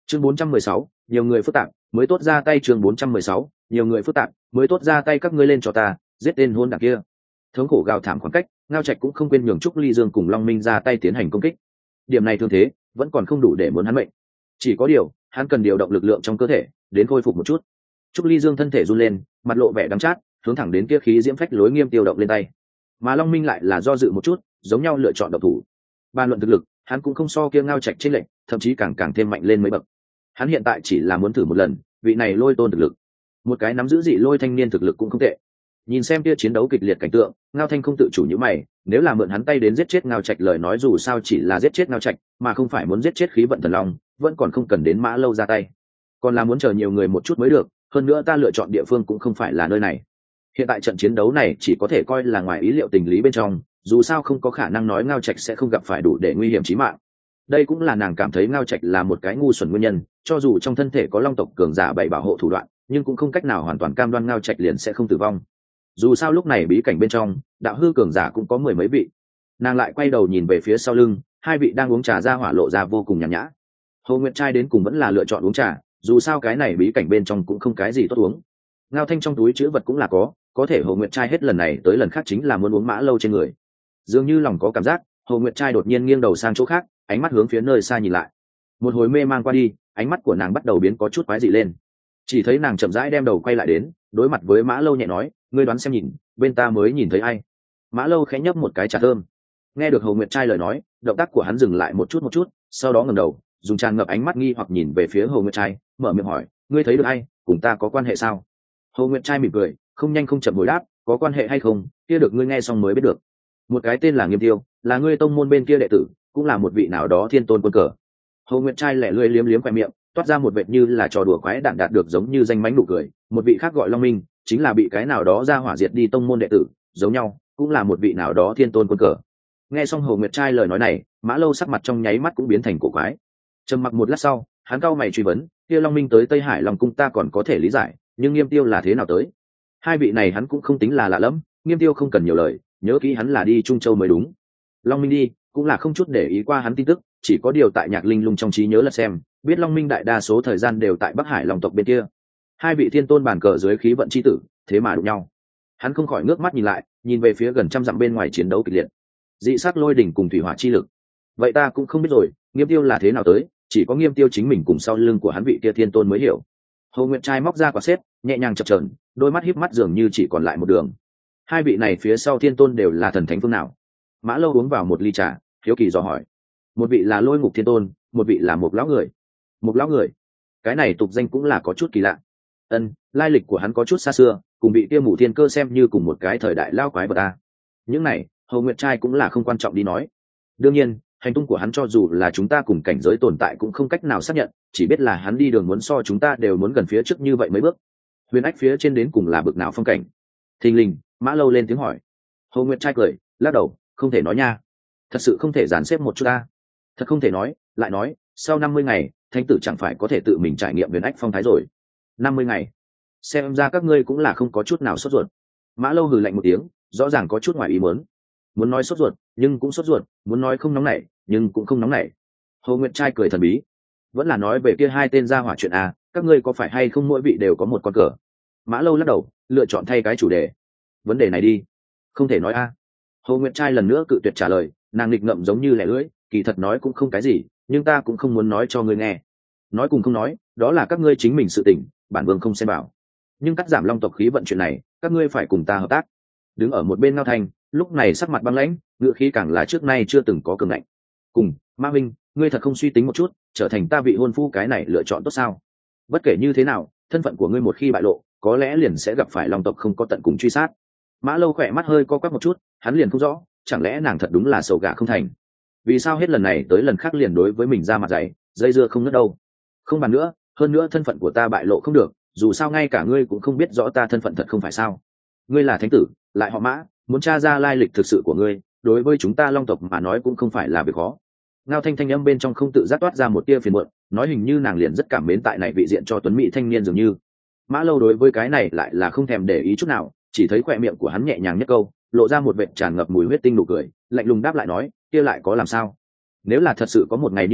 Chương 416, nhiều người phức tạp mới tốt ra tay. Chương 416, nhiều người phức tạp mới tốt ra tay. Các ngươi lên cho ta, giết tên hôn đảng kia. Thống khổ gào thảm khoảng cách, Ngao Trạch cũng không quên nhường Trúc Ly Dương cùng Long Minh ra tay tiến hành công kích. Điểm này thương thế vẫn còn không đủ để muốn hắn mệnh, chỉ có điều hắn cần điều động lực lượng trong cơ thể đến khôi phục một chút. Trúc Ly Dương thân thể run lên, mặt lộ vẻ đắng chát, hướng thẳng đến kia khí diễm phách lối nghiêm tiêu động lên tay. Mà Long Minh lại là do dự một chút, giống nhau lựa chọn độc thủ. Bàn luận thực lực, hắn cũng không so kia Ngao Trạch trên lệnh, thậm chí càng thêm mạnh lên mấy bậc. Hắn hiện tại chỉ là muốn thử một lần vị này lôi tôn thực lực, một cái nắm giữ dị lôi thanh niên thực lực cũng không tệ. Nhìn xem kia chiến đấu kịch liệt cảnh tượng, Ngao Thanh không tự chủ nhíu mày, nếu là mượn hắn tay đến giết chết Ngao Trạch lời nói, dù sao chỉ là giết chết Ngao Trạch, mà không phải muốn giết chết khí vận thần long, vẫn còn không cần đến Mã Lâu ra tay, còn là muốn chờ nhiều người một chút mới được. Hơn nữa ta lựa chọn địa phương cũng không phải là nơi này. Hiện tại trận chiến đấu này chỉ có thể coi là ngoài ý liệu tình lý bên trong, dù sao không có khả năng nói Ngao Trạch sẽ không gặp phải đủ để nguy hiểm chí mạng. Đây cũng là nàng cảm thấy Ngao Trạch là một cái ngu xuẩn nguyên nhân, cho dù trong thân thể có long tộc cường giả bày bảo hộ thủ đoạn, nhưng cũng không cách nào hoàn toàn cam đoan Ngao Trạch liền sẽ không tử vong. Dù sao lúc này bí cảnh bên trong đạo hư cường giả cũng có mười mấy vị. Nàng lại quay đầu nhìn về phía sau lưng, hai vị đang uống trà ra hỏa lộ ra vô cùng nhàn nhã. Hồ Nguyệt Trai đến cùng vẫn là lựa chọn uống trà, dù sao cái này bí cảnh bên trong cũng không cái gì tốt uống. Ngao Thanh trong túi chữ vật cũng là có thể Hồ Nguyệt Trai hết lần này tới lần khác chính là muốn uống Mã Lâu trên người. Dường như lòng có cảm giác, Hồ Nguyệt Trai đột nhiên nghiêng đầu sang chỗ khác, ánh mắt hướng phía nơi xa nhìn lại. Một hồi mê mang qua đi, ánh mắt của nàng bắt đầu biến có chút quái dị lên. Chỉ thấy nàng chậm rãi đem đầu quay lại đến, đối mặt với Mã Lâu nhẹ nói, ngươi đoán xem nhìn, bên ta mới nhìn thấy ai? Mã Lâu khẽ nhấp một cái trà thơm. Nghe được Hồ Nguyệt Trai lời nói, động tác của hắn dừng lại một chút, sau đó ngẩng đầu, dùng tràn ngập ánh mắt nghi hoặc nhìn về phía Hồ Nguyệt Trai, mở miệng hỏi, ngươi thấy được ai, cùng ta có quan hệ sao? Hồ Nguyệt Trai mỉm cười, không nhanh không chậm hồi đáp, có quan hệ hay không, kia được ngươi nghe xong mới biết được. Một cái tên là Nghiêm Tiêu, là ngươi tông môn bên kia đệ tử, cũng là một vị nào đó thiên tôn quân cờ. Hồ Nguyệt Trai lẻ lươi liếm liếm khoe miệng, toát ra một vệt như là trò đùa quái đản đạt được giống như danh mánh nụ cười. Một vị khác gọi Long Minh, chính là bị cái nào đó ra hỏa diệt đi tông môn đệ tử, giống nhau cũng là một vị nào đó thiên tôn quân cờ. Nghe xong Hồ Nguyệt Trai lời nói này, Mã Lâu sắc mặt trong nháy mắt cũng biến thành cổ quái. Trầm mặc một lát sau, hắn cau mày truy vấn, kia Long Minh tới Tây Hải Long cung ta còn có thể lý giải, nhưng Nghiêm Tiêu là thế nào tới? Hai vị này hắn cũng không tính là lạ lẫm, Nghiêm Tiêu không cần nhiều lời, nhớ kỹ hắn là đi Trung Châu mới đúng. Long Minh đi cũng là không chút để ý qua hắn tin tức, chỉ có điều tại Nhạc Linh Lung trong trí nhớ là xem, biết Long Minh đại đa số thời gian đều tại Bắc Hải Long tộc bên kia. Hai vị thiên tôn bàn cờ dưới khí vận chi tử, thế mà đụng nhau. Hắn không khỏi ngước mắt nhìn lại, nhìn về phía gần trăm dặm bên ngoài chiến đấu kịch liệt. Dị sắc lôi đỉnh cùng thủy hỏa chi lực. Vậy ta cũng không biết rồi, Nghiêm Tiêu là thế nào tới, chỉ có Nghiêm Tiêu chính mình cùng sau lưng của hắn vị kia thiên tôn mới hiểu. Hồ Nguyệt Trai móc ra quả xếp, nhẹ nhàng chập chờn, đôi mắt híp mắt dường như chỉ còn lại một đường. Hai vị này phía sau thiên tôn đều là thần thánh phương nào? Mã Lâu uống vào một ly trà, hiếu kỳ dò hỏi. Một vị là Lôi Ngục thiên tôn, một vị là một lão người. Một lão người, cái này tục danh cũng là có chút kỳ lạ. Lai lịch của hắn có chút xa xưa, cùng vị kia Mù Thiên Cơ xem như cùng một cái thời đại lao quái vật ta. Những này Hồ Nguyệt Trai cũng là không quan trọng đi nói. Đương nhiên hành tung của hắn cho dù là chúng ta cùng cảnh giới tồn tại cũng không cách nào xác nhận, chỉ biết là hắn đi đường muốn so chúng ta đều muốn gần phía trước như vậy mấy bước. Huyền Ách phía trên đến cùng là bực nào phong cảnh? Thình lình Mã Lâu lên tiếng hỏi. Hồ Nguyệt Trai cười lắc đầu, không thể nói nha, thật sự không thể dàn xếp một chút ta. Thật không thể nói, lại nói sau 50 ngày thánh tử chẳng phải có thể tự mình trải nghiệm Huyền Ách phong thái rồi. 50 ngày, xem ra các ngươi cũng là không có chút nào sốt ruột. Mã Lâu hừ lạnh một tiếng, rõ ràng có chút ngoài ý muốn nói sốt ruột nhưng cũng sốt ruột, muốn nói không nóng nảy nhưng cũng không nóng nảy. Hồ Nguyệt Trai cười thần bí, vẫn là nói về kia hai tên ra hỏa chuyện à, các ngươi có phải hay không mỗi vị đều có một con cờ? Mã Lâu lắc đầu, lựa chọn thay cái chủ đề. Vấn đề này đi, không thể nói a. Hồ Nguyệt Trai lần nữa cự tuyệt trả lời, nàng nghịch ngậm giống như lẻ lưỡi, kỳ thật nói cũng không cái gì, nhưng ta cũng không muốn nói cho ngươi nghe. Nói cùng không nói, đó là các ngươi chính mình sự tình, bản vương không xen vào. Nhưng cắt giảm long tộc khí vận chuyện này, các ngươi phải cùng ta hợp tác. Đứng ở một bên Ngao Thanh, lúc này sắc mặt băng lãnh, ngựa khí càng là trước nay chưa từng có cường ngạnh. Cùng Ma Minh, ngươi thật không suy tính một chút, trở thành ta vị hôn phu cái này lựa chọn tốt sao? Bất kể như thế nào, thân phận của ngươi một khi bại lộ, có lẽ liền sẽ gặp phải long tộc không có tận cùng truy sát. Mã Lâu khỏe mắt hơi co quắp một chút, hắn liền không rõ, chẳng lẽ nàng thật đúng là sầu gà không thành? Vì sao hết lần này tới lần khác liền đối với mình ra mặt dày, dây dưa không ngớt đâu? Không bàn nữa, hơn nữa thân phận của ta bại lộ không được, dù sao ngay cả ngươi cũng không biết rõ ta thân phận thật không phải sao? Ngươi là thánh tử, lại họ Mã, muốn tra ra lai lịch thực sự của ngươi, đối với chúng ta long tộc mà nói cũng không phải là việc khó. Ngao Thanh thanh âm bên trong không tự giác toát ra một tia phiền muộn, nói hình như nàng liền rất cảm mến tại này vị diện cho tuấn mỹ thanh niên dường như. Mã Lâu đối với cái này lại là không thèm để ý chút nào, chỉ thấy khỏe miệng của hắn nhẹ nhàng nhất câu, lộ ra một vệt tràn ngập mùi huyết tinh nụ cười, lạnh lùng đáp lại nói, kia lại có làm sao? Nếu là thật sự có một ngày như vậy,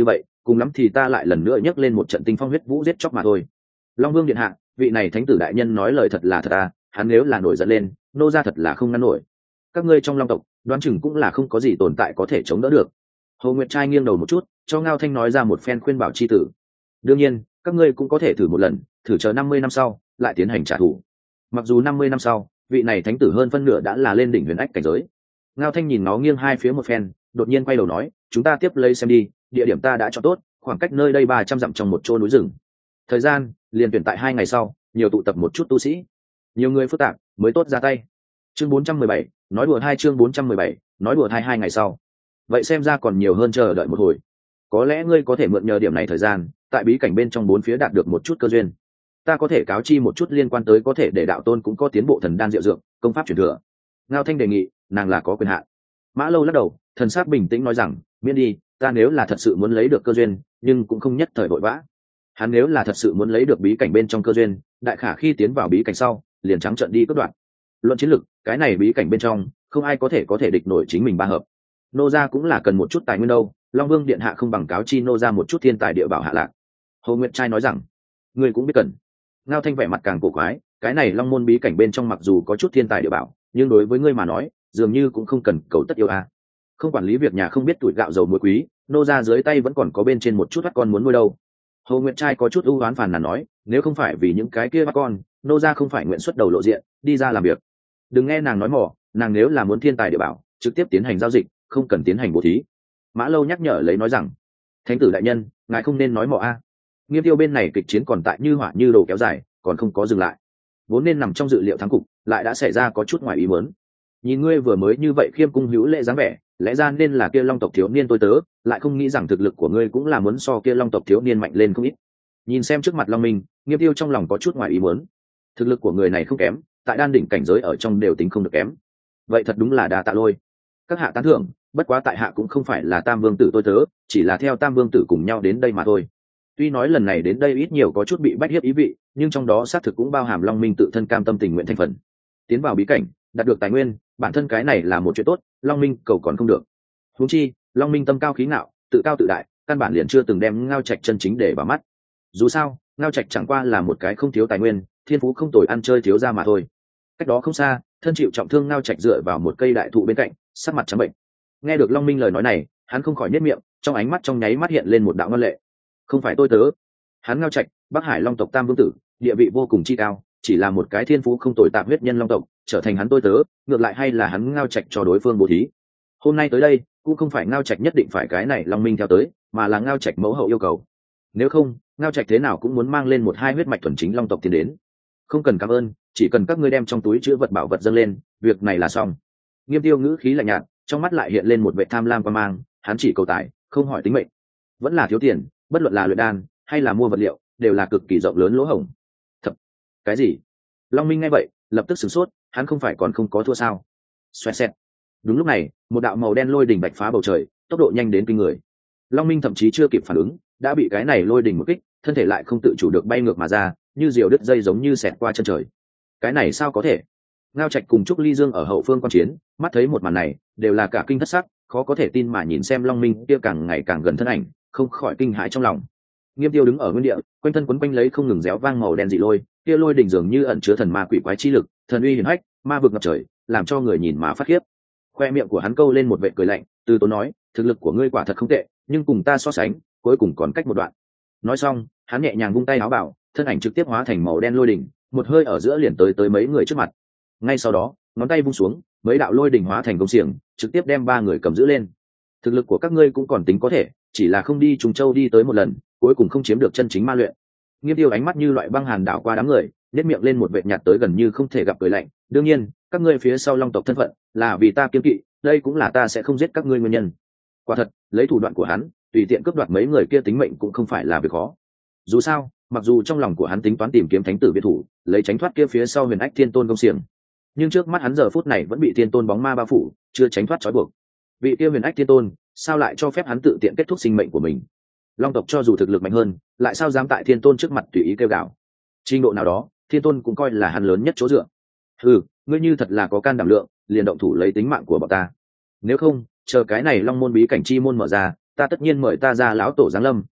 cùng lắm thì ta lại lần nữa nhấc lên một trận tinh phong huyết vũ giết chóc mà thôi. Long Vương điện hạ, vị này thánh tử đại nhân nói lời thật là thật à, hắn nếu là nổi giận lên, nô ra thật là không ngăn nổi. Các ngươi trong Long tộc đoán chừng cũng là không có gì tồn tại có thể chống đỡ được. Hồ Nguyệt trai nghiêng đầu một chút, cho Ngao Thanh nói ra một phen khuyên bảo chi tử. Đương nhiên, các ngươi cũng có thể thử một lần, thử chờ 50 năm sau lại tiến hành trả thù. Mặc dù 50 năm sau, vị này thánh tử hơn phân nửa đã là lên đỉnh huyền ách cảnh giới. Ngao Thanh nhìn nó nghiêng hai phía một phen, đột nhiên quay đầu nói, chúng ta tiếp lấy xem đi, địa điểm ta đã chọn tốt, khoảng cách nơi đây 300 dặm trong một chỗ núi rừng. Thời gian liền tuyển tại 2 ngày sau, nhiều tụ tập một chút tu sĩ, nhiều người phức tạp mới tốt ra tay. Chương 417, nói đùa chương 417, nói đùa 2 ngày sau. Vậy xem ra còn nhiều hơn chờ đợi một hồi. Có lẽ ngươi có thể mượn nhờ điểm này thời gian, tại bí cảnh bên trong bốn phía đạt được một chút cơ duyên. Ta có thể cáo chi một chút liên quan tới có thể để đạo tôn cũng có tiến bộ thần đan diệu dược, công pháp truyền thừa. Ngao Thanh đề nghị, nàng là có quyền hạn. Mã Lâu lắc đầu, thần sắc bình tĩnh nói rằng, miễn đi, ta nếu là thật sự muốn lấy được cơ duyên, nhưng cũng không nhất thời vội vã. Hắn nếu là thật sự muốn lấy được bí cảnh bên trong cơ duyên, đại khả khi tiến vào bí cảnh sau, liền trắng trợn đi cướp đoạt. Luận chiến lực, cái này bí cảnh bên trong, không ai có thể địch nổi chính mình ba hợp. Nô gia cũng là cần một chút tài nguyên đâu, Long Vương điện hạ không bằng cáo chi nô gia một chút thiên tài địa bảo hạ lạc. Hồ Nguyệt trai nói rằng, ngươi cũng biết cần. Ngao Thanh vẻ mặt càng cổ quái, cái này Long môn bí cảnh bên trong mặc dù có chút thiên tài địa bảo, nhưng đối với ngươi mà nói, dường như cũng không cần cầu tất yêu a. Không quản lý việc nhà không biết tuổi gạo dầu muối quý, nô gia dưới tay vẫn còn có bên trên một chút bắt con muốn nuôi đâu. Hồ Nguyệt trai có chút ưu oán phàn nàn nói, nếu không phải vì những cái kia bắt con, nô gia không phải nguyện xuất đầu lộ diện, đi ra làm việc. Đừng nghe nàng nói mỏ, nàng nếu là muốn thiên tài địa bảo, trực tiếp tiến hành giao dịch, không cần tiến hành bố thí. Mã Lâu nhắc nhở lấy nói rằng, thánh tử đại nhân, ngài không nên nói mỏ a. Nghiêm Tiêu bên này kịch chiến còn tại như hỏa như đồ kéo dài, còn không có dừng lại. Vốn nên nằm trong dự liệu thắng cục, lại đã xảy ra có chút ngoài ý muốn. Nhìn ngươi vừa mới như vậy khiêm cung hữu lễ dáng vẻ, lẽ ra nên là kia Long tộc thiếu niên tôi tớ, lại không nghĩ rằng thực lực của ngươi cũng là muốn so kia Long tộc thiếu niên mạnh lên không ít. Nhìn xem trước mặt Long Minh, Nghiêm Tiêu trong lòng có chút ngoài ý muốn. Thực lực của người này không kém, tại đan đỉnh cảnh giới ở trong đều tính không được kém. Vậy thật đúng là đa tạ lôi. Các hạ tán thưởng, bất quá tại hạ cũng không phải là Tam Vương tử tôi tớ, chỉ là theo Tam Vương tử cùng nhau đến đây mà thôi. Tuy nói lần này đến đây ít nhiều có chút bị bách hiếp ý vị, nhưng trong đó xác thực cũng bao hàm Long Minh tự thân cam tâm tình nguyện thành phần. Tiến vào bí cảnh, đạt được tài nguyên, bản thân cái này là một chuyện tốt, Long Minh cầu còn không được. Huống chi, Long Minh tâm cao khí ngạo, tự cao tự đại, căn bản liền chưa từng đem Ngao Trạch chân chính để vào mắt. Dù sao, Ngao Trạch chẳng qua là một cái không thiếu tài nguyên, thiên phú không tồi ăn chơi thiếu ra mà thôi. Cách đó không xa, thân chịu trọng thương Ngao Trạch dựa vào một cây đại thụ bên cạnh, sắc mặt trắng bệnh. Nghe được Long Minh lời nói này, hắn không khỏi nhếch miệng, trong ánh mắt trong nháy mắt hiện lên một đạo ngân lệ. Không phải tôi tớ, hắn Ngao Trạch, Bắc Hải Long tộc Tam Vương tử, địa vị vô cùng chi cao, chỉ là một cái thiên phú không tồi tạm huyết nhân Long tộc, trở thành hắn tôi tớ, ngược lại hay là hắn Ngao Trạch cho đối phương bố thí. Hôm nay tới đây, cũng không phải Ngao Trạch nhất định phải cái này Long Minh theo tới, mà là Ngao Trạch mẫu hậu yêu cầu. Nếu không, Ngao Trạch thế nào cũng muốn mang lên một hai huyết mạch thuần chính Long tộc tiến đến. Không cần cảm ơn, chỉ cần các ngươi đem trong túi chứa vật bảo vật dâng lên, việc này là xong. Nghiêm Tiêu ngữ khí lạnh nhạt, trong mắt lại hiện lên một vẻ tham lam quan mang, hắn chỉ cầu tài, không hỏi tính mệnh. Vẫn là thiếu tiền, bất luận là luyện đan hay là mua vật liệu, đều là cực kỳ rộng lớn lỗ hổng. Thật, cái gì? Long Minh nghe vậy, lập tức sửng sốt, hắn không phải còn không có thua sao? Xoẹt xẹt. Đúng lúc này, một đạo màu đen lôi đỉnh bạch phá bầu trời, tốc độ nhanh đến kinh người. Long Minh thậm chí chưa kịp phản ứng, đã bị cái này lôi đỉnh một kích, thân thể lại không tự chủ được bay ngược mà ra, như diều đứt dây giống như xẹt qua chân trời. Cái này sao có thể? Ngao Trạch cùng Trúc Ly Dương ở hậu phương quan chiến, mắt thấy một màn này, đều là cả kinh thất sắc, khó có thể tin mà nhìn xem Long Minh kia càng ngày càng gần thân ảnh, không khỏi kinh hãi trong lòng. Nghiêm Tiêu đứng ở nguyên địa, quanh thân quấn quanh lấy không ngừng réo vang màu đen dị lôi, kia lôi đỉnh dường như ẩn chứa thần ma quỷ quái chi lực, thần uy hiển hách, ma vực ngập trời, làm cho người nhìn mà phát khiếp. Khoe miệng của hắn câu lên một vệt cười lạnh, từ tốn nói, thực lực của ngươi quả thật không tệ, nhưng cùng ta so sánh, cuối cùng còn cách một đoạn. Nói xong, hắn nhẹ nhàng vung tay áo bảo, thân ảnh trực tiếp hóa thành màu đen lôi đỉnh, một hơi ở giữa liền tới mấy người trước mặt. Ngay sau đó, ngón tay vung xuống, mấy đạo lôi đỉnh hóa thành công xiềng, trực tiếp đem ba người cầm giữ lên. Thực lực của các ngươi cũng còn tính có thể, chỉ là không đi Trùng Châu đi tới một lần, cuối cùng không chiếm được chân chính ma luyện. Nghiêm Tiêu ánh mắt như loại băng hàn đảo qua đám người, nhếch miệng lên một vệt nhạt tới gần như không thể gặp cười lạnh. Đương nhiên, các ngươi phía sau Long tộc thân phận, là vì ta kiêng kỵ, đây cũng là ta sẽ không giết các ngươi nguyên nhân. Quả thật, lấy thủ đoạn của hắn, tùy tiện cướp đoạt mấy người kia tính mệnh cũng không phải là việc khó. Dù sao, mặc dù trong lòng của hắn tính toán tìm kiếm thánh tử biệt thủ, lấy tránh thoát kia phía sau Huyền Ách Thiên Tôn công xiềng, nhưng trước mắt hắn giờ phút này vẫn bị Thiên Tôn bóng ma bao phủ, chưa tránh thoát trói buộc. Vị kia Huyền Ách Thiên Tôn, sao lại cho phép hắn tự tiện kết thúc sinh mệnh của mình? Long tộc cho dù thực lực mạnh hơn, lại sao dám tại Thiên Tôn trước mặt tùy ý kêu gào? Trình độ nào đó, Thiên Tôn cũng coi là hắn lớn nhất chỗ dựa. Ngươi như thật là có can đảm lượng, liền động thủ lấy tính mạng của bọn ta. Nếu không, chờ cái này Long môn bí cảnh chi môn mở ra, ta tất nhiên mời ta ra lão tổ giáng lâm,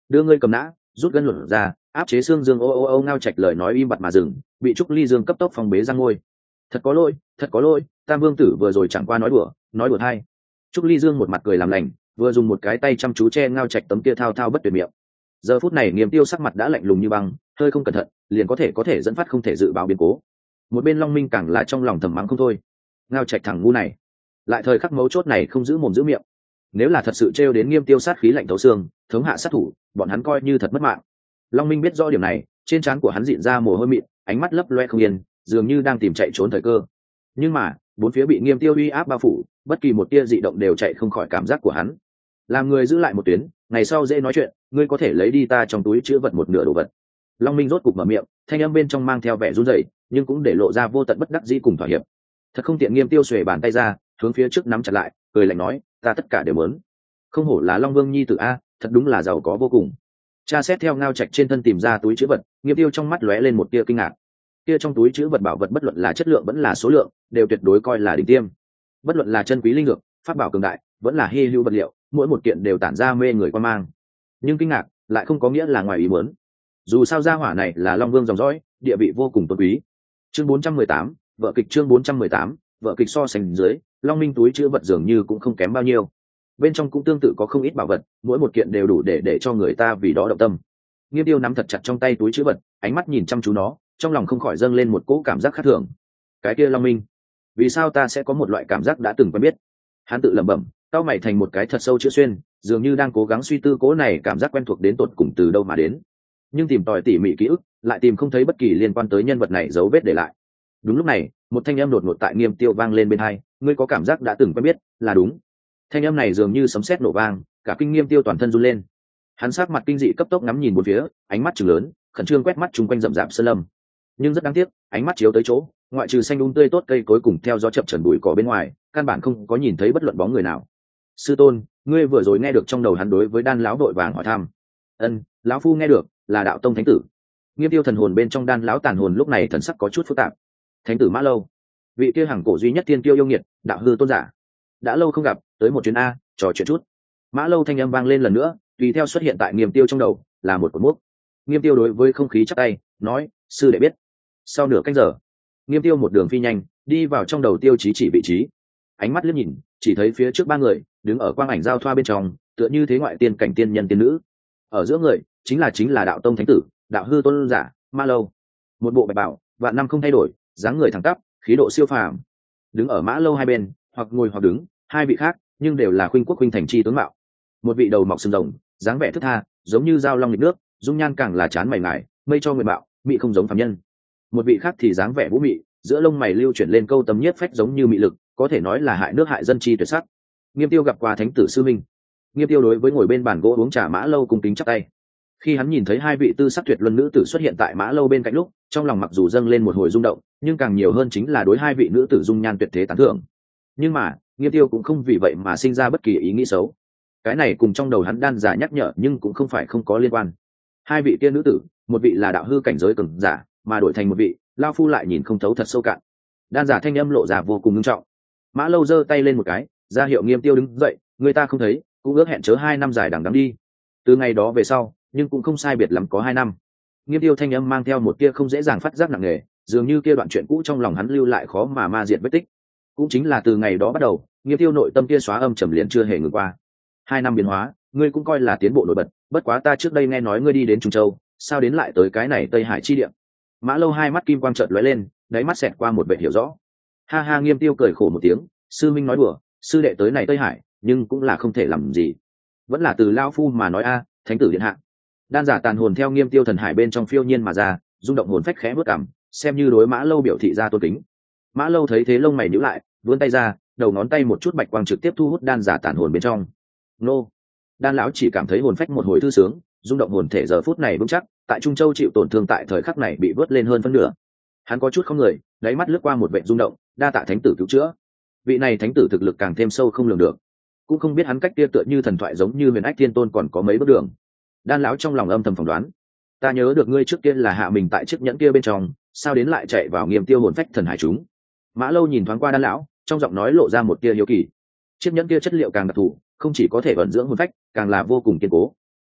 đưa ngươi cầm nã, rút gân luận ra, áp chế xương dương. Ô Ngao Trạch lời nói im bặt mà dừng, bị Trúc Ly Dương cấp tốc phòng bế răng ngôi. Thật có lỗi, Tam Vương tử vừa rồi chẳng qua nói đùa thay. Trúc Ly Dương một mặt cười làm lành, vừa dùng một cái tay chăm chú che Ngao Trạch tấm kia thao thao bất tuyệt miệng. Giờ phút này Nghiêm Tiêu sắc mặt đã lạnh lùng như băng, hơi không cẩn thận liền có thể dẫn phát không thể dự báo biến cố. Một bên Long Minh càng là trong lòng thầm mắng không thôi. Ngao Trạch thằng ngu này, lại thời khắc mấu chốt này không giữ mồm giữ miệng. Nếu là thật sự trêu đến Nghiêm Tiêu sát khí lạnh thấu xương, thống hạ sát thủ, bọn hắn coi như thật mất mạng. Long Minh biết rõ điểm này, trên trán của hắn dịn ra mồ hôi mịn, ánh mắt lấp loe không yên, dường như đang tìm chạy trốn thời cơ. Nhưng mà bốn phía bị Nghiêm Tiêu uy áp bao phủ, bất kỳ một tia dị động đều chạy không khỏi cảm giác của hắn. Làm người giữ lại một tuyến, ngày sau dễ nói chuyện, ngươi có thể lấy đi ta trong túi chứa vật một nửa đồ vật. Long Minh rốt cục mở miệng, thanh âm bên trong mang theo vẻ run rẩy, nhưng cũng để lộ ra vô tận bất đắc dĩ cùng thỏa hiệp. Thật không tiện. Nghiêm Tiêu xuề bàn tay ra, hướng phía trước nắm chặt lại, cười lạnh nói, ta tất cả đều muốn. Không hổ là Long Vương nhi tử a, thật đúng là giàu có vô cùng. Tra xét theo Ngao Trạch trên thân tìm ra túi chứa vật, Nghiêm Tiêu trong mắt lóe lên một tia kinh ngạc. Kia trong túi chứa vật bảo vật bất luận là chất lượng vẫn là số lượng, đều tuyệt đối coi là đỉnh tiêm. Bất luận là chân quý linh dược, pháp bảo cường đại, vẫn là hi hữu vật liệu, mỗi một kiện đều tản ra mê người quan mang. Nhưng kinh ngạc lại không có nghĩa là ngoài ý muốn. Dù sao gia hỏa này là Long Vương dòng dõi, địa vị vô cùng tôn quý. Chương 418, vợ kịch. Chương 418, vợ kịch. So sánh dưới, Long Minh túi chứa vật dường như cũng không kém bao nhiêu. Bên trong cũng tương tự có không ít bảo vật, mỗi một kiện đều đủ để cho người ta vì đó động tâm. Nghiêm Tiêu nắm thật chặt trong tay túi chứa vật, ánh mắt nhìn chăm chú nó, trong lòng không khỏi dâng lên một cỗ cảm giác khác thường. Cái kia Long Minh, vì sao ta sẽ có một loại cảm giác đã từng quen biết? Hắn tự lẩm bẩm, cau mày thành một cái thật sâu chữ xuyên, dường như đang cố gắng suy tư cỗ này cảm giác quen thuộc đến tột cùng từ đâu mà đến. Nhưng tìm tòi tỉ mỉ ký ức, lại tìm không thấy bất kỳ liên quan tới nhân vật này dấu vết để lại. Đúng lúc này, một thanh âm đột ngột tại Nghiêm Tiêu vang lên bên tai, ngươi có cảm giác đã từng quen biết, là đúng. Thanh âm này dường như sấm sét nổ vang, cả kinh Nghiêm Tiêu toàn thân run lên. Hắn sắc mặt kinh dị cấp tốc ngắm nhìn bốn phía, ánh mắt trừng lớn, khẩn trương quét mắt chung quanh rậm rạp sơn lâm. Nhưng rất đáng tiếc, ánh mắt chiếu tới chỗ, ngoại trừ xanh tươi tốt cây cối cùng theo gió chập chờn bụi cỏ bên ngoài, căn bản không có nhìn thấy bất luận bóng người nào. Sư tôn, ngươi vừa rồi nghe được trong đầu hắn đối với Đan lão đội vàng hỏi thăm. Ân, lão phu nghe được, là đạo tông thánh tử. Nghiêm Tiêu thần hồn bên trong Đan lão tàn hồn lúc này thần sắc có chút phức tạp. Thánh tử Mã Lâu, vị kia hàng cổ duy nhất tiên tiêu yêu nghiệt, đạo hư tôn giả. Đã lâu không gặp, tới một chuyến a, trò chuyện chút. Mã Lâu thanh âm vang lên lần nữa, tùy theo xuất hiện tại Nghiêm Tiêu trong đầu, là một cột mốc. Nghiêm Tiêu đối với không khí chắp tay, nói, sư đệ biết. Sau nửa canh giờ, Nghiêm Tiêu một đường phi nhanh, đi vào trong đầu Tiêu Chí chỉ vị trí. Ánh mắt liếc nhìn, chỉ thấy phía trước ba người đứng ở quang ảnh giao thoa bên trong, tựa như thế ngoại tiên cảnh tiên nhân tiên nữ. Ở giữa người chính là đạo tông thánh tử, đạo hư tôn giả Mã Lâu. Một bộ bạch bào, vạn năm không thay đổi, dáng người thẳng tắp, khí độ siêu phàm. Đứng ở Mã Lâu hai bên, hoặc ngồi hoặc đứng, hai vị khác nhưng đều là khuynh quốc khuynh thành chi tướng mạo. Một vị đầu mọc sừng rồng, dáng vẻ thướt tha, giống như dao long nghịch nước, dung nhan càng là chán mày ngài, mây cho người mạo, mị không giống phàm nhân. Một vị khác thì dáng vẻ vũ mị, giữa lông mày lưu chuyển lên câu tấm nhiếp phách giống như mị lực, có thể nói là hại nước hại dân chi tuyệt sắc. Nghiêm Tiêu gặp qua thánh tử sư minh. Nghiêm Tiêu đối với ngồi bên bàn gỗ uống trà Mã Lâu cùng kính chắp tay. Khi hắn nhìn thấy hai vị tư sắc tuyệt luân nữ tử xuất hiện tại Mã Lâu bên cạnh lúc, trong lòng mặc dù dâng lên một hồi rung động, nhưng càng nhiều hơn chính là đối hai vị nữ tử dung nhan tuyệt thế tán thưởng. Nhưng mà Nghiêm Tiêu cũng không vì vậy mà sinh ra bất kỳ ý nghĩ xấu. Cái này cùng trong đầu hắn đan giả nhắc nhở nhưng cũng không phải không có liên quan. Hai vị kia nữ tử, một vị là đạo hư cảnh giới cường giả, mà đổi thành một vị, lao phu lại nhìn không thấu thật sâu cạn. Đan giả thanh âm lộ ra vô cùng nghiêm trọng. Mã Lâu giơ tay lên một cái, ra hiệu Nghiêm Tiêu đứng dậy, người ta không thấy, cũng ước hẹn chớ 2 năm dài đằng đẵng đi. Từ ngày đó về sau, nhưng cũng không sai biệt lắm có 2 năm. Nghiêm Tiêu thanh âm mang theo một tia không dễ dàng phát giác nặng nề, dường như kia đoạn chuyện cũ trong lòng hắn lưu lại khó mà ma diệt vết tích. Cũng chính là từ ngày đó bắt đầu, Nghiêm Tiêu nội tâm kia xóa âm trầm liền chưa hề ngừng qua. 2 năm biến hóa, ngươi cũng coi là tiến bộ nổi bật, bất quá ta trước đây nghe nói ngươi đi đến Trung Châu, sao đến lại tới cái này Tây Hải chi địa? Mã Lâu hai mắt kim quang chợt lóe lên, đáy mắt xẹt qua một vẻ hiểu rõ. Ha ha, Nghiêm Tiêu cười khổ một tiếng, sư minh nói đùa, sư đệ tới này Tây Hải, nhưng cũng là không thể làm gì. Vẫn là từ lao phu mà nói a, thánh tử điện hạ. Đan giả tàn hồn theo Nghiêm Tiêu thần hải bên trong phiêu nhiên mà ra, rung động hồn phách khẽ bước cằm, xem như đối Mã Lâu biểu thị ra tôn kính. Mã Lâu thấy thế lông mày nhíu lại, vươn tay ra, đầu ngón tay một chút bạch quang trực tiếp thu hút đan giả tàn hồn bên trong. Nô! Đan lão chỉ cảm thấy hồn phách một hồi thư sướng, rung động hồn thể giờ phút này vững chắc, tại Trung Châu chịu tổn thương tại thời khắc này bị vớt lên hơn phân nửa. Hắn có chút không người, đáy mắt lướt qua một vẻ rung động, đa tạ thánh tử cứu chữa. Vị này thánh tử thực lực càng thêm sâu không lường được, cũng không biết hắn cách kia tựa như thần thoại giống như Huyền Ách Thiên Tôn còn có mấy bước đường. Đan lão trong lòng âm thầm phỏng đoán, ta nhớ được ngươi trước kia là hạ mình tại chiếc nhẫn kia bên trong, sao đến lại chạy vào Nghiêm Tiêu hồn phách thần hải chúng? Mã Lâu nhìn thoáng qua Đan lão, trong giọng nói lộ ra một tia hiếu kỳ. Chiếc nhẫn kia chất liệu càng đặc thù, không chỉ có thể ẩn dưỡng hồn phách, càng là vô cùng kiên cố.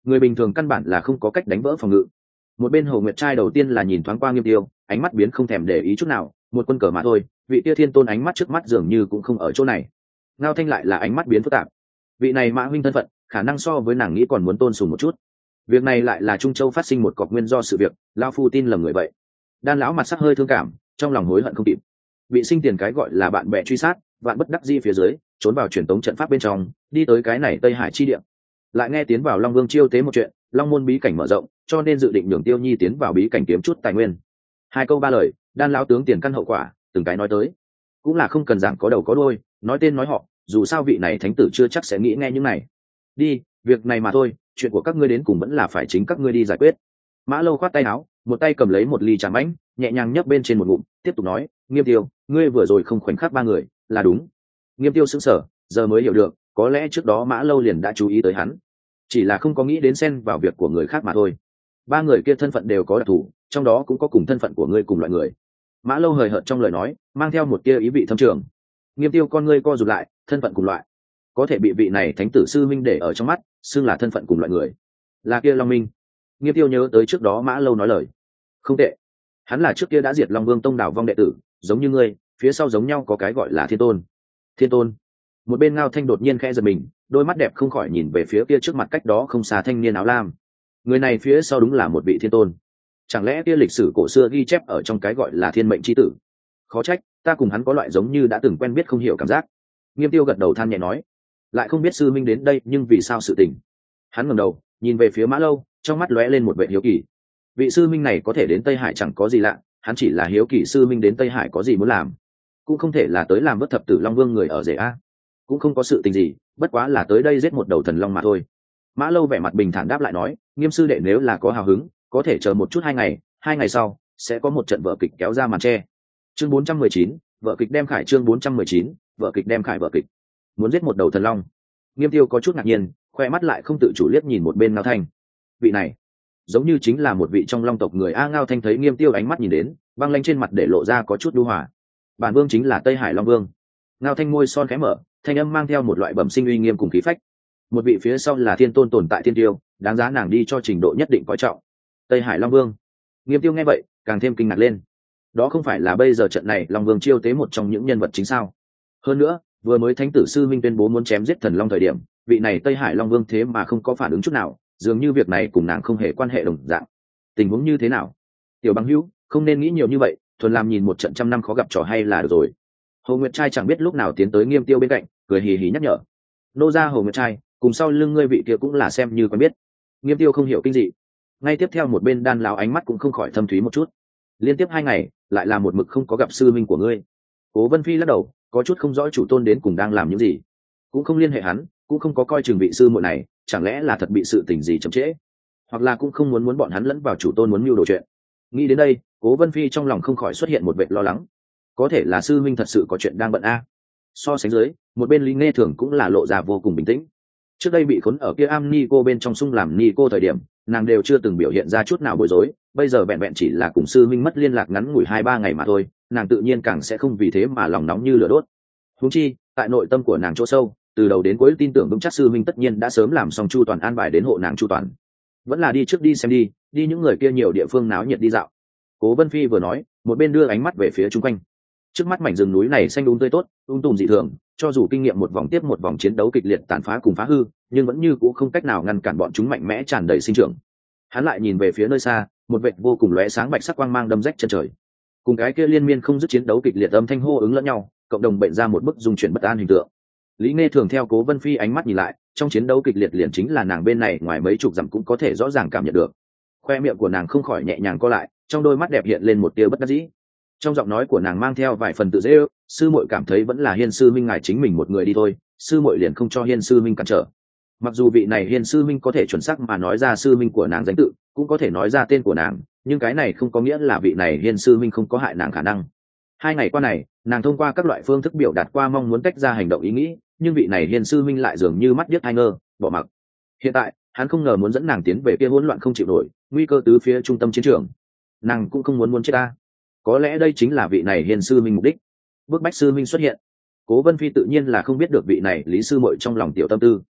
người bình thường căn bản là không có cách đánh vỡ phòng ngự. Một bên Hồ Nguyệt trai đầu tiên là nhìn thoáng qua Nghiêm Tiêu, ánh mắt biến không thèm để ý chút nào, một quân cờ mà thôi, vị tia thiên tôn ánh mắt trước mắt dường như cũng không ở chỗ này. Ngao Thanh lại là ánh mắt biến phức tạp. Vị này Mã huynh thân phận, khả năng so với nàng nghĩ còn muốn tôn sùng một chút. Việc này lại là Trung Châu phát sinh một cọc nguyên do sự việc, lão phu tin lầm người vậy. Đan lão mặt sắc hơi thương cảm, trong lòng hối hận không kịp. Bị sinh tiền cái gọi là bạn bè truy sát, vạn bất đắc dĩ phía dưới, trốn vào truyền tống trận pháp bên trong, đi tới cái này Tây Hải chi địa. Lại nghe tiến vào Long Vương chiêu tế một chuyện, Long môn bí cảnh mở rộng, cho nên dự định nhường Tiêu Nhi tiến vào bí cảnh kiếm chút tài nguyên. Hai câu ba lời, Đan lão tướng tiền căn hậu quả, từng cái nói tới. Cũng là không cần giảng có đầu có đuôi, nói tên nói họ, dù sao vị này thánh tử chưa chắc sẽ nghĩ nghe những này. Đi, việc này mà thôi, chuyện của các ngươi đến cùng vẫn là phải chính các ngươi đi giải quyết. Mã Lâu khoát tay áo, một tay cầm lấy một ly trà mãnh, nhẹ nhàng nhấp bên trên một ngụm, tiếp tục nói, Nghiêm Tiêu, ngươi vừa rồi không khoảnh khắc ba người, là đúng. Nghiêm Tiêu sững sờ, giờ mới hiểu được, có lẽ trước đó Mã Lâu liền đã chú ý tới hắn, chỉ là không có nghĩ đến xen vào việc của người khác mà thôi. Ba người kia thân phận đều có đặc thù, trong đó cũng có cùng thân phận của ngươi cùng loại người. Mã Lâu hời hợt trong lời nói, mang theo một tia ý vị thâm trường. Nghiêm Tiêu con ngươi co rụt lại, thân phận cùng loại, có thể bị vị này thánh tử sư minh để ở trong mắt, xưng là thân phận cùng loại người, là kia Long Minh. Nghiêm Tiêu nhớ tới trước đó Mã Lâu nói lời, không tệ, hắn là trước kia đã diệt Long Vương tông đảo vong đệ tử, giống như ngươi, phía sau giống nhau có cái gọi là Thiên Tôn. Thiên Tôn? Một bên Ngao Thanh đột nhiên khẽ giật mình, đôi mắt đẹp không khỏi nhìn về phía kia trước mặt cách đó không xa thanh niên áo lam. Người này phía sau đúng là một vị Thiên Tôn. Chẳng lẽ kia lịch sử cổ xưa ghi chép ở trong cái gọi là thiên mệnh chi tử? Khó trách, ta cùng hắn có loại giống như đã từng quen biết không hiểu cảm giác. Nghiêm Tiêu gật đầu than nhẹ nói, lại không biết sư minh đến đây nhưng vì sao sự tình. Hắn ngẩng đầu nhìn về phía Mã Lâu, trong mắt lóe lên một vẻ hiếu kỳ. Vị sư minh này có thể đến Tây Hải chẳng có gì lạ, hắn chỉ là hiếu kỳ sư minh đến Tây Hải có gì muốn làm, cũng không thể là tới làm vất thập tử Long Vương người ở rể a. Cũng không có sự tình gì, bất quá là tới đây giết một đầu thần long mà thôi. Mã Lâu vẻ mặt bình thản đáp lại nói, Nghiêm sư đệ nếu là có hào hứng, có thể chờ một chút 2 ngày sau sẽ có một trận vở kịch kéo ra màn che. Chương 419, vở kịch đem khải. Chương 419, vở kịch đem khải. Vở kịch muốn giết một đầu thần long. Nghiêm Tiêu có chút ngạc nhiên, khoe mắt lại không tự chủ liếc nhìn một bên Ngao Thanh. Vị này giống như chính là một vị trong long tộc người a. Ngao Thanh thấy Nghiêm Tiêu ánh mắt nhìn đến, băng lanh trên mặt để lộ ra có chút đu hòa. Bản vương chính là Tây Hải Long Vương. Ngao Thanh môi son khẽ mở, thanh âm mang theo một loại bẩm sinh uy nghiêm cùng khí phách. Một vị phía sau là Thiên Tôn tồn tại thiên tiêu, đáng giá nàng đi cho trình độ nhất định coi trọng. Tây Hải Long Vương. Nghiêm Tiêu nghe vậy càng thêm kinh ngạc lên. Đó không phải là bây giờ trận này Long Vương chiêu tế một trong những nhân vật chính sao? Hơn nữa, vừa mới thánh tử sư minh tuyên bố muốn chém giết thần long thời điểm, vị này Tây Hải Long Vương thế mà không có phản ứng chút nào, dường như việc này cùng nàng không hề quan hệ đồng dạng. Tình huống như thế nào? Tiểu Bằng Hữu, không nên nghĩ nhiều như vậy, thuần làm nhìn một trận trăm năm khó gặp trò hay là được rồi. Hồ Nguyệt trai chẳng biết lúc nào tiến tới Nghiêm Tiêu bên cạnh, cười hì hì nhắc nhở. Nô gia Hồ Nguyệt trai, cùng sau lưng ngươi vị kia cũng là xem như quen biết. Nghiêm Tiêu không hiểu kinh dị. Ngay tiếp theo một bên Đan lão ánh mắt cũng không khỏi thâm thúy một chút. Liên tiếp 2 ngày, lại là một mực không có gặp sư minh của ngươi. Cố Vân Phi lắc đầu, có chút không rõ chủ tôn đến cùng đang làm những gì, cũng không liên hệ hắn, cũng không có coi chừng vị sư muội này, chẳng lẽ là thật bị sự tình gì chậm trễ, hoặc là cũng không muốn bọn hắn lẫn vào chủ tôn muốn mưu đồ chuyện. Nghĩ đến đây, Cố Vân Phi trong lòng không khỏi xuất hiện một vệt lo lắng, có thể là sư minh thật sự có chuyện đang bận a. So sánh dưới, một bên Lý Nghe Thường cũng là lộ ra vô cùng bình tĩnh. Trước đây bị khốn ở kia am ni cô bên trong sung làm ni cô thời điểm, nàng đều chưa từng biểu hiện ra chút nào bối rối, bây giờ vẹn vẹn chỉ là cùng sư minh mất liên lạc ngắn ngủi 2-3 ngày mà thôi, nàng tự nhiên càng sẽ không vì thế mà lòng nóng như lửa đốt. Huống chi, tại nội tâm của nàng chỗ sâu, từ đầu đến cuối tin tưởng vững chắc sư minh tất nhiên đã sớm làm xong chu toàn an bài đến hộ nàng chu toàn. Vẫn là đi trước đi xem đi những người kia nhiều địa phương náo nhiệt đi dạo. Cố Vân Phi vừa nói, một bên đưa ánh mắt về phía chung quanh. Trước mắt mảnh rừng núi này xanh tươi tốt, tùm dị thường, cho dù kinh nghiệm một vòng tiếp một vòng chiến đấu kịch liệt tàn phá cùng phá hư, nhưng vẫn như cũ không cách nào ngăn cản bọn chúng mạnh mẽ tràn đầy sinh trưởng. Hắn lại nhìn về phía nơi xa, một vệt vô cùng lóe sáng bạch sắc quang mang đâm rách chân trời. Cùng cái kia liên miên không dứt chiến đấu kịch liệt âm thanh hô ứng lẫn nhau, cộng đồng bệnh ra một bức dung chuyển bất an hình tượng. Lý Nghe Thường theo Cố Vân Phi ánh mắt nhìn lại, trong chiến đấu kịch liệt liền chính là nàng bên này ngoài mấy chục dặm cũng có thể rõ ràng cảm nhận được. Khoe miệng của nàng không khỏi nhẹ nhàng co lại, trong đôi mắt đẹp hiện lên một tia bất đắc dĩ. Trong giọng nói của nàng mang theo vài phần tự dễ ước, sư muội cảm thấy vẫn là Hiên sư minh ngài chính mình một người đi thôi, sư muội liền không cho Hiên sư minh cản trở. Mặc dù vị này Hiên sư minh có thể chuẩn xác mà nói ra sư minh của nàng danh tự, cũng có thể nói ra tên của nàng, nhưng cái này không có nghĩa là vị này Hiên sư minh không có hại nàng khả năng. 2 ngày qua này, nàng thông qua các loại phương thức biểu đạt qua mong muốn tách ra hành động ý nghĩ, nhưng vị này Hiên sư minh lại dường như mắt điếc hai ngơ, bỏ mặc. Hiện tại, hắn không ngờ muốn dẫn nàng tiến về kia hỗn loạn không chịu nổi, nguy cơ tứ phía trung tâm chiến trường. Nàng cũng không muốn chết ta. Có lẽ đây chính là vị này Hiên sư minh mục đích. Bước bách sư minh xuất hiện. Cố Vân Phi tự nhiên là không biết được vị này Lý sư muội trong lòng tiểu tâm tư.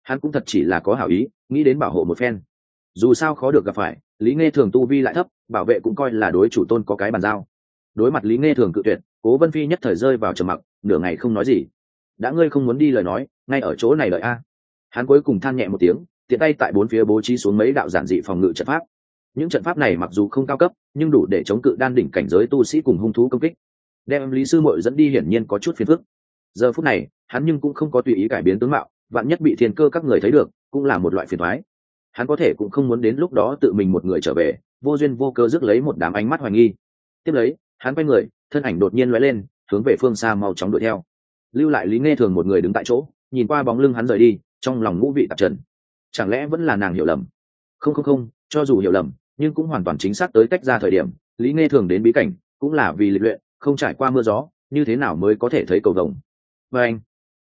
hắn cũng thật chỉ là có hảo ý nghĩ đến bảo hộ một phen. Dù sao khó được gặp phải, Lý Nghe Thường tu vi lại thấp, bảo vệ cũng coi là đối chủ tôn có cái bàn giao. Đối mặt Lý Nghe Thường cự tuyệt, Cố Vân Phi nhất thời rơi vào trầm mặc, nửa ngày không nói gì. Đã ngươi không muốn đi lời nói, ngay ở chỗ này đợi a. Hắn cuối cùng than nhẹ một tiếng, tiện tay tại bốn phía bố trí xuống mấy đạo giản dị phòng ngự trận pháp. Những trận pháp này mặc dù không cao cấp, nhưng đủ để chống cự đan đỉnh cảnh giới tu sĩ cùng hung thú công kích. Đem Lý sư muội dẫn đi hiển nhiên có chút phiền phức. Giờ phút này, hắn nhưng cũng không có tùy ý cải biến tướng mạo, vạn nhất bị thiên cơ các người thấy được, cũng là một loại phiền toái. Hắn có thể cũng không muốn đến lúc đó tự mình một người trở về, vô duyên vô cớ rước lấy một đám ánh mắt hoài nghi. Tiếp lấy, hắn quay người, thân ảnh đột nhiên lóe lên, hướng về phương xa mau chóng đuổi theo. Lưu lại Lý Nghe Thường một người đứng tại chỗ, nhìn qua bóng lưng hắn rời đi, trong lòng ngũ vị tạp trần. Chẳng lẽ vẫn là nàng hiểu lầm? Không, cho dù hiểu lầm, nhưng cũng hoàn toàn chính xác tới tách ra thời điểm, Lý Nghe Thường đến bí cảnh, cũng là vì lịch luyện, không trải qua mưa gió, như thế nào mới có thể thấy cầu vồng. Và anh,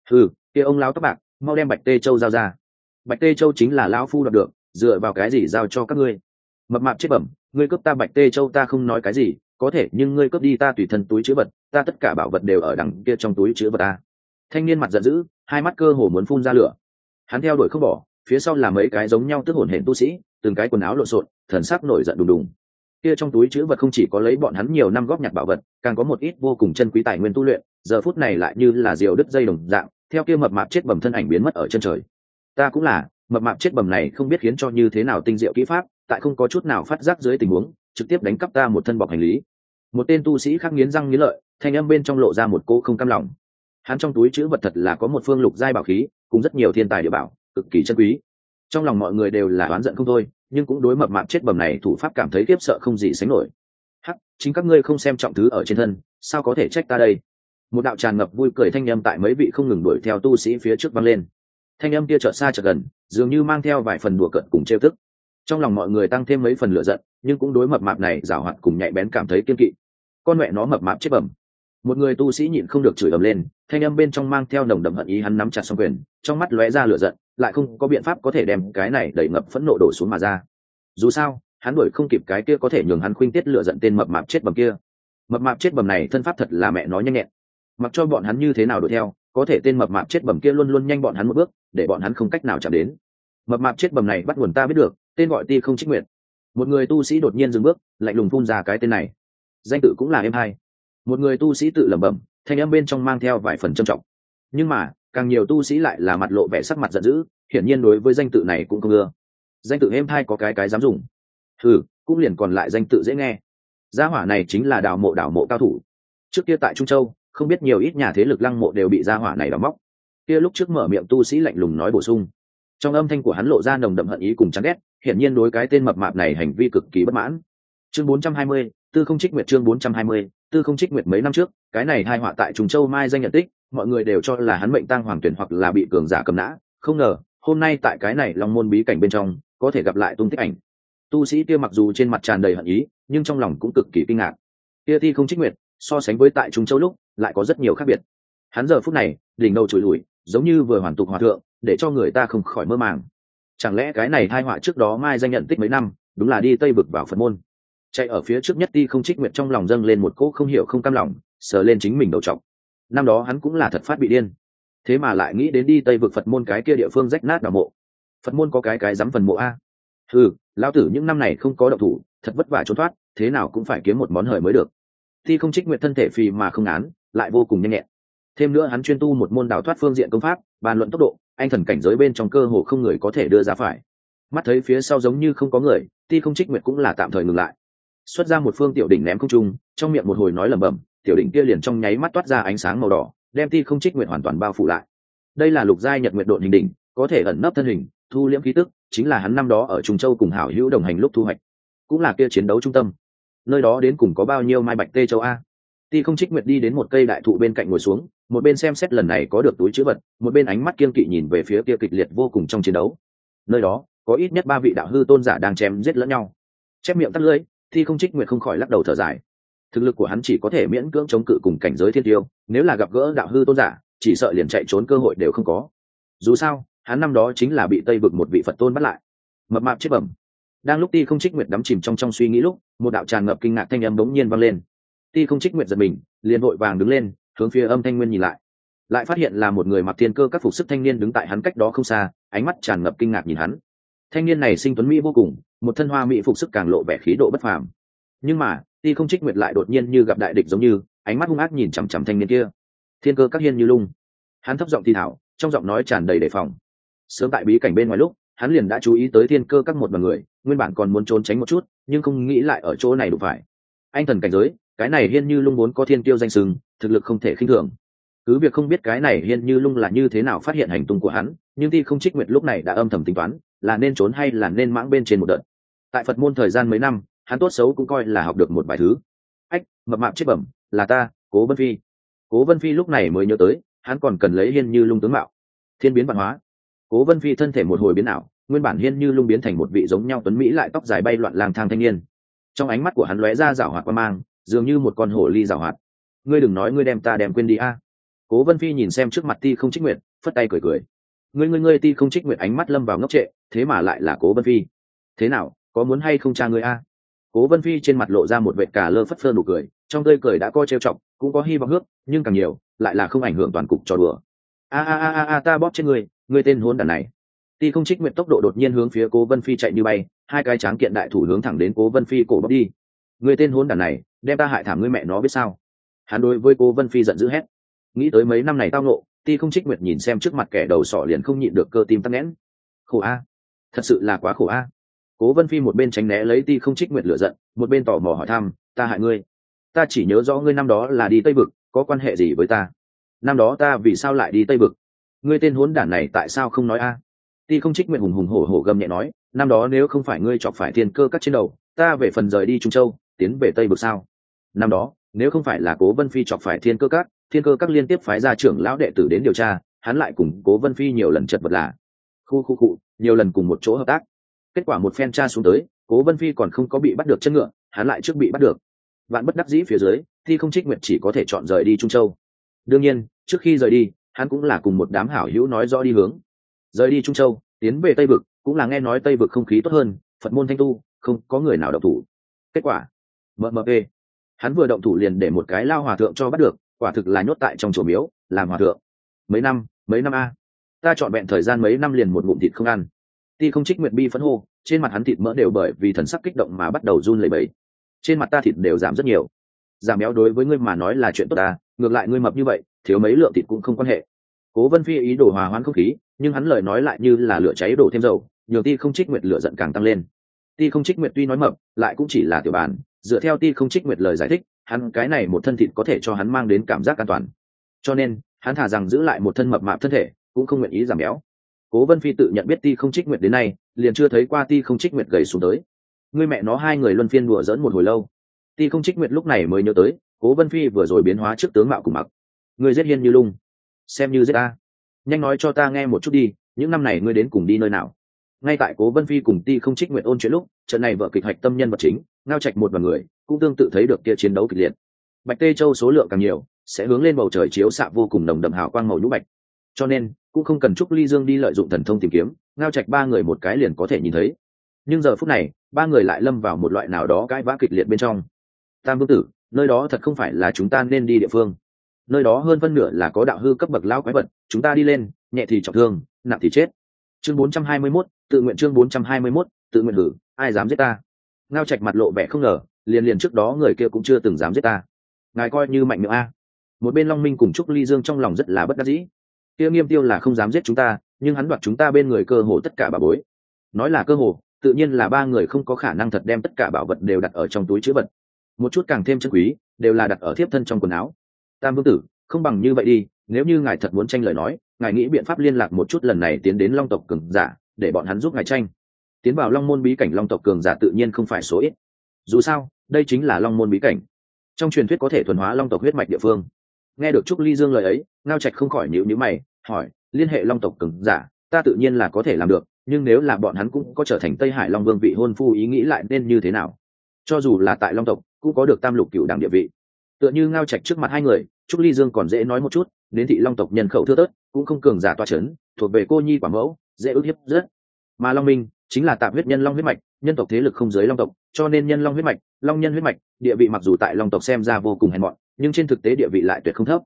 kia ông lão tóc bạc, mau đem Bạch Tê Châu giao ra. Bạch Tê Châu chính là lão phu đoạt được, dựa vào cái gì giao cho các ngươi? Mập mạp chết bẩm, ngươi cướp ta Bạch Tê Châu ta không nói cái gì, có thể nhưng ngươi cướp đi ta tùy thân túi chứa vật, ta tất cả bảo vật đều ở đằng kia trong túi chứa vật ta. Thanh niên mặt giận dữ, hai mắt cơ hồ muốn phun ra lửa. Hắn theo đuổi không bỏ, phía sau là mấy cái giống nhau tức hổn hển tu sĩ, từng cái quần áo lộn xộn, thần sắc nổi giận đùng đùng. Kia trong túi chứa vật không chỉ có lấy bọn hắn nhiều năm góp nhặt bảo vật, càng có một ít vô cùng chân quý tài nguyên tu luyện, giờ phút này lại như là diều đứt dây đồng dạng, theo kia mập mạp chết bầm thân ảnh biến mất ở chân trời. Ta cũng là, mập mạp chết bầm này không biết khiến cho như thế nào tinh diệu kỹ pháp, tại không có chút nào phát giác dưới tình huống, trực tiếp đánh cắp ta một thân bọc hành lý. Một tên tu sĩ khác nghiến răng nghiến lợi, thanh âm bên trong lộ ra một cô không cam lòng. Hắn trong túi chứa vật thật là có một phương lục giai bảo khí, cùng rất nhiều thiên tài địa bảo, cực kỳ chân quý. Trong lòng mọi người đều là oán giận không thôi, nhưng cũng đối mập mạp chết bầm này thủ pháp cảm thấy khiếp sợ không gì sánh nổi. Hắc, chính các ngươi không xem trọng thứ ở trên thân, sao có thể trách ta đây? Một đạo tràn ngập vui cười thanh âm tại mấy vị không ngừng đuổi theo tu sĩ phía trước vang lên. Thanh âm kia chợt xa chợt gần, dường như mang theo vài phần đùa cợt cùng trêu tức. Trong lòng mọi người tăng thêm mấy phần lửa giận, nhưng cũng đối mập mạp này giảo hoạt cùng nhạy bén cảm thấy kiên kỵ. Con mẹ nó mập mạp chết bẩm. Một người tu sĩ nhịn không được chửi ầm lên, thanh âm bên trong mang theo nồng đậm hận ý, hắn nắm chặt song quyền, trong mắt lóe ra lửa giận, lại không có biện pháp có thể đem cái này đẩy ngập phẫn nộ đổ xuống mà ra. Dù sao, hắn đuổi không kịp cái kia có thể nhường hắn khuynh tiết lửa giận tên mập mạp chết bầm kia. Mập mạp chết bầm này thân pháp thật là mẹ nó nhanh nhẹn. Mặc cho bọn hắn như thế nào đuổi theo, có thể tên mập mạp chết bầm kia luôn luôn nhanh bọn hắn một bước, để bọn hắn không cách nào chạm đến. Mập mạp chết bầm này bắt nguồn ta biết được, tên gọi Ti Không Trích Nguyệt. Một người tu sĩ đột nhiên dừng bước, lạnh lùng phun ra cái tên này. Danh tự cũng là em hai. Một người tu sĩ tự lẩm bẩm, thanh âm bên trong mang theo vài phần trầm trọng. Nhưng mà, càng nhiều tu sĩ lại là mặt lộ vẻ sắc mặt giận dữ, hiển nhiên đối với danh tự này cũng không ưa. Danh tự em hai có cái dám dùng. Cũng liền còn lại danh tự dễ nghe. Gia hỏa này chính là đảo mộ cao thủ. Trước kia tại Trung Châu, không biết nhiều ít nhà thế lực lăng mộ đều bị gia hỏa này đào móc. Kia lúc trước mở miệng tu sĩ lạnh lùng nói bổ sung. Trong âm thanh của hắn lộ ra nồng đậm hận ý cùng chán ghét, hiển nhiên đối cái tên mập mạp này hành vi cực kỳ bất mãn. Chương 420, Tư Không Trích Nguyệt. Chương 420, Tư Không Trích Nguyệt. Mấy năm trước, cái này hai họa tại Trung Châu mai danh nhận tích, mọi người đều cho là hắn mệnh tang hoàng tuyển hoặc là bị cường giả cầm nã, không ngờ, hôm nay tại cái này Long Môn bí cảnh bên trong, có thể gặp lại tung tích ảnh. Tu sĩ kia mặc dù trên mặt tràn đầy hận ý, nhưng trong lòng cũng cực kỳ kinh ngạc. Kia Ti Không Trích Nguyệt, so sánh với tại Trung Châu lúc, lại có rất nhiều khác biệt. Hắn giờ phút này, đỉnh đầu trùi lùi, giống như vừa hoàn tục hòa thượng, để cho người ta không khỏi mơ màng. Chẳng lẽ cái này tai họa trước đó mai danh nhận tích mấy năm, đúng là đi Tây vực vào Phật môn. Chạy ở phía trước nhất Ti Không Trích Nguyệt trong lòng dâng lên một cỗ không hiểu không cam lòng, sờ lên chính mình đầu trọc. Năm đó hắn cũng là thật phát bị điên, thế mà lại nghĩ đến đi Tây vực Phật môn cái kia địa phương rách nát đào mộ. Phật môn có cái dám phần mộ a? Lão tử những năm này không có động thủ, thật vất vả trốn thoát, thế nào cũng phải kiếm một món hời mới được. Ti Không Trích Nguyệt thân thể phì mà không án, lại vô cùng nhanh nhẹn. Thêm nữa hắn chuyên tu một môn đào thoát phương diện công pháp, bàn luận tốc độ, anh thần cảnh giới bên trong cơ hồ không người có thể đưa ra phải. Mắt thấy phía sau giống như không có người, Ti Không Trích Nguyệt cũng là tạm thời ngừng lại. Xuất ra một phương tiểu đỉnh ném không trung, trong miệng một hồi nói lẩm bẩm, tiểu đỉnh kia liền trong nháy mắt toát ra ánh sáng màu đỏ, đem Ti Không Trích Nguyệt hoàn toàn bao phủ lại. Đây là lục giai nhật nguyệt độn hình đỉnh, có thể ẩn nấp thân hình, thu liễm khí tức, chính là hắn năm đó ở Trung Châu cùng hảo hữu đồng hành lúc thu hoạch, cũng là kia chiến đấu trung tâm. Nơi đó đến cùng có bao nhiêu mai Bạch Tê Châu a? Ti Không Trích Nguyệt đi đến một cây đại thụ bên cạnh ngồi xuống, một bên xem xét lần này có được túi trữ vật, một bên ánh mắt kiên kỵ nhìn về phía kia kịch liệt vô cùng trong chiến đấu. Nơi đó có ít nhất 3 vị đạo hư tôn giả đang chém giết lẫn nhau. Chép miệng tắt lưỡi, Ti Không Trích Nguyệt không khỏi lắc đầu thở dài. Thực lực của hắn chỉ có thể miễn cưỡng chống cự cùng cảnh giới thiên tiêu, nếu là gặp gỡ đạo hư tôn giả, chỉ sợ liền chạy trốn cơ hội đều không có. Dù sao, hắn năm đó chính là bị Tây vực một vị Phật tôn bắt lại. Mập mạp chết bẩm. Đang lúc Ti Không Trích Nguyệt đắm chìm trong suy nghĩ lúc, một đạo tràn ngập kinh ngạc thanh âm bỗng nhiên vang lên. Ti Không Trích Nguyệt giật mình, liền vội vàng đứng lên, hướng phía âm thanh nguyên nhìn lại. lại phát hiện là một người mặc thiên cơ các phục sức thanh niên đứng tại hắn cách đó không xa, ánh mắt tràn ngập kinh ngạc nhìn hắn. Thanh niên này sinh tuấn mỹ vô cùng, một thân hoa mỹ phục sức càng lộ vẻ khí độ bất phàm. Nhưng mà Ti Không Trích Nguyệt lại đột nhiên như gặp đại địch giống như, ánh mắt hung ác nhìn chằm chằm thanh niên kia. Thiên cơ các Hiên Như Lung. Hắn thấp giọng thì thảo, trong giọng nói tràn đầy đề phòng. Sớm tại bí cảnh bên ngoài lúc, hắn liền đã chú ý tới thiên cơ các một bằng người, nguyên bản còn muốn trốn tránh một chút, nhưng không nghĩ lại ở chỗ này đụng phải. Anh thần cảnh giới, cái này Hiên Như Lung muốn có thiên tiêu danh xưng, thực lực không thể khinh thường. Cứ việc không biết cái này Hiên Như Lung là như thế nào phát hiện hành tung của hắn, nhưng Ti Không Trích Nguyệt lúc này đã âm thầm tính toán, là nên trốn hay là nên mãng bên trên một đợt. Tại Phật môn thời gian mấy năm, hắn tốt xấu cũng coi là học được một vài thứ. Ách, mập mạp chết bẩm, là ta, Cố Vân Phi. Cố Vân Phi lúc này mới nhớ tới, hắn còn cần lấy Hiên Như Lung tướng mạo. Thiên biến văn hóa. Cố Vân Phi thân thể một hồi biến ảo, nguyên bản Hiên Như Lung biến thành một vị giống nhau tuấn mỹ lại tóc dài bay loạn lang thang thanh niên. Trong ánh mắt của hắn lóe ra giảo hoạt quan mang, dường như một con hổ ly giảo hoạt. Ngươi đừng nói ngươi đem ta đem quên đi a. Cố Vân Phi nhìn xem trước mặt Ti Không Trích Nguyệt, phất tay cười cười. Ngươi Ti Không Trích Nguyệt ánh mắt lâm vào ngốc trệ, thế mà lại là Cố Vân Phi. Thế nào, có muốn hay không cha ngươi a? Cố Vân Phi trên mặt lộ ra một vệt cà lơ phất phơ nụ cười, trong tươi cười đã coi trêu chọc, cũng có hy vọng hước, nhưng càng nhiều lại là không ảnh hưởng toàn cục trò đùa. Ta bóp chết ngươi tên hỗn đản này. Ti Không Trích Nguyệt tốc độ đột nhiên hướng phía Cố Vân Phi chạy như bay, hai cái tráng kiện đại thủ hướng thẳng đến Cố Vân Phi cổ bóp đi. Ngươi tên hỗn đản này, đem ta hại thảm ngươi mẹ nó biết sao? Hắn đối với Cố Vân Phi giận dữ hét. Nghĩ tới mấy năm này tao nộ, Ti Không Trích Nguyệt nhìn xem trước mặt kẻ đầu sỏ liền không nhịn được cơ tim tắc nghẽn. Khổ a, thật sự là quá khổ a. Cố Vân Phi một bên tránh né lấy Ti Không Trích Nguyệt lửa giận, một bên tò mò hỏi thăm, ta hại ngươi? Ta chỉ nhớ rõ ngươi năm đó là đi Tây Vực, có quan hệ gì với ta? Năm đó ta vì sao lại đi Tây Vực? Ngươi tên hỗn đản này tại sao không nói a? Ti Không Trích Nguyệt hùng hùng hổ hổ gầm nhẹ nói, năm đó nếu không phải ngươi chọc phải thiên cơ các trên đầu, ta về phần rời đi Trung Châu, tiến về Tây Vực sao? Năm đó nếu không phải là Cố Vân Phi chọc phải thiên cơ các liên tiếp phái ra trưởng lão đệ tử đến điều tra, hắn lại cùng Cố Vân Phi nhiều lần chật vật là khu nhiều lần cùng một chỗ hợp tác. Kết quả một phen tra xuống tới, Cố Vân Phi còn không có bị bắt được chân ngựa, hắn lại trước bị bắt được. Vạn bất đắc dĩ phía dưới, Ti Không Trích Nguyệt chỉ có thể chọn rời đi Trung Châu. Đương nhiên, trước khi rời đi, hắn cũng là cùng một đám hảo hữu nói rõ đi hướng. Rời đi Trung Châu, tiến về Tây Vực, cũng là nghe nói Tây Vực không khí tốt hơn, Phật môn thanh tu, không có người nào động thủ. Kết quả, MMP, hắn vừa động thủ liền để một cái lao hòa thượng cho bắt được, quả thực là nhốt tại trong chùa miếu, làm hòa thượng. Mấy năm a, ta chọn vẹn thời gian mấy năm liền một ngụm thịt không ăn. Ti Không Trích Nguyệt bi phẫn hô, trên mặt hắn thịt mỡ đều bởi vì thần sắc kích động mà bắt đầu run lẩy bẩy. Trên mặt ta thịt đều giảm rất nhiều. Giảm béo đối với ngươi mà nói là chuyện tốt ta, ngược lại ngươi mập như vậy, thiếu mấy lượng thịt cũng không quan hệ. Cố Vân Phi ý đồ hòa hoãn không khí, nhưng hắn lời nói lại như là lửa cháy đổ thêm dầu, nhường Ti Không Trích Nguyệt lửa giận càng tăng lên. Ti Không Trích Nguyệt tuy nói mập, lại cũng chỉ là tiểu bản, dựa theo Ti Không Trích Nguyệt lời giải thích, hắn cái này một thân thịt có thể cho hắn mang đến cảm giác an toàn. Cho nên, hắn thà rằng giữ lại một thân mập mạp thân thể, cũng không nguyện ý giảm béo. Cố Vân Phi tự nhận biết Ti Không Trích Nguyệt đến nay, liền chưa thấy qua Ti Không Trích Nguyệt gầy xuống tới. Ngươi mẹ nó hai người luân phiên đùa giỡn một hồi lâu. Ti Không Trích Nguyệt lúc này mới nhớ tới, Cố Vân Phi vừa rồi biến hóa trước tướng mạo cùng mặc. Ngươi giết Hiên Như Lung, xem như giết ta. Nhanh nói cho ta nghe một chút đi, những năm này ngươi đến cùng đi nơi nào? Ngay tại Cố Vân Phi cùng Ti Không Trích Nguyệt ôn chuyện lúc, trận này vở kịch hạch tâm nhân vật chính, Ngao Trạch một và người, cũng tương tự thấy được kia chiến đấu kịch liệt. Bạch Tê Châu số lượng càng nhiều, sẽ hướng lên bầu trời chiếu xạ vô cùng nồng đậm hào quang màu nhũ bạch. Cho nên, cũng không cần Trúc Ly Dương đi lợi dụng thần thông tìm kiếm, Ngao Trạch ba người một cái liền có thể nhìn thấy. Nhưng giờ phút này, ba người lại lâm vào một loại nào đó cãi vã kịch liệt bên trong. Tam Vương Tử, nơi đó thật không phải là chúng ta nên đi địa phương. Nơi đó hơn phân nửa là có đạo hư cấp bậc lão quái vật, chúng ta đi lên, nhẹ thì trọng thương, nặng thì chết. Chương 421, tự nguyện chương 421, tự nguyện hử, ai dám giết ta? Ngao Trạch mặt lộ vẻ không ngờ, liền trước đó người kia cũng chưa từng dám giết ta. Ngài coi như mạnh miệng a. Một bên Long Minh cùng Trúc Ly Dương trong lòng rất là bất đắc dĩ. Kia Nghiêm Tiêu là không dám giết chúng ta, nhưng hắn đoạt chúng ta bên người cơ hồ tất cả bảo bối. Nói là cơ hồ, tự nhiên là ba người không có khả năng thật đem tất cả bảo vật đều đặt ở trong túi trữ vật. Một chút càng thêm chân quý, đều là đặt ở thiếp thân trong quần áo. Tam Vương Tử, không bằng như vậy đi, nếu như ngài thật muốn tranh lời nói, ngài nghĩ biện pháp liên lạc một chút lần này tiến đến Long tộc cường giả, để bọn hắn giúp ngài tranh. Tiến vào Long môn bí cảnh Long tộc cường giả tự nhiên không phải số ít. Dù sao, đây chính là Long môn bí cảnh. Trong truyền thuyết có thể thuần hóa Long tộc huyết mạch địa phương. Nghe được Trúc Ly Dương lời ấy, Ngao Trạch không khỏi nhíu nhíu mày, hỏi, liên hệ Long tộc cường giả, ta tự nhiên là có thể làm được, nhưng nếu là bọn hắn cũng có trở thành Tây Hải Long Vương vị hôn phu ý nghĩ lại nên như thế nào? Cho dù là tại Long tộc, cũng có được tam lục cửu đẳng địa vị. Tựa như Ngao Trạch trước mặt hai người, Trúc Ly Dương còn dễ nói một chút, đến thị Long tộc nhân khẩu thưa thớt, cũng không cường giả toa chấn, thuộc về cô nhi quả mẫu, dễ ức hiếp rất. Mà Long Minh chính là tạp huyết nhân long huyết mạch, nhân tộc thế lực không giới Long tộc, cho nên nhân long huyết mạch, long nhân huyết mạch, địa vị mặc dù tại Long tộc xem ra vô cùng hèn mọn, nhưng trên thực tế địa vị lại tuyệt không thấp.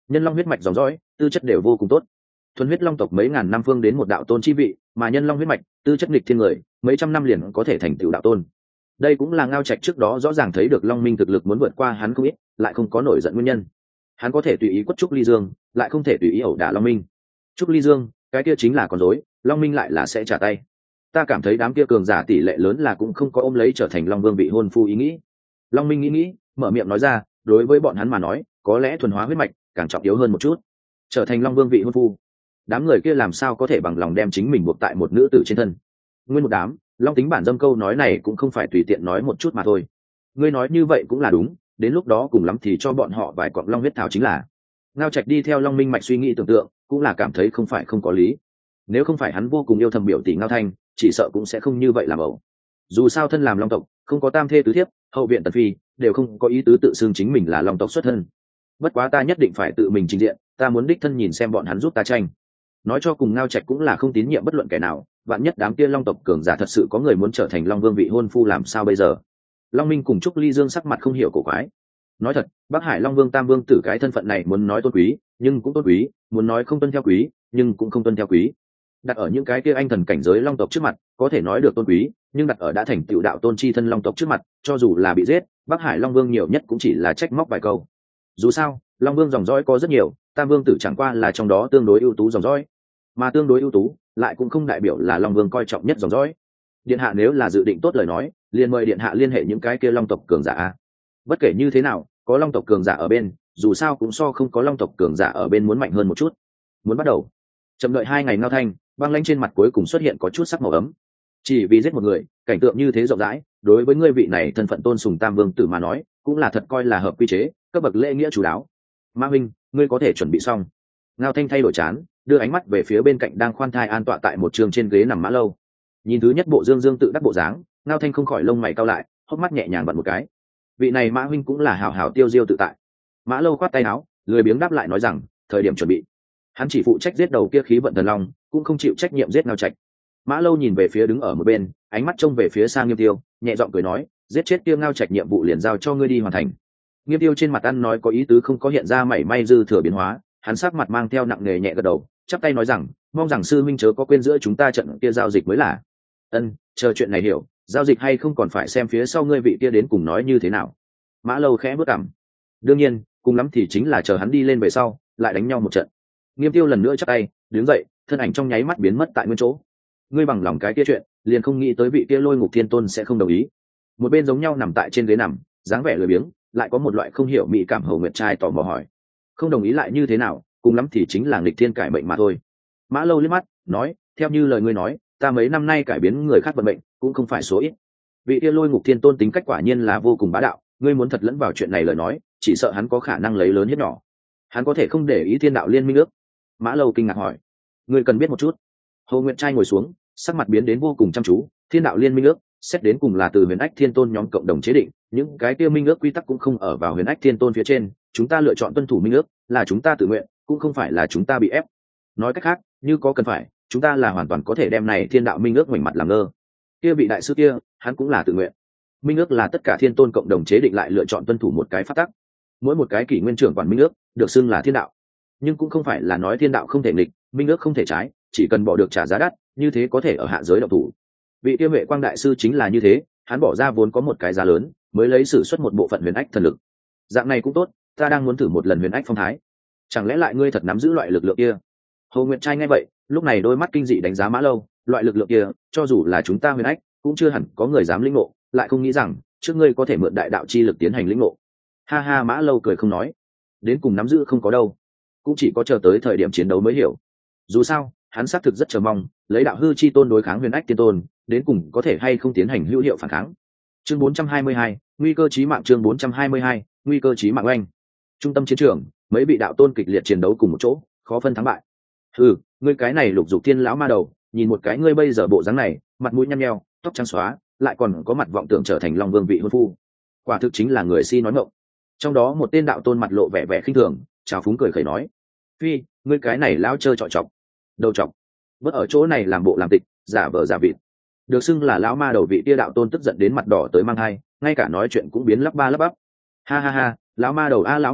nhân long huyết mạch dòng dõi tư chất đều vô cùng tốt. Thuần huyết long tộc mấy ngàn năm phương đến một đạo tôn chi vị, mà nhân long huyết mạch tư chất nghịch thiên người, mấy trăm năm liền có thể thành tựu đạo tôn. Đây cũng là Ngao Trạch trước đó rõ ràng thấy được Long Minh thực lực muốn vượt qua hắn không ít, lại không có nổi giận nguyên nhân. Hắn có thể tùy ý quất Trúc Ly Dương, lại không thể tùy ý ẩu đả Long Minh. Trúc Ly Dương, cái kia chính là con rối, Long Minh lại là sẽ trả tay. Ta cảm thấy đám kia cường giả tỷ lệ lớn là cũng không có ôm lấy trở thành Long Vương vị hôn phu ý nghĩ. Long Minh nghĩ, mở miệng nói ra, đối với bọn hắn mà nói, có lẽ thuần hóa huyết mạch càng trọng yếu hơn một chút. Trở thành Long Vương vị hôn phu, đám người kia làm sao có thể bằng lòng đem chính mình buộc tại một nữ tử trên thân. Nguyên một đám, Long tính bản dâm câu nói này cũng không phải tùy tiện nói một chút mà thôi. Ngươi nói như vậy cũng là đúng, đến lúc đó cùng lắm thì cho bọn họ vài cọng long huyết thảo chính là. Ngao Trạch đi theo Long Minh mạch suy nghĩ tưởng tượng, cũng là cảm thấy không phải không có lý. Nếu không phải hắn vô cùng yêu thầm biểu tỷ Ngao Thanh, chỉ sợ cũng sẽ không như vậy làm ẩu. Dù sao thân làm long tộc, không có tam thê tứ thiếp, hậu viện tần phi đều không có ý tứ tự xưng chính mình là long tộc xuất thân. Bất quá ta nhất định phải tự mình trình diện, ta muốn đích thân nhìn xem bọn hắn giúp ta tranh. Nói cho cùng Ngao Trạch cũng là không tín nhiệm bất luận kẻ nào, vạn nhất đám kia long tộc cường giả thật sự có người muốn trở thành Long Vương vị hôn phu làm sao bây giờ. Long Minh cùng Trúc Ly Dương sắc mặt không hiểu cổ quái. Nói thật, Bắc Hải Long Vương Tam Vương tử cái thân phận này muốn nói tôn quý, nhưng cũng tôn quý, muốn nói không tuân theo quý, nhưng cũng không tuân theo quý. Đặt ở những cái kia anh thần cảnh giới long tộc trước mặt, có thể nói được tôn quý, nhưng đặt ở đã thành tựu đạo tôn chi thân long tộc trước mặt, cho dù là bị giết, Bắc Hải Long Vương nhiều nhất cũng chỉ là trách móc vài câu. Dù sao, Long Vương dòng dõi có rất nhiều, Tam Vương tử chẳng qua là trong đó tương đối ưu tú dòng dõi, mà tương đối ưu tú lại cũng không đại biểu là Long Vương coi trọng nhất dòng dõi. Điện hạ nếu là dự định tốt lời nói, liền mời điện hạ liên hệ những cái kia long tộc cường giả. Bất kể như thế nào, có long tộc cường giả ở bên, dù sao cũng so không có long tộc cường giả ở bên muốn mạnh hơn một chút. Muốn bắt đầu, chậm đợi 2 ngày Ngao Thanh, băng lãnh trên mặt cuối cùng xuất hiện có chút sắc màu ấm. Chỉ vì giết một người, cảnh tượng như thế rộng rãi, đối với ngươi vị này thân phận tôn sùng Tam Vương tử mà nói, cũng là thật coi là hợp quy chế, cấp bậc lễ nghĩa chủ đáo. Ma huynh, ngươi có thể chuẩn bị xong. Ngao Thanh thay đổi chán, đưa ánh mắt về phía bên cạnh đang khoan thai an tọa tại một trường trên ghế nằm Mã Lâu. Nhìn thứ nhất bộ dương dương tự đắc bộ dáng, Ngao Thanh không khỏi lông mày cau lại, hốc mắt nhẹ nhàng bật một cái. Vị này Mã huynh cũng là hào hào tiêu diêu tự tại. Mã Lâu khoát tay áo, lười biếng đáp lại nói rằng, thời điểm chuẩn bị. Hắn chỉ phụ trách giết đầu kia khí vận thần long, cũng không chịu trách nhiệm giết Ngao Trạch. Mã Lâu nhìn về phía đứng ở một bên, ánh mắt trông về phía sang Nghiêm Tiêu, nhẹ giọng cười nói, giết chết kia Ngao Trạch nhiệm vụ liền giao cho ngươi đi hoàn thành. Nghiêm Tiêu trên mặt ăn nói có ý tứ không có hiện ra mảy may dư thừa biến hóa, hắn sắc mặt mang theo nặng nề nhẹ gật đầu, chắp tay nói rằng, mong rằng sư minh chớ có quên giữa chúng ta trận kia giao dịch mới là. Ân, chờ chuyện này hiểu, giao dịch hay không còn phải xem phía sau ngươi vị kia đến cùng nói như thế nào. Mã Lâu khẽ bước cằm. Đương nhiên, cùng lắm thì chính là chờ hắn đi lên về sau, lại đánh nhau một trận. Nghiêm Tiêu lần nữa chắp tay, đứng dậy, thân ảnh trong nháy mắt biến mất tại nguyên chỗ. Ngươi bằng lòng cái kia chuyện, liền không nghĩ tới vị kia Lôi Ngục Thiên Tôn sẽ không đồng ý. Một bên giống nhau nằm tại trên ghế nằm, dáng vẻ lười biếng, lại có một loại không hiểu mỹ cảm Hầu Nguyệt trai tò mò hỏi. Không đồng ý lại như thế nào, cùng lắm thì chính là nghịch thiên cải mệnh mà thôi. Mã Lâu liếc mắt, nói, theo như lời ngươi nói, ta mấy năm nay cải biến người khác vận mệnh, cũng không phải số ít. Vị kia Lôi Ngục Thiên Tôn tính cách quả nhiên là vô cùng bá đạo, ngươi muốn thật lẫn vào chuyện này lời nói, chỉ sợ hắn có khả năng lấy lớn hiếp nhỏ. Hắn có thể không để ý Thiên Đạo Liên Minh ước? Mã Lâu kinh ngạc hỏi. Ngươi cần biết một chút. Hồ Nguyệt trai ngồi xuống, sắc mặt biến đến vô cùng chăm chú. Thiên Đạo Liên Minh ước, xét đến cùng là từ Huyền Ách Thiên Tôn nhóm cộng đồng chế định, những cái kia minh ước quy tắc cũng không ở vào Huyền Ách Thiên Tôn phía trên, chúng ta lựa chọn tuân thủ minh ước, là chúng ta tự nguyện, cũng không phải là chúng ta bị ép. Nói cách khác, như có cần phải, chúng ta là hoàn toàn có thể đem này Thiên Đạo minh ước ngoảnh mặt làm ngơ. Kia vị đại sư kia, hắn cũng là tự nguyện. Minh ước là tất cả thiên tôn cộng đồng chế định lại lựa chọn tuân thủ một cái pháp tắc. Mỗi một cái kỷ nguyên trưởng quản minh ước được xưng là thiên đạo, nhưng cũng không phải là nói thiên đạo không thể nghịch, minh ước không thể trái, chỉ cần bỏ được trả giá đắt, như thế có thể ở hạ giới động thủ. Vị tiêu Huệ Quang đại sư chính là như thế, hắn bỏ ra vốn có một cái giá lớn, mới lấy sử xuất một bộ phận huyền ách thần lực. Dạng này cũng tốt, ta đang muốn thử một lần huyền ách phong thái. Chẳng lẽ lại ngươi thật nắm giữ loại lực lượng kia? Hồ Nguyệt trai nghe vậy, lúc này đôi mắt kinh dị đánh giá Mã Lâu, loại lực lượng kia, cho dù là chúng ta huyền ách, cũng chưa hẳn có người dám lĩnh ngộ, lại không nghĩ rằng trước ngươi có thể mượn đại đạo chi lực tiến hành lĩnh ngộ. Ha ha, Mã Lâu cười không nói, đến cùng nắm giữ không có đâu, cũng chỉ có chờ tới thời điểm chiến đấu mới hiểu. Dù sao, hắn xác thực rất chờ mong lấy đạo hư chi tôn đối kháng huyền ách tiên tôn, đến cùng có thể hay không tiến hành hữu hiệu phản kháng. Chương 422, nguy cơ chí mạng. Chương 422, nguy cơ chí mạng. Oanh. Trung tâm chiến trường, mấy vị đạo tôn kịch liệt chiến đấu cùng một chỗ, khó phân thắng bại. Ừ, ngươi cái này Lục Dục Thiên lão ma đầu, nhìn một cái ngươi bây giờ bộ dáng này, mặt mũi nhăn nheo, tóc trắng xóa, lại còn có mặt vọng tưởng trở thành Long Vương vị hôn phu, quả thực chính là người si nói ngọng. Trong đó một tên đạo tôn mặt lộ vẻ vẻ khinh thường, chào phúng cười khẩy nói, phi, ngươi cái này lão chơi trọi chọc, đầu chọc, bớt ở chỗ này làm bộ làm tịch, giả vờ giả vịt. Được xưng là lão ma đầu vị tia đạo tôn tức giận đến mặt đỏ tới mang hai, ngay cả nói chuyện cũng biến lắp ba lắp bắp. Ha ha ha, lão ma đầu a lão ma đầu,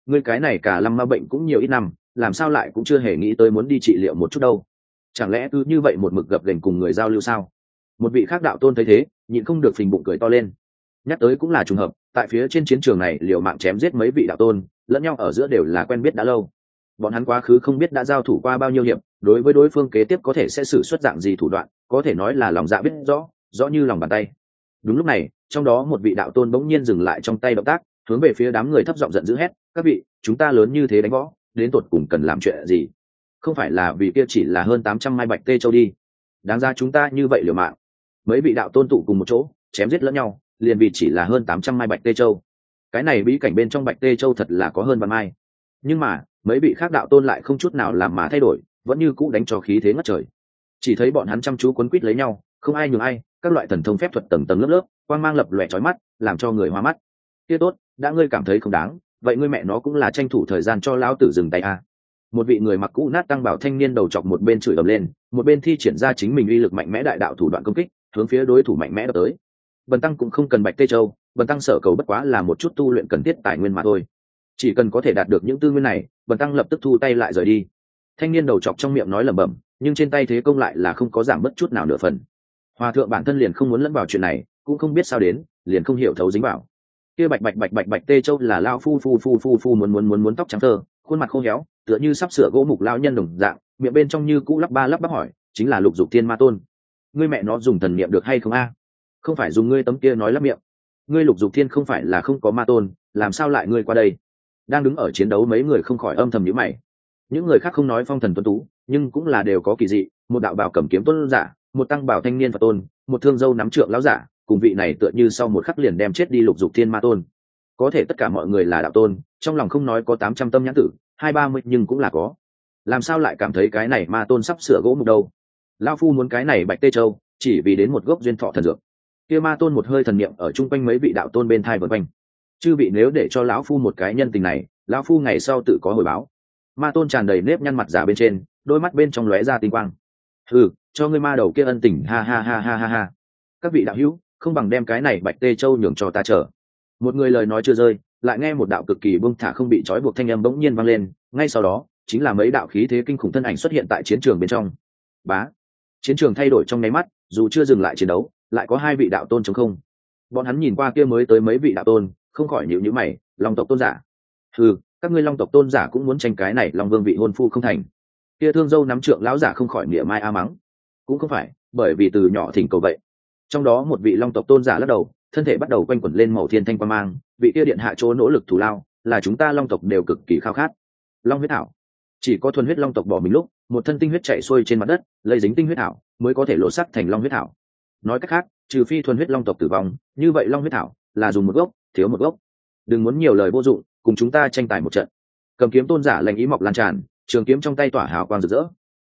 ngươi cái này cả lâm ma bệnh cũng nhiều ít năm, làm sao lại cũng chưa hề nghĩ tới muốn đi trị liệu một chút đâu? Chẳng lẽ cứ như vậy một mực gập ghềnh cùng người giao lưu sao? Một vị khác đạo tôn thấy thế, nhịn không được phình bụng cười to lên. Nhắc tới cũng là trùng hợp, tại phía trên chiến trường này liều mạng chém giết mấy vị đạo tôn, lẫn nhau ở giữa đều là quen biết đã lâu. Bọn hắn quá khứ không biết đã giao thủ qua bao nhiêu hiệp, đối với đối phương kế tiếp có thể sẽ sử xuất dạng gì thủ đoạn, có thể nói là lòng dạ biết rõ, rõ như lòng bàn tay. Đúng lúc này, trong đó một vị đạo tôn bỗng nhiên dừng lại trong tay động tác, hướng về phía đám người thấp giọng giận dữ hét: các vị, chúng ta lớn như thế đánh võ, đến tột cùng cần làm chuyện gì? Không phải là vì kia chỉ là hơn 800 mai bạch tê châu đi, đáng ra chúng ta như vậy liều mạng. Mấy vị đạo tôn tụ cùng một chỗ chém giết lẫn nhau, liền vì chỉ là hơn 800 mai bạch tê châu. Cái này bí cảnh bên trong bạch tê châu thật là có hơn vạn mai. Nhưng mà mấy vị khác đạo tôn lại không chút nào làm mà thay đổi, vẫn như cũ đánh cho khí thế ngất trời. Chỉ thấy bọn hắn chăm chú quấn quýt lấy nhau, không ai nhường ai, các loại thần thông phép thuật tầng tầng lớp lớp, quang mang lập lòe chói mắt, làm cho người hoa mắt. Kia tốt, đã ngươi cảm thấy không đáng, vậy ngươi mẹ nó cũng là tranh thủ thời gian cho lão tử dừng tay a. Một vị người mặc cũ nát tăng bảo thanh niên đầu chọc một bên chửi ầm lên, một bên thi triển ra chính mình uy lực mạnh mẽ đại đạo thủ đoạn công kích, hướng phía đối thủ mạnh mẽ đập tới. Bần tăng cũng không cần bạch tê châu, bần tăng sở cầu bất quá là một chút tu luyện cần thiết tài nguyên mà thôi. Chỉ cần có thể đạt được những tư nguyên này, bần tăng lập tức thu tay lại rời đi. Thanh niên đầu chọc trong miệng nói lẩm bẩm, nhưng trên tay thế công lại là không có giảm bất chút nào nửa phần. Hòa thượng bản thân liền không muốn lẫn vào chuyện này, cũng không biết sao đến, liền không hiểu thấu dính vào. Kia bạch tê châu là lao phu muốn tóc trắng thơ, khuôn mặt khô héo, tựa như sắp sửa gỗ mục lao nhân đồng dạng, miệng bên trong như cũ lắp ba lắp bắp hỏi, chính là Lục Dục Thiên Ma Tôn. Ngươi mẹ nó dùng thần niệm được hay không a? Không phải dùng ngươi tấm kia nói lắp miệng. Ngươi Lục Dục Thiên không phải là không có ma tôn, làm sao lại ngươi qua đây? Đang đứng ở chiến đấu mấy người không khỏi âm thầm nhíu mày. Những người khác không nói phong thần tuấn tú, nhưng cũng là đều có kỳ dị, một đạo bào cầm kiếm tôn giả, một tăng bảo thanh niên Phật tôn, một thương dâu nắm trượng lão giả, cùng vị này tựa như sau một khắc liền đem chết đi Lục Dục Thiên Ma Tôn. Có thể tất cả mọi người là đạo tôn, trong lòng không nói có 800 tâm nhãn tử, 230 nhưng cũng là có. Làm sao lại cảm thấy cái này Ma Tôn sắp sửa gỗ mục đâu? Lão phu muốn cái này bạch tê châu, chỉ vì đến một gốc duyên thọ thần dược. Kia Ma Tôn một hơi thần niệm ở chung quanh mấy vị đạo tôn bên thai vần quanh. Chư vị nếu để cho lão phu một cái nhân tình này, lão phu ngày sau tự có hồi báo. Ma Tôn tràn đầy nếp nhăn mặt giả bên trên, đôi mắt bên trong lóe ra tinh quang. Cho ngươi ma đầu kia ân tình, ha ha ha ha ha ha. Các vị đạo hữu, không bằng đem cái này bạch tê châu nhường cho ta chờ. Một người lời nói chưa rơi, lại nghe một đạo cực kỳ buông thả không bị trói buộc thanh âm bỗng nhiên vang lên, ngay sau đó chính là mấy đạo khí thế kinh khủng thân ảnh xuất hiện tại chiến trường bên trong. Bá, chiến trường thay đổi trong nháy mắt, dù chưa dừng lại chiến đấu, lại có hai vị đạo tôn trống không. Bọn hắn nhìn qua kia mới tới mấy vị đạo tôn, không khỏi nhíu nhíu mày, Long tộc tôn giả. Các ngươi Long tộc tôn giả cũng muốn tranh cái này Long Vương vị hôn phu không thành? Kia thương dâu nắm trượng lão giả không khỏi mỉa mai a mắng. Cũng không phải, bởi vì từ nhỏ thỉnh cầu vậy. Trong đó một vị Long tộc tôn giả lắc đầu, thân thể bắt đầu quanh quẩn lên màu thiên thanh quang mang, vị kia điện hạ chỗ nỗ lực thù lao, là chúng ta Long tộc đều cực kỳ khao khát. Long huyết thảo, chỉ có thuần huyết Long tộc bỏ mình lúc, một thân tinh huyết chảy xuôi trên mặt đất, lấy dính tinh huyết thảo, mới có thể lộ sắc thành Long huyết thảo. Nói cách khác, trừ phi thuần huyết Long tộc tử vong, như vậy Long huyết thảo là dùng một gốc, thiếu một gốc. Đừng muốn nhiều lời vô dụng, cùng chúng ta tranh tài một trận. Cầm kiếm tôn giả lành ý mọc lan tràn, trường kiếm trong tay tỏa hào quang rực rỡ.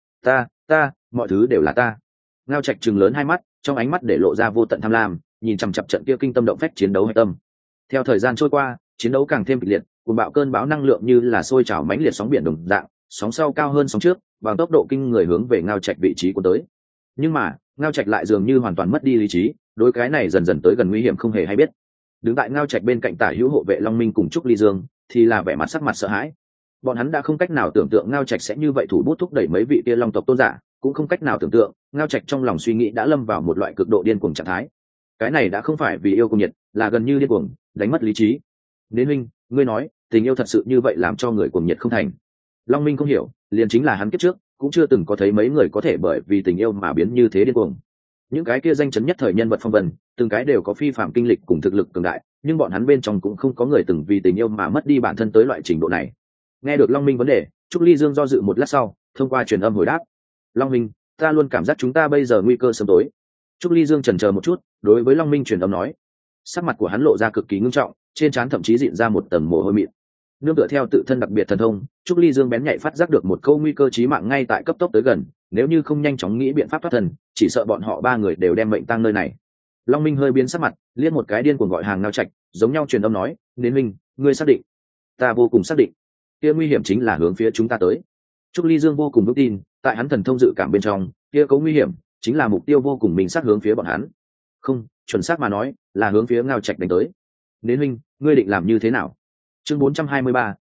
Ta, mọi thứ đều là ta. Ngao Trạch trừng lớn hai mắt, trong ánh mắt để lộ ra vô tận tham lam, nhìn chằm chằm trận kia kinh tâm động phách chiến đấu hệ tâm. Theo thời gian trôi qua, chiến đấu càng thêm kịch liệt, cuồng bạo cơn bão năng lượng như là sôi trào mãnh liệt sóng biển đồng dạng, sóng sau cao hơn sóng trước, bằng tốc độ kinh người hướng về Ngao Trạch vị trí của tới. Nhưng mà, Ngao Trạch lại dường như hoàn toàn mất đi lý trí, đối cái này dần dần tới gần nguy hiểm không hề hay biết. Đứng tại Ngao Trạch bên cạnh Tả Hữu hộ vệ Long Minh cùng Trúc Ly Dương, thì là vẻ mặt sắc mặt sợ hãi. Bọn hắn đã không cách nào tưởng tượng Ngao Trạch sẽ như vậy thủ bút thúc đẩy mấy vị kia Long tộc tôn giả, cũng không cách nào tưởng tượng Ngao Trạch trong lòng suy nghĩ đã lâm vào một loại cực độ điên cuồng trạng thái. Cái này đã không phải vì yêu cùng nhiệt, là gần như điên cuồng, đánh mất lý trí. Đến huynh, ngươi nói tình yêu thật sự như vậy làm cho người cuồng nhiệt không thành? Long Minh không hiểu, liền chính là hắn kiếp trước cũng chưa từng có thấy mấy người có thể bởi vì tình yêu mà biến như thế điên cuồng. Những cái kia danh chấn nhất thời nhân vật phong vân, từng cái đều có phi phạm kinh lịch cùng thực lực cường đại, nhưng bọn hắn bên trong cũng không có người từng vì tình yêu mà mất đi bản thân tới loại trình độ này. Nghe được Long Minh vấn đề, Trúc Ly Dương do dự một lát sau, thông qua truyền âm hồi đáp. Long Minh, ta luôn cảm giác chúng ta bây giờ nguy cơ sớm tối. Trúc Ly Dương chần chờ một chút, đối với Long Minh truyền âm nói. Sắc mặt của hắn lộ ra cực kỳ ngưng trọng, trên trán thậm chí dịn ra một tầng mồ hôi mịn. Nương tựa theo tự thân đặc biệt thần thông, Trúc Ly Dương bén nhạy phát giác được một câu nguy cơ chí mạng ngay tại cấp tốc tới gần, nếu như không nhanh chóng nghĩ biện pháp thoát thân, chỉ sợ bọn họ ba người đều đem mệnh tang nơi này. Long Minh hơi biến sắc mặt, liếc một cái điên cuồng gọi hàng Ngao Trạch, giống nhau truyền âm nói, "Đến Minh, ngươi xác định?" "Ta vô cùng xác định. Kia nguy hiểm chính là hướng phía chúng ta tới." Trúc Ly Dương vô cùng vững tin, tại hắn thần thông dự cảm bên trong, kia có nguy hiểm chính là mục tiêu vô cùng minh xác hướng phía bọn hắn. Không, chuẩn xác mà nói, là hướng phía Ngao Trạch đánh tới. "Đến Minh, ngươi định làm như thế nào?" Chương 423,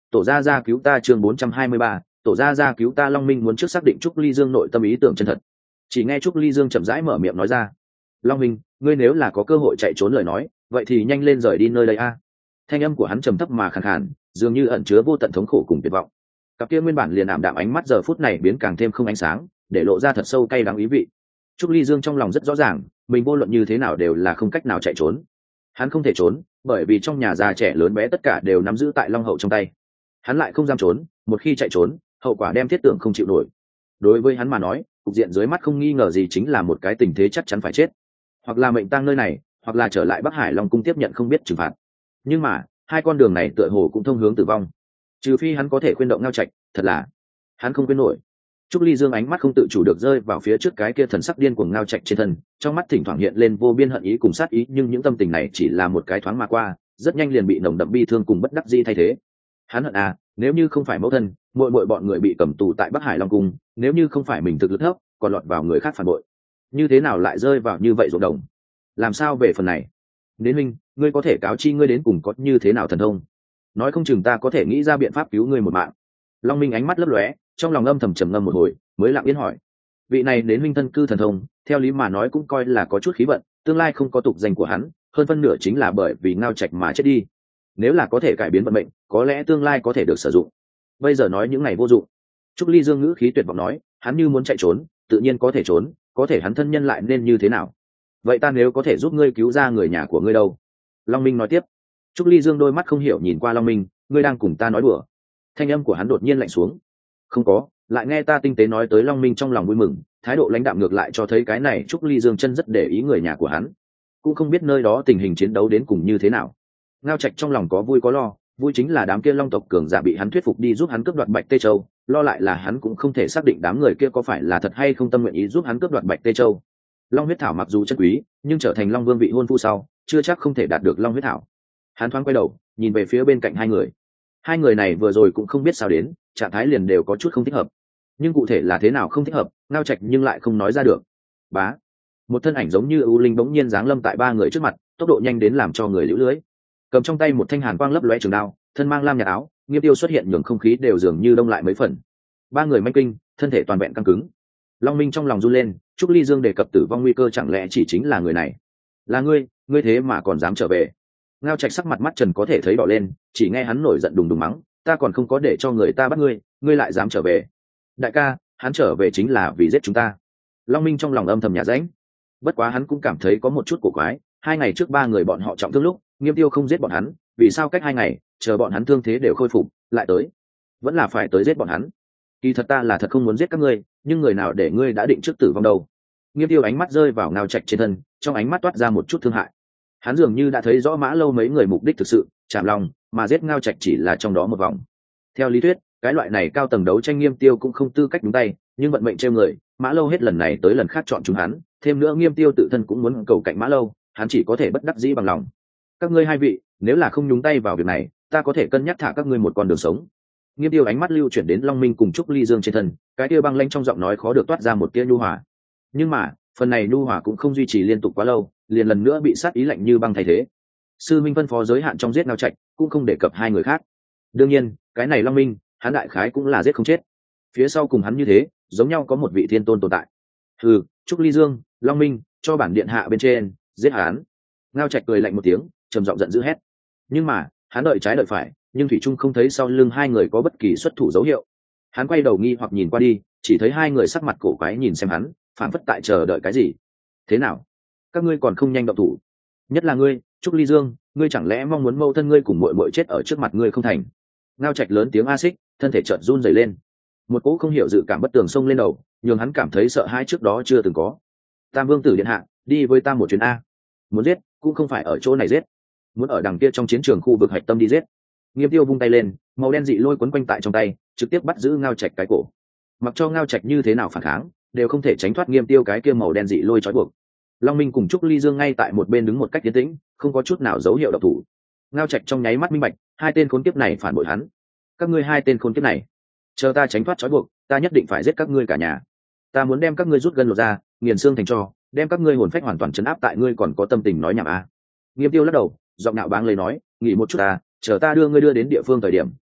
tổ gia cứu ta chương 423, tổ gia cứu ta. Long Minh muốn trước xác định Trúc Ly Dương nội tâm ý tưởng chân thật. Chỉ nghe Trúc Ly Dương chậm rãi mở miệng nói ra: Long Minh, ngươi nếu là có cơ hội chạy trốn lời nói, vậy thì nhanh lên rời đi nơi đây a. Thanh âm của hắn trầm thấp mà khàn khàn, dường như ẩn chứa vô tận thống khổ cùng tuyệt vọng. Cặp kia nguyên bản liền ảm đạm ánh mắt giờ phút này biến càng thêm không ánh sáng, để lộ ra thật sâu cay đắng ý vị. Trúc Ly Dương trong lòng rất rõ ràng, mình vô luận như thế nào đều là không cách nào chạy trốn. Hắn không thể trốn, bởi vì trong nhà già trẻ lớn bé tất cả đều nắm giữ tại Long Hậu trong tay. Hắn lại không dám trốn, một khi chạy trốn, hậu quả đem thiết tưởng không chịu nổi. Đối với hắn mà nói, cục diện dưới mắt không nghi ngờ gì chính là một cái tình thế chắc chắn phải chết, hoặc là mệnh tang nơi này, hoặc là trở lại Bắc Hải Long cung tiếp nhận không biết trừng phạt. Nhưng mà hai con đường này tựa hồ cũng thông hướng tử vong, trừ phi hắn có thể khuyên động Ngao Trạch. Thật là hắn không khuyên nổi. Trúc Ly Dương ánh mắt không tự chủ được rơi vào phía trước cái kia thần sắc điên cuồng Ngao Trạch trên thân, trong mắt thỉnh thoảng hiện lên vô biên hận ý cùng sát ý, nhưng những tâm tình này chỉ là một cái thoáng mà qua, rất nhanh liền bị nồng đậm bi thương cùng bất đắc dĩ thay thế. Hắn hận à, nếu như không phải mẫu thân, muội bọn người bị cầm tù tại Bắc Hải Long cung, nếu như không phải mình thực lực thấp, còn lọt vào người khác phản bội, như thế nào lại rơi vào như vậy ruộng đồng? Làm sao về phần này? Đến minh, ngươi có thể cáo chi ngươi đến cùng có như thế nào thần thông? Nói không chừng ta có thể nghĩ ra biện pháp cứu ngươi một mạng. Long Minh ánh mắt lấp lóe, trong lòng âm thầm trầm ngâm một hồi, mới lặng yên hỏi: vị này đến minh thân cư thần thông, theo lý mà nói cũng coi là có chút khí vận, tương lai không có tục danh của hắn, hơn phân nửa chính là bởi vì Ngao Trạch mà chết đi. Nếu là có thể cải biến vận mệnh, có lẽ tương lai có thể được sử dụng. Bây giờ nói những này vô dụng. Trúc Ly Dương ngữ khí tuyệt vọng nói: hắn như muốn chạy trốn, tự nhiên có thể trốn, có thể hắn thân nhân lại nên như thế nào? Vậy ta nếu có thể giúp ngươi cứu ra người nhà của ngươi đâu? Long Minh nói tiếp. Trúc Ly Dương đôi mắt không hiểu nhìn qua Long Minh: ngươi đang cùng ta nói đùa? Thanh âm của hắn đột nhiên lạnh xuống. Không có, lại nghe ta tinh tế nói tới. Long Minh trong lòng vui mừng, thái độ lãnh đạm ngược lại cho thấy cái này Trúc Ly Dương chân rất để ý người nhà của hắn, cũng không biết nơi đó tình hình chiến đấu đến cùng như thế nào. Ngao Trạch trong lòng có vui có lo, vui chính là đám kia Long tộc cường giả bị hắn thuyết phục đi giúp hắn cướp đoạt Bạch Tê Châu, lo lại là hắn cũng không thể xác định đám người kia có phải là thật hay không tâm nguyện ý giúp hắn cướp đoạt Bạch Tê Châu. Long huyết thảo mặc dù chân quý, nhưng trở thành Long Vương vị hôn phu sau, chưa chắc không thể đạt được Long huyết thảo. Hắn thoáng quay đầu, nhìn về phía bên cạnh hai người. Hai người này vừa rồi cũng không biết sao đến, trạng thái liền đều có chút không thích hợp. Nhưng cụ thể là thế nào không thích hợp, Ngao Trạch nhưng lại không nói ra được. Bá, một thân ảnh giống như ưu linh bỗng nhiên giáng lâm tại ba người trước mặt, tốc độ nhanh đến làm cho người liễu lưới. Cầm trong tay một thanh hàn quang lấp lóe trường đao, thân mang lam nhạt áo, Nghiêm Tiêu xuất hiện nhường không khí đều dường như đông lại mấy phần. Ba người manh kinh, thân thể toàn vẹn căng cứng. Long Minh trong lòng run lên, Trúc Ly Dương đề cập tử vong nguy cơ, chẳng lẽ chỉ chính là người này? Là ngươi thế mà còn dám trở về? Ngao Trạch sắc mặt mắt trần có thể thấy đỏ lên, chỉ nghe hắn nổi giận đùng đùng mắng: ta còn không có để cho người ta bắt ngươi, ngươi lại dám trở về? Đại ca, hắn trở về chính là vì giết chúng ta. Long Minh trong lòng âm thầm nhà rãnh. Bất quá hắn cũng cảm thấy có một chút cổ quái, 2 ngày trước ba người bọn họ trọng thương lúc, Nghiêm Tiêu không giết bọn hắn, vì sao cách 2 ngày, chờ bọn hắn thương thế đều khôi phục, lại tới? Vẫn là phải tới giết bọn hắn. Kỳ thật ta là thật không muốn giết các ngươi, nhưng người nào để ngươi đã định trước tử vong đâu? Nghiêm Tiêu ánh mắt rơi vào Ngao Trạch trên thân, trong ánh mắt toát ra một chút thương hại. Hắn dường như đã thấy rõ Mã Lâu mấy người mục đích thực sự, chạm lòng, mà giết Ngao Trạch chỉ là trong đó một vòng. Theo lý thuyết, cái loại này cao tầng đấu tranh Nghiêm Tiêu cũng không tư cách đúng tay, nhưng vận mệnh trêu người, Mã Lâu hết lần này tới lần khác chọn chúng hắn, thêm nữa Nghiêm Tiêu tự thân cũng muốn cầu cạnh Mã Lâu, hắn chỉ có thể bất đắc dĩ bằng lòng. Các ngươi hai vị, nếu là không nhúng tay vào việc này, ta có thể cân nhắc thả các ngươi một con đường sống. Nghiêm Tiêu ánh mắt lưu chuyển đến Long Minh cùng Trúc Ly Dương trên thân, cái tia băng lãnh trong giọng nói khó được toát ra một tia nhu hòa. Nhưng mà, phần này nhu hòa cũng không duy trì liên tục quá lâu, liền lần nữa bị sát ý lạnh như băng thay thế. Sư Minh phân phó giới hạn trong giết Ngao Trạch, cũng không đề cập hai người khác. Đương nhiên, cái này Long Minh, hắn đại khái cũng là giết không chết. Phía sau cùng hắn như thế, giống nhau có một vị thiên tôn tồn tại. Hừ, Trúc Ly Dương, Long Minh, cho bản điện hạ bên trên, giết hắn. Ngao Trạch cười lạnh một tiếng, trầm giọng giận dữ hét. Nhưng mà, hắn đợi trái đợi phải, nhưng thủy trung không thấy sau lưng hai người có bất kỳ xuất thủ dấu hiệu. Hắn quay đầu nghi hoặc nhìn qua đi, chỉ thấy hai người sắc mặt cổ quái nhìn xem hắn, phản phất tại chờ đợi cái gì. Thế nào, các ngươi còn không nhanh động thủ? Nhất là ngươi, Trúc Ly Dương, ngươi chẳng lẽ mong muốn mâu thân ngươi cùng muội muội chết ở trước mặt ngươi không thành? Ngao Trạch lớn tiếng a xích, thân thể chợt run rẩy lên. Một cỗ không hiểu dự cảm bất tường xông lên đầu, nhường hắn cảm thấy sợ hãi trước đó chưa từng có. Tam Vương tử điện hạ, đi với ta một chuyến a. Muốn giết, cũng không phải ở chỗ này giết, muốn ở đằng kia trong chiến trường khu vực hạch tâm đi giết. Nghiêm Tiêu vung tay lên, màu đen dị lôi quấn quanh tại trong tay, trực tiếp bắt giữ Ngao Trạch cái cổ. Mặc cho Ngao Trạch như thế nào phản kháng, đều không thể tránh thoát Nghiêm Tiêu cái kia màu đen dị lôi trói buộc. Long Minh cùng Trúc Ly Dương ngay tại một bên đứng một cách tiến tĩnh, không có chút nào dấu hiệu độc thủ. Ngao Trạch trong nháy mắt minh bạch, hai tên khốn kiếp này phản bội hắn. Các ngươi hai tên khốn kiếp này, chờ ta tránh thoát trói buộc, ta nhất định phải giết các ngươi cả nhà. Ta muốn đem các ngươi rút gân lột ra, nghiền xương thành tro, đem các ngươi hồn phách hoàn toàn trấn áp tại ngươi còn có tâm tình nói nhảm a. Nghiêm Tiêu lắc đầu, giọng nạo báng lấy nói, nghỉ một chút ta, chờ ta đưa ngươi đưa đến địa phương thời điểm,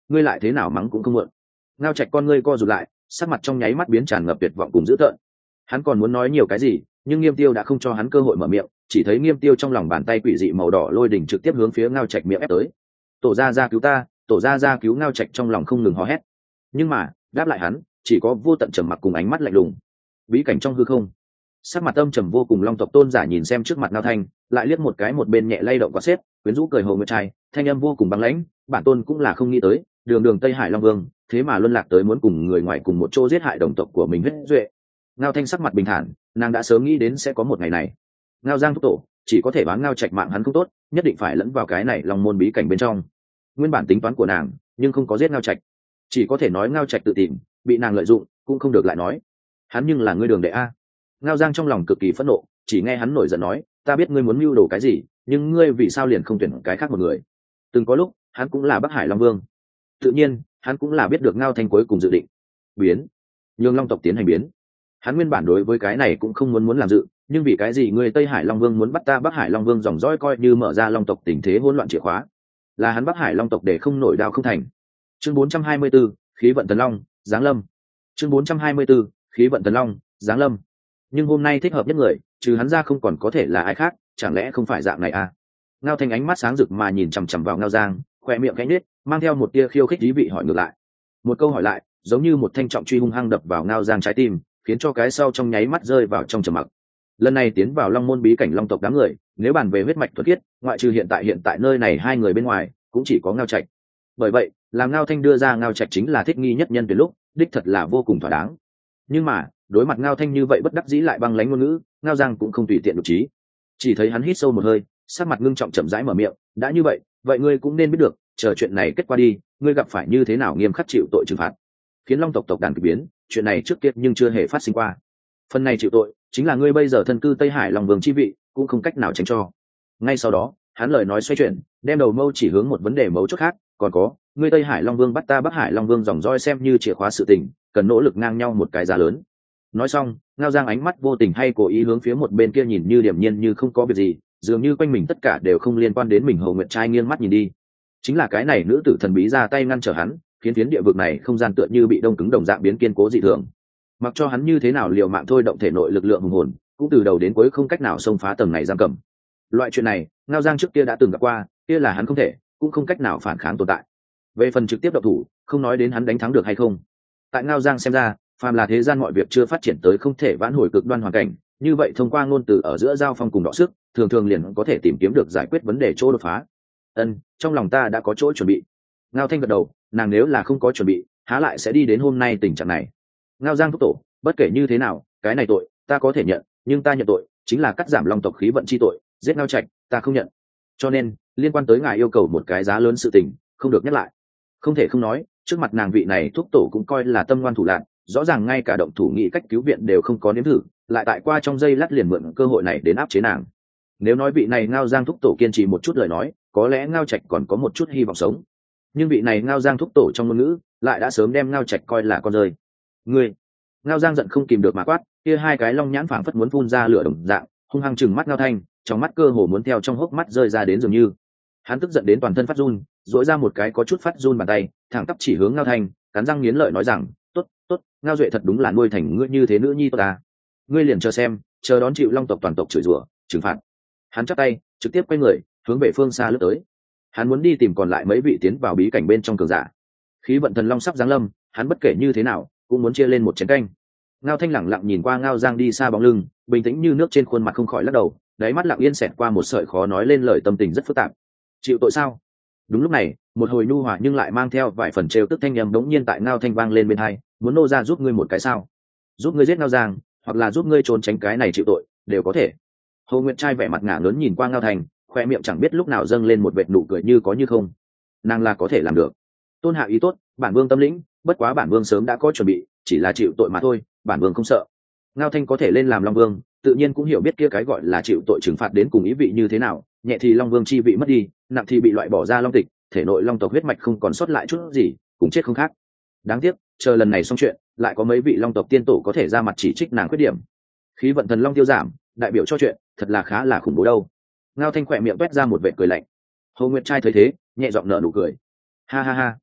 ngươi lại thế nào mắng cũng không muộn. Ngao Trạch con ngươi co rụt lại, sắc mặt trong nháy mắt biến tràn ngập tuyệt vọng cùng dữ tợn. Hắn còn muốn nói nhiều cái gì, nhưng Nghiêm Tiêu đã không cho hắn cơ hội mở miệng, chỉ thấy Nghiêm Tiêu trong lòng bàn tay quỷ dị màu đỏ lôi đỉnh trực tiếp hướng phía Ngao Trạch miệng ép tới. Tổ gia gia cứu ta, tổ gia gia cứu. Ngao Trạch trong lòng không ngừng hò hét, nhưng mà đáp lại hắn chỉ có vô tận trầm mặc cùng ánh mắt lạnh lùng. Bí cảnh trong hư không, sắc mặt âm trầm vô cùng Long tộc tôn giả nhìn xem trước mặt Ngao Thanh, lại liếc một cái một bên nhẹ lay động quạt xếp, quyến rũ cười hồ nguyệt trai, thanh âm vô cùng băng lãnh. Bản tôn cũng là không nghĩ tới, đường đường Tây Hải Long Vương thế mà luân lạc tới muốn cùng người ngoài cùng một chỗ giết hại đồng tộc của mình hết duệ. Ngao Thanh sắc mặt bình thản, nàng đã sớm nghĩ đến sẽ có một ngày này. Ngao Giang thúc tổ chỉ có thể bán Ngao Trạch mạng hắn không tốt, nhất định phải lẫn vào cái này Long môn bí cảnh bên trong. Nguyên bản tính toán của nàng nhưng không có giết Ngao Trạch, chỉ có thể nói Ngao Trạch tự tìm, bị nàng lợi dụng cũng không được lại nói hắn nhưng là ngươi đường đệ a. Ngao Giang trong lòng cực kỳ phẫn nộ, chỉ nghe hắn nổi giận nói, ta biết ngươi muốn mưu đồ cái gì, nhưng ngươi vì sao liền không tuyển cái khác một người? Từng có lúc hắn cũng là Bắc Hải Long Vương, tự nhiên hắn cũng là biết được Ngao Thanh cuối cùng dự định biến, nhường Long tộc tiến hành biến. Hắn nguyên bản đối với cái này cũng không muốn làm dự, nhưng vì cái gì người Tây Hải Long Vương muốn bắt ta Bắc Hải Long Vương dòng dõi coi như mở ra Long tộc tình thế hỗn loạn chìa khóa, là hắn Bắc Hải Long tộc để không nổi đao không thành. Chương 424, khí vận thần long giáng lâm. Chương 424, khí vận thần long giáng lâm. Nhưng hôm nay thích hợp nhất người trừ hắn ra không còn có thể là ai khác, chẳng lẽ không phải dạng này à? Ngao Thanh ánh mắt sáng rực mà nhìn chằm chằm vào Ngao Giang, khoe miệng cánh nết mang theo một tia khiêu khích ý vị hỏi ngược lại. Một câu hỏi lại giống như một thanh trọng truy hung hăng đập vào Ngao Giang trái tim, khiến cho cái sau trong nháy mắt rơi vào trong trầm mặc. Lần này tiến vào Long môn bí cảnh Long tộc đám người, nếu bàn về huyết mạch thuần khiết, ngoại trừ hiện tại nơi này hai người bên ngoài cũng chỉ có Ngao Trạch. Bởi vậy làm Ngao Thanh đưa ra Ngao Trạch chính là thích nghi nhất nhân tuyển lúc, đích thật là vô cùng thỏa đáng. Nhưng mà đối mặt Ngao Thanh như vậy bất đắc dĩ lại băng lãnh ngôn ngữ, Ngao Giang cũng không tùy tiện độc trí. Chỉ thấy hắn hít sâu một hơi, sắc mặt ngưng trọng chậm rãi mở miệng, đã như vậy vậy ngươi cũng nên biết được, chờ chuyện này kết quả đi, ngươi gặp phải như thế nào nghiêm khắc chịu tội trừng phạt. Khiến Long tộc tộc đàn kỳ biến, chuyện này trước kia nhưng chưa hề phát sinh qua. Phần này chịu tội chính là ngươi bây giờ thân cư Tây Hải Long Vương chi vị, cũng không cách nào tránh cho. Ngay sau đó hắn lời nói xoay chuyển, đem đầu mâu chỉ hướng một vấn đề mấu chốt khác, còn có ngươi Tây Hải Long Vương bắt ta Bắc Hải Long Vương dòng roi xem như chìa khóa sự tình, cần nỗ lực ngang nhau một cái giá lớn. Nói xong Ngao Giang ánh mắt vô tình hay cố ý hướng phía một bên kia nhìn như điềm nhiên như không có việc gì, dường như quanh mình tất cả đều không liên quan đến mình. Hồ Nguyệt trai nghiêng mắt nhìn đi, chính là cái này nữ tử thần bí ra tay ngăn trở hắn, khiến phiến địa vực này không gian tựa như bị đông cứng đồng dạng biến kiên cố dị thường. Mặc cho hắn như thế nào liều mạng thôi động thể nội lực lượng hùng hồn, cũng từ đầu đến cuối không cách nào xông phá tầng này giam cầm. Loại chuyện này Ngao Giang trước kia đã từng gặp qua, kia là hắn không thể cũng không cách nào phản kháng tồn tại. Về phần trực tiếp độc thủ, không nói đến hắn đánh thắng được hay không, tại Ngao Giang xem ra, phàm là thế gian mọi việc chưa phát triển tới không thể vãn hồi cực đoan hoàn cảnh, như vậy thông qua ngôn từ ở giữa giao phong cùng đọ sức, thường thường liền có thể tìm kiếm được giải quyết vấn đề chỗ đột phá. Trong lòng ta đã có chỗ chuẩn bị. Ngao Thanh gật đầu, nàng nếu là không có chuẩn bị, há lại sẽ đi đến hôm nay tình trạng này. Ngao Giang thúc tổ, bất kể như thế nào, cái này tội ta có thể nhận, nhưng ta nhận tội chính là cắt giảm Long tộc khí vận chi tội, giết Ngao Trạch ta không nhận. Cho nên liên quan tới ngài yêu cầu một cái giá lớn sự tình, không được nhắc lại. Không thể không nói, trước mặt nàng vị này thúc tổ cũng coi là tâm ngoan thủ lạn, rõ ràng ngay cả động thủ nghị cách cứu viện đều không có nếm thử, lại tại qua trong giây lát liền mượn cơ hội này đến áp chế nàng. Nếu nói vị này Ngao Giang thúc tổ kiên trì một chút lời nói, có lẽ Ngao Trạch còn có một chút hy vọng sống. Nhưng vị này Ngao Giang thúc tổ trong ngôn ngữ lại đã sớm đem Ngao Trạch coi là con rơi. Ngươi! Ngao Giang giận không kìm được mà quát, kia hai cái long nhãn phảng phất muốn phun ra lửa đồng dạng, hung hăng chừng mắt Ngao Thanh, trong mắt cơ hồ muốn theo trong hốc mắt rơi ra đến dường như. Hắn tức giận đến toàn thân phát run, duỗi ra một cái có chút phát run bàn tay, thẳng tắp chỉ hướng Ngao Thanh, cắn răng nghiến lợi nói rằng, tốt, Ngao Duệ thật đúng là nuôi thành ngươi như thế nữ nhi tốt ta. Ngươi liền chờ xem, chờ đón chịu Long tộc toàn tộc chửi rủa, trừng phạt. Hắn chắp tay, trực tiếp quay người, hướng về phương xa lướt tới. Hắn muốn đi tìm còn lại mấy vị tiến vào bí cảnh bên trong cường giả. Khí vận thần long sắp giáng lâm, hắn bất kể như thế nào cũng muốn chia lên một chén canh. Ngao Thanh lẳng lặng nhìn qua Ngao Giang đi xa bóng lưng, bình tĩnh như nước trên khuôn mặt không khỏi lắc đầu, đáy mắt lặng yên xẹt qua một sợi khó nói lên lời tâm tình rất phức tạp. Chịu tội sao? Đúng lúc này, một hồi nhu hòa nhưng lại mang theo vài phần trêu tức thanh âm đống nhiên tại Ngao Thanh vang lên bên tai, muốn nô ra giúp ngươi một cái sao? Giúp ngươi giết Ngao Giang, hoặc là giúp ngươi trốn tránh cái này chịu tội, đều có thể. Hồ Nguyệt trai vẻ mặt ngả lớn nhìn qua Ngao Thanh, khoe miệng chẳng biết lúc nào dâng lên một vệt nụ cười như có như không. Nàng là có thể làm được. Tôn hạ ý tốt, bản vương tâm lĩnh, bất quá bản vương sớm đã có chuẩn bị, chỉ là chịu tội mà thôi, bản vương không sợ. Ngao Thanh có thể lên làm Long Vương, tự nhiên cũng hiểu biết kia cái gọi là chịu tội trừng phạt đến cùng ý vị như thế nào, nhẹ thì Long Vương chi vị mất đi, nặng thì bị loại bỏ ra long tịch, thể nội long tộc huyết mạch không còn sót lại chút gì, cùng chết không khác. Đáng tiếc, chờ lần này xong chuyện, lại có mấy vị long tộc tiên tổ có thể ra mặt chỉ trích nàng khuyết điểm. Khí vận thần long tiêu giảm, đại biểu cho chuyện, thật là khá là khủng bố đâu. Ngao Thanh khỏe miệng toét ra một vệt cười lạnh. Hồ Nguyệt trai thấy thế, nhẹ giọng nở nụ cười. Ha ha ha,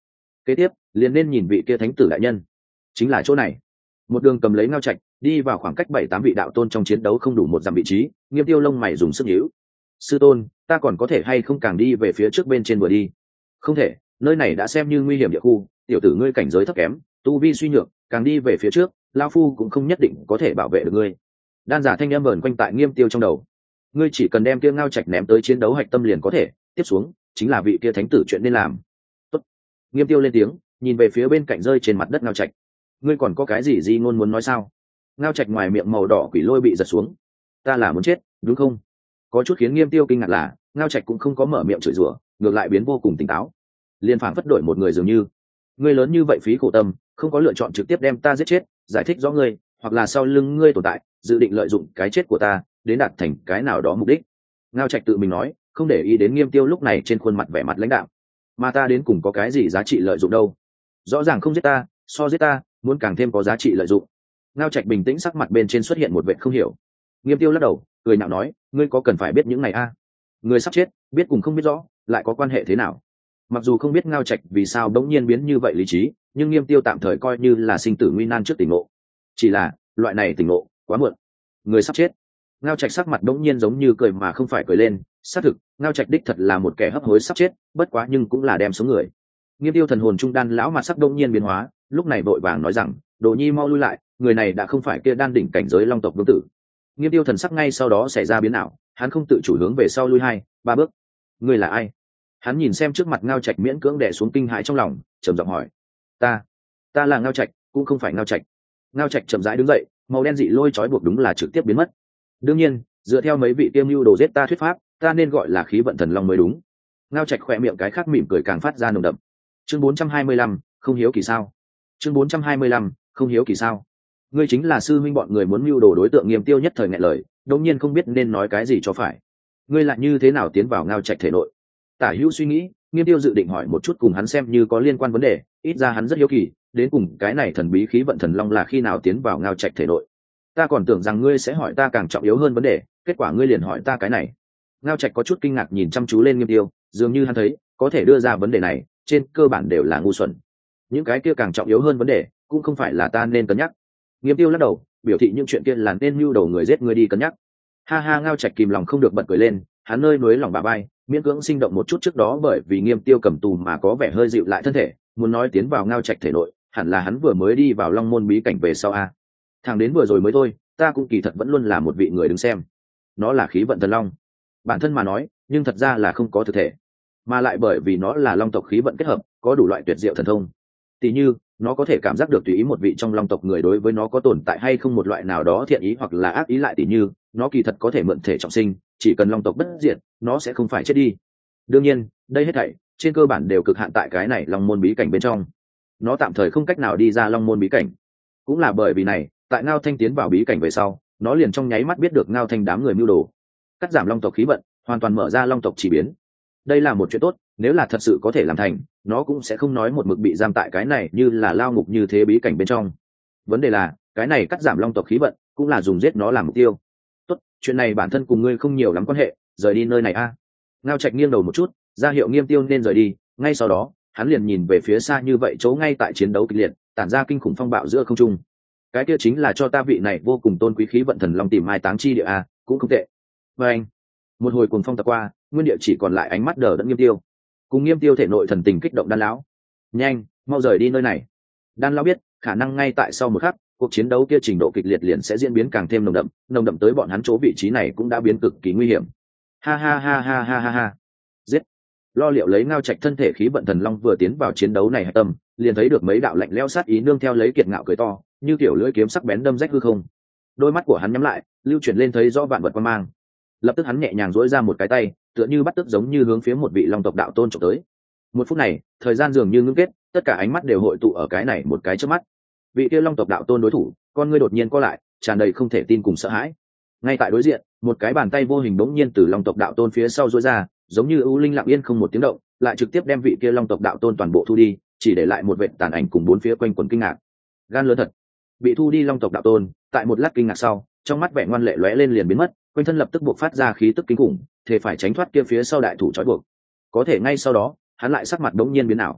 kế tiếp liền nên nhìn vị kia thánh tử đại nhân. Chính là chỗ này. Một đường cầm lấy Ngao Trạch đi vào khoảng cách 7-8 vị đạo tôn trong chiến đấu không đủ một dặm vị trí. Nghiêm Tiêu lông mày dùng sức nhíu. Sư tôn, ta còn có thể hay không càng đi về phía trước bên trên vừa đi? Không thể, nơi này đã xem như nguy hiểm địa khu, tiểu tử ngươi cảnh giới thấp kém, tu vi suy nhược, càng đi về phía trước lao phu cũng không nhất định có thể bảo vệ được ngươi. Đan giả thanh âm vờn quanh tại Nghiêm Tiêu trong đầu. Ngươi chỉ cần đem kia Ngao Trạch ném tới chiến đấu hạch tâm liền có thể, tiếp xuống chính là vị kia thánh tử chuyện nên làm. Tốt. Nghiêm Tiêu lên tiếng, nhìn về phía bên cạnh rơi trên mặt đất Ngao Trạch. Ngươi còn có cái gì ngôn muốn nói sao? Ngao Trạch ngoài miệng màu đỏ quỷ lôi bị giật xuống. Ta là muốn chết, đúng không? Có chút khiến Nghiêm Tiêu kinh ngạc là Ngao Trạch cũng không có mở miệng chửi rủa, ngược lại biến vô cùng tỉnh táo, liên phảng phất đổi một người dường như. Ngươi lớn như vậy phí khổ tâm, không có lựa chọn trực tiếp đem ta giết chết, giải thích rõ ngươi, hoặc là sau lưng ngươi tồn tại dự định lợi dụng cái chết của ta đến đạt thành cái nào đó mục đích. Ngao Trạch tự mình nói, không để ý đến Nghiêm Tiêu lúc này trên khuôn mặt vẻ mặt lãnh đạm. Mà ta đến cùng có cái gì giá trị lợi dụng đâu? Rõ ràng không giết ta, so giết ta muốn càng thêm có giá trị lợi dụng. Ngao Trạch bình tĩnh, sắc mặt bên trên xuất hiện một vẻ không hiểu. Nghiêm Tiêu lắc đầu, cười nhạo nói, ngươi có cần phải biết những này a? Người sắp chết, biết cùng không biết rõ, lại có quan hệ thế nào? Mặc dù không biết Ngao Trạch vì sao đống nhiên biến như vậy lý trí, nhưng Nghiêm Tiêu tạm thời coi như là sinh tử nguy nan trước tỉnh ngộ. Chỉ là loại này tỉnh ngộ quá muộn. Người sắp chết. Ngao Trạch sắc mặt đống nhiên giống như cười mà không phải cười lên. Xác thực, Ngao Trạch đích thật là một kẻ hấp hối sắp chết, bất quá nhưng cũng là đem sống người. Nghiêm Tiêu thần hồn trung đan lão mặt sắc đống nhiên biến hóa, lúc này vội vàng nói rằng, Đồ Nhi mau lui lại, người này đã không phải kia đan đỉnh cảnh giới long tộc vương tử. Nghiêm Tiêu thần sắc ngay sau đó xảy ra biến ảo, hắn không tự chủ hướng về sau lui 2-3 bước. Ngươi là ai? Hắn nhìn xem trước mặt Ngao Trạch miễn cưỡng đè xuống kinh hãi trong lòng, trầm giọng hỏi. Ta là Ngao Trạch, cũng không phải Ngao Trạch. Ngao Trạch chậm rãi đứng dậy, màu đen dị lôi trói buộc đúng là trực tiếp biến mất. Đương nhiên, dựa theo mấy vị tiêm lưu đồ giết ta thuyết pháp, ta nên gọi là khí vận thần long mới đúng. Ngao Trạch khỏe miệng cái khác mỉm cười càng phát ra nồng đậm. Chương 425, không hiếu kỳ sao? Chương 425, không hiếu kỳ sao? Ngươi chính là sư huynh bọn người muốn mưu đồ đối tượng Nghiêm Tiêu nhất thời nghẹn lời, đột nhiên không biết nên nói cái gì cho phải. Ngươi lại như thế nào tiến vào Ngao Trạch thể nội? Tả Hữu suy nghĩ, Nghiêm Tiêu dự định hỏi một chút cùng hắn xem như có liên quan vấn đề, ít ra hắn rất hiếu kỳ, đến cùng cái này thần bí khí vận thần long là khi nào tiến vào Ngao Trạch thể nội. Ta còn tưởng rằng ngươi sẽ hỏi ta càng trọng yếu hơn vấn đề, kết quả ngươi liền hỏi ta cái này. Ngao Trạch có chút kinh ngạc nhìn chăm chú lên Nghiêm Tiêu, dường như hắn thấy, có thể đưa ra vấn đề này, trên cơ bản đều là ngu xuẩn. Những cái kia càng trọng yếu hơn vấn đề, cũng không phải là ta nên cân nhắc. Nghiêm Tiêu lắc đầu, biểu thị những chuyện kia là nên mưu đầu người giết người đi cân nhắc. Ha ha, Ngao Trạch kìm lòng không được bật cười lên, hắn nơi núi lòng bà bay, miễn cưỡng sinh động một chút trước đó bởi vì Nghiêm Tiêu cầm tù mà có vẻ hơi dịu lại thân thể, muốn nói tiến vào Ngao Trạch thể nội, hẳn là hắn vừa mới đi vào Long Môn bí cảnh về sau a. Thằng đến vừa rồi mới thôi, ta cũng kỳ thật vẫn luôn là một vị người đứng xem. Nó là khí vận thần long, bản thân mà nói, nhưng thật ra là không có thực thể, mà lại bởi vì nó là long tộc khí vận kết hợp, có đủ loại tuyệt diệu thần thông. Tỷ như, nó có thể cảm giác được tùy ý một vị trong long tộc người đối với nó có tồn tại hay không một loại nào đó thiện ý hoặc là ác ý, lại tỷ như, nó kỳ thật có thể mượn thể trọng sinh, chỉ cần long tộc bất diệt, nó sẽ không phải chết đi. Đương nhiên, đây hết thảy trên cơ bản đều cực hạn tại cái này Long Môn bí cảnh bên trong. Nó tạm thời không cách nào đi ra Long Môn bí cảnh. Cũng là bởi vì này, tại Ngao Thanh tiến vào bí cảnh về sau, nó liền trong nháy mắt biết được Ngao Thanh đám người mưu đồ, cắt giảm long tộc khí vận, hoàn toàn mở ra long tộc chỉ biến. Đây là một chuyện tốt, nếu là thật sự có thể làm thành, nó cũng sẽ không nói một mực bị giam tại cái này như là lao ngục như thế bí cảnh bên trong. Vấn đề là, cái này cắt giảm long tộc khí vận, cũng là dùng giết nó làm mục tiêu. Tốt, chuyện này bản thân cùng ngươi không nhiều lắm quan hệ, rời đi nơi này a. Ngao Trạch nghiêng đầu một chút, ra hiệu Nghiêm Tiêu nên rời đi. Ngay sau đó, hắn liền nhìn về phía xa như vậy chỗ ngay tại chiến đấu kịch liệt, tản ra kinh khủng phong bạo giữa không trung. Cái kia chính là cho ta vị này vô cùng tôn quý khí vận thần long tìm mai táng chi địa a, cũng không tệ. Và anh, một hồi cuồng phong tập qua, nguyên địa chỉ còn lại ánh mắt đờ đẫn Nghiêm Tiêu. Cùng Nghiêm Tiêu thể nội thần tình kích động Đan lão. Nhanh, mau rời đi nơi này. Đan lão biết, khả năng ngay tại sau một khắc, cuộc chiến đấu kia trình độ kịch liệt liền sẽ diễn biến càng thêm nồng đậm tới bọn hắn chỗ vị trí này cũng đã biến cực kỳ nguy hiểm. Ha ha ha ha ha ha ha. Giết. Lo liệu lấy Ngao Trạch thân thể khí vận thần long vừa tiến vào chiến đấu này hạch tâm, liền thấy được mấy đạo lạnh lẽo sát ý nương theo lấy kiệt ngạo cười to, như kiểu lưỡi kiếm sắc bén đâm rách hư không. Đôi mắt của hắn nhắm lại, lưu chuyển lên thấy rõ vạn vật quan mang. Lập tức hắn nhẹ nhàng duỗi ra một cái tay, tựa như bắt tức giống như hướng phía một vị long tộc đạo tôn chụp tới. Một phút này, thời gian dường như ngưng kết, tất cả ánh mắt đều hội tụ ở cái này một cái chớp mắt. Vị kia long tộc đạo tôn đối thủ, con ngươi đột nhiên co lại, tràn đầy không thể tin cùng sợ hãi. Ngay tại đối diện, một cái bàn tay vô hình bỗng nhiên từ long tộc đạo tôn phía sau duỗi ra, giống như ưu linh lặng yên không một tiếng động, lại trực tiếp đem vị kia long tộc đạo tôn toàn bộ thu đi, chỉ để lại một vệt tàn ảnh cùng bốn phía quanh quần kinh ngạc. Gan lớn thật. Bị thu đi long tộc đạo tôn, tại một lát kinh ngạc sau, trong mắt vẻ ngoan lệ lóe lên liền biến mất, quanh thân lập tức buộc phát ra khí tức kinh khủng, thể phải tránh thoát kia phía sau đại thủ trói buộc. Có thể ngay sau đó, hắn lại sắc mặt đống nhiên biến ảo.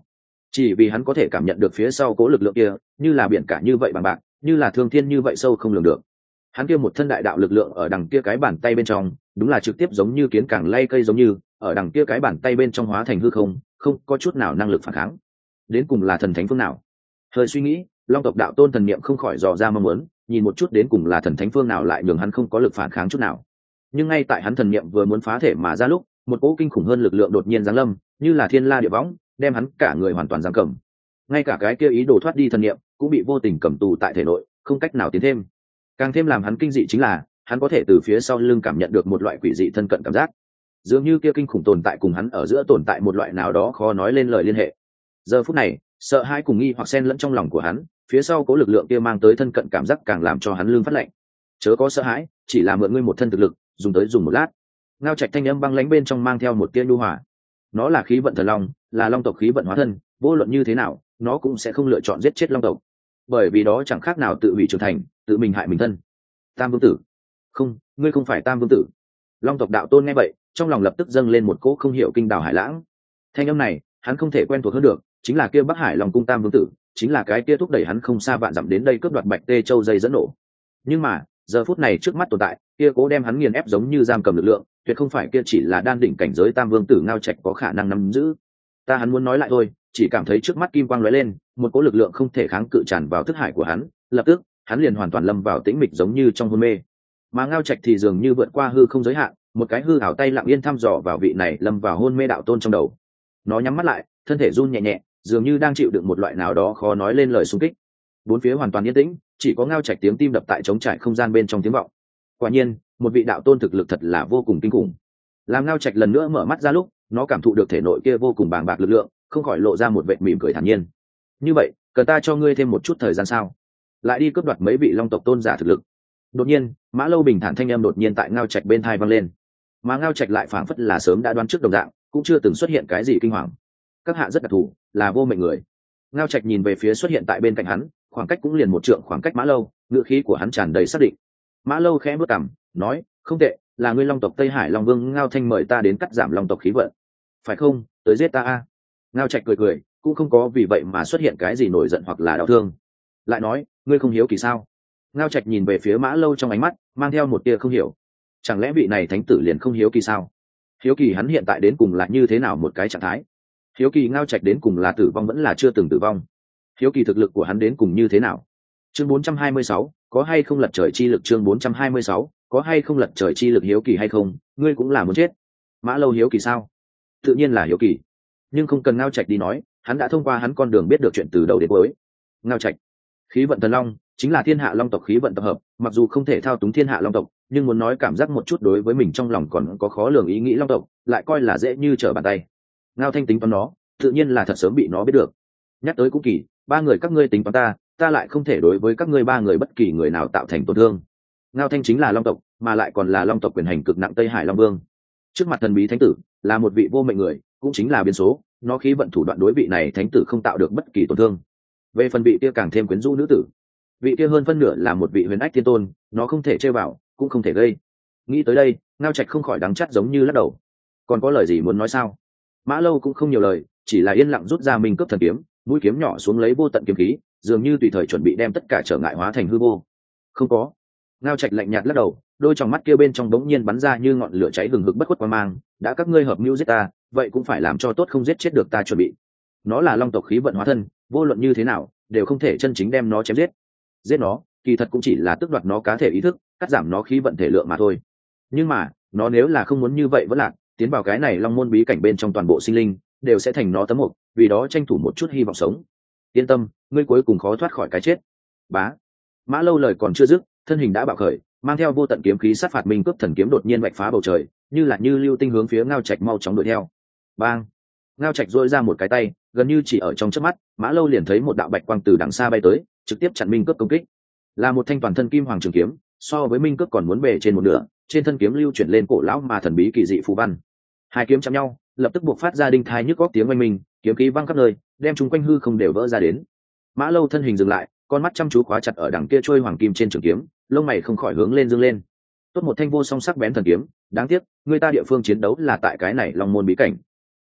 chỉ vì hắn có thể cảm nhận được phía sau cố lực lượng kia như là biển cả như vậy bằng bạc, như là thương thiên như vậy sâu không lường được. Hắn kia một thân đại đạo lực lượng ở đằng kia cái bàn tay bên trong đúng là trực tiếp giống như kiến cảng lay cây, giống như ở đằng kia cái bàn tay bên trong hóa thành hư không, không có chút nào năng lực phản kháng. Đến cùng là thần thánh phương nào? Hơi suy nghĩ, long tộc đạo tôn thần niệm không khỏi dò ra mong muốn nhìn một chút đến cùng là thần thánh phương nào lại nhường hắn không có lực phản kháng chút nào. Nhưng ngay tại hắn thần niệm vừa muốn phá thể mà ra lúc, một cỗ kinh khủng hơn lực lượng đột nhiên giáng lâm, như là thiên la địa võng, đem hắn cả người hoàn toàn giam cầm. Ngay cả cái kia ý đồ thoát đi thần niệm cũng bị vô tình cầm tù tại thể nội, không cách nào tiến thêm. Càng thêm làm hắn kinh dị chính là hắn có thể từ phía sau lưng cảm nhận được một loại quỷ dị thân cận cảm giác, dường như kia kinh khủng tồn tại cùng hắn ở giữa tồn tại một loại nào đó khó nói lên lời liên hệ. Giờ phút này, sợ hãi cùng nghi hoặc xen lẫn trong lòng của hắn, phía sau cố lực lượng kia mang tới thân cận cảm giác càng làm cho hắn lưng phát lạnh. Chớ có sợ hãi, chỉ là mượn ngươi một thân thực lực, dùng một lát. Ngao Trạch thanh âm băng lãnh bên trong mang theo một tia nhu hòa. Nó là khí vận thần long, là long tộc khí vận hóa thân, vô luận như thế nào, nó cũng sẽ không lựa chọn giết chết long tộc, bởi vì đó chẳng khác nào tự hủy trưởng thành, tự mình hại mình thân. Tam vương tử, không, ngươi không phải Tam vương tử. Long tộc đạo tôn nghe vậy, trong lòng lập tức dâng lên một cỗ không hiểu kinh đảo hải lãng. Thanh âm này, hắn không thể quen thuộc hơn được, chính là kia Bắc Hải Long cung Tam vương tử, chính là cái kia thúc đẩy hắn không xa vạn dặm đến đây cướp đoạt Bạch Tê Châu dây dẫn nổ. Nhưng mà, giờ phút này trước mắt tồn tại, kia cố đem hắn nghiền ép giống như giam cầm lực lượng, tuyệt không phải kia chỉ là đan đỉnh cảnh giới Tam vương tử Ngao Trạch có khả năng nắm giữ. Hắn muốn nói lại thôi, chỉ cảm thấy trước mắt kim quang lóe lên, một cỗ lực lượng không thể kháng cự tràn vào thức hải của hắn, lập tức, hắn liền hoàn toàn lâm vào tĩnh mịch giống như trong hôn mê. Mà Ngao Trạch thì dường như vượt qua hư không giới hạn, một cái hư ảo tay lặng yên thăm dò vào vị này lâm vào hôn mê đạo tôn trong đầu. Nó nhắm mắt lại, thân thể run nhẹ nhẹ, dường như đang chịu đựng một loại nào đó khó nói lên lời xung kích. Bốn phía hoàn toàn yên tĩnh, chỉ có Ngao Trạch tiếng tim đập tại trống trải không gian bên trong tiếng vọng. Quả nhiên, một vị đạo tôn thực lực thật là vô cùng kinh khủng. Làm Ngao Trạch lần nữa mở mắt ra lúc, nó cảm thụ được thể nội kia vô cùng bàng bạc lực lượng, không khỏi lộ ra một vệt mỉm cười thản nhiên. Như vậy, cần ta cho ngươi thêm một chút thời gian sao? Lại đi cướp đoạt mấy vị long tộc tôn giả thực lực. Đột nhiên, Mã Lâu bình thản thanh âm đột nhiên tại Ngao Trạch bên tai vang lên. Mà Ngao Trạch lại phảng phất là sớm đã đoán trước đồng dạng, cũng chưa từng xuất hiện cái gì kinh hoàng. Các hạ rất đặc thù, là vô mệnh người. Ngao Trạch nhìn về phía xuất hiện tại bên cạnh hắn, khoảng cách cũng liền một trượng khoảng cách Mã Lâu, ngữ khí của hắn tràn đầy xác định. Mã Lâu khẽ bước cằm, nói, không tệ, là ngươi long tộc Tây Hải Long Vương Ngao Thanh mời ta đến cắt giảm long tộc khí vận, phải không? Tới giết ta a. Ngao Trạch cười cười, cũng không có vì vậy mà xuất hiện cái gì nổi giận hoặc là đau thương. Lại nói, ngươi không hiếu kỳ sao? Ngao Trạch nhìn về phía Mã Lâu trong ánh mắt mang theo một tia không hiểu. Chẳng lẽ vị này thánh tử liền không hiếu kỳ sao? Hiếu kỳ hắn hiện tại đến cùng là như thế nào một cái trạng thái? Hiếu kỳ Ngao Trạch đến cùng là tử vong vẫn là chưa từng tử vong? Hiếu kỳ thực lực của hắn đến cùng như thế nào? Chương 426, có hay không lật trời chi lực? Chương 426, có hay không lật trời chi lực? Hiếu kỳ hay không, ngươi cũng là muốn chết. Mã Lâu hiếu kỳ sao? Tự nhiên là hiếu kỳ, nhưng không cần Ngao Trạch đi nói, hắn đã thông qua hắn con đường biết được chuyện từ đầu đến cuối. Ngao Trạch, khí vận thần long, chính là thiên hạ long tộc khí vận tập hợp, mặc dù không thể thao túng thiên hạ long tộc, nhưng muốn nói cảm giác một chút đối với mình trong lòng còn có khó lường ý nghĩ long tộc, lại coi là dễ như trở bàn tay. Ngao Thanh tính toán nó, tự nhiên là thật sớm bị nó biết được. Nhắc tới cũng kỳ, ba người các ngươi tính toán ta lại không thể đối với các ngươi ba người bất kỳ người nào tạo thành tổn thương. Ngao Thanh chính là long tộc, mà lại còn là long tộc quyền hành cực nặng Tây Hải Long Vương. Trước mặt thần bí thánh tử, là một vị vô mệnh người, cũng chính là biến số, nó khí vận thủ đoạn đối vị này thánh tử không tạo được bất kỳ tổn thương. Về phần vị kia càng thêm quyến rũ nữ tử, vị kia hơn phân nửa là một vị huyền ách thiên tôn, nó không thể chơi vào, cũng không thể gây. Nghĩ tới đây, Ngao Trạch không khỏi đắng chát giống như lắc đầu. Còn có lời gì muốn nói sao? Mã Lâu cũng không nhiều lời, chỉ là yên lặng rút ra minh cướp thần kiếm, mũi kiếm nhỏ xuống lấy vô tận kiếm khí, dường như tùy thời chuẩn bị đem tất cả trở ngại hóa thành hư vô. Không có. Ngao Trạch lạnh nhạt lắc đầu, đôi tròng mắt kia bên trong bỗng nhiên bắn ra như ngọn lửa cháy hừng hực bất khuất quang mang. Đã các ngươi hợp mưu giết ta, vậy cũng phải làm cho tốt, không giết chết được ta chuẩn bị. Nó là long tộc khí vận hóa thân, vô luận như thế nào đều không thể chân chính đem nó chém giết. Giết nó, kỳ thật cũng chỉ là tước đoạt nó cá thể ý thức, cắt giảm nó khí vận thể lượng mà thôi. Nhưng mà, nó nếu là không muốn như vậy vẫn lạc, tiến vào cái này long môn bí cảnh bên trong toàn bộ sinh linh đều sẽ thành nó tấm mục, vì đó tranh thủ một chút hy vọng sống. Yên tâm, ngươi cuối cùng khó thoát khỏi cái chết. Bá. Mã Lâu lời còn chưa dứt, thân hình đã bạo khởi, mang theo vô tận kiếm khí sát phạt minh cướp thần kiếm đột nhiên vạch phá bầu trời, như lưu tinh hướng phía Ngao Trạch mau chóng đuổi theo. Bang! Ngao Trạch dội ra một cái tay, gần như chỉ ở trong chớp mắt, Mã Lâu liền thấy một đạo bạch quang từ đằng xa bay tới, trực tiếp chặn minh cướp công kích. Là một thanh toàn thân kim hoàng trường kiếm, so với minh cướp còn muốn bề trên một nửa, trên thân kiếm lưu chuyển lên cổ lão mà thần bí kỳ dị phù văn. Hai kiếm chạm nhau, lập tức buộc phát ra đinh thai nhức góc tiếng oanh minh, kiếm khí văng khắp nơi, đem chúng quanh hư không đều vỡ ra đến. Mã Lâu thân hình dừng lại, con mắt chăm chú khóa chặt ở đằng kia trôi hoàng kim trên trường kiếm, lông mày không khỏi hướng lên dương lên. Tốt một thanh vô song sắc bén thần kiếm, đáng tiếc, người ta địa phương chiến đấu là tại cái này long môn bí cảnh.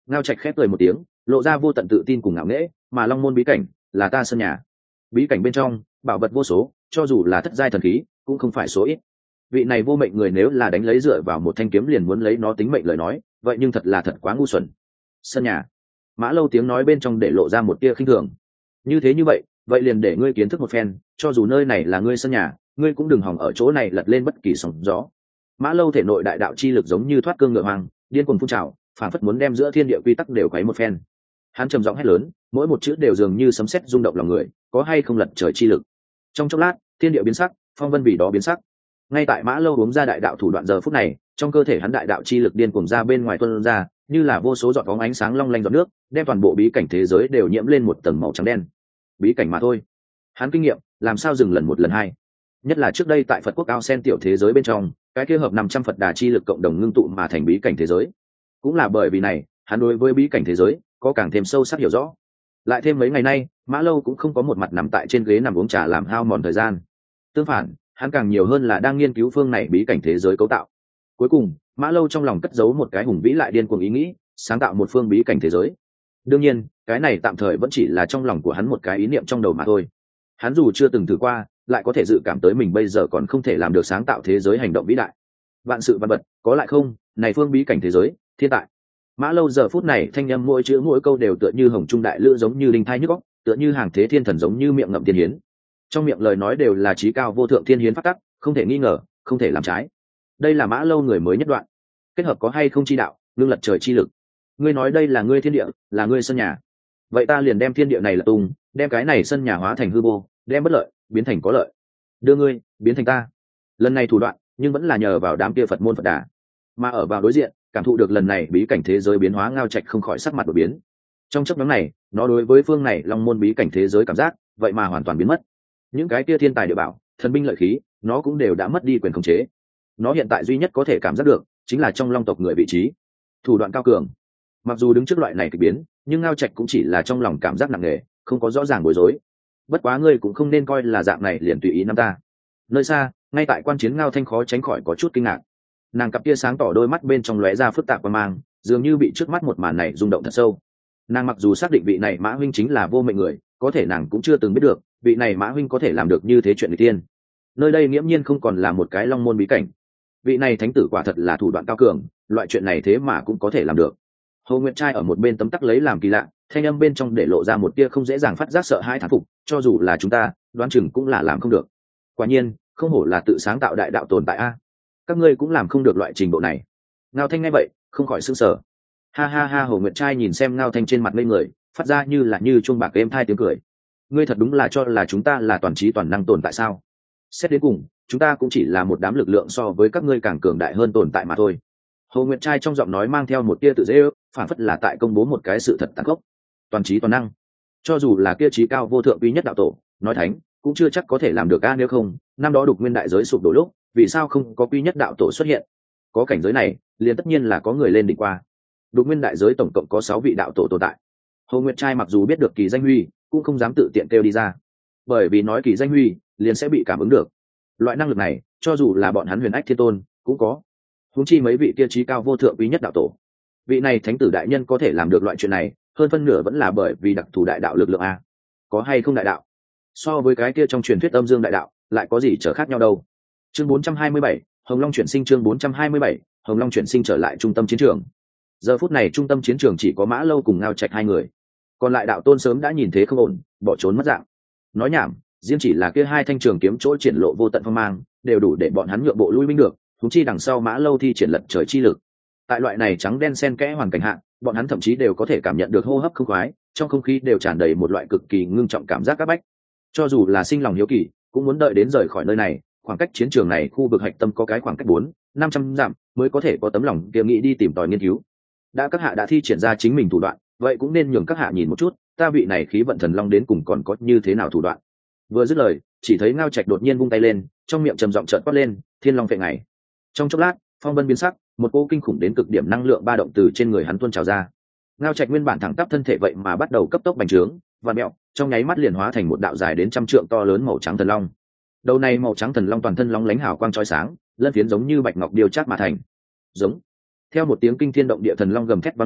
Ngao Trạch khép cười một tiếng, lộ ra vô tận tự tin cùng ngạo nghễ, mà Long môn bí cảnh là ta sân nhà. Bí cảnh bên trong bảo vật vô số, cho dù là thất giai thần khí cũng không phải số ít. Vị này vô mệnh người nếu là đánh lấy dựa vào một thanh kiếm liền muốn lấy nó tính mệnh lời nói, vậy nhưng thật là thật quá ngu xuẩn. Sân nhà. Mã Lâu tiếng nói bên trong để lộ ra một tia khinh thường. Như thế như vậy liền để ngươi kiến thức một phen, cho dù nơi này là ngươi sân nhà, ngươi cũng đừng hòng ở chỗ này lật lên bất kỳ sóng gió. Mã Lâu thể nội đại đạo chi lực giống như thoát cương ngựa hoang, điên cuồng phun trào, phản phất muốn đem giữa thiên địa quy tắc đều quấy một phen. Hắn trầm giọng hét lớn, mỗi một chữ đều dường như sấm sét rung động lòng người, có hay không lật trời chi lực. Trong chốc lát, thiên địa biến sắc, phong vân vì đó biến sắc. Ngay tại Mã Lâu uống ra đại đạo thủ đoạn giờ phút này, trong cơ thể hắn đại đạo chi lực điên cuồng ra bên ngoài tuôn ra, như là vô số giọt bóng ánh sáng long lanh giọt nước, đem toàn bộ bí cảnh thế giới đều nhiễm lên một tầng màu trắng đen. Bí cảnh mà thôi. Hắn kinh nghiệm, làm sao dừng lần một lần hai. Nhất là trước đây tại Phật quốc Ao Sen tiểu thế giới bên trong, cái kia hợp 500 Phật Đà chi lực cộng đồng ngưng tụ mà thành bí cảnh thế giới. Cũng là bởi vì này, hắn đối với bí cảnh thế giới có càng thêm sâu sắc hiểu rõ. Lại thêm mấy ngày nay, Mã Lâu cũng không có một mặt nằm tại trên ghế nằm uống trà làm hao mòn thời gian. Tương phản, hắn càng nhiều hơn là đang nghiên cứu phương này bí cảnh thế giới cấu tạo. Cuối cùng, Mã Lâu trong lòng cất giấu một cái hùng vĩ lại điên cuồng ý nghĩ, sáng tạo một phương bí cảnh thế giới. Đương nhiên, cái này tạm thời vẫn chỉ là trong lòng của hắn một cái ý niệm trong đầu mà thôi. Hắn dù chưa từng thử qua, lại có thể dự cảm tới mình bây giờ còn không thể làm được sáng tạo thế giới hành động vĩ đại. Vạn sự vạn vật, có lại không, này phương bí cảnh thế giới, thiên tại. Mã Lâu giờ phút này thanh âm mỗi chữ mỗi câu đều tựa như hồng trung đại lữ giống như linh thai nhức óc, tựa như hàng thế thiên thần giống như miệng ngậm tiên hiến. Trong miệng lời nói đều là chí cao vô thượng thiên hiến phát tắc, không thể nghi ngờ, không thể làm trái. Đây là Mã Lâu người mới nhất đoạn. Kết hợp có hay không chi đạo, ngưng lật trời chi lực. Ngươi nói đây là ngươi thiên địa, là ngươi sân nhà. Vậy ta liền đem thiên địa này là tung, đem cái này sân nhà hóa thành hư vô, đem bất lợi biến thành có lợi. Đưa ngươi biến thành ta. Lần này thủ đoạn, nhưng vẫn là nhờ vào đám kia Phật môn Phật Đà. Mà ở vào đối diện, cảm thụ được lần này bí cảnh thế giới biến hóa, Ngao Trạch không khỏi sắc mặt đổi biến. Trong chốc ngắn này, nó đối với phương này Long môn bí cảnh thế giới cảm giác, vậy mà hoàn toàn biến mất. Những cái kia thiên tài địa bảo, thần binh lợi khí, nó cũng đều đã mất đi quyền khống chế. Nó hiện tại duy nhất có thể cảm giác được, chính là trong Long tộc người vị trí, thủ đoạn cao cường. Mặc dù đứng trước loại này kỳ biến, nhưng Ngao Trạch cũng chỉ là trong lòng cảm giác nặng nề, không có rõ ràng bối rối. Bất quá ngươi cũng không nên coi là dạng này liền tùy ý nắm ta. Nơi xa, ngay tại quan chiến Ngao Thanh khó tránh khỏi có chút kinh ngạc. Nàng cặp kia sáng tỏ đôi mắt bên trong lóe ra phức tạp và mang, dường như bị trước mắt một màn này rung động thật sâu. Nàng mặc dù xác định vị này Mã huynh chính là vô mệnh người, có thể nàng cũng chưa từng biết được vị này Mã huynh có thể làm được như thế chuyện người tiên. Nơi đây nghiễm nhiên không còn là một cái Long môn bí cảnh. Vị này thánh tử quả thật là thủ đoạn cao cường, loại chuyện này thế mà cũng có thể làm được. Hồ Nguyệt Trai ở một bên tấm tắc lấy làm kỳ lạ, thanh âm bên trong để lộ ra một tia không dễ dàng phát giác sợ hãi thán phục, cho dù là chúng ta, đoán chừng cũng là làm không được. Quả nhiên, không hổ là tự sáng tạo đại đạo tồn tại a. Các ngươi cũng làm không được loại trình độ này. Ngao Thanh nghe vậy, không khỏi sửng sở. Ha ha ha, Hồ Nguyệt Trai nhìn xem Ngao Thanh trên mặt ngây người, phát ra như chuông bạc êm thai tiếng cười. Ngươi thật đúng là cho là chúng ta là toàn trí toàn năng tồn tại sao? Xét đến cùng, chúng ta cũng chỉ là một đám lực lượng so với các ngươi càng cường đại hơn tồn tại mà thôi. Hồ Nguyệt Trai trong giọng nói mang theo một tia tự dễ ước, phản phất là tại công bố một cái sự thật tàn khốc. Toàn trí toàn năng, cho dù là kia trí cao vô thượng uy nhất đạo tổ, nói thánh, cũng chưa chắc có thể làm được a. Nếu không, năm đó đục nguyên đại giới sụp đổ lúc, vì sao không có quy nhất đạo tổ xuất hiện? Có cảnh giới này, liền tất nhiên là có người lên đỉnh qua. Đục nguyên đại giới tổng cộng có 6 vị đạo tổ tồn tại. Hồ Nguyệt Trai mặc dù biết được kỳ danh huy, cũng không dám tự tiện kêu đi ra, bởi vì nói kỳ danh huy liền sẽ bị cảm ứng được. Loại năng lực này, cho dù là bọn hắn Huyền Ách Thiên Tôn cũng có, huống chi mấy vị kia trí cao vô thượng uy nhất đạo tổ. Vị này thánh tử đại nhân có thể làm được loại chuyện này, hơn phân nửa vẫn là bởi vì đặc thù đại đạo lực lượng a. Có hay không đại đạo, so với cái kia trong truyền thuyết âm dương đại đạo, lại có gì trở khác nhau đâu. Chương 427, Hồng Long chuyển sinh. Chương 427, Hồng Long chuyển sinh trở lại trung tâm chiến trường. Giờ phút này trung tâm chiến trường chỉ có Mã Lâu cùng Ngao Trạch 2 người, còn lại đạo tôn sớm đã nhìn thế không ổn, bỏ trốn mất dạng. Nói nhảm, riêng chỉ là kia 2 thanh trường kiếm chỗ triển lộ vô tận phong mang, đều đủ để bọn hắn nhượng bộ lui binh được, thúng chi đằng sau Mã Lâu thi triển lật trời chi lực. Tại loại này trắng đen xen kẽ hoàn cảnh hạ, bọn hắn thậm chí đều có thể cảm nhận được hô hấp không khoái, trong không khí đều tràn đầy một loại cực kỳ ngưng trọng cảm giác áp bách. Cho dù là sinh lòng hiếu kỳ, cũng muốn đợi đến rời khỏi nơi này, khoảng cách chiến trường này khu vực hạch tâm có cái khoảng cách 400-500 dặm mới có thể có tấm lòng kia nghĩ đi tìm tòi nghiên cứu. Đã các hạ đã thi triển ra chính mình thủ đoạn, vậy cũng nên nhường các hạ nhìn một chút, ta vị này khí vận thần long đến cùng còn có như thế nào thủ đoạn. Vừa dứt lời, chỉ thấy Ngao Trạch đột nhiên vung tay lên, trong miệng trầm giọng trợn quát lên, Thiên Long phệ ngày. Trong chốc lát, phong vân biến sắc, một cỗ kinh khủng đến cực điểm năng lượng ba động từ trên người hắn tuôn trào ra. Ngao Trạch nguyên bản thẳng tắp thân thể vậy mà bắt đầu cấp tốc bành trướng và mẹo, trong nháy mắt liền hóa thành một đạo dài đến 100 trượng to lớn màu trắng thần long. Đầu này màu trắng thần long toàn thân long lánh hào quang chói sáng, lân phiến giống như bạch ngọc điêu chát mà thành. Giống. Theo một tiếng kinh thiên động địa thần long gầm thét vang lên,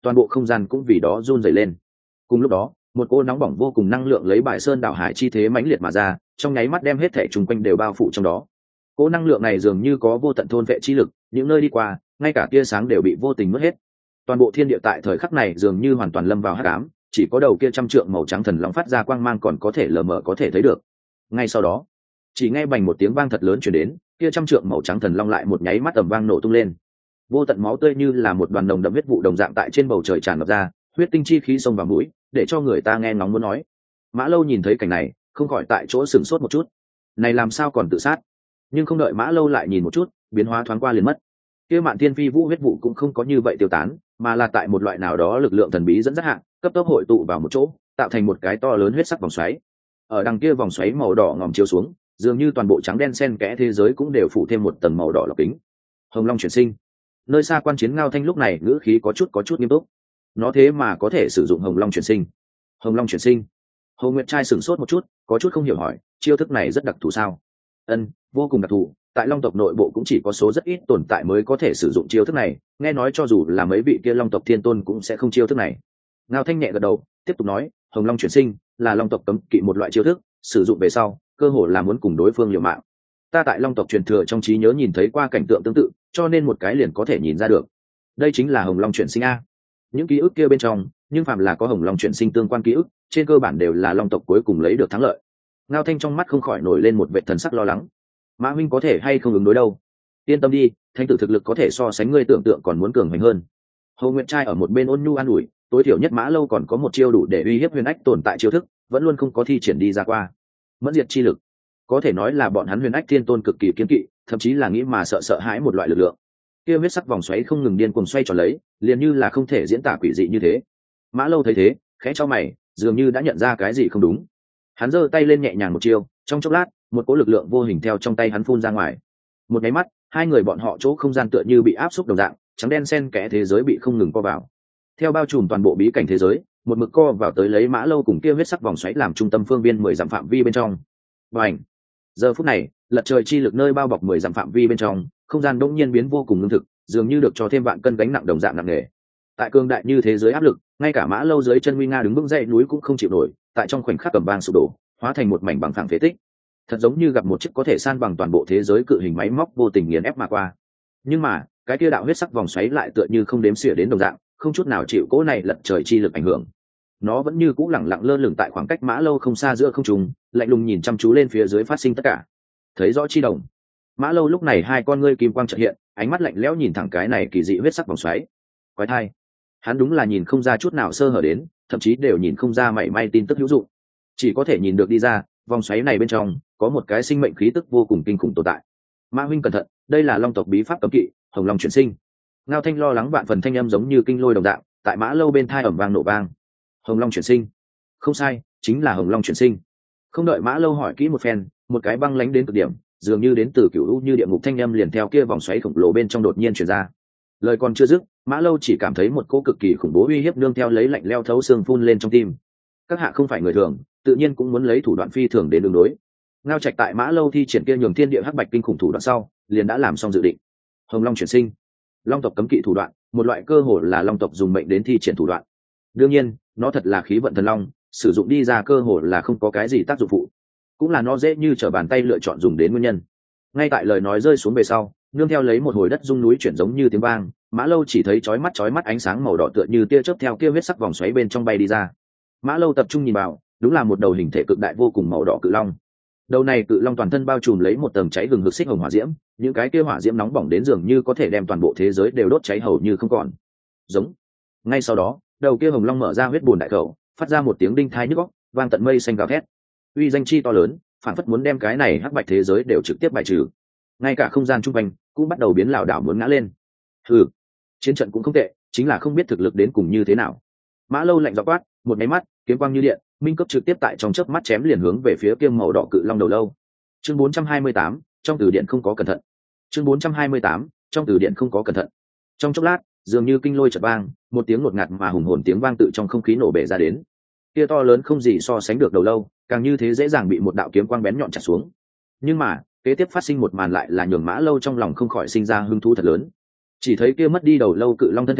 toàn bộ không gian cũng vì đó run rẩy lên. Cùng lúc đó, một cô nóng bỏng vô cùng năng lượng lấy Bại Sơn đảo hải chi thế mãnh liệt mà ra, trong nháy mắt đem hết thảy xung quanh đều bao phủ trong đó. Cô năng lượng này dường như có vô tận thôn vệ chi lực, những nơi đi qua, ngay cả tia sáng đều bị vô tình mất hết. Toàn bộ thiên địa tại thời khắc này dường như hoàn toàn lâm vào hắc ám, chỉ có đầu kia trăm trượng màu trắng thần long phát ra quang mang còn có thể lờ mờ có thể thấy được. Ngay sau đó, chỉ nghe bành một tiếng vang thật lớn truyền đến, kia trăm trượng màu trắng thần long lại một nháy mắt ầm vang nổ tung lên. Vô tận máu tươi như là một đoàn nồng đậm huyết vụ đồng dạng tại trên bầu trời tràn ngập ra, huyết tinh chi khí xông vào mũi, để cho người ta nghe ngóng muốn nói. Mã Lâu nhìn thấy cảnh này, không khỏi tại chỗ sửng sốt một chút. Này làm sao còn tự sát? Nhưng không đợi Mã Lâu lại nhìn một chút, biến hóa thoáng qua liền mất. Kia Mạn Thiên Phi Vũ huyết vụ cũng không có như vậy tiêu tán, mà là tại một loại nào đó lực lượng thần bí dẫn dắt hạ, cấp tốc hội tụ vào một chỗ, tạo thành một cái to lớn huyết sắc vòng xoáy. Ở đằng kia vòng xoáy màu đỏ ngòm chiếu xuống, dường như toàn bộ trắng đen xen kẽ thế giới cũng đều phủ thêm một tầng màu đỏ lọc kính. Hồng Long chuyển sinh. Nơi xa quan chiến Ngao Thanh lúc này ngữ khí có chút nghiêm túc. Nó thế mà có thể sử dụng Hồng Long chuyển sinh. Hồng Long chuyển sinh. Hồ Nguyệt trai sửng sốt một chút, có chút không hiểu hỏi, chiêu thức này rất đặc thù sao? Ân, vô cùng đặc thù, tại Long tộc nội bộ cũng chỉ có số rất ít tồn tại mới có thể sử dụng chiêu thức này, nghe nói cho dù là mấy vị kia Long tộc thiên tôn cũng sẽ không chiêu thức này. Ngao Thanh nhẹ gật đầu, tiếp tục nói, Hồng Long chuyển sinh là Long tộc cấm kỵ một loại chiêu thức, sử dụng về sau, cơ hồ là muốn cùng đối phương liều mạng. Ta tại Long tộc truyền thừa trong trí nhớ nhìn thấy qua cảnh tượng tương tự, cho nên một cái liền có thể nhìn ra được. Đây chính là Hồng Long chuyển sinh a. Những ký ức kia bên trong, nhưng phạm là có Hồng Long chuyển sinh tương quan ký ức, trên cơ bản đều là Long tộc cuối cùng lấy được thắng lợi. Ngao Thanh trong mắt không khỏi nổi lên một vẻ thần sắc lo lắng. Mã huynh có thể hay không ứng đối đâu? Yên tâm đi, thanh tử thực lực có thể so sánh ngươi tưởng tượng còn muốn cường hành hơn. Hồ Nguyệt trai ở một bên ôn nhu an ủi, tối thiểu nhất Mã Lâu còn có một chiêu đủ để uy hiếp Huyền Ách tồn tại chiêu thức, vẫn luôn không có thi triển đi ra qua. Mẫn diệt chi lực, có thể nói là bọn hắn Huyền Ách thiên tôn cực kỳ kiên kỵ, thậm chí là nghĩ mà sợ hãi một loại lực lượng. Kia huyết sắc vòng xoáy không ngừng điên cuồng xoay tròn lấy, liền như là không thể diễn tả quỷ dị như thế. Mã Lâu thấy thế, khẽ chau mày, dường như đã nhận ra cái gì không đúng. Hắn giơ tay lên nhẹ nhàng một chiêu, trong chốc lát, một cỗ lực lượng vô hình theo trong tay hắn phun ra ngoài. Một nháy mắt, hai người bọn họ chỗ không gian tựa như bị áp xúc đồng dạng, trắng đen xen kẽ thế giới bị không ngừng co vào. Theo bao trùm toàn bộ bí cảnh thế giới, một mực co vào tới lấy Mã Lâu cùng kia huyết sắc vòng xoáy làm trung tâm phương viên 10 dặm phạm vi bên trong. Bành! Giờ phút này, lật trời chi lực nơi bao bọc 10 dặm phạm vi bên trong, không gian đột nhiên biến vô cùng ngưng thực, dường như được cho thêm vạn cân gánh nặng đồng dạng nặng nề. Tại cường đại như thế giới áp lực, ngay cả Mã Lâu dưới chân nguy nga đứng vững dậy núi cũng không chịu nổi, tại trong khoảnh khắc cầm vang sụp đổ, hóa thành một mảnh bằng phẳng phế tích. Thật giống như gặp một chiếc có thể san bằng toàn bộ thế giới cự hình máy móc vô tình nghiền ép mà qua. Nhưng mà, cái kia đạo huyết sắc vòng xoáy lại tựa như không đếm xỉa đến đồng dạng, không chút nào chịu cỗ này lật trời chi lực ảnh hưởng. Nó vẫn như cũ lẳng lặng lơ lửng tại khoảng cách Mã Lâu không xa giữa không trung, lạnh lùng nhìn chăm chú lên phía dưới phát sinh tất cả. Thấy rõ chi đồng. Mã Lâu lúc này hai con ngươi kim quang chợt hiện, ánh mắt lạnh lẽo nhìn thẳng cái này kỳ dị huyết sắc vòng xoáy. Quái thai. Hắn đúng là nhìn không ra chút nào sơ hở đến, thậm chí đều nhìn không ra mảy may tin tức hữu dụng. Chỉ có thể nhìn được đi ra, vòng xoáy này bên trong có một cái sinh mệnh khí tức vô cùng kinh khủng tồn tại. Mã huynh cẩn thận, đây là Long tộc bí pháp cấm kỵ, Hồng Long chuyển sinh. Ngao Thanh lo lắng vạn phần thanh âm giống như kinh lôi đồng dạng, tại Mã Lâu bên thai ầm vang nổ vang. Hồng Long chuyển sinh. Không sai, chính là Hồng Long chuyển sinh. Không đợi Mã Lâu hỏi kỹ một phen, một cái băng lãnh đến cực điểm, dường như đến từ cửu u như địa ngục thanh âm liền theo kia vòng xoáy khổng lồ bên trong đột nhiên truyền ra. Lời còn chưa dứt, Mã Lâu chỉ cảm thấy một cỗ cực kỳ khủng bố uy hiếp nương theo lấy lạnh leo thấu xương phun lên trong tim. Các hạ không phải người thường, tự nhiên cũng muốn lấy thủ đoạn phi thường đến đường đối. Ngao Trạch tại Mã Lâu thi triển kia nhường thiên địa hắc bạch kinh khủng thủ đoạn sau, liền đã làm xong dự định. Hồng Long chuyển sinh, Long tộc cấm kỵ thủ đoạn, một loại cơ hội là Long tộc dùng mệnh đến thi triển thủ đoạn. Đương nhiên, nó thật là khí vận thần long, sử dụng đi ra cơ hội là không có cái gì tác dụng phụ, cũng là nó dễ như trở bàn tay lựa chọn dùng đến nguyên nhân. Ngay tại lời nói rơi xuống về sau, nương theo lấy một hồi đất rung núi chuyển giống như tiếng vang, Mã Lâu chỉ thấy chói mắt ánh sáng màu đỏ tựa như tia chớp theo kia huyết sắc vòng xoáy bên trong bay đi ra. Mã Lâu tập trung nhìn vào, đúng là một đầu hình thể cực đại vô cùng màu đỏ cự long. Đầu này cự long toàn thân bao trùm lấy một tầng cháy hừng hực xích hồng hỏa diễm, những cái kia hỏa diễm nóng bỏng đến dường như có thể đem toàn bộ thế giới đều đốt cháy hầu như không còn. Giống. Ngay sau đó, đầu kia hồng long mở ra huyết bùn đại khẩu, phát ra một tiếng đinh thai nhức óc, vang tận mây xanh gào thét. Uy danh chi to lớn, phản phất muốn đem cái này hắc bạch thế giới đều trực tiếp bài trừ. Ngay cả không gian chung quanh cũng bắt đầu biến lảo đảo muốn ngã lên. Hừ, chiến trận cũng không tệ, chính là không biết thực lực đến cùng như thế nào. Mã Lâu lạnh giọng quát, một máy mắt, kiếm quang như điện, minh cấp trực tiếp tại trong chớp mắt chém liền hướng về phía kia màu đỏ cự long đầu lâu. Chương 428, trong từ điện không có cẩn thận. Chương 428, trong từ điện không có cẩn thận. Trong chốc lát, dường như kinh lôi chợt vang, một tiếng ngột ngạt mà hùng hồn tiếng vang tự trong không khí nổ bể ra đến. Kia to lớn không gì so sánh được đầu lâu, càng như thế dễ dàng bị một đạo kiếm quang bén nhọn chặt xuống. Nhưng mà, kế tiếp phát sinh một màn lại là nhường Mã Lâu trong lòng không khỏi sinh ra hứng thú thật lớn. Chỉ thấy kia mất đi đầu lâu cự long thân thể,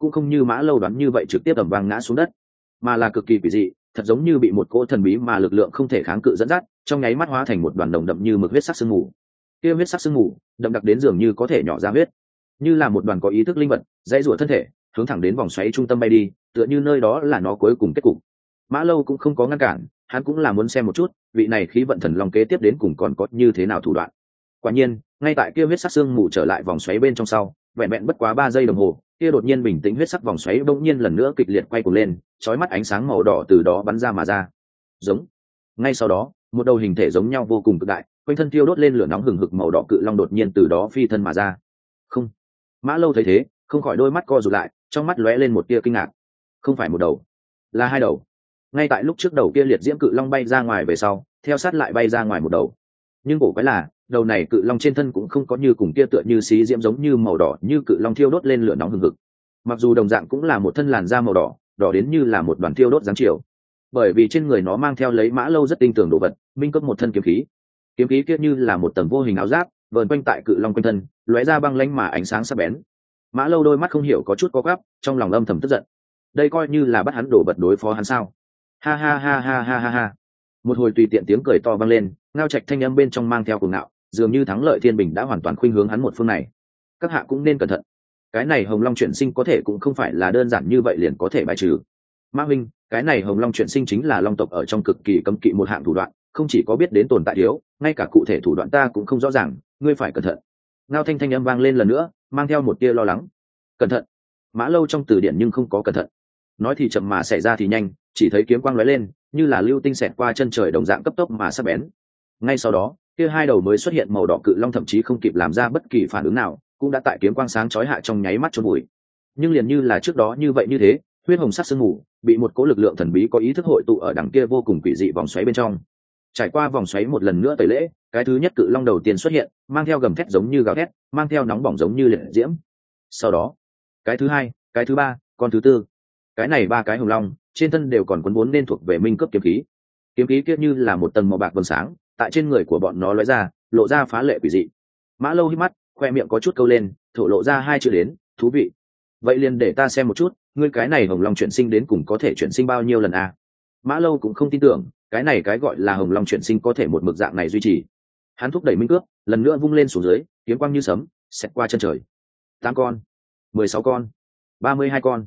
cũng không như Mã Lâu đoán như vậy trực tiếp ầm vang ngã xuống đất, mà là cực kỳ quỷ dị, thật giống như bị một cỗ thần bí mà lực lượng không thể kháng cự dẫn dắt, trong nháy mắt hóa thành một đoàn đồng đậm như mực huyết sắc sương mù. Kia huyết sắc sương mù đậm đặc đến dường như có thể nhỏ ra huyết, như là một đoàn có ý thức linh vật dãy rủa thân thể hướng thẳng đến vòng xoáy trung tâm bay đi, tựa như nơi đó là nó cuối cùng kết cục. Mã Lâu cũng không có ngăn cản, hắn cũng là muốn xem một chút vị này khí vận thần long kế tiếp đến cùng còn có như thế nào thủ đoạn. Quả nhiên, ngay tại kia huyết sắc sương mù trở lại vòng xoáy bên trong sau, vẹn vẹn bất quá 3 giây đồng hồ, kia đột nhiên bình tĩnh huyết sắc vòng xoáy bỗng nhiên lần nữa kịch liệt quay cuồng lên, chói mắt ánh sáng màu đỏ từ đó bắn ra mà ra. Giống. Ngay sau đó, một đầu hình thể giống nhau vô cùng cực đại, quanh thân thiêu đốt lên lửa nóng hừng hực màu đỏ cự long đột nhiên từ đó phi thân mà ra. Không. Mã Lâu thấy thế, không khỏi đôi mắt co rụt lại, trong mắt lóe lên một tia kinh ngạc. Không phải một đầu, là 2 đầu. Ngay tại lúc trước đầu kia liệt diễm cự long bay ra ngoài về sau, theo sát lại bay ra ngoài một đầu. Nhưng cổ quái là, đầu này cự long trên thân cũng không có như cùng kia tựa như xí diễm giống như màu đỏ như cự long thiêu đốt lên lửa nóng hừng hực. Mặc dù đồng dạng cũng là một thân làn da màu đỏ, đỏ đến như là một đoàn thiêu đốt giáng chiều. Bởi vì trên người nó mang theo lấy Mã Lâu rất tinh tường đồ vật, minh cấp một thân kiếm khí. Kiếm khí kia như là một tầng vô hình áo giáp, vờn quanh tại cự long quanh thân, lóe ra băng lãnh mà ánh sáng sắc bén. Mã Lâu đôi mắt không hiểu có chút co quắp, trong lòng âm thầm tức giận. Đây coi như là bắt hắn đổ vật đối phó hắn sao? Ha ha ha ha ha ha ha. Một hồi tùy tiện tiếng cười to vang lên, Ngao Trạch thanh âm bên trong mang theo cuồng ngạo, dường như thắng lợi thiên bình đã hoàn toàn khuynh hướng hắn một phương này. Các hạ cũng nên cẩn thận. Cái này Hồng Long chuyển sinh có thể cũng không phải là đơn giản như vậy liền có thể bài trừ. Mã huynh, cái này Hồng Long chuyển sinh chính là Long tộc ở trong cực kỳ cấm kỵ một hạng thủ đoạn, không chỉ có biết đến tồn tại thiếu, ngay cả cụ thể thủ đoạn ta cũng không rõ ràng, ngươi phải cẩn thận. Ngao thanh âm vang lên lần nữa, mang theo một tia lo lắng. Cẩn thận. Mã Lâu trong từ điển nhưng không có cẩn thận. Nói thì chậm mà xảy ra thì nhanh, chỉ thấy kiếm quang lóe lên, như là lưu tinh xẹt qua chân trời đồng dạng cấp tốc mà sắc bén. Ngay sau đó, kia 2 đầu mới xuất hiện màu đỏ cự long thậm chí không kịp làm ra bất kỳ phản ứng nào, cũng đã tại kiếm quang sáng chói hạ trong nháy mắt chôn vùi. Nhưng liền như là trước đó như vậy như thế, huyết hồng sắc sương mù bị một cỗ lực lượng thần bí có ý thức hội tụ ở đằng kia vô cùng quỷ dị vòng xoáy bên trong. Trải qua vòng xoáy một lần nữa tẩy lễ, cái thứ nhất cự long đầu tiên xuất hiện, mang theo gầm thét giống như gào thét, mang theo nóng bỏng giống như liệt diễm. Sau đó, cái thứ hai, cái thứ ba, con thứ tư. Cái này 3 cái hồng long, trên thân đều còn cuốn vốn nên thuộc về minh cấp kiếm khí. Kiếm khí kia như là một tầng màu bạc vầng sáng, tại trên người của bọn nó lóe ra, lộ ra phá lệ quỷ dị. Mã Lâu hít mắt, khoe miệng có chút câu lên, thổ lộ ra 2 chữ đến, thú vị. Vậy liền để ta xem một chút, ngươi cái này Hồng Long chuyển sinh đến cùng có thể chuyển sinh bao nhiêu lần à? Mã Lâu cũng không tin tưởng, cái này cái gọi là Hồng Long chuyển sinh có thể một mực dạng này duy trì. Hắn thúc đẩy minh cướp, lần nữa vung lên xuống dưới, kiếm quang như sấm, xẹt qua chân trời. 8 con, 16 con, 32 con,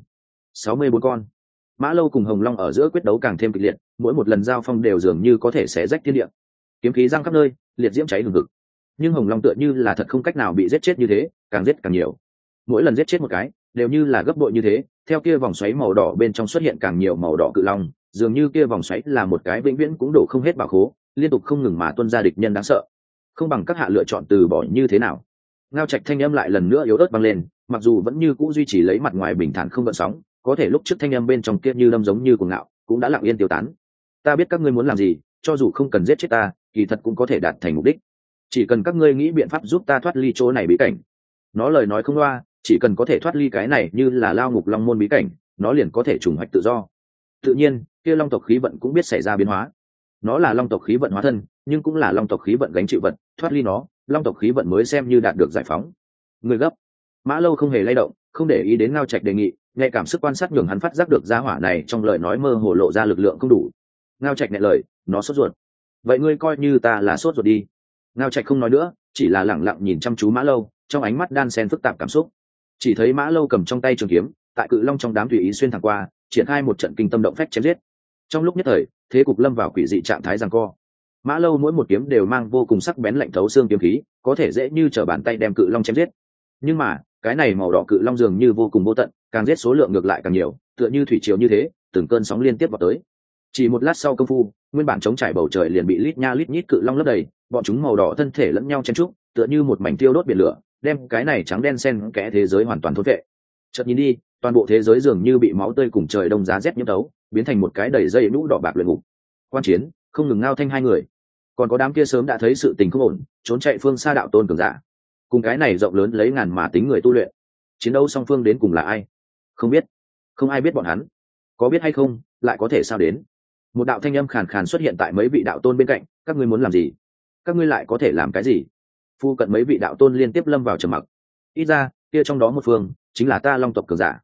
64 con. Mã Lâu cùng Hồng Long ở giữa quyết đấu càng thêm kịch liệt, mỗi một lần giao phong đều dường như có thể xé rách thiên địa. Kiếm khí giăng khắp nơi, liệt diễm cháy hừng hực. Nhưng Hồng Long tựa như là thật không cách nào bị giết chết như thế, càng giết càng nhiều. Mỗi lần giết chết một cái, đều như là gấp bội như thế, theo kia vòng xoáy màu đỏ bên trong xuất hiện càng nhiều màu đỏ cự long, dường như kia vòng xoáy là một cái vĩnh viễn cũng đổ không hết bảo khố, liên tục không ngừng mà tuôn ra địch nhân đáng sợ. Không bằng các hạ lựa chọn từ bỏ như thế nào. Ngao Trạch thanh âm lại lần nữa yếu ớt vang lên, mặc dù vẫn như cũ duy trì lấy mặt ngoài bình thản không gợn sóng, có thể lúc trước thanh âm bên trong kia như đâm giống như cuồng ngạo, cũng đã lặng yên tiêu tán. Ta biết các ngươi muốn làm gì, cho dù không cần giết chết ta, kỳ thật cũng có thể đạt thành mục đích. Chỉ cần các ngươi nghĩ biện pháp giúp ta thoát ly chỗ này bí cảnh. Nó lời nói không loa, chỉ cần có thể thoát ly cái này như là lao ngục long môn bí cảnh, nó liền có thể trùng hoạch tự do. Tự nhiên, kia long tộc khí vận cũng biết xảy ra biến hóa. Nó là long tộc khí vận hóa thân, nhưng cũng là long tộc khí vận gánh chịu vận, thoát ly nó, long tộc khí vận mới xem như đạt được giải phóng. Người gấp. Mã Lâu không hề lay động, không để ý đến Ngao Trạch đề nghị, nhạy cảm sức quan sát nhường hắn phát giác được gia hỏa này trong lời nói mơ hồ lộ ra lực lượng không đủ. Ngao Trạch nhẹ lời, nó sốt ruột. Vậy ngươi coi như ta là sốt ruột đi. Ngao Trạch không nói nữa, chỉ là lẳng lặng nhìn chăm chú Mã Lâu, trong ánh mắt đan xen phức tạp cảm xúc. Chỉ thấy Mã Lâu cầm trong tay trường kiếm, tại cự long trong đám tùy ý xuyên thẳng qua, triển khai một trận kinh tâm động phách chém giết. Trong lúc nhất thời, thế cục lâm vào quỷ dị trạng thái giằng co. Mã Lâu mỗi một kiếm đều mang vô cùng sắc bén lạnh thấu xương kiếm khí, có thể dễ như trở bàn tay đem cự long chém giết. Nhưng mà, cái này màu đỏ cự long dường như vô cùng vô tận, càng giết số lượng ngược lại càng nhiều, tựa như thủy triều như thế, từng cơn sóng liên tiếp vào tới. Chỉ một lát sau công phu, nguyên bản chống trải bầu trời liền bị lít nha lít nhít cự long lấp đầy, bọn chúng màu đỏ thân thể lẫn nhau chen trúc, tựa như một mảnh tiêu đốt biển lửa, đem cái này trắng đen xen kẽ thế giới hoàn toàn thôn vệ. Chợt nhìn đi, toàn bộ thế giới dường như bị máu tươi cùng trời đông giá rét nhiễm thấu, biến thành một cái đầy dây nhũ đỏ bạc luyện ngục. Quan chiến, không ngừng Ngao Thanh hai người, còn có đám kia sớm đã thấy sự tình không ổn, trốn chạy phương xa đạo tôn cường giả, cùng cái này rộng lớn lấy ngàn mà tính người tu luyện. Chiến đấu song phương đến cùng là ai? Không biết, không ai biết bọn hắn. Có biết hay không, lại có thể sao đến? Một đạo thanh âm khàn khàn xuất hiện tại mấy vị đạo tôn bên cạnh, các ngươi muốn làm gì? Các ngươi lại có thể làm cái gì? Phu cận mấy vị đạo tôn liên tiếp lâm vào trầm mặc. Ít ra, kia trong đó một phương chính là ta long tộc cường giả.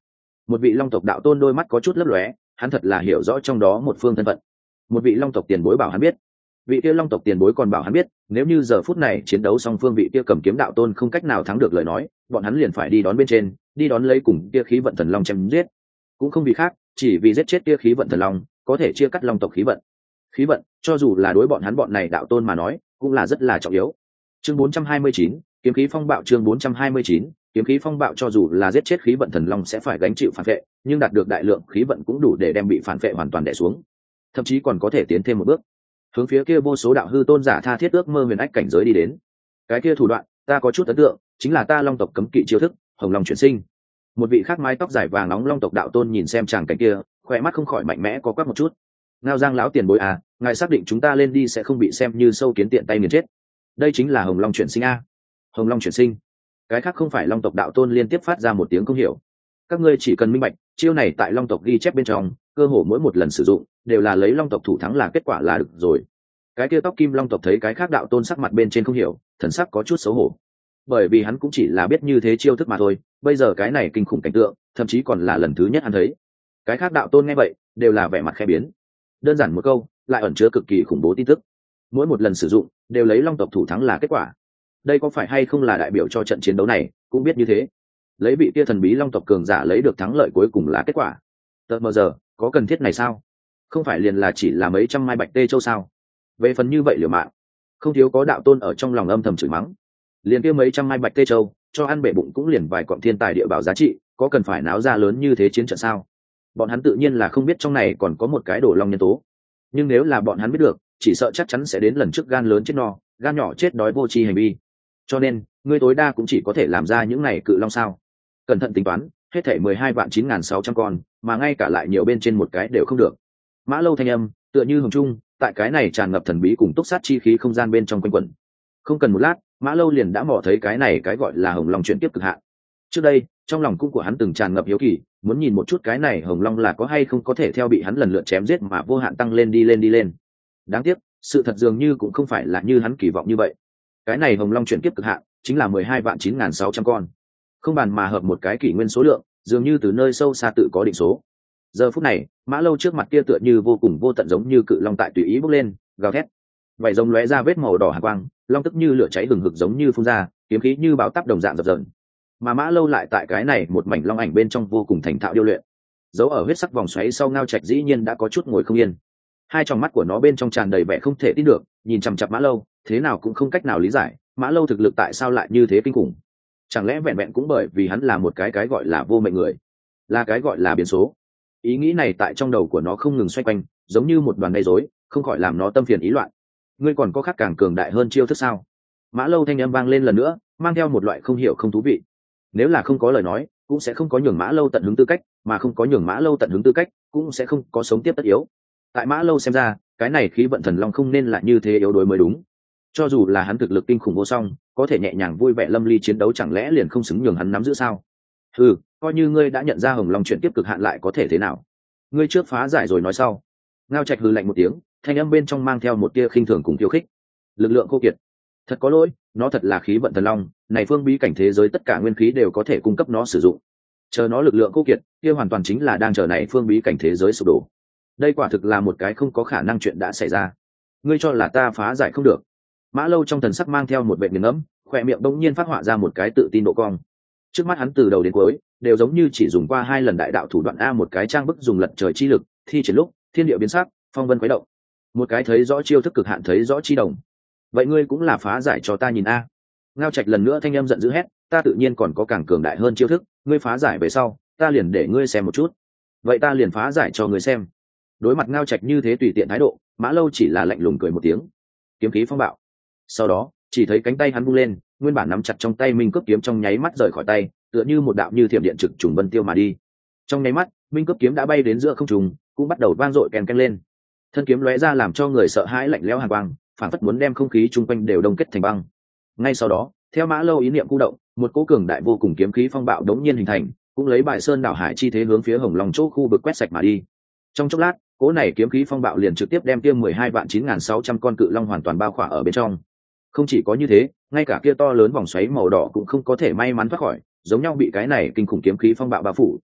Một vị long tộc đạo tôn đôi mắt có chút lấp lóe, hắn thật là hiểu rõ trong đó một phương thân phận. Một vị long tộc tiền bối bảo hắn biết, vị kia long tộc tiền bối còn bảo hắn biết, nếu như giờ phút này chiến đấu song phương vị kia cầm kiếm đạo tôn không cách nào thắng được lời nói, bọn hắn liền phải đi đón bên trên, đi đón lấy cùng kia khí vận thần long chém giết. Cũng không vì khác, chỉ vì giết chết kia khí vận thần long, có thể chia cắt long tộc khí vận. Khí vận, cho dù là đối bọn hắn bọn này đạo tôn mà nói, cũng là rất là trọng yếu. Chương 429, kiếm khí phong bạo. Chương 429, kiếm khí phong bạo. Cho dù là giết chết khí vận thần long sẽ phải gánh chịu phản vệ, nhưng đạt được đại lượng khí vận cũng đủ để đem bị phản vệ hoàn toàn đè xuống, thậm chí còn có thể tiến thêm một bước, hướng phía kia vô số đạo hư tôn giả tha thiết ước mơ huyền ách cảnh giới đi đến. Cái kia thủ đoạn ta có chút ấn tượng, chính là ta long tộc cấm kỵ chiêu thức hồng long chuyển sinh. Một vị khác mái tóc dài vàng nóng long tộc đạo tôn nhìn xem chàng cảnh kia, khỏe mắt không khỏi mạnh mẽ có quắc một chút. Ngao Giang lão tiền bối à, ngài xác định chúng ta lên đi sẽ không bị xem như sâu kiến tiện tay nghiền chết? Đây chính là hồng long chuyển sinh a. Hồng long chuyển sinh? Cái khác không phải long tộc đạo tôn liên tiếp phát ra một tiếng không hiểu. Các ngươi chỉ cần minh bạch, chiêu này tại long tộc ghi chép bên trong, cơ hồ mỗi một lần sử dụng đều là lấy long tộc thủ thắng là kết quả là được rồi. Cái kia tóc kim long tộc thấy cái khác đạo tôn sắc mặt bên trên không hiểu, thần sắc có chút xấu hổ, bởi vì hắn cũng chỉ là biết như thế chiêu thức mà thôi, bây giờ cái này kinh khủng cảnh tượng thậm chí còn là lần thứ nhất hắn thấy. Cái khác đạo tôn nghe vậy đều là vẻ mặt khẽ biến. Đơn giản một câu lại ẩn chứa cực kỳ khủng bố tin tức, mỗi một lần sử dụng đều lấy long tộc thủ thắng là kết quả. Đây có phải hay không là đại biểu cho trận chiến đấu này cũng biết như thế, lấy vị kia thần bí long tộc cường giả lấy được thắng lợi cuối cùng là kết quả? Tờ mờ giờ có cần thiết này sao? Không phải liền là chỉ là mấy trăm mai bạch tê châu sao? Về phần như vậy liều mạng, không thiếu có đạo tôn ở trong lòng âm thầm chửi mắng. Liền kia mấy trăm mai bạch tê châu cho ăn bể bụng cũng liền vài cọng thiên tài địa bảo giá trị, có cần phải náo ra lớn như thế chiến trận sao? Bọn hắn tự nhiên là không biết trong này còn có một cái đồ long nhân tố, nhưng nếu là bọn hắn biết được, chỉ sợ chắc chắn sẽ đến lần trước gan lớn chết no, gan nhỏ chết đói vô tri hành vi. Cho nên ngươi tối đa cũng chỉ có thể làm ra những này cự long sao? Cẩn thận tính toán, hết thảy 12.9.600 con, mà ngay cả lại nhiều bên trên một cái đều không được. Mã Lâu thanh âm tựa như hồng trung, tại cái này tràn ngập thần bí cùng túc sát chi khí không gian bên trong quanh quẩn. Không cần một lát, Mã Lâu liền đã mò thấy cái này cái gọi là hồng long chuyển tiếp cực hạn. Trước đây trong lòng cung của hắn từng tràn ngập hiếu kỳ, muốn nhìn một chút cái này hồng long là có hay không có thể theo bị hắn lần lượt chém giết mà vô hạn tăng lên đi lên. Đáng tiếc sự thật dường như cũng không phải là như hắn kỳ vọng như vậy. Cái này hồng long chuyển tiếp cực hạn chính là 12.9.600 con, không bàn mà hợp một cái kỷ nguyên số lượng, dường như từ nơi sâu xa tự có định số. Giờ phút này Mã Lâu trước mặt kia tựa như vô cùng vô tận, giống như cự long tại tùy ý bốc lên gào thét, vảy rồng lóe ra vết màu đỏ hàn quang, long tức như lửa cháy hừng hực giống như phun ra, kiếm khí như báo táp đồng dạng dập dờn. Mà Mã Lâu lại tại cái này một mảnh long ảnh bên trong vô cùng thành thạo điêu luyện. Giấu ở huyết sắc vòng xoáy sau Ngao Trạch dĩ nhiên đã có chút ngồi không yên, hai tròng mắt của nó bên trong tràn đầy vẻ không thể tin được, nhìn chằm chặp Mã Lâu, thế nào cũng không cách nào lý giải Mã Lâu thực lực tại sao lại như thế kinh khủng. Chẳng lẽ vẹn vẹn cũng bởi vì hắn là một cái gọi là vô mệnh người, là cái gọi là biến số? Ý nghĩ này tại trong đầu của nó không ngừng xoay quanh, giống như một đoàn gây rối, không khỏi làm nó tâm phiền ý loạn. Ngươi còn có khác càng cường đại hơn chiêu thức sao? Mã Lâu thanh âm vang lên lần nữa, mang theo một loại không hiểu không thú vị. Nếu là không có lời nói, cũng sẽ không có nhường Mã Lâu tận hứng tư cách, mà không có nhường Mã Lâu tận hứng tư cách, cũng sẽ không có sống tiếp tất yếu. Tại Mã Lâu xem ra, cái này khí vận thần long không nên là như thế yếu đuối mới đúng. Cho dù là hắn thực lực kinh khủng vô song, có thể nhẹ nhàng vui vẻ lâm ly chiến đấu, chẳng lẽ liền không xứng nhường hắn nắm giữ sao? Ừ, coi như ngươi đã nhận ra hồng long chuyển tiếp cực hạn lại có thể thế nào? Ngươi trước phá giải rồi nói sau. Ngao Trạch hừ lạnh một tiếng, thanh âm bên trong mang theo một tia khinh thường cùng khiêu khích. Lực lượng khô kiệt, thật có lỗi, nó thật là khí vận thần long, này phương bí cảnh thế giới tất cả nguyên khí đều có thể cung cấp nó sử dụng. Chờ nó lực lượng khô kiệt, kia hoàn toàn chính là đang chờ này phương bí cảnh thế giới sụp đổ. Đây quả thực là một cái không có khả năng chuyện đã xảy ra. Ngươi cho là ta phá giải không được? Mã Lâu trong thần sắc mang theo một vẻ nghiền ngẫm, khỏe miệng bỗng nhiên phát họa ra một cái tự tin độ cong. Trước mắt hắn từ đầu đến cuối đều giống như chỉ dùng qua 2 lần đại đạo thủ đoạn a, một cái trang bức dùng lật trời chi lực, thi triển lúc thiên địa biến sắc, phong vân khuấy động, một cái thấy rõ chiêu thức cực hạn, thấy rõ chi đồng. Vậy ngươi cũng là phá giải cho ta nhìn a. Ngao Trạch lần nữa thanh âm giận dữ hét, ta tự nhiên còn có càng cường đại hơn chiêu thức, ngươi phá giải về sau ta liền để ngươi xem một chút. Vậy ta liền phá giải cho ngươi xem. Đối mặt Ngao Trạch như thế tùy tiện thái độ, Mã Lâu chỉ là lạnh lùng cười một tiếng, kiếm khí phong bạo. Sau đó chỉ thấy cánh tay hắn vung lên, nguyên bản nắm chặt trong tay minh cướp kiếm trong nháy mắt rời khỏi tay, tựa như một đạo như thiểm điện trực trùng vân tiêu mà đi. Trong nháy mắt minh cướp kiếm đã bay đến giữa không trung, cũng bắt đầu vang dội kèn keng lên. Thân kiếm lóe ra làm cho người sợ hãi lạnh lẽo hàn quang, phản phất muốn đem không khí chung quanh đều đông kết thành băng. Ngay sau đó theo Mã Lâu ý niệm cụ động, một cỗ cường đại vô cùng kiếm khí phong bạo đống nhiên hình thành, cũng lấy Bại Sơn đảo hải chi thế hướng phía Hồng Long chỗ khu vực quét sạch mà đi. Trong chốc lát cỗ này kiếm khí phong bạo liền trực tiếp đem kia 12.9.600 con cự long hoàn toàn bao khỏa ở bên trong. Không chỉ có như thế, ngay cả kia to lớn vòng xoáy màu đỏ cũng không có thể may mắn thoát khỏi, giống nhau bị cái này kinh khủng kiếm khí phong bạo bao phủ.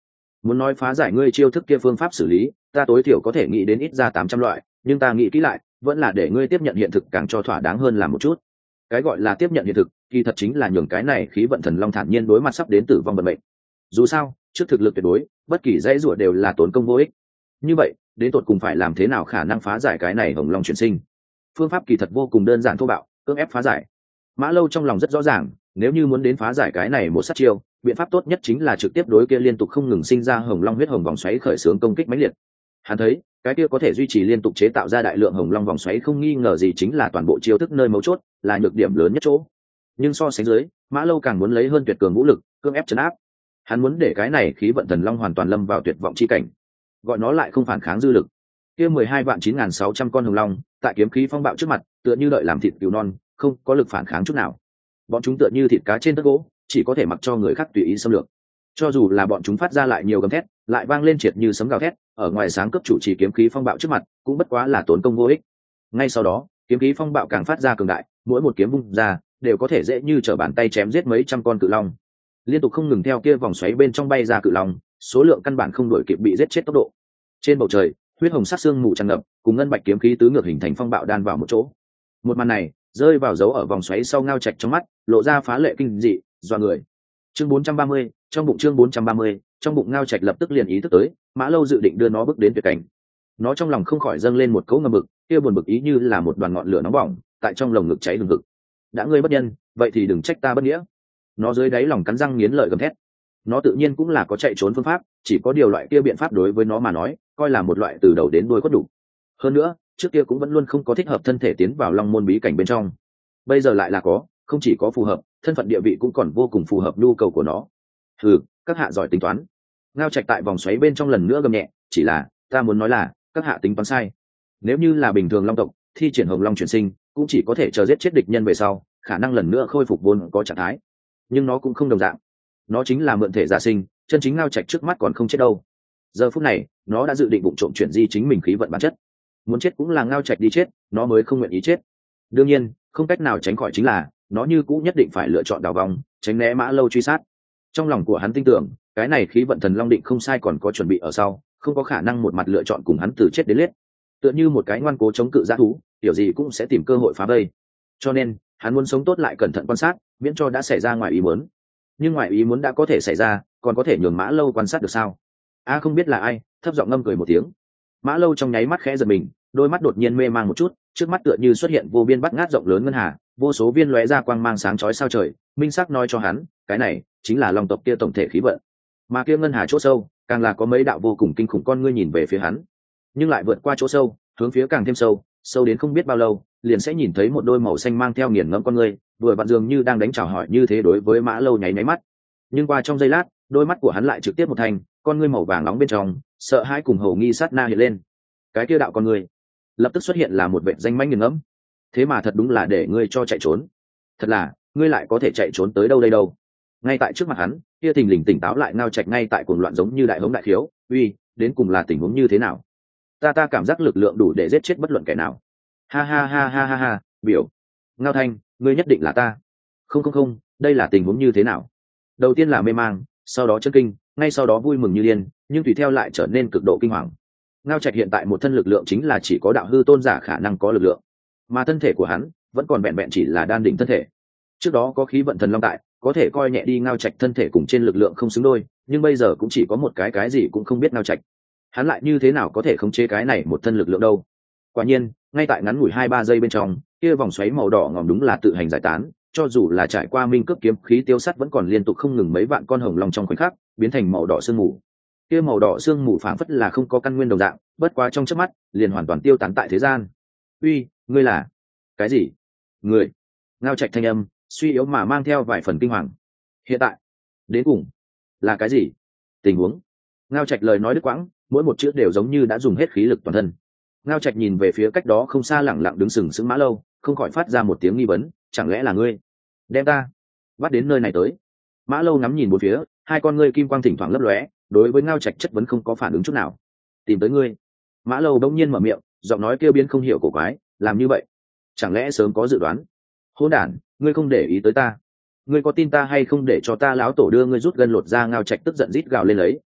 muốn nói phá giải ngươi chiêu thức kia phương pháp xử lý, ta tối thiểu có thể nghĩ đến ít ra 800 loại, nhưng ta nghĩ kỹ lại, vẫn là để ngươi tiếp nhận hiện thực càng cho thỏa đáng hơn là một chút. Cái gọi là tiếp nhận hiện thực, kỳ thật chính là nhường cái này khí vận thần long thản nhiên đối mặt sắp đến tử vong vận mệnh. Dù sao, trước thực lực tuyệt đối, bất kỳ dãy rủa đều là tốn công vô ích. Như vậy, đến tột cùng phải làm thế nào khả năng phá giải cái này hồng long chuyển sinh? Phương pháp kỳ thật vô cùng đơn giản thô bạo, cưỡng ép phá giải. Mã Lâu trong lòng rất rõ ràng, nếu như muốn đến phá giải cái này một sát chiêu, biện pháp tốt nhất chính là trực tiếp đối kia liên tục không ngừng sinh ra hồng long huyết hồng vòng xoáy khởi xướng công kích mãnh liệt. Hắn thấy, cái kia có thể duy trì liên tục chế tạo ra đại lượng hồng long vòng xoáy không nghi ngờ gì chính là toàn bộ chiêu thức nơi mấu chốt, là nhược điểm lớn nhất chỗ. Nhưng so sánh dưới, Mã Lâu càng muốn lấy hơn tuyệt cường vũ lực, cưỡng ép trấn áp. Hắn muốn để cái này khí vận thần long hoàn toàn lâm vào tuyệt vọng chi cảnh, gọi nó lại không phản kháng dư lực. Kia 12.9600 con hồng long, tại kiếm khí phong bạo trước mặt, tựa như đợi làm thịt cừu non, không có lực phản kháng chút nào. Bọn chúng tựa như thịt cá trên tất gỗ, chỉ có thể mặc cho người khác tùy ý xâm lược. Cho dù là bọn chúng phát ra lại nhiều gầm thét, lại vang lên triệt như sấm gào thét, ở ngoài sáng cấp chủ trì kiếm khí phong bạo trước mặt, cũng bất quá là tốn công vô ích. Ngay sau đó, kiếm khí phong bạo càng phát ra cường đại, mỗi một kiếm vung ra, đều có thể dễ như trở bàn tay chém giết mấy trăm con cự long. Liên tục không ngừng theo kia vòng xoáy bên trong bay ra cự long, số lượng căn bản không đuổi kịp bị giết chết tốc độ. Trên bầu trời, huyết hồng sắc xương mù tràn ngập, cùng ngân bạch kiếm khí tứ ngược hình thành phong bạo đan vào một chỗ. Một màn này, rơi vào dấu ở vòng xoáy sau Ngao Trạch trong mắt, lộ ra phá lệ kinh dị, dọa người. Chương 430, trong bụng chương 430, trong bụng Ngao Trạch lập tức liền ý thức tới, Mã Lâu dự định đưa nó bước đến tuyệt cảnh. Nó trong lòng không khỏi dâng lên một cỗ ngầm bực, kia buồn bực ý như là một đoàn ngọn lửa nóng bỏng, tại trong lồng ngực cháy hừng hực. Đã ngươi bất nhân, vậy thì đừng trách ta bất nghĩa. Nó dưới đáy lòng cắn răng nghiến lợi gầm thét. Nó tự nhiên cũng là có chạy trốn phương pháp, chỉ có điều loại kia biện pháp đối với nó mà nói, coi là một loại từ đầu đến đuôi có đủ. Hơn nữa, trước kia cũng vẫn luôn không có thích hợp thân thể tiến vào long môn bí cảnh bên trong. Bây giờ lại là có, không chỉ có phù hợp, thân phận địa vị cũng còn vô cùng phù hợp nhu cầu của nó. Hừ, các hạ giỏi tính toán. Ngao Trạch tại vòng xoáy bên trong lần nữa gầm nhẹ, chỉ là, ta muốn nói là, các hạ tính toán sai. Nếu như là bình thường long tộc, thi triển hồng long chuyển sinh, cũng chỉ có thể chờ giết chết địch nhân về sau, khả năng lần nữa khôi phục vốn có trạng thái. Nhưng nó cũng không đồng dạng. Nó chính là mượn thể giả sinh, chân chính Ngao Trạch trước mắt còn không chết đâu. Giờ phút này, nó đã dự định vụng trộm chuyển di chính mình khí vận bản chất. Muốn chết cũng là Ngao Trạch đi chết, nó mới không nguyện ý chết. Đương nhiên, không cách nào tránh khỏi chính là, nó như cũ nhất định phải lựa chọn đào vòng, tránh né Mã Lâu truy sát. Trong lòng của hắn tin tưởng, cái này khí vận thần long định không sai còn có chuẩn bị ở sau, không có khả năng một mặt lựa chọn cùng hắn từ chết đến liết. Tựa như một cái ngoan cố chống cự dã thú, kiểu gì cũng sẽ tìm cơ hội phá vây. Cho nên, hắn muốn sống tốt lại cẩn thận quan sát, miễn cho đã xảy ra ngoài ý muốn. Nhưng ngoài ý muốn đã có thể xảy ra, còn có thể nhường Mã Lâu quan sát được sao? A không biết là ai, thấp giọng ngâm cười một tiếng. Mã Lâu trong nháy mắt khẽ giật mình, đôi mắt đột nhiên mê mang một chút, trước mắt tựa như xuất hiện vô biên bắt ngát rộng lớn ngân hà, vô số viên lóe ra quang mang sáng chói sao trời, minh sắc nói cho hắn, cái này chính là long tộc kia tổng thể khí vận. Mà kia ngân hà chỗ sâu, càng là có mấy đạo vô cùng kinh khủng con ngươi nhìn về phía hắn, nhưng lại vượt qua chỗ sâu, hướng phía càng thêm sâu, sâu đến không biết bao lâu, liền sẽ nhìn thấy một đôi màu xanh mang theo nghiền ngẫm con ngươi, vừa vặn dường như đang đánh chào hỏi như thế đối với Mã Lâu nháy nháy mắt. Nhưng qua trong giây lát, đôi mắt của hắn lại trực tiếp một thành, con ngươi màu vàng nóng bên trong, sợ hãi cùng hầu nghi sát na hiện lên. Cái kia đạo con ngươi, lập tức xuất hiện là một vệ danh mãnh nghiền ngẫm. Thế mà thật đúng là để ngươi cho chạy trốn. Thật là, ngươi lại có thể chạy trốn tới đâu đây đâu? Ngay tại trước mặt hắn, kia thình lình tỉnh táo lại Ngao Trạch ngay tại cuồng loạn giống như đại hống đại khiếu, uy, đến cùng là tình huống như thế nào? Ta cảm giác lực lượng đủ để giết chết bất luận kẻ nào. Ha ha ha ha ha ha, biểu. Ngao Thanh, ngươi nhất định là ta. Không, đây là tình huống như thế nào? Đầu tiên là mê mang, sau đó chấn kinh, ngay sau đó vui mừng như điên, nhưng tùy theo lại trở nên cực độ kinh hoàng. Ngao Trạch hiện tại một thân lực lượng chính là chỉ có đạo hư tôn giả khả năng có lực lượng, mà thân thể của hắn vẫn còn vẹn vẹn chỉ là đan đỉnh thân thể. Trước đó có khí vận thần long tại, có thể coi nhẹ đi Ngao Trạch thân thể cùng trên lực lượng không xứng đôi, nhưng bây giờ cũng chỉ có một cái gì cũng không biết Ngao Trạch. Hắn lại như thế nào có thể khống chế cái này một thân lực lượng đâu? Quả nhiên, ngay tại ngắn ngủi 2-3 giây bên trong, kia vòng xoáy màu đỏ ngòm đúng là tự hành giải tán, cho dù là trải qua minh cướp kiếm khí tiêu sắt vẫn còn liên tục không ngừng mấy vạn con hồng long trong khoảnh khắc biến thành màu đỏ sương mù. Kia màu đỏ sương mù phảng phất là không có căn nguyên đồng dạng, bất quá trong chớp mắt liền hoàn toàn tiêu tán tại thế gian. Uy, ngươi là cái gì? Người? Ngao Trạch thanh âm suy yếu mà mang theo vài phần kinh hoàng. Hiện tại, đến cùng là cái gì? Tình huống? Ngao Trạch lời nói đứt quãng, mỗi một chữ đều giống như đã dùng hết khí lực toàn thân. Ngao Trạch nhìn về phía cách đó không xa lẳng lặng đứng sừng sững Mã Lâu, không khỏi phát ra một tiếng nghi vấn, chẳng lẽ là ngươi đem ta bắt đến nơi này tới? Mã Lâu ngắm nhìn một phía, hai con ngươi kim quang thỉnh thoảng lấp lóe, đối với Ngao Trạch chất vấn không có phản ứng chút nào. Tìm tới ngươi? Mã Lâu bỗng nhiên mở miệng, giọng nói kêu biến không hiểu cổ quái, làm như vậy chẳng lẽ sớm có dự đoán? Hỗn đản, ngươi không để ý tới ta, ngươi có tin ta hay không để cho ta lão tổ đưa ngươi rút gân lột ra? Ngao Trạch tức giận rít gào lên lấy,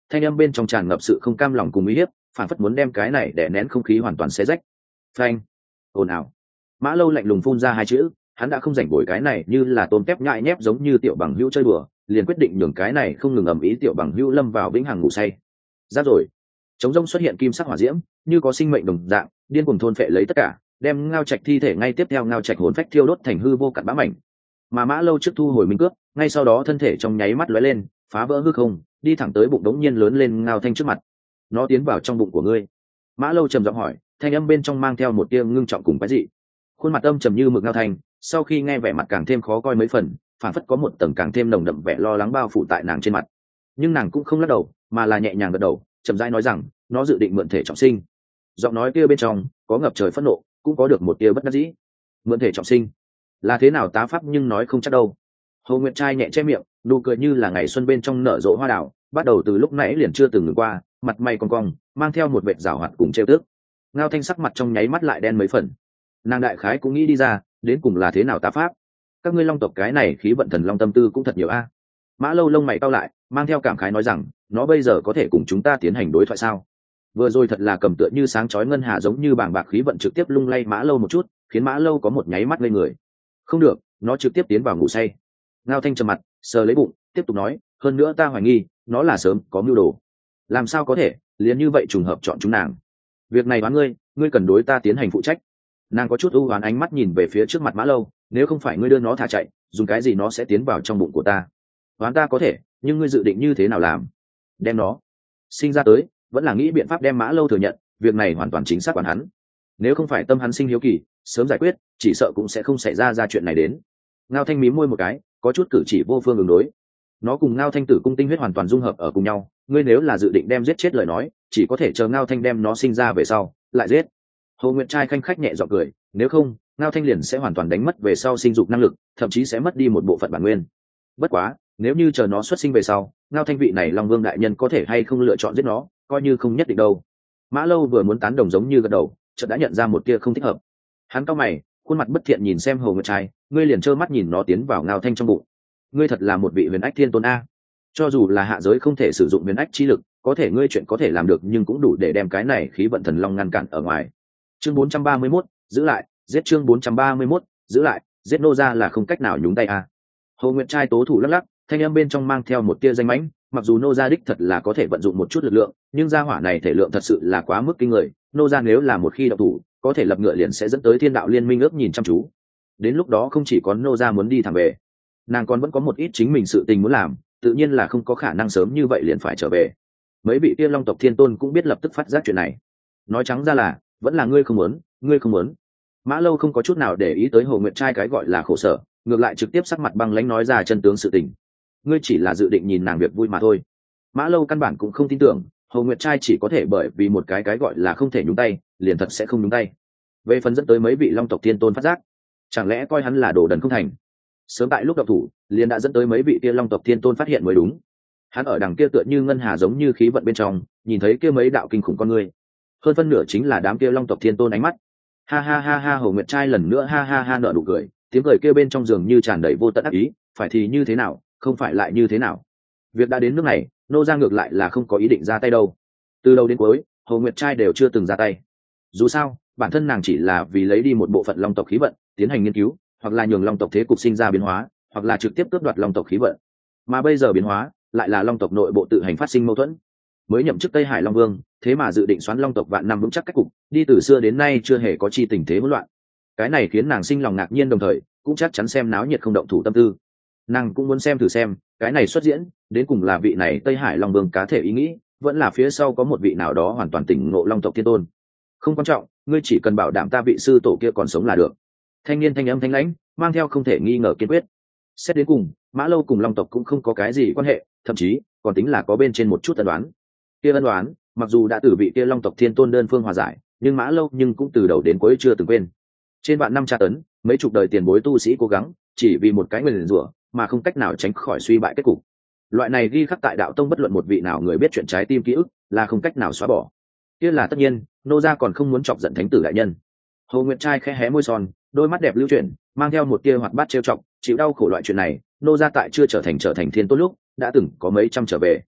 thanh âm bên trong tràn ngập sự không cam lòng cùng uy hiếp, phản phất muốn đem cái này để nén không khí hoàn toàn xé rách. Phanh! Ồn ào. Mã Lâu lạnh lùng phun ra hai chữ, hắn đã không rảnh bồi cái này như là tôm tép nhại nhép giống như tiểu bằng hữu chơi bừa, liền quyết định nhường cái này không ngừng ầm ĩ tiểu bằng hữu lâm vào vĩnh hằng ngủ say. Ra rồi. Trống rông xuất hiện kim sắc hỏa diễm, như có sinh mệnh đồng dạng, điên cuồng thôn phệ lấy tất cả, đem Ngao Trạch thi thể ngay tiếp theo Ngao Trạch hồn phách thiêu đốt thành hư vô cặn bã mảnh. Mà Mã Lâu trước thu hồi minh cước, ngay sau đó thân thể trong nháy mắt lóe lên, phá vỡ hư không, đi thẳng tới bụng đống nhiên lớn lên Ngao Thanh trước mặt. Nó tiến vào trong bụng của ngươi. Mã Lâu trầm giọng hỏi, thanh âm bên trong mang theo một tia ngưng trọng cùng cái gì. Khuôn mặt âm trầm như mực Ngao Thanh, sau khi nghe vẻ mặt càng thêm khó coi mấy phần, phản phất có một tầng càng thêm nồng đậm vẻ lo lắng bao phủ tại nàng trên mặt. Nhưng nàng cũng không lắc đầu, mà là nhẹ nhàng gật đầu, chậm rãi nói rằng, nó dự định mượn thể trọng sinh. Giọng nói kia bên trong có ngập trời phẫn nộ, cũng có được một tia bất đắc dĩ. Mượn thể trọng sinh là thế nào tá pháp nhưng nói không chắc đâu. Hồ Nguyệt trai nhẹ che miệng, nụ cười như là ngày xuân bên trong nở rộ hoa đào, bắt đầu từ lúc nãy liền chưa từng ngừng qua, mặt mày cong cong, mang theo một vệt rào hoạt cùng trêu tức. Ngao Thanh sắc mặt trong nháy mắt lại đen mấy phần. Nàng đại khái cũng nghĩ đi ra, đến cùng là thế nào tá pháp. Các ngươi Long tộc cái này khí vận thần long tâm tư cũng thật nhiều a. Mã Lâu lông mày cau lại, mang theo cảm khái nói rằng, nó bây giờ có thể cùng chúng ta tiến hành đối thoại sao? Vừa rồi thật là cầm tựa như sáng chói ngân hà giống như bảng bạc khí vận trực tiếp lung lay Mã Lâu một chút, khiến Mã Lâu có một nháy mắt ngây người. Không được, nó trực tiếp tiến vào ngủ say. Ngao Thanh trầm mặt, sờ lấy bụng, tiếp tục nói, hơn nữa ta hoài nghi, nó là sớm có mưu đồ. Làm sao có thể, liền như vậy trùng hợp chọn chúng nàng. Việc này đoán ngươi cần đối ta tiến hành phụ trách. Nàng có chút ưu hoán ánh mắt nhìn về phía trước mặt Mã Lâu, nếu không phải ngươi đưa nó thả chạy, dùng cái gì nó sẽ tiến vào trong bụng của ta. Đoán ta có thể, nhưng ngươi dự định như thế nào làm? Đem nó sinh ra tới, vẫn là nghĩ biện pháp đem Mã Lâu thừa nhận, việc này hoàn toàn chính xác quản hắn. Nếu không phải tâm hắn sinh hiếu kỳ, sớm giải quyết, chỉ sợ cũng sẽ không xảy ra chuyện này đến. Ngao Thanh mím môi một cái, có chút cử chỉ vô phương ứng đối. Nó cùng Ngao Thanh tử cung tinh huyết hoàn toàn dung hợp ở cùng nhau, ngươi nếu là dự định đem giết chết lời nói, chỉ có thể chờ Ngao Thanh đem nó sinh ra về sau, lại giết. Hồ Nguyệt trai khanh khách nhẹ giọng cười, nếu không, Ngao Thanh liền sẽ hoàn toàn đánh mất về sau sinh dục năng lực, thậm chí sẽ mất đi một bộ phận bản nguyên. Bất quá, nếu như chờ nó xuất sinh về sau, Ngao Thanh vị này Long Vương đại nhân có thể hay không lựa chọn giết nó, coi như không nhất định đâu. Mã Lâu vừa muốn tán đồng giống như gật đầu, chợt đã nhận ra một tia không thích hợp. Hắn cau mày, khuôn mặt bất thiện nhìn xem Hồ Nguyệt trai, ngươi liền trơ mắt nhìn nó tiến vào Ngao Thanh trong bụng. Ngươi thật là một vị huyền ách thiên tôn a. Cho dù là hạ giới không thể sử dụng huyền ách chi lực, có thể ngươi chuyện có thể làm được nhưng cũng đủ để đem cái này khí vận thần long ngăn cản ở ngoài. Chương 431, giữ lại, giết. Chương 431, giữ lại, giết. Nô ra là không cách nào nhúng tay a. Hồ Nguyệt trai tố thủ lắc lắc, thanh âm bên trong mang theo một tia danh mãnh, mặc dù nô gia đích thật là có thể vận dụng một chút lực lượng, nhưng gia hỏa này thể lượng thật sự là quá mức kinh người, nô gia nếu là một khi động thủ, có thể lập ngựa liền sẽ dẫn tới thiên đạo liên minh ước nhìn chăm chú. Đến lúc đó không chỉ có nô gia muốn đi thẳng về, nàng còn vẫn có một ít chính mình sự tình muốn làm, tự nhiên là không có khả năng sớm như vậy liền phải trở về. Mấy vị tiên long tộc thiên tôn cũng biết lập tức phát giác chuyện này. Nói trắng ra là, vẫn là ngươi không muốn, ngươi không muốn. Mã Lâu không có chút nào để ý tới Hồ Nguyệt trai cái gọi là khổ sở, ngược lại trực tiếp sắc mặt băng lãnh nói ra chân tướng sự tình. Ngươi chỉ là dự định nhìn nàng việc vui mà thôi. Mã Lâu căn bản cũng không tin tưởng Hồ Nguyệt trai chỉ có thể bởi vì một cái gọi là không thể nhúng tay liền thật sẽ không nhúng tay. Về phần dẫn tới mấy vị long tộc thiên tôn phát giác, chẳng lẽ coi hắn là đồ đần không thành. Sớm tại lúc độc thủ liền đã dẫn tới mấy vị kia long tộc thiên tôn phát hiện mới đúng. Hắn ở đằng kia tựa như ngân hà giống như khí vận bên trong, nhìn thấy kia mấy đạo kinh khủng con người, hơn phân nửa chính là đám kia long tộc thiên tôn ánh mắt. Ha ha ha ha. Hồ Nguyệt trai lần nữa ha ha ha nở nụ cười, tiếng cười kia bên trong giường như tràn đầy vô tận ác ý, phải thì như thế nào, không phải lại như thế nào. Việc đã đến nước này, nô ra ngược lại là không có ý định ra tay đâu. Từ đầu đến cuối, Hồ Nguyệt trai đều chưa từng ra tay. Dù sao, bản thân nàng chỉ là vì lấy đi một bộ phận long tộc khí vận, tiến hành nghiên cứu, hoặc là nhường long tộc thế cục sinh ra biến hóa, hoặc là trực tiếp cướp đoạt long tộc khí vận. Mà bây giờ biến hóa, lại là long tộc nội bộ tự hành phát sinh mâu thuẫn. Mới nhậm chức Tây Hải Long Vương, thế mà dự định xoán long tộc vạn năm vững chắc cách cục, đi từ xưa đến nay chưa hề có chi tình thế hỗn loạn. Cái này khiến nàng sinh lòng ngạc nhiên, đồng thời cũng chắc chắn xem náo nhiệt không động thủ tâm tư. Nàng cũng muốn xem thử xem cái này xuất diễn đến cùng là vị này Tây Hải Long Vương cá thể ý nghĩ, vẫn là phía sau có một vị nào đó hoàn toàn tỉnh ngộ long tộc thiên tôn. Không quan trọng, ngươi chỉ cần bảo đảm ta vị sư tổ kia còn sống là được. Thanh niên thanh âm thanh lãnh, mang theo không thể nghi ngờ kiên quyết. Xét đến cùng, Mã Lâu cùng long tộc cũng không có cái gì quan hệ, thậm chí còn tính là có bên trên một chút ân đoán. Kia ân đoán mặc dù đã từ vị kia long tộc thiên tôn đơn phương hòa giải, nhưng Mã Lâu nhưng cũng từ đầu đến cuối chưa từng quên. Trên vạn năm tra tấn, mấy chục đời tiền bối tu sĩ cố gắng chỉ vì một cái nguyền rủa mà không cách nào tránh khỏi suy bại kết cục. Loại này ghi khắc tại đạo tông bất luận một vị nào người biết chuyện trái tim ký ức là không cách nào xóa bỏ. Kia là tất nhiên, nô gia còn không muốn chọc giận thánh tử đại nhân. Hồ Nguyệt trai khẽ hé môi son, đôi mắt đẹp lưu chuyển, mang theo một tia hoạt bát trêu chọc, chịu đau khổ loại chuyện này, nô gia tại chưa trở thành thiên tôn lúc đã từng có mấy trăm trở về.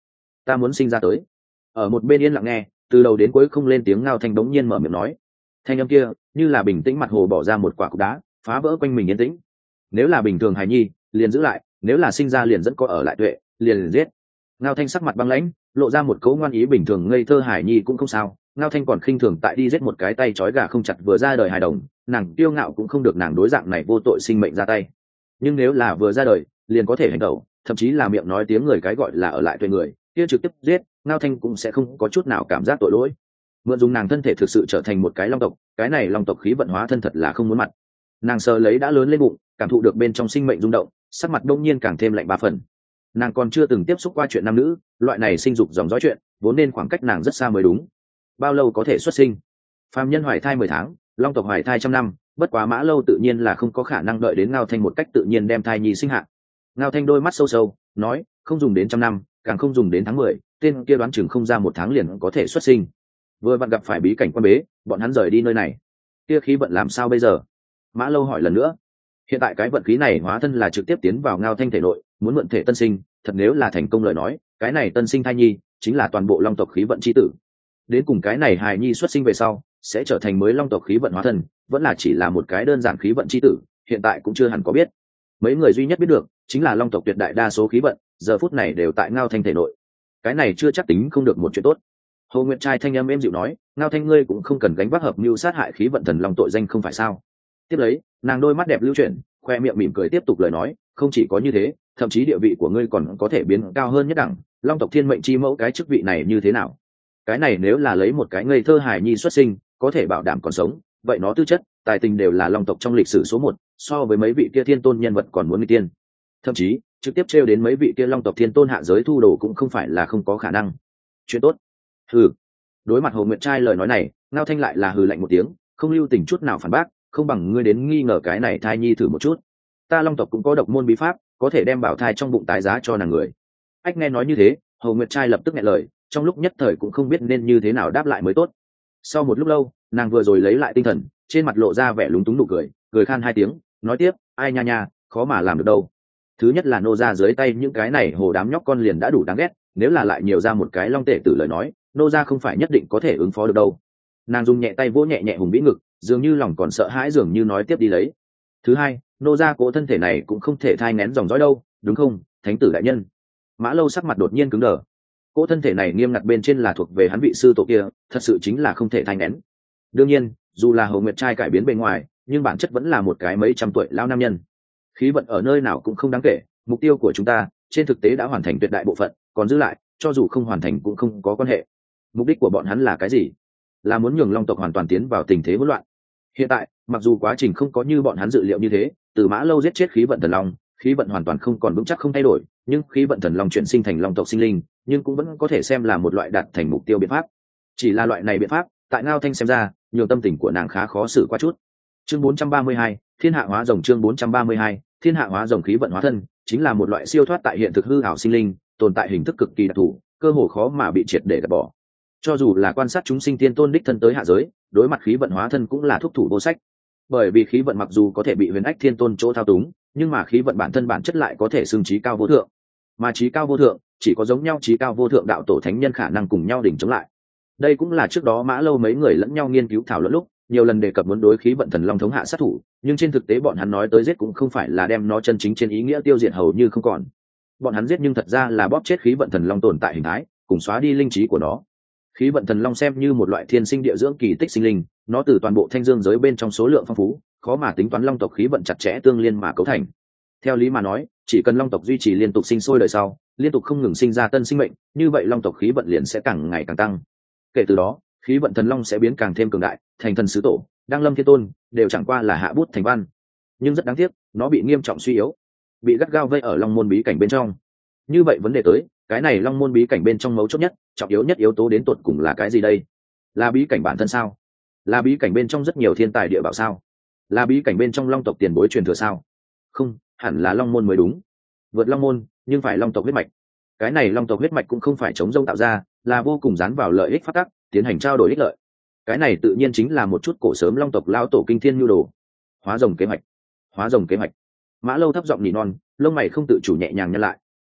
ta muốn sinh ra tới. Ở một bên yên lặng nghe, từ đầu đến cuối không lên tiếng Ngao Thanh bỗng nhiên mở miệng nói. Thanh âm kia như là bình tĩnh mặt hồ bỏ ra một quả cục đá, phá vỡ quanh mình yên tĩnh. Nếu là bình thường hài nhi liền giữ lại, nếu là sinh ra liền dẫn có ở lại tuệ, liền giết. Ngao Thanh sắc mặt băng lãnh, lộ ra một cấu ngoan ý bình thường ngây thơ hài nhi cũng không sao. Ngao Thanh còn khinh thường tại đi giết một cái tay trói gà không chặt vừa ra đời hài đồng, nàng kiêu ngạo cũng không được nàng đối dạng này vô tội sinh mệnh ra tay. Nhưng nếu là vừa ra đời liền có thể hành động, thậm chí là miệng nói tiếng người cái gọi là ở lại tuệ người, kia trực tiếp giết, Ngao Thanh cũng sẽ không có chút nào cảm giác tội lỗi. Mượn dùng nàng thân thể thực sự trở thành một cái long tộc, cái này long tộc khí vận hóa thân thật là không muốn mặt. Nàng sờ lấy đã lớn lên bụng, cảm thụ được bên trong sinh mệnh rung động, sắc mặt đông nhiên càng thêm lạnh ba phần. Nàng còn chưa từng tiếp xúc qua chuyện nam nữ, loại này sinh dục dòng dõi chuyện vốn nên khoảng cách nàng rất xa mới đúng. Bao lâu có thể xuất sinh? Phàm nhân hoài thai 10 tháng, long tộc hoài thai 100 năm, bất quá Mã Lâu tự nhiên là không có khả năng đợi đến Ngao Thanh một cách tự nhiên đem thai nhi sinh hạ. Ngao Thanh đôi mắt sâu sâu nói, không dùng đến 100 năm, càng không dùng đến tháng 10, tên kia đoán chừng không ra 1 tháng liền có thể xuất sinh. Vừa vặn gặp phải bí cảnh quan bế, bọn hắn rời đi nơi này, kia khí vận làm sao bây giờ? Mã Lâu hỏi lần nữa. Hiện tại cái vận khí này hóa thân là trực tiếp tiến vào Ngao Thanh thể nội, muốn mượn thể tân sinh, thật nếu là thành công lời nói, cái này tân sinh thai nhi chính là toàn bộ long tộc khí vận chi tử. Đến cùng cái này hài nhi xuất sinh về sau, sẽ trở thành mới long tộc khí vận hóa thân, vẫn là chỉ là một cái đơn giản khí vận chi tử, hiện tại cũng chưa hẳn có biết. Mấy người duy nhất biết được chính là long tộc tuyệt đại đa số khí vận giờ phút này đều tại Ngao Thanh thể nội. Cái này chưa chắc tính không được một chuyện tốt. Hồ Nguyệt trai thanh âm êm dịu nói, Ngao Thanh ngươi cũng không cần gánh vác hợp mưu sát hại khí vận thần long tội danh không phải sao? Tiếp lấy, nàng đôi mắt đẹp lưu chuyển, khoe miệng mỉm cười tiếp tục lời nói, không chỉ có như thế, thậm chí địa vị của ngươi còn có thể biến cao hơn nhất đẳng, long tộc thiên mệnh chi mẫu cái chức vị này như thế nào? Cái này nếu là lấy một cái ngây thơ hài nhi xuất sinh, có thể bảo đảm còn sống, vậy nó tư chất, tài tình đều là long tộc trong lịch sử số 1, so với mấy vị kia thiên tôn nhân vật còn muốn nguy tiên. Thậm chí, trực tiếp trêu đến mấy vị kia long tộc thiên tôn hạ giới thu đồ cũng không phải là không có khả năng. Chuyện tốt. Hừ. Đối mặt Hồ Nguyệt trai lời nói này, Ngao Thanh lại là hừ lạnh một tiếng, không lưu tình chút nào phản bác, không bằng ngươi đến nghi ngờ cái này thai nhi thử một chút. Ta long tộc cũng có độc môn bí pháp, có thể đem bảo thai trong bụng tái giá cho nàng người. Ách nghe nói như thế, Hồ Nguyệt trai lập tức nghẹn lời, trong lúc nhất thời cũng không biết nên như thế nào đáp lại mới tốt. Sau một lúc lâu, nàng vừa rồi lấy lại tinh thần, trên mặt lộ ra vẻ lúng túng nụ cười, cười khan 2 tiếng, nói tiếp, ai nha nha, khó mà làm được đâu. Thứ nhất là nô ra dưới tay những cái này hồ đám nhóc con liền đã đủ đáng ghét, nếu là lại nhiều ra một cái long tể tử lời nói, nô ra không phải nhất định có thể ứng phó được đâu. Nàng dùng nhẹ tay vỗ nhẹ nhẹ hùng vĩ ngực, dường như lòng còn sợ hãi dường như nói tiếp đi lấy. Thứ hai, nô ra cỗ thân thể này cũng không thể thai nghén dòng dõi đâu, đúng không, thánh tử đại nhân? Mã Lâu sắc mặt đột nhiên cứng đờ. Cỗ thân thể này nghiêm ngặt bên trên là thuộc về hắn vị sư tổ kia, thật sự chính là không thể thai nghén. Đương nhiên, dù là Hồ Nguyệt trai cải biến bề ngoài, nhưng bản chất vẫn là một cái mấy trăm tuổi lão nam nhân. Khí vận ở nơi nào cũng không đáng kể, mục tiêu của chúng ta trên thực tế đã hoàn thành tuyệt đại bộ phận, còn giữ lại, cho dù không hoàn thành cũng không có quan hệ. Mục đích của bọn hắn là cái gì? Là muốn nhường long tộc hoàn toàn tiến vào tình thế hỗn loạn. Hiện tại, mặc dù quá trình không có như bọn hắn dự liệu như thế, từ Mã Lâu giết chết khí vận thần long, khí vận hoàn toàn không còn vững chắc không thay đổi, nhưng khí vận thần long chuyển sinh thành long tộc sinh linh, nhưng cũng vẫn có thể xem là một loại đạt thành mục tiêu biện pháp. Chỉ là loại này biện pháp, tại Ngao Thanh xem ra, nhiều tâm tình của nàng khá khó xử qua chút. Chương 432, Thiên hạ hóa rồng. Chương 432, Thiên hạ hóa rồng. Khí vận hóa thân chính là một loại siêu thoát tại hiện thực hư ảo sinh linh, tồn tại hình thức cực kỳ đặc thù, cơ hồ khó mà bị triệt để gạt bỏ. Cho dù là quan sát chúng sinh tiên tôn đích thân tới hạ giới, đối mặt khí vận hóa thân cũng là thúc thủ vô sách. Bởi vì khí vận mặc dù có thể bị huyền ách thiên tôn chỗ thao túng, nhưng mà khí vận bản thân bản chất lại có thể xưng trí cao vô thượng. Mà trí cao vô thượng, chỉ có giống nhau trí cao vô thượng đạo tổ thánh nhân khả năng cùng nhau đỉnh chống lại. Đây cũng là trước đó Mã Lâu mấy người lẫn nhau nghiên cứu thảo luận lúc, nhiều lần đề cập muốn đối khí vận thần long thống hạ sát thủ, nhưng trên thực tế bọn hắn nói tới giết cũng không phải là đem nó chân chính trên ý nghĩa tiêu diệt hầu như không còn. Bọn hắn giết nhưng thật ra là bóp chết khí vận thần long tồn tại hình thái, cùng xóa đi linh trí của nó. Khí vận thần long xem như một loại thiên sinh địa dưỡng kỳ tích sinh linh, nó từ toàn bộ thanh dương giới bên trong số lượng phong phú, khó mà tính toán long tộc khí vận chặt chẽ tương liên mà cấu thành. Theo lý mà nói, chỉ cần long tộc duy trì liên tục sinh sôi đời sau, liên tục không ngừng sinh ra tân sinh mệnh, như vậy long tộc khí vận liền sẽ càng ngày càng tăng. Kể từ đó, khí vận thần long sẽ biến càng thêm cường đại, thành thần sứ tổ, đăng lâm thiên tôn, đều chẳng qua là hạ bút thành văn. Nhưng rất đáng tiếc, nó bị nghiêm trọng suy yếu, bị gắt gao vây ở long môn bí cảnh bên trong. Như vậy vấn đề tới, cái này long môn bí cảnh bên trong mấu chốt nhất, trọng yếu nhất yếu tố đến tột cùng là cái gì đây? Là bí cảnh bản thân sao? Là bí cảnh bên trong rất nhiều thiên tài địa bảo sao? Là bí cảnh bên trong long tộc tiền bối truyền thừa sao? Không, hẳn là long môn mới đúng. Vượt long môn, nhưng phải long tộc huyết mạch. Cái này long tộc huyết mạch cũng không phải chống rông tạo ra, là vô cùng dán vào lợi ích phát tác, tiến hành trao đổi ích lợi. Cái này tự nhiên chính là một chút cổ sớm long tộc lao tổ kinh thiên nhu đồ. Hóa rồng kế hoạch. Hóa rồng kế hoạch. Mã Lâu thấp giọng nỉ non, lông mày không tự chủ nhẹ nhàng nhăn lại.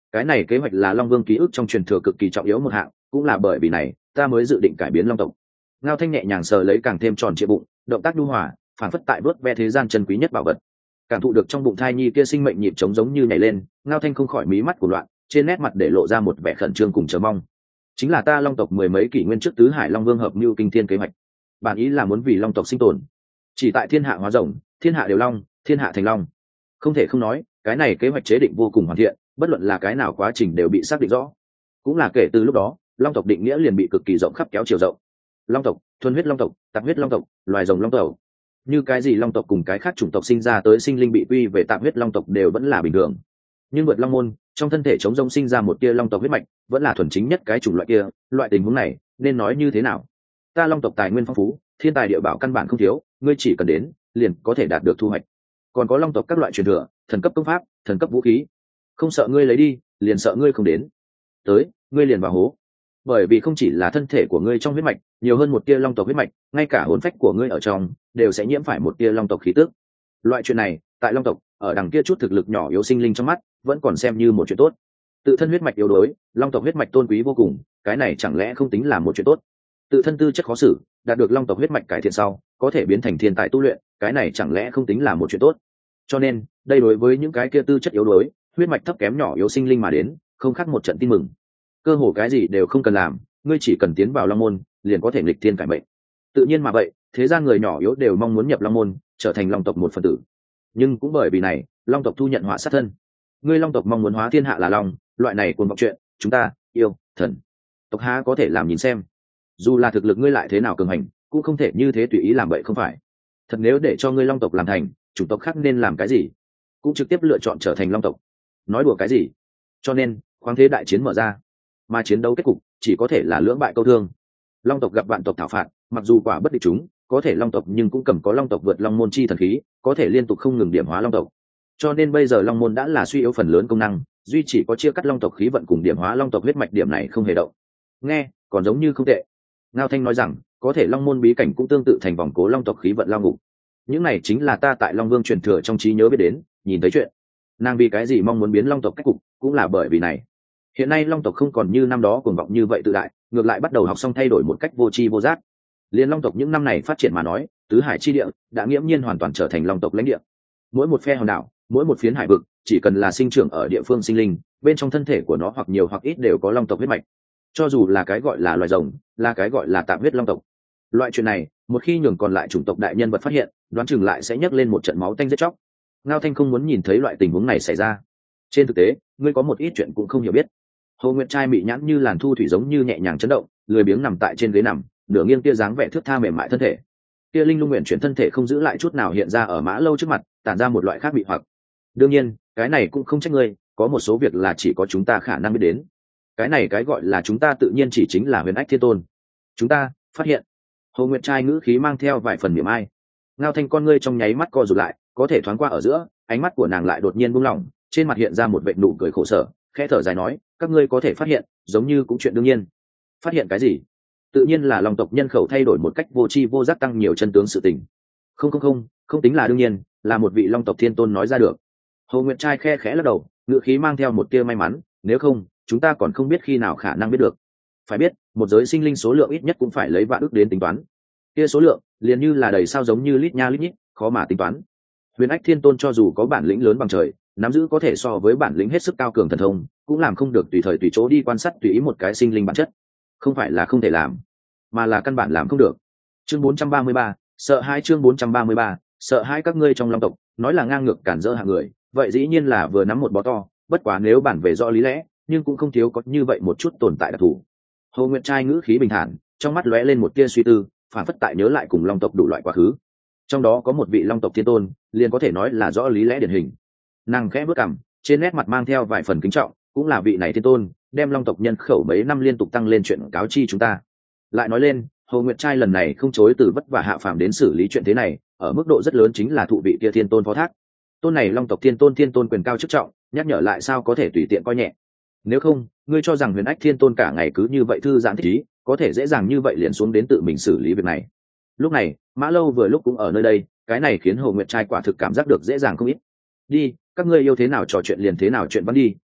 Cái này kế hoạch là Long Vương ký ức trong truyền thừa cực kỳ trọng yếu một hạng, cũng là bởi vì này ta mới dự định cải biến Long tộc. Ngao Thanh nhẹ nhàng sờ lấy càng thêm tròn trịa bụng, động tác nhu hòa, phản phất tại vớt ve thế gian chân quý nhất bảo vật. Cảm thụ được trong bụng thai nhi kia sinh mệnh nhịp trống giống như nhảy lên, Ngao Thanh không khỏi mí mắt của loạn, trên nét mặt để lộ ra một vẻ khẩn trương cùng chờ mong. Chính là ta Long tộc mười mấy kỷ nguyên trước tứ hải Long Vương hợp mưu kinh thiên kế hoạch. Bản ý là muốn vì Long tộc sinh tồn, chỉ tại thiên hạ hóa rồng, thiên hạ đều long, thiên hạ thành long. Không thể không nói, cái này kế hoạch chế định vô cùng hoàn thiện, bất luận là cái nào quá trình đều bị xác định rõ. Cũng là kể từ lúc đó, Long tộc định nghĩa liền bị cực kỳ rộng khắp kéo chiều rộng. Long tộc, thuần huyết Long tộc, tạp huyết Long tộc, loài rồng Long tộc. Như cái gì Long tộc cùng cái khác chủng tộc sinh ra tới sinh linh bị quy về tạp huyết Long tộc đều vẫn là bình thường. Nhưng vượt Long môn, trong thân thể chống rông sinh ra một tia Long tộc huyết mạch, vẫn là thuần chính nhất cái chủng loại kia, loại tình huống này nên nói như thế nào? Ta Long tộc tài nguyên phong phú, thiên tài địa bảo căn bản không thiếu, ngươi chỉ cần đến, liền có thể đạt được thu hoạch. Còn có Long tộc các loại truyền thừa, thần cấp công pháp, thần cấp vũ khí, không sợ ngươi lấy đi, liền sợ ngươi không đến. Tới, ngươi liền vào hố. Bởi vì không chỉ là thân thể của ngươi trong huyết mạch, nhiều hơn một tia Long tộc huyết mạch, ngay cả hồn phách của ngươi ở trong đều sẽ nhiễm phải một tia Long tộc khí tức. Loại chuyện này, tại Long tộc, ở đằng kia chút thực lực nhỏ yếu sinh linh trong mắt, vẫn còn xem như một chuyện tốt. Tự thân huyết mạch yếu đuối, Long tộc huyết mạch tôn quý vô cùng, cái này chẳng lẽ không tính là một chuyện tốt? Tự thân tư chất khó xử, đạt được Long tộc huyết mạch cải thiện sau, có thể biến thành thiên tài tu luyện, cái này chẳng lẽ không tính là một chuyện tốt? Cho nên, đây đối với những cái kia tư chất yếu đuối, huyết mạch thấp kém nhỏ yếu sinh linh mà đến, không khác một trận tin mừng. Cơ hồ cái gì đều không cần làm, ngươi chỉ cần tiến vào Long môn, liền có thể nghịch thiên cải mệnh. Tự nhiên mà vậy, thế gian người nhỏ yếu đều mong muốn nhập Long môn, trở thành Long tộc một phần tử. Nhưng cũng bởi vì này, Long tộc thu nhận họa sát thân. Ngươi Long tộc mong muốn hóa thiên hạ là long, loại này cuồng vọng chuyện, chúng ta yêu thần tộc há có thể làm nhìn xem. Dù là thực lực ngươi lại thế nào cường hành, cũng không thể như thế tùy ý làm vậy không phải. Thật nếu để cho ngươi Long tộc làm thành, chủng tộc khác nên làm cái gì? Cũng trực tiếp lựa chọn trở thành Long tộc. Nói đùa cái gì? Cho nên, khoáng thế đại chiến mở ra, mà chiến đấu kết cục chỉ có thể là lưỡng bại câu thương. Long tộc gặp vạn tộc thảo phạt, mặc dù quả bất địch chúng, có thể Long tộc nhưng cũng cầm có Long tộc vượt Long môn chi thần khí, có thể liên tục không ngừng điểm hóa Long tộc. Cho nên bây giờ Long môn đã là suy yếu phần lớn công năng, duy chỉ có chia cắt Long tộc khí vận cùng điểm hóa Long tộc huyết mạch điểm này không hề động. Nghe, còn giống như không tệ. Ngao Thanh nói rằng, có thể Long môn bí cảnh cũng tương tự thành vòng cố Long tộc khí vận lao ngục. Những này chính là ta tại Long Vương truyền thừa trong trí nhớ biết đến, nhìn thấy chuyện. Nàng vì cái gì mong muốn biến Long tộc cách cục, cũng là bởi vì này. Hiện nay Long tộc không còn như năm đó cuồng vọng như vậy tự đại, ngược lại bắt đầu học xong thay đổi một cách vô tri vô giác. Liên Long tộc những năm này phát triển mà nói, tứ hải chi địa đã nghiễm nhiên hoàn toàn trở thành Long tộc lãnh địa. Mỗi một phe hòn đảo, mỗi một phiến hải vực, chỉ cần là sinh trưởng ở địa phương sinh linh, bên trong thân thể của nó hoặc nhiều hoặc ít đều có Long tộc huyết mạch. Cho dù là cái gọi là loài rồng, là cái gọi là tạm huyết Long tộc. Loại chuyện này, một khi nhường còn lại chủng tộc đại nhân vật phát hiện, đoán chừng lại sẽ nhấc lên một trận máu tanh giết chóc. Ngao Thanh không muốn nhìn thấy loại tình huống này xảy ra. Trên thực tế, ngươi có một ít chuyện cũng không hiểu biết. Hồ Nguyệt trai mị nhãn như làn thu thủy giống như nhẹ nhàng chấn động, lười biếng nằm tại trên ghế nằm, nửa nghiêng kia dáng vẻ thướt tha mềm mại thân thể. Kia linh lung nguyện chuyển thân thể không giữ lại chút nào hiện ra ở Mã Lâu trước mặt, tản ra một loại khác bị hoặc. Đương nhiên, cái này cũng không trách ngươi, có một số việc là chỉ có chúng ta khả năng biết đến. Cái này cái gọi là chúng ta tự nhiên chỉ chính là Huyền Ách Thiên Tôn. Chúng ta phát hiện. Hồ Nguyệt trai ngữ khí mang theo vài phần niềm ai. Ngao Thanh con ngươi trong nháy mắt co rụt lại, có thể thoáng qua ở giữa, ánh mắt của nàng lại đột nhiên buông lỏng, trên mặt hiện ra một vệt nụ cười khổ sở, khẽ thở dài nói, các ngươi có thể phát hiện, giống như cũng chuyện đương nhiên. Phát hiện cái gì? Tự nhiên là Long tộc nhân khẩu thay đổi một cách vô tri vô giác tăng nhiều chân tướng sự tình. Không tính là đương nhiên, là một vị Long tộc Thiên Tôn nói ra được. Hồ Nguyệt trai khe khẽ lắc đầu, ngữ khí mang theo một tia may mắn, nếu không, chúng ta còn không biết khi nào khả năng biết được. Phải biết, một giới sinh linh số lượng ít nhất cũng phải lấy vạn ức đến tính toán. Kia số lượng, liền như là đầy sao giống như lít nha lít nhít, khó mà tính toán. Huyền Ách Thiên Tôn cho dù có bản lĩnh lớn bằng trời, nắm giữ có thể so với bản lĩnh hết sức cao cường thần thông, cũng làm không được tùy thời tùy chỗ đi quan sát tùy ý một cái sinh linh bản chất. Không phải là không thể làm, mà là căn bản làm không được. Chương 433, sợ hai chương 433, sợ hai các ngươi trong Long tộc, nói là ngang ngược cản rỡ hạng người, vậy dĩ nhiên là vừa nắm một bó to, bất quá nếu bản về rõ lý lẽ, nhưng cũng không thiếu có như vậy một chút tồn tại đặc thù. Hồ Nguyệt trai ngữ khí bình thản, trong mắt lóe lên một tia suy tư, phản phất tại nhớ lại cùng Long tộc đủ loại quá khứ. Trong đó có một vị Long tộc Thiên Tôn, liền có thể nói là rõ lý lẽ điển hình. Nàng khẽ bước cằm, trên nét mặt mang theo vài phần kính trọng, cũng là vị này Thiên Tôn, đem Long tộc nhân khẩu mấy năm liên tục tăng lên chuyện cáo chi chúng ta. Lại nói lên, Hồ Nguyệt trai lần này không chối từ vất vả hạ phàm đến xử lý chuyện thế này, ở mức độ rất lớn chính là thụ vị kia Thiên Tôn phó thác. Tôn này Long tộc Thiên Tôn quyền cao chức trọng, nhắc nhở lại sao có thể tùy tiện coi nhẹ. Nếu không, ngươi cho rằng Huyền Ách Thiên Tôn cả ngày cứ như vậy thư giãn thích ý, có thể dễ dàng như vậy liền xuống đến tự mình xử lý việc này. Lúc này, Mã Lâu vừa lúc cũng ở nơi đây, cái này khiến Hồ Nguyệt trai quả thực cảm giác được dễ dàng không ít. Đi, các ngươi yêu thế nào trò chuyện liền thế nào chuyện văn đi,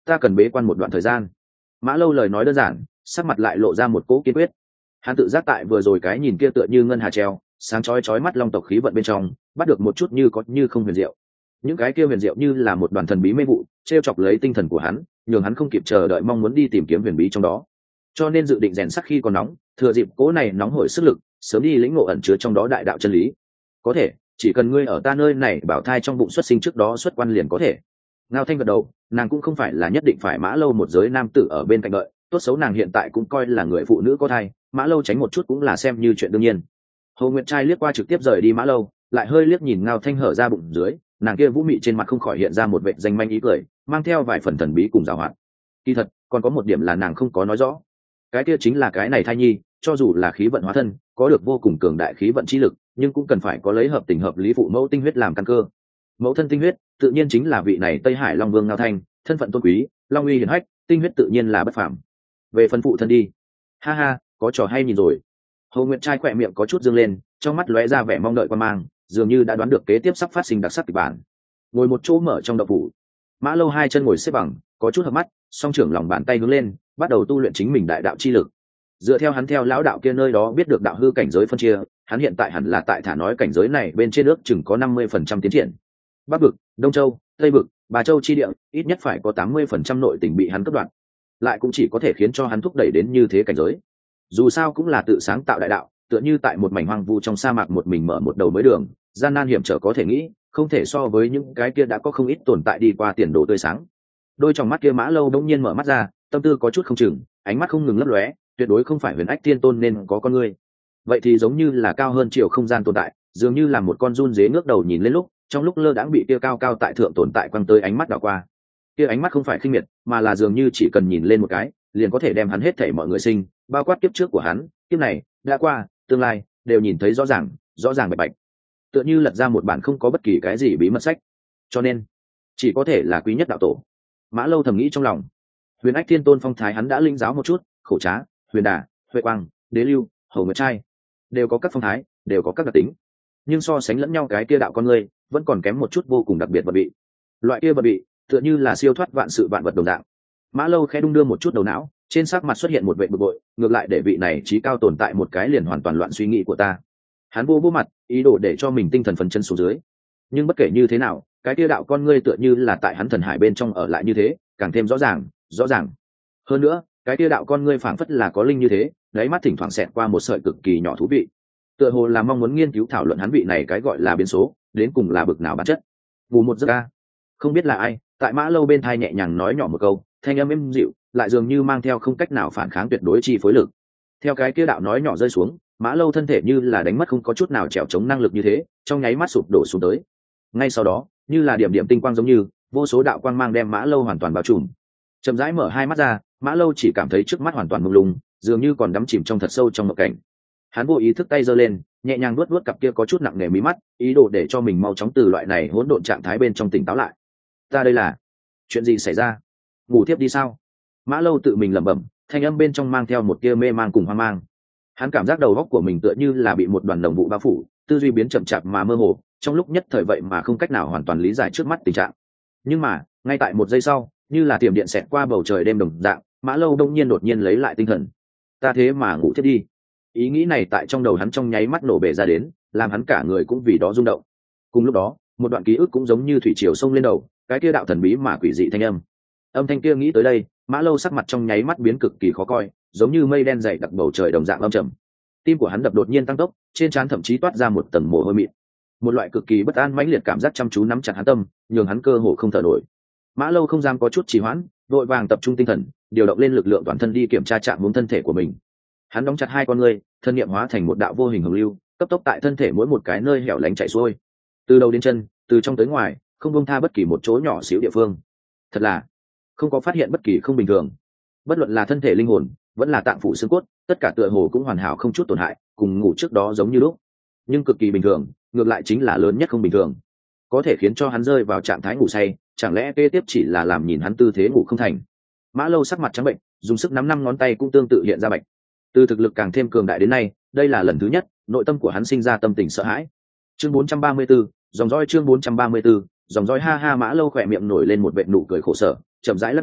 ta cần bế quan một đoạn thời gian. Mã Lâu lời nói đơn giản, sắc mặt lại lộ ra một cỗ kiên quyết. Hắn tự giác tại vừa rồi cái nhìn kia tựa như ngân hà treo, sáng chói chói mắt long tộc khí vận bên trong, bắt được một chút như có như không huyền diệu. Những cái kia huyền diệu như là một đoàn thần bí mê vụ, treo chọc lấy tinh thần của hắn, nhường hắn không kịp chờ đợi mong muốn đi tìm kiếm huyền bí trong đó. Cho nên dự định rèn sắc khi còn nóng, thừa dịp cỗ này nóng hổi sức lực, sớm đi lĩnh ngộ ẩn chứa trong đó đại đạo chân lý. Có thể, chỉ cần ngươi ở ta nơi này bảo thai trong bụng xuất sinh trước đó xuất quan liền có thể. Ngao Thanh gật đầu, nàng cũng không phải là nhất định phải Mã Lâu một giới nam tử ở bên cạnh đợi, tốt xấu nàng hiện tại cũng coi là người phụ nữ có thai, Mã Lâu tránh một chút cũng là xem như chuyện đương nhiên. Hồ Nguyệt Trai liếc qua trực tiếp rời đi Mã Lâu, lại hơi liếc nhìn Ngao Thanh hở ra bụng dưới, nàng kia vũ mị trên mặt không khỏi hiện ra một vẻ danh manh ý cười, mang theo vài phần thần bí cùng giàu hoạt. Kỳ thật, còn có một điểm là nàng không có nói rõ. Cái kia chính là cái này thai nhi, cho dù là khí vận hóa thân, có được vô cùng cường đại khí vận chi lực, nhưng cũng cần phải có lấy hợp tình hợp lý phụ mẫu tinh huyết làm căn cơ. Mẫu thân tinh huyết, tự nhiên chính là vị này Tây Hải Long Vương Ngao Thanh, thân phận tôn quý, long uy hiển hách, tinh huyết tự nhiên là bất phàm. Về phần phụ thân đi, ha ha, có trò hay nhìn rồi. Hồ Nguyệt Trai khỏe miệng có chút dương lên, trong mắt lóe ra vẻ mong đợi quan mang, dường như đã đoán được kế tiếp sắp phát sinh đặc sắc kịch bản. Ngồi một chỗ mở trong động phủ, Mã Lâu hai chân ngồi xếp bằng, có chút hợp mắt, song trưởng lòng bàn tay hướng lên, bắt đầu tu luyện chính mình đại đạo chi lực. Dựa theo hắn theo lão đạo kia nơi đó biết được đạo hư cảnh giới phân chia, hắn hiện tại hẳn là tại thả nói cảnh giới này bên trên nước chừng có 50% tiến triển. Bắc vực, Đông Châu, Tây vực, Bà Châu chi địa, ít nhất phải có 80% nội tình bị hắn cắt đoạn, lại cũng chỉ có thể khiến cho hắn thúc đẩy đến như thế cảnh giới. Dù sao cũng là tự sáng tạo đại đạo, tựa như tại một mảnh hoang vu trong sa mạc một mình mở một đầu mới đường, gian nan hiểm trở có thể nghĩ, không thể so với những cái kia đã có không ít tồn tại đi qua tiền đồ tươi sáng. Đôi trong mắt kia Mã Lâu đống nhiên mở mắt ra, tâm tư có chút không chừng, ánh mắt không ngừng lấp lóe, tuyệt đối không phải Huyền Ách Thiên Tôn nên có con người. Vậy thì giống như là cao hơn chiều không gian tồn tại, dường như là một con giun dế ngước đầu nhìn lên lúc, trong lúc lơ đãng bị kia cao cao tại thượng tồn tại quăng tới ánh mắt đảo qua. Kia ánh mắt không phải khinh miệt, mà là dường như chỉ cần nhìn lên một cái, liền có thể đem hắn hết thảy mọi người sinh, bao quát kiếp trước của hắn, kiếp này đã qua, tương lai đều nhìn thấy rõ ràng bạch bạch. Tựa như lật ra một bản không có bất kỳ cái gì bí mật sách. Cho nên, chỉ có thể là quý nhất đạo tổ. Mã Lâu thầm nghĩ trong lòng. Huyền Ách Thiên Tôn phong thái hắn đã linh giáo một chút, Khổ Trá, Huyền Đà, Huệ Quang, Đế Lưu, Hầu Nguyệt Trai, đều có các phong thái, đều có các đặc tính. Nhưng so sánh lẫn nhau cái kia đạo con người, vẫn còn kém một chút vô cùng đặc biệt vật bị. Loại kia vật bị, tựa như là siêu thoát vạn sự vạn vật đồng dạng. Mã Lâu khẽ đung đưa một chút đầu não, trên sắc mặt xuất hiện một vẻ bực bội, ngược lại để vị này trí cao tồn tại một cái liền hoàn toàn loạn suy nghĩ của ta. Hắn vô mặt, ý đồ để cho mình tinh thần phấn chân xuống dưới. Nhưng bất kể như thế nào, cái kia đạo con ngươi tựa như là tại hắn thần hải bên trong ở lại như thế, càng thêm rõ ràng. Hơn nữa, cái kia đạo con ngươi phảng phất là có linh như thế, đáy mắt thỉnh thoảng xẹt qua một sợi cực kỳ nhỏ thú vị. Tựa hồ là mong muốn nghiên cứu thảo luận hắn vị này cái gọi là biến số, đến cùng là bực nào bản chất. Ngủ một giấc a. Không biết là ai, tại Mã Lâu bên thai nhẹ nhàng nói nhỏ một câu, thanh âm êm dịu, lại dường như mang theo không cách nào phản kháng tuyệt đối chi phối lực. Theo cái kia đạo nói nhỏ rơi xuống, Mã Lâu thân thể như là đánh mất không có chút nào trèo chống năng lực như thế, trong nháy mắt sụp đổ xuống tới. Ngay sau đó, như là điểm tinh quang giống như, vô số đạo quang mang đem Mã Lâu hoàn toàn bao trùm. Chậm rãi mở hai mắt ra, Mã Lâu chỉ cảm thấy trước mắt hoàn toàn mông lung, dường như còn đắm chìm trong thật sâu trong mộng cảnh. Hắn vô ý thức tay giơ lên, nhẹ nhàng vuốt cặp kia có chút nặng nề mí mắt, ý đồ để cho mình mau chóng từ loại này hỗn độn trạng thái bên trong tỉnh táo lại. Ta đây là chuyện gì xảy ra? Ngủ tiếp đi sao? Mã Lâu tự mình lẩm bẩm, thanh âm bên trong mang theo một tia mê mang cùng hoang mang. Hắn cảm giác đầu óc của mình tựa như là bị một đoàn đồng vụ bao phủ, tư duy biến chậm chạp mà mơ hồ, trong lúc nhất thời vậy mà không cách nào hoàn toàn lý giải trước mắt tình trạng. Nhưng mà, ngay tại một giây sau, như là tiềm điện xẹt qua bầu trời đêm đồng dạng, Mã Lâu đột nhiên lấy lại tinh thần. Ta thế mà ngủ thiếp đi. Ý nghĩ này tại trong đầu hắn trong nháy mắt nổ bể ra đến, làm hắn cả người cũng vì đó rung động. Cùng lúc đó, một đoạn ký ức cũng giống như thủy triều xông lên đầu, cái kia đạo thần bí mà quỷ dị thanh âm. Âm thanh kia nghĩ tới đây, Mã Lâu sắc mặt trong nháy mắt biến cực kỳ khó coi, giống như mây đen dày đặc bầu trời đồng dạng âm trầm. Tim của hắn đập đột nhiên tăng tốc, trên trán thậm chí toát ra một tầng mồ hôi mịn. Một loại cực kỳ bất an mãnh liệt cảm giác chăm chú nắm chặt hắn tâm, nhường hắn cơ hồ không thở nổi. Mã Lâu không dám có chút trì hoãn, vội vàng tập trung tinh thần, điều động lên lực lượng toàn thân đi kiểm tra trạng huống thân thể của mình. Hắn đóng chặt hai con ngươi, thân niệm hóa thành một đạo vô hình hồng lưu, cấp tốc tại thân thể mỗi một cái nơi hẻo lánh chạy xuôi, từ đầu đến chân, từ trong tới ngoài, không buông tha bất kỳ một chỗ nhỏ xíu địa phương. Thật là không có phát hiện bất kỳ không bình thường, bất luận là thân thể linh hồn, vẫn là tạng phủ xương cốt, tất cả tựa hồ cũng hoàn hảo không chút tổn hại, cùng ngủ trước đó giống như lúc. Nhưng cực kỳ bình thường, ngược lại chính là lớn nhất không bình thường, có thể khiến cho hắn rơi vào trạng thái ngủ say, chẳng lẽ kế tiếp chỉ là làm nhìn hắn tư thế ngủ không thành. Mã Lâu sắc mặt trắng bệnh, dùng sức nắm năm ngón tay cũng tương tự hiện ra bạch. Từ thực lực càng thêm cường đại đến nay, đây là lần thứ nhất nội tâm của hắn sinh ra tâm tình sợ hãi. Chương 434, dòng dõi chương 434, dòng dõi ha ha. Mã Lâu khỏe miệng nổi lên một vệt nụ cười khổ sở, chậm rãi lắc đầu,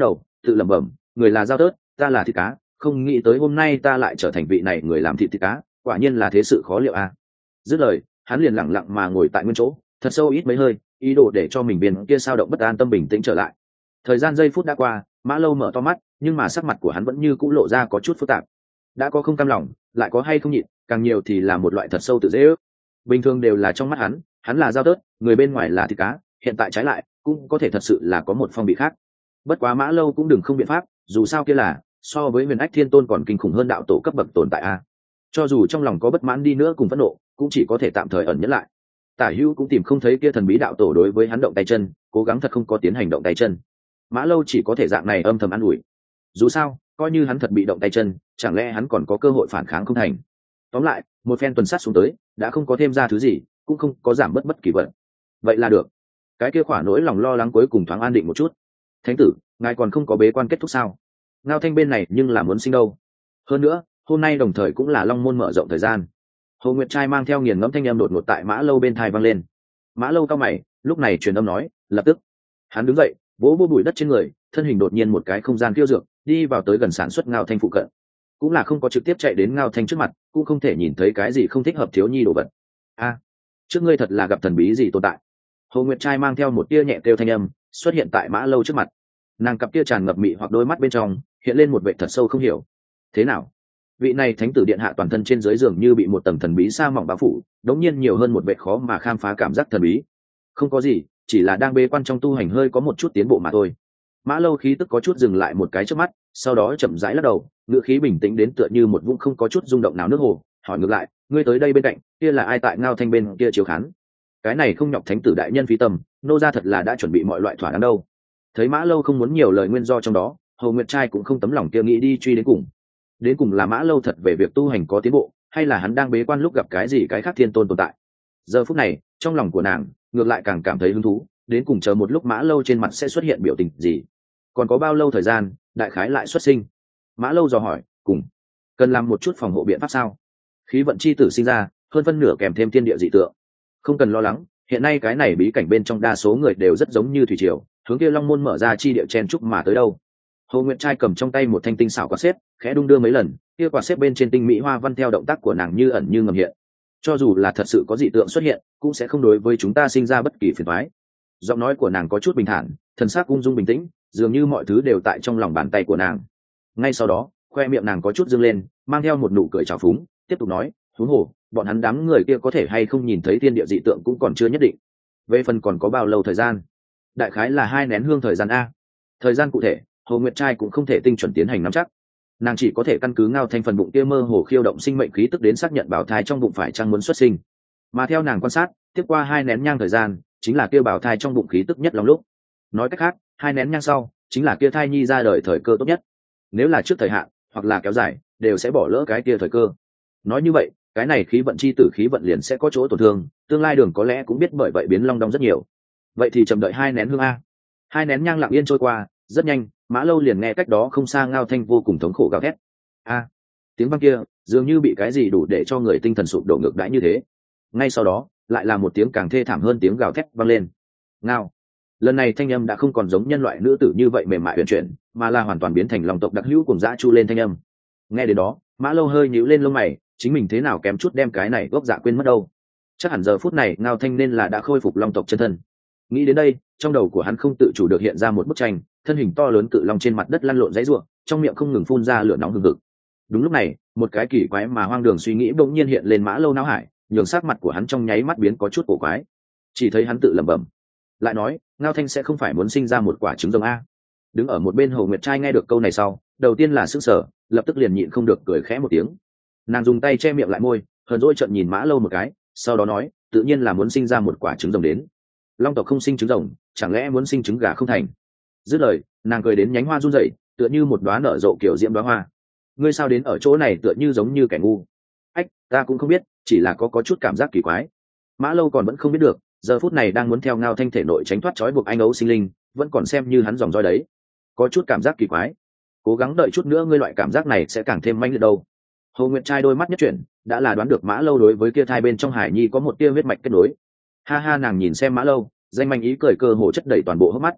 tự lẩm bẩm, người là dao tớt, ta là thịt cá, không nghĩ tới hôm nay ta lại trở thành vị này người làm thịt cá, quả nhiên là thế sự khó liệu a. Dứt lời, hắn liền lẳng lặng mà ngồi tại nguyên chỗ, thật sâu ít mấy hơi, ý đồ để cho mình bên kia sao động bất an tâm bình tĩnh trở lại. Thời gian giây phút đã qua, Mã Lâu mở to mắt, nhưng mà sắc mặt của hắn vẫn như cũ lộ ra có chút phức tạp. Đã có không cam lòng, lại có hay không nhịn, càng nhiều thì là một loại thật sâu tự dễ ước. Bình thường đều là trong mắt hắn là dao tớt, người bên ngoài là thịt cá, hiện tại trái lại cũng có thể thật sự là có một phong vị khác. Bất quá Mã Lâu cũng đừng không biện pháp, dù sao kia là so với Huyền Ách Thiên Tôn còn kinh khủng hơn đạo tổ cấp bậc tồn tại a. Cho dù trong lòng có bất mãn đi nữa cùng phẫn nộ, cũng chỉ có thể tạm thời ẩn nhẫn lại. Tả Hữu cũng tìm không thấy kia thần bí đạo tổ đối với hắn động tay chân, cố gắng thật không có tiến hành động tay chân. Mã Lâu chỉ có thể dạng này âm thầm ăn ủi. Dù sao, coi như hắn thật bị động tay chân, chẳng lẽ hắn còn có cơ hội phản kháng không thành? Tóm lại, một phen tuần sát xuống tới, đã không có thêm ra thứ gì, cũng không có giảm bất kỳ vật. Vậy là được. Cái kia khỏa nỗi lòng lo lắng cuối cùng thoáng an định một chút. Thánh tử, ngài còn không có bế quan kết thúc sao? Ngao Thanh bên này nhưng là muốn sinh đâu. Hơn nữa, hôm nay đồng thời cũng là Long Môn mở rộng thời gian. Hồ Nguyệt Trai mang theo nghiền ngẫm thanh âm đột ngột tại Mã Lâu bên tai vang lên. Mã Lâu cao mày, lúc này truyền âm nói, lập tức. Hắn đứng dậy, vỗ bụi đất trên người, thân hình đột nhiên một cái không gian phiêu dược, đi vào tới gần sản xuất Ngao Thanh phụ cận. Cũng là không có trực tiếp chạy đến Ngao Thanh trước mặt, cũng không thể nhìn thấy cái gì không thích hợp thiếu nhi đồ vật. A, trước ngươi thật là gặp thần bí gì tồn tại? Hồ Nguyệt Trai mang theo một tia nhẹ kêu thanh âm, xuất hiện tại Mã Lâu trước mặt. Nàng cặp kia tràn ngập mị hoặc đôi mắt bên trong hiện lên một vẻ thật sâu không hiểu. Thế nào? Vị này thánh tử điện hạ toàn thân trên dưới giường như bị một tầng thần bí sa mỏng bao phủ, đống nhiên nhiều hơn một vẻ khó mà khám phá cảm giác thần bí. Không có gì, chỉ là đang bế quan trong tu hành hơi có một chút tiến bộ mà thôi. Mã Lâu khí tức có chút dừng lại một cái trước mắt, sau đó chậm rãi lắc đầu, ngữ khí bình tĩnh đến tựa như một vũng không có chút rung động nào nước hồ, hỏi ngược lại, ngươi tới đây bên cạnh, kia là ai tại Ngao Thanh bên kia chiếu khán? Cái này không nhọc thánh tử đại nhân phi tâm, nô gia thật là đã chuẩn bị mọi loại thỏa đáng đâu. Thấy Mã Lâu không muốn nhiều lời nguyên do trong đó, Hồ Nguyệt Trai cũng không tấm lòng kia nghĩ đi truy đến cùng. Đến cùng là Mã Lâu thật về việc tu hành có tiến bộ, hay là hắn đang bế quan lúc gặp cái gì cái khác thiên tôn tồn tại? Giờ phút này, trong lòng của nàng ngược lại càng cảm thấy hứng thú, đến cùng chờ một lúc Mã Lâu trên mặt sẽ xuất hiện biểu tình gì, còn có bao lâu thời gian đại khái lại xuất sinh. Mã Lâu dò hỏi, cùng cần làm một chút phòng hộ biện pháp sao? Khí vận chi tử sinh ra, hơn phân nửa kèm thêm thiên địa dị tượng. Không cần lo lắng, hiện nay cái này bí cảnh bên trong đa số người đều rất giống như thủy triều, hướng kia Long Môn mở ra chi địa chen chúc mà tới đâu. Hồ Nguyệt Trai cầm trong tay một thanh tinh xảo quạt xếp, khẽ đung đưa mấy lần, kia quạt xếp bên trên tinh mỹ hoa văn theo động tác của nàng như ẩn như ngầm hiện. Cho dù là thật sự có dị tượng xuất hiện, cũng sẽ không đối với chúng ta sinh ra bất kỳ phiền toái. Giọng nói của nàng có chút bình thản, thần sắc ung dung bình tĩnh, dường như mọi thứ đều tại trong lòng bàn tay của nàng. Ngay sau đó, khoe miệng nàng có chút dương lên, mang theo một nụ cười trào phúng, tiếp tục nói, huống hồ, bọn hắn đám người kia có thể hay không nhìn thấy thiên địa dị tượng cũng còn chưa nhất định. Về phần còn có bao lâu thời gian? Đại khái là 2 nén hương thời gian a. Thời gian cụ thể, Hồ Nguyệt Trai cũng không thể tinh chuẩn tiến hành nắm chắc. Nàng chỉ có thể căn cứ Ngao Thanh phần bụng kia mơ hồ khiêu động sinh mệnh khí tức đến xác nhận bảo thai trong bụng phải chăng muốn xuất sinh. Mà theo nàng quan sát, tiếp qua 2 nén nhang thời gian, chính là kia bảo thai trong bụng khí tức nhất lòng lúc. Nói cách khác, 2 nén nhang sau, chính là kia thai nhi ra đời thời cơ tốt nhất. Nếu là trước thời hạn, hoặc là kéo dài, đều sẽ bỏ lỡ cái kia thời cơ. Nói như vậy, cái này khí vận chi tử khí vận liền sẽ có chỗ tổn thương, tương lai đường có lẽ cũng biết bởi vậy biến long đong rất nhiều. Vậy thì chậm đợi 2 nén hương a. 2 nén nhang lặng yên trôi qua, rất nhanh, Mã Lâu liền nghe cách đó không xa Ngao Thanh vô cùng thống khổ gào thét. A, tiếng vang kia dường như bị cái gì đủ để cho người tinh thần sụp đổ ngược đãi như thế. Ngay sau đó, lại là một tiếng càng thê thảm hơn tiếng gào thét vang lên. Ngao. Lần này thanh âm đã không còn giống nhân loại nữ tử như vậy mềm mại huyền chuyển, mà là hoàn toàn biến thành lòng tộc đặc hữu cùng dã chu lên thanh âm. Nghe đến đó, Mã Lâu hơi nhíu lên lông mày, chính mình thế nào kém chút đem cái này gốc dạ quên mất đâu. Chắc hẳn giờ phút này Ngao Thanh nên là đã khôi phục long tộc chân thân. Nghĩ đến đây, trong đầu của hắn không tự chủ được hiện ra một bức tranh, thân hình to lớn cự long trên mặt đất lăn lộn dãy ruộng, trong miệng không ngừng phun ra lửa nóng hừng hực. Đúng lúc này, một cái kỳ quái mà hoang đường suy nghĩ bỗng nhiên hiện lên Mã Lâu não hải, nhường sắc mặt của hắn trong nháy mắt biến có chút cổ quái. Chỉ thấy hắn tự lẩm bẩm, lại nói, Ngao Thanh sẽ không phải muốn sinh ra một quả trứng rồng a? Đứng ở một bên Hồ Nguyệt Trai nghe được câu này sau, đầu tiên là sững sờ, lập tức liền nhịn không được cười khẽ một tiếng. Nàng dùng tay che miệng lại môi, hờn dỗi trợn nhìn Mã Lâu một cái, sau đó nói, tự nhiên là muốn sinh ra một quả trứng rồng đến. Long tộc không sinh trứng rồng, chẳng lẽ muốn sinh trứng gà không thành? Dứt lời, nàng cười đến nhánh hoa run rẩy, tựa như một đóa nở rộ kiểu diễm đóa hoa. Ngươi sao đến ở chỗ này tựa như giống như kẻ ngu? Ách, ta cũng không biết, chỉ là có chút cảm giác kỳ quái. Mã Lâu còn vẫn không biết được, giờ phút này đang muốn theo Ngao Thanh thể nội tránh thoát trói buộc anh ấu sinh linh, vẫn còn xem như hắn dòng roi đấy. Có chút cảm giác kỳ quái. Cố gắng đợi chút nữa ngươi loại cảm giác này sẽ càng thêm mãnh liệt đâu. Hồ Nguyệt Trai đôi mắt nhất chuyển, đã là đoán được Mã Lâu đối với kia thai bên trong hải nhi có một tia huyết mạch kết nối. Ha ha, nàng nhìn xem Mã Lâu, danh manh ý cười cơ hồ chất đầy toàn bộ hốc mắt.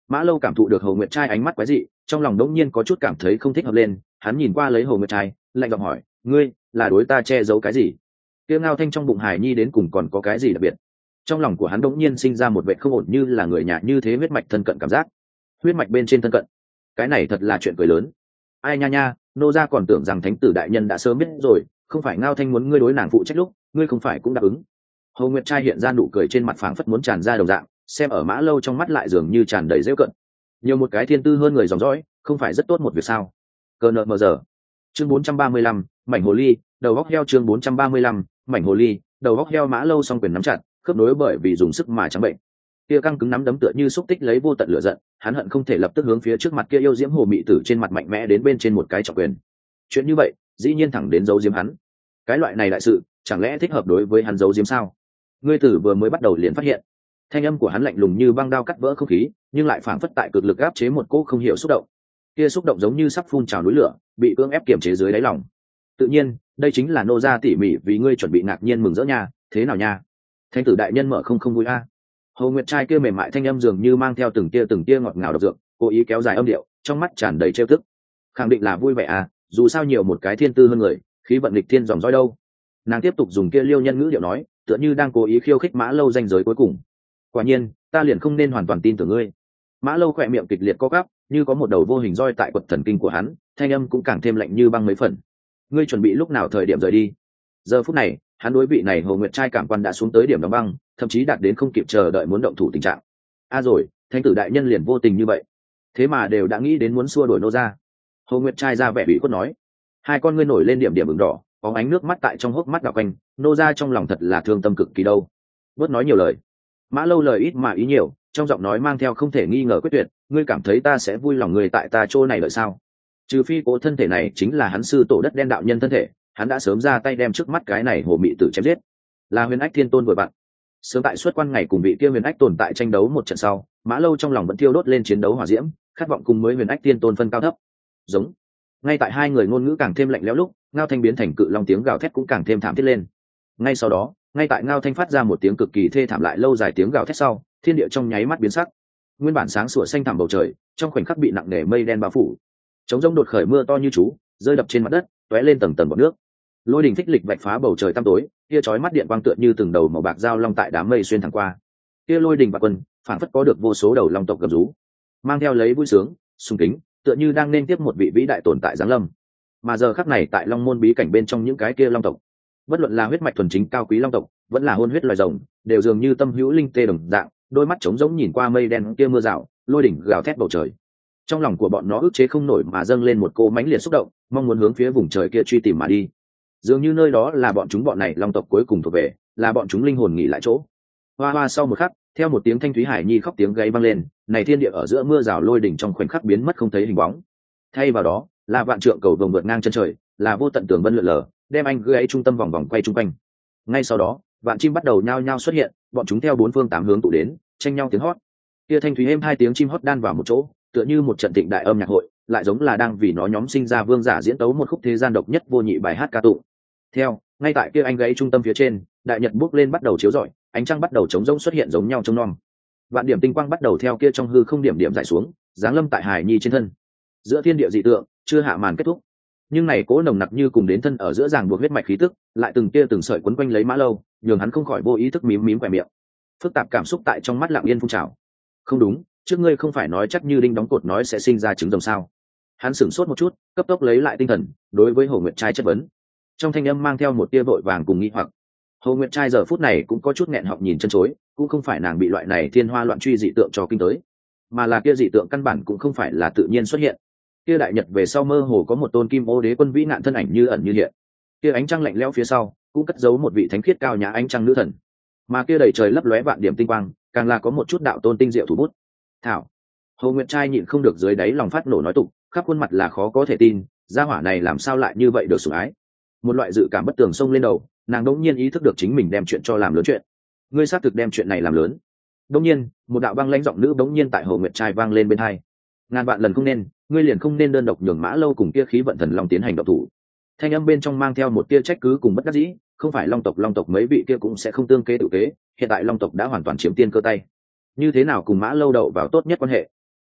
Mã Lâu cảm thụ được Hồ Nguyệt Trai ánh mắt quái dị, trong lòng đống nhiên có chút cảm thấy không thích hợp lên, hắn nhìn qua lấy Hồ Nguyệt Trai, lạnh giọng hỏi, ngươi là đối ta che giấu cái gì? Kia Ngao Thanh trong bụng Hải Nhi đến cùng còn có cái gì đặc biệt? Trong lòng của hắn đống nhiên sinh ra một vẻ không ổn, như là người nhà như thế huyết mạch thân cận cảm giác. Huyết mạch bên trên thân cận, cái này thật là chuyện cười lớn. Ai nha nha, nô gia còn tưởng rằng thánh tử đại nhân đã sớm biết rồi, không phải Ngao Thanh muốn ngươi đối nàng phụ trách lúc, ngươi không phải cũng đáp ứng? Hồ Nguyệt Trai hiện ra nụ cười trên mặt phảng phất muốn tràn ra đồng dạng, xem ở Mã Lâu trong mắt lại dường như tràn đầy giễu cận. Nhiều một cái thiên tư hơn người dòng dõi, không phải rất tốt một việc sao? Cờ nợ mờ giờ. Chương 435, mảnh hồ ly, đầu góc heo. Chương 435, mảnh hồ ly, đầu góc heo. Mã Lâu song quyền nắm chặt, khớp nối bởi vì dùng sức mà trắng bệnh. Kia căng cứng nắm đấm tựa như xúc tích lấy vô tận lửa giận, hắn hận không thể lập tức hướng phía trước mặt kia yêu diễm hồ mị tử trên mặt mạnh mẽ đến bên trên một cái trọng quyền. Chuyện như vậy, dĩ nhiên thẳng đến giấu diếm hắn. Cái loại này đại sự, chẳng lẽ thích hợp đối với hắn giấu diếm sao? Ngươi tử vừa mới bắt đầu liền phát hiện. Thanh âm của hắn lạnh lùng như băng đao cắt vỡ không khí, nhưng lại phảng phất tại cực lực áp chế một cỗ không hiểu xúc động. Kia xúc động giống như sắp phun trào núi lửa, bị cưỡng ép kiềm chế dưới đáy lòng. Tự nhiên, đây chính là nô gia tỉ mỉ vì ngươi chuẩn bị ngạc nhiên mừng rỡ nha, thế nào nha? Thánh tử đại nhân mở không vui a? Hồ Nguyệt Trai kia mềm mại thanh âm dường như mang theo từng tia ngọt ngào độc dược, cố ý kéo dài âm điệu, trong mắt tràn đầy trêu tức. Khẳng định là vui vẻ à, dù sao nhiều một cái thiên tư hơn người, khí vận lịch thiên dòng dõi đâu. Nàng tiếp tục dùng kia liêu nhân ngữ điệu nói, tựa như đang cố ý khiêu khích Mã Lâu danh giới cuối cùng. Quả nhiên, ta liền không nên hoàn toàn tin tưởng ngươi. Mã Lâu khỏe miệng kịch liệt co quắp, như có một đầu vô hình roi tại quật thần kinh của hắn, thanh âm cũng càng thêm lạnh như băng mấy phần. Ngươi chuẩn bị lúc nào thời điểm rời đi? Giờ phút này, hắn đối vị này Hồ Nguyệt Trai cảm quan đã xuống tới điểm đóng băng, thậm chí đạt đến không kịp chờ đợi muốn động thủ tình trạng. Rồi, thánh tử đại nhân liền vô tình như vậy, thế mà đều đã nghĩ đến muốn xua đuổi nô gia. Hồ Nguyệt Trai ra vẻ bị khuất nói, hai con ngươi nổi lên điểm điểm ửng đỏ, có ánh nước mắt tại trong hốc mắt đảo quanh, nô gia trong lòng thật là thương tâm cực kỳ đâu. Bớt nói nhiều lời. Mã Lâu lời ít mà ý nhiều, trong giọng nói mang theo không thể nghi ngờ quyết tuyệt, ngươi cảm thấy ta sẽ vui lòng người tại ta chỗ này lợi sao? Trừ phi cố thân thể này chính là hắn sư tổ đất đen đạo nhân thân thể, hắn đã sớm ra tay đem trước mắt cái này hồ mị tử chém giết. Là Huyền Ách Thiên Tôn vừa vặn. Sớm tại xuất quan ngày cùng vị kia Huyền Ách tồn tại tranh đấu một trận sau, Mã Lâu trong lòng vẫn thiêu đốt lên chiến đấu hỏa diễm, khát vọng cùng mới Huyền Ách Thiên Tôn phân cao thấp. Giống. Ngay tại hai người ngôn ngữ càng thêm lạnh lẽo lúc, Ngao Thanh biến thành cự long tiếng gào thét cũng càng thêm thảm thiết lên. Ngay sau đó, ngay tại Ngao Thanh phát ra một tiếng cực kỳ thê thảm lại lâu dài tiếng gào thét sau, thiên địa trong nháy mắt biến sắc. Nguyên bản sáng sủa xanh thẳm bầu trời, trong khoảnh khắc bị nặng nề mây đen bao phủ. Trống rỗng đột khởi mưa to như chú, rơi đập trên mặt đất, tóe lên tầng tầng bọt nước. Lôi đình thích lịch vạch phá bầu trời tăm tối, kia chói mắt điện quang tựa như từng đầu màu bạc dao long tại đám mây xuyên thẳng qua. Kia lôi đình bạc quân, phản phất có được vô số đầu long tộc gầm rú, mang theo lấy vui sướng, sung kính, tựa như đang nên tiếp một vị vĩ đại tồn tại giáng lâm. Mà giờ khắc này tại Long môn bí cảnh bên trong những cái kia long tộc, bất luận là huyết mạch thuần chính cao quý long tộc, vẫn là hôn huyết loài rồng, đều dường như tâm hữu linh tê đồng dạng, đôi mắt trống rỗng nhìn qua mây đen kia mưa rào, lôi đỉnh gào thét bầu trời. Trong lòng của bọn nó ức chế không nổi mà dâng lên một cô mãnh liệt xúc động, mong muốn hướng phía vùng trời kia truy tìm mà đi. Dường như nơi đó là bọn này long tộc cuối cùng thuộc về, là bọn chúng linh hồn nghỉ lại chỗ. Hoa hoa sau một khắc, theo một tiếng thanh thúy hải nhi khóc tiếng gáy vang lên, này thiên địa ở giữa mưa rào lôi đỉnh trong khoảnh khắc biến mất không thấy hình bóng. Thay vào đó, là vạn trượng cầu vồng vượt ngang chân trời, là vô tận tường vân lượn lờ, đem anh gáy trung tâm vòng vòng quay trung quanh. Ngay sau đó, vạn chim bắt đầu nhao nhao xuất hiện, bọn chúng theo bốn phương tám hướng tụ đến, tranh nhau tiếng hót. Kia thanh thúy êm hai tiếng chim hót đan vào một chỗ, tựa như một trận thịnh đại âm nhạc hội, lại giống là đang vì nó nhóm sinh ra vương giả diễn tấu một khúc thế gian độc nhất vô nhị bài hát ca tụng. Theo, ngay tại kia anh gáy trung tâm phía trên, đại nhật bước lên bắt đầu chiếu rọi, ánh trăng bắt đầu trống rỗng xuất hiện giống nhau trông nom. Vạn điểm tinh quang bắt đầu theo kia trong hư không điểm điểm rải xuống, giáng lâm tại hải nhi trên thân. Giữa thiên địa dị tượng chưa hạ màn kết thúc, nhưng này cố nồng nặc như cùng đến thân ở giữa ràng buộc huyết mạch khí tức, lại từng tia từng sợi quấn quanh lấy Mã Lâu, nhường hắn không khỏi vô ý thức mím mím quẻ miệng. Phức tạp cảm xúc tại trong mắt lặng yên phun trào. Không đúng, trước ngươi không phải nói chắc như đinh đóng cột nói sẽ sinh ra trứng rồng sao? Hắn sửng sốt một chút, cấp tốc lấy lại tinh thần, đối với Hồ Nguyệt Trai chất vấn. Trong thanh âm mang theo một tia vội vàng cùng nghi hoặc. Hồ Nguyệt Trai giờ phút này cũng có chút nghẹn họng nhìn chân chối, cũng không phải nàng bị loại này thiên hoa loạn truy dị tượng cho kinh tới, mà là kia dị tượng căn bản cũng không phải là tự nhiên xuất hiện. Kia đại nhật về sau mơ hồ có một tôn kim ô đế quân vĩ nạn thân ảnh như ẩn như hiện. Kia ánh trăng lạnh lẽo phía sau cũng cất giấu một vị thánh khiết cao nhã ánh trăng nữ thần, mà kia đầy trời lấp lóe vạn điểm tinh quang, càng là có một chút đạo tôn tinh diệu thủ bút. Thảo. Hồ Nguyệt Trai nhịn không được dưới đáy lòng phát nổ nói tục, khắp khuôn mặt là khó có thể tin, gia hỏa này làm sao lại như vậy được sủng ái. Một loại dự cảm bất tường xông lên đầu, nàng đột nhiên ý thức được chính mình đem chuyện cho làm lớn chuyện. Ngươi xác thực đem chuyện này làm lớn. Đột nhiên, một đạo băng lãnh giọng nữ bỗng nhiên tại Hồ Nguyệt Trai vang lên bên tai. Ngàn vạn lần không nên, ngươi liền không nên đơn độc nhường Mã Lâu cùng kia khí vận thần long tiến hành động thủ. Thanh âm bên trong mang theo một tia trách cứ cùng bất đắc dĩ, không phải long tộc mấy vị kia cũng sẽ không tương kế tự kế, hiện tại long tộc đã hoàn toàn chiếm tiên cơ tay, như thế nào cùng Mã Lâu đậu vào tốt nhất quan hệ.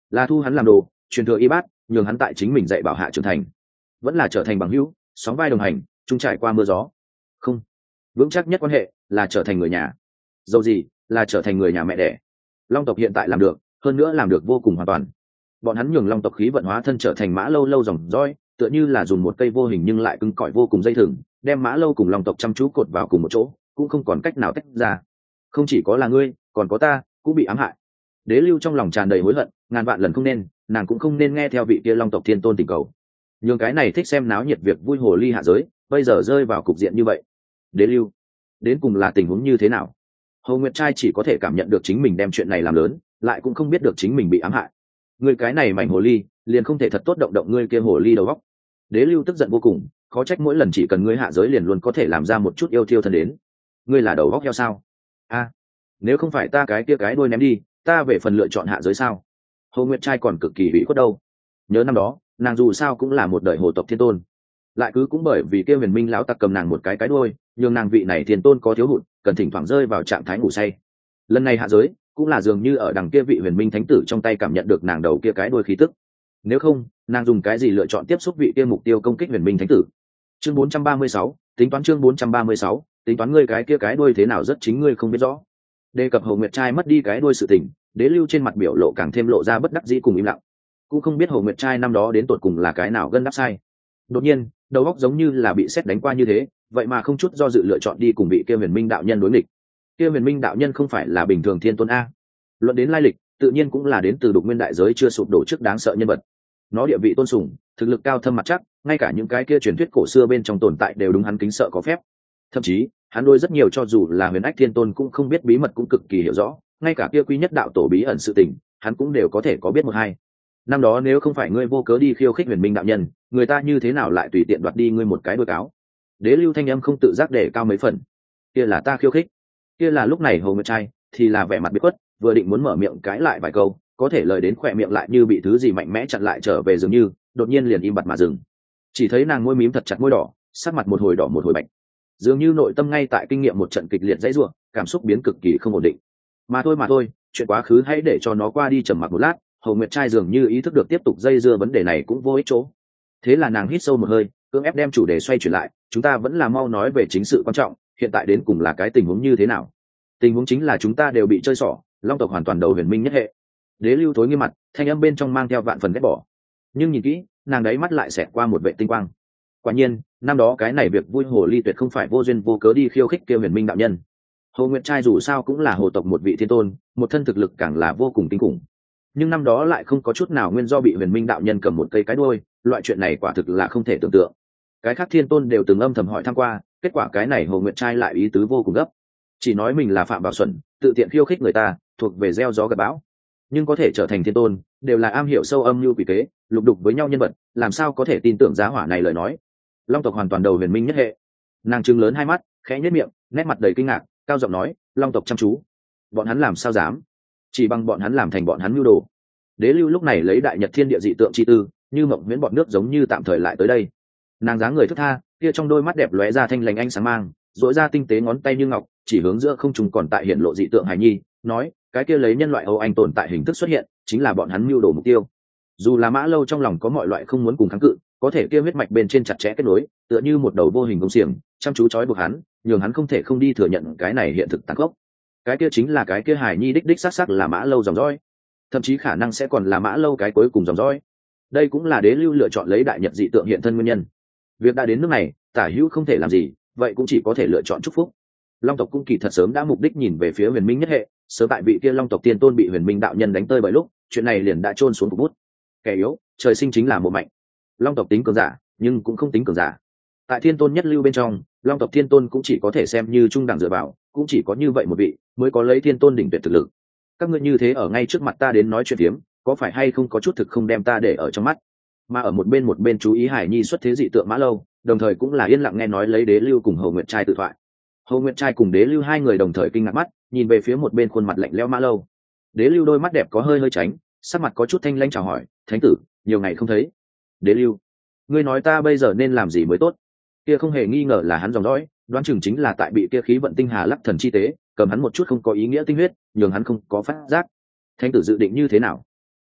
là thu hắn làm đồ, truyền thừa y bát, nhường hắn tại chính mình dạy bảo hạ trưởng thành, vẫn là trở thành bằng hữu, sóng vai đồng hành, chung trải qua mưa gió. Không, vững chắc nhất quan hệ là trở thành người nhà. Dầu gì là trở thành người nhà mẹ đẻ. Long tộc hiện tại làm được, hơn nữa làm được vô cùng hoàn toàn. Bọn hắn nhường long tộc khí vận hóa thân trở thành mã lâu lâu dòng roi, tựa như là dùng một cây vô hình nhưng lại cứng cỏi vô cùng dây thừng, đem mã lâu cùng long tộc chăm chú cột vào cùng một chỗ, cũng không còn cách nào tách ra. Không chỉ có là ngươi, còn có ta cũng bị ám hại. Đế lưu trong lòng tràn đầy hối hận, ngàn vạn lần không nên, nàng cũng không nên nghe theo vị kia long tộc thiên tôn tình cầu, nhường cái này thích xem náo nhiệt việc vui hồ ly hạ giới bây giờ rơi vào cục diện như vậy. Đế lưu, đến cùng là tình huống như thế nào? Hồ Nguyệt trai chỉ có thể cảm nhận được chính mình đem chuyện này làm lớn, lại cũng không biết được chính mình bị ám hại. Ngươi cái này mảnh hồ ly, liền không thể thật tốt động động ngươi kia hồ ly đầu óc. Đế lưu tức giận vô cùng, khó trách mỗi lần chỉ cần ngươi hạ giới liền luôn có thể làm ra một chút yêu thiêu thân đến. Ngươi là đầu óc heo sao? A, nếu không phải ta cái kia cái đuôi ném đi, ta về phần lựa chọn hạ giới sao? Hồ Nguyệt trai còn cực kỳ ủy khuất đâu. Nhớ năm đó, nàng dù sao cũng là một đời hồ tộc thiên tôn, lại cứ cũng bởi vì kia huyền minh lão tặc cầm nàng một cái đuôi, nhưng nàng vị này thiên tôn có thiếu hụt, cần thỉnh thoảng rơi vào trạng thái ngủ say. Lần này hạ giới cũng là dường như ở đằng kia vị huyền minh thánh tử trong tay cảm nhận được nàng đầu kia cái đuôi khí tức. Nếu không, nàng dùng cái gì lựa chọn tiếp xúc vị kia mục tiêu công kích huyền minh thánh tử? Chương 436, tính toán chương 436, tính toán ngươi cái kia cái đuôi thế nào rất chính ngươi không biết rõ. Đề cập Hồ Nguyệt trai mất đi cái đuôi sự tình, Đế lưu trên mặt biểu lộ càng thêm lộ ra bất đắc dĩ cùng im lặng. Cũng không biết Hồ Nguyệt trai năm đó đến tột cùng là cái nào gân đắp sai. Đột nhiên, đầu óc giống như là bị sét đánh qua như thế, vậy mà không chút do dự lựa chọn đi cùng vị kia huyền minh đạo nhân đối nghịch. Kia huyền minh đạo nhân không phải là bình thường thiên tôn a. Luận đến lai lịch, tự nhiên cũng là đến từ đục nguyên đại giới chưa sụp đổ trước đáng sợ nhân vật. Nó địa vị tôn sùng, thực lực cao thâm mặt chắc, ngay cả những cái kia truyền thuyết cổ xưa bên trong tồn tại đều đúng hắn kính sợ có phép. Thậm chí, hắn đôi rất nhiều cho dù là huyền ách thiên tôn cũng không biết bí mật cũng cực kỳ hiểu rõ, ngay cả kia quý nhất đạo tổ bí ẩn sự tình, hắn cũng đều có thể có biết một hai. Năm đó nếu không phải ngươi vô cớ đi khiêu khích huyền minh đạo nhân, người ta như thế nào lại tùy tiện đoạt đi ngươi một cái đuôi cáo? Đế lưu thanh âm không tự giác để cao mấy phần. Kia là ta khiêu khích. Kia là lúc này Hồ Nguyệt trai thì là vẻ mặt biệt khuất, vừa định muốn mở miệng cãi lại vài câu, có thể lời đến khỏe miệng lại như bị thứ gì mạnh mẽ chặn lại trở về dường như, đột nhiên liền im bặt mà dừng. Chỉ thấy nàng môi mím thật chặt môi đỏ, sắc mặt một hồi đỏ một hồi bạch, dường như nội tâm ngay tại kinh nghiệm một trận kịch liệt dãy rủa, cảm xúc biến cực kỳ không ổn định. Mà thôi, chuyện quá khứ hãy để cho nó qua đi, trầm mặc một lát. Hồ Nguyệt trai dường như ý thức được tiếp tục dây dưa vấn đề này cũng vô ích chỗ. Thế là nàng hít sâu một hơi, cưỡng ép đem chủ đề xoay chuyển lại, chúng ta vẫn là mau nói về chính sự quan trọng, hiện tại đến cùng là cái tình huống như thế nào? Tình huống chính là chúng ta đều bị chơi xỏ, long tộc hoàn toàn đầu huyền minh nhất hệ. Đế lưu thối nghiêm mặt, thanh âm bên trong mang theo vạn phần ghét bỏ. Nhưng nhìn kỹ, nàng đáy mắt lại xẹt qua một vệ tinh quang. Quả nhiên, năm đó cái này việc vui hồ ly tuyệt không phải vô duyên vô cớ đi khiêu khích kêu huyền minh đạo nhân. Hồ Nguyệt trai dù sao cũng là hồ tộc một vị thiên tôn, một thân thực lực càng là vô cùng kinh khủng. Nhưng năm đó lại không có chút nào nguyên do bị huyền minh đạo nhân cầm một cây cái đuôi, loại chuyện này quả thực là không thể tưởng tượng. Cái khác thiên tôn đều từng âm thầm hỏi thăm qua, kết quả cái này Hồ Nguyệt trai lại ý tứ vô cùng gấp, chỉ nói mình là phạm bảo xuẩn, tự tiện khiêu khích người ta, thuộc về gieo gió gặt bão. Nhưng có thể trở thành thiên tôn, đều là am hiểu sâu âm mưu quỷ kế, lục đục với nhau nhân vật, làm sao có thể tin tưởng giá hỏa này lời nói? Long tộc hoàn toàn đầu huyền minh nhất hệ. Nàng trừng lớn hai mắt, khẽ nhếch miệng, nét mặt đầy kinh ngạc, cao giọng nói, long tộc chăm chú, bọn hắn làm sao dám? Chỉ bằng bọn hắn làm thành bọn hắn mưu đồ. Đế lưu lúc này lấy đại nhật thiên địa dị tượng chi tư, như mộng miễn bọn nước giống như tạm thời lại tới đây. Nàng dáng người thức tha, kia trong đôi mắt đẹp lóe ra thanh lành ánh sáng mang, dội ra tinh tế ngón tay như ngọc, chỉ hướng giữa không trung còn tại hiện lộ dị tượng hài nhi, nói, cái kia lấy nhân loại Âu Anh tồn tại hình thức xuất hiện, chính là bọn hắn mưu đồ mục tiêu. Dù là Mã Lâu trong lòng có mọi loại không muốn cùng kháng cự, có thể kia huyết mạch bên trên chặt chẽ kết nối, tựa như một đầu vô hình công xiềng, chăm chú trói buộc hắn, nhường hắn không thể không đi thừa nhận cái này hiện thực tàn khốc. Cái kia chính là cái kia hài nhi đích xác là Mã Lâu dòng dõi, thậm chí khả năng sẽ còn là Mã Lâu cái cuối cùng dòng dõi. Đây cũng là Đế lưu lựa chọn lấy đại nhật dị tượng hiện thân nguyên nhân. Việc đã đến nước này, Tả Hữu không thể làm gì, vậy cũng chỉ có thể lựa chọn chúc phúc. Long tộc cũng kỳ thật sớm đã mục đích nhìn về phía huyền minh nhất hệ, sớm tại vị kia long tộc tiên tôn bị huyền minh đạo nhân đánh tơi bởi lúc, chuyện này liền đã trôn xuống cục bút. Kẻ yếu trời sinh chính là một mạnh. Long tộc tính cường giả nhưng cũng không tính cường giả. Tại thiên tôn nhất lưu bên trong, long tộc thiên tôn cũng chỉ có thể xem như trung đẳng dựa vào, cũng chỉ có như vậy một vị mới có lấy thiên tôn đỉnh tuyệt thực lực. Các ngươi như thế ở ngay trước mặt ta đến nói chuyện tiếm, có phải hay không có chút thực không đem ta để ở trong mắt? Mà ở một bên chú ý Hải Nhi xuất thế dị tượng Mã Lâu, đồng thời cũng là yên lặng nghe nói lấy Đế lưu cùng Hồ Nguyệt trai tự thoại. Hồ Nguyệt trai cùng Đế lưu hai người đồng thời kinh ngạc mắt, nhìn về phía một bên khuôn mặt lạnh lẽo Mã Lâu. Đế lưu đôi mắt đẹp có hơi tránh, sắc mặt có chút thanh lãnh chào hỏi, thánh tử, nhiều ngày không thấy. Đế lưu, ngươi nói ta bây giờ nên làm gì mới tốt? Kia không hề nghi ngờ là hắn dòng dõi, đoán chừng chính là tại bị kia khí vận tinh hà lắc thần chi tế cầm hắn một chút không có ý nghĩa tinh huyết, nhường hắn không có phát giác. Thánh tử dự định như thế nào?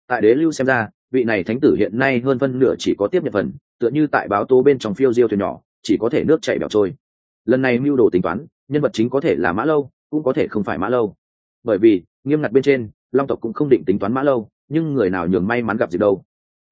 Tại đế lưu xem ra, vị này thánh tử hiện nay hơn phân nửa chỉ có tiếp nhận phần, tựa như tại báo tố bên trong phiêu diêu thuyền nhỏ, chỉ có thể nước chảy bẻo trôi. Lần này mưu đồ tính toán, nhân vật chính có thể là Mã Lâu, cũng có thể không phải Mã Lâu. Bởi vì nghiêm ngặt bên trên, Long tộc cũng không định tính toán Mã Lâu, nhưng người nào nhường may mắn gặp dịp đâu?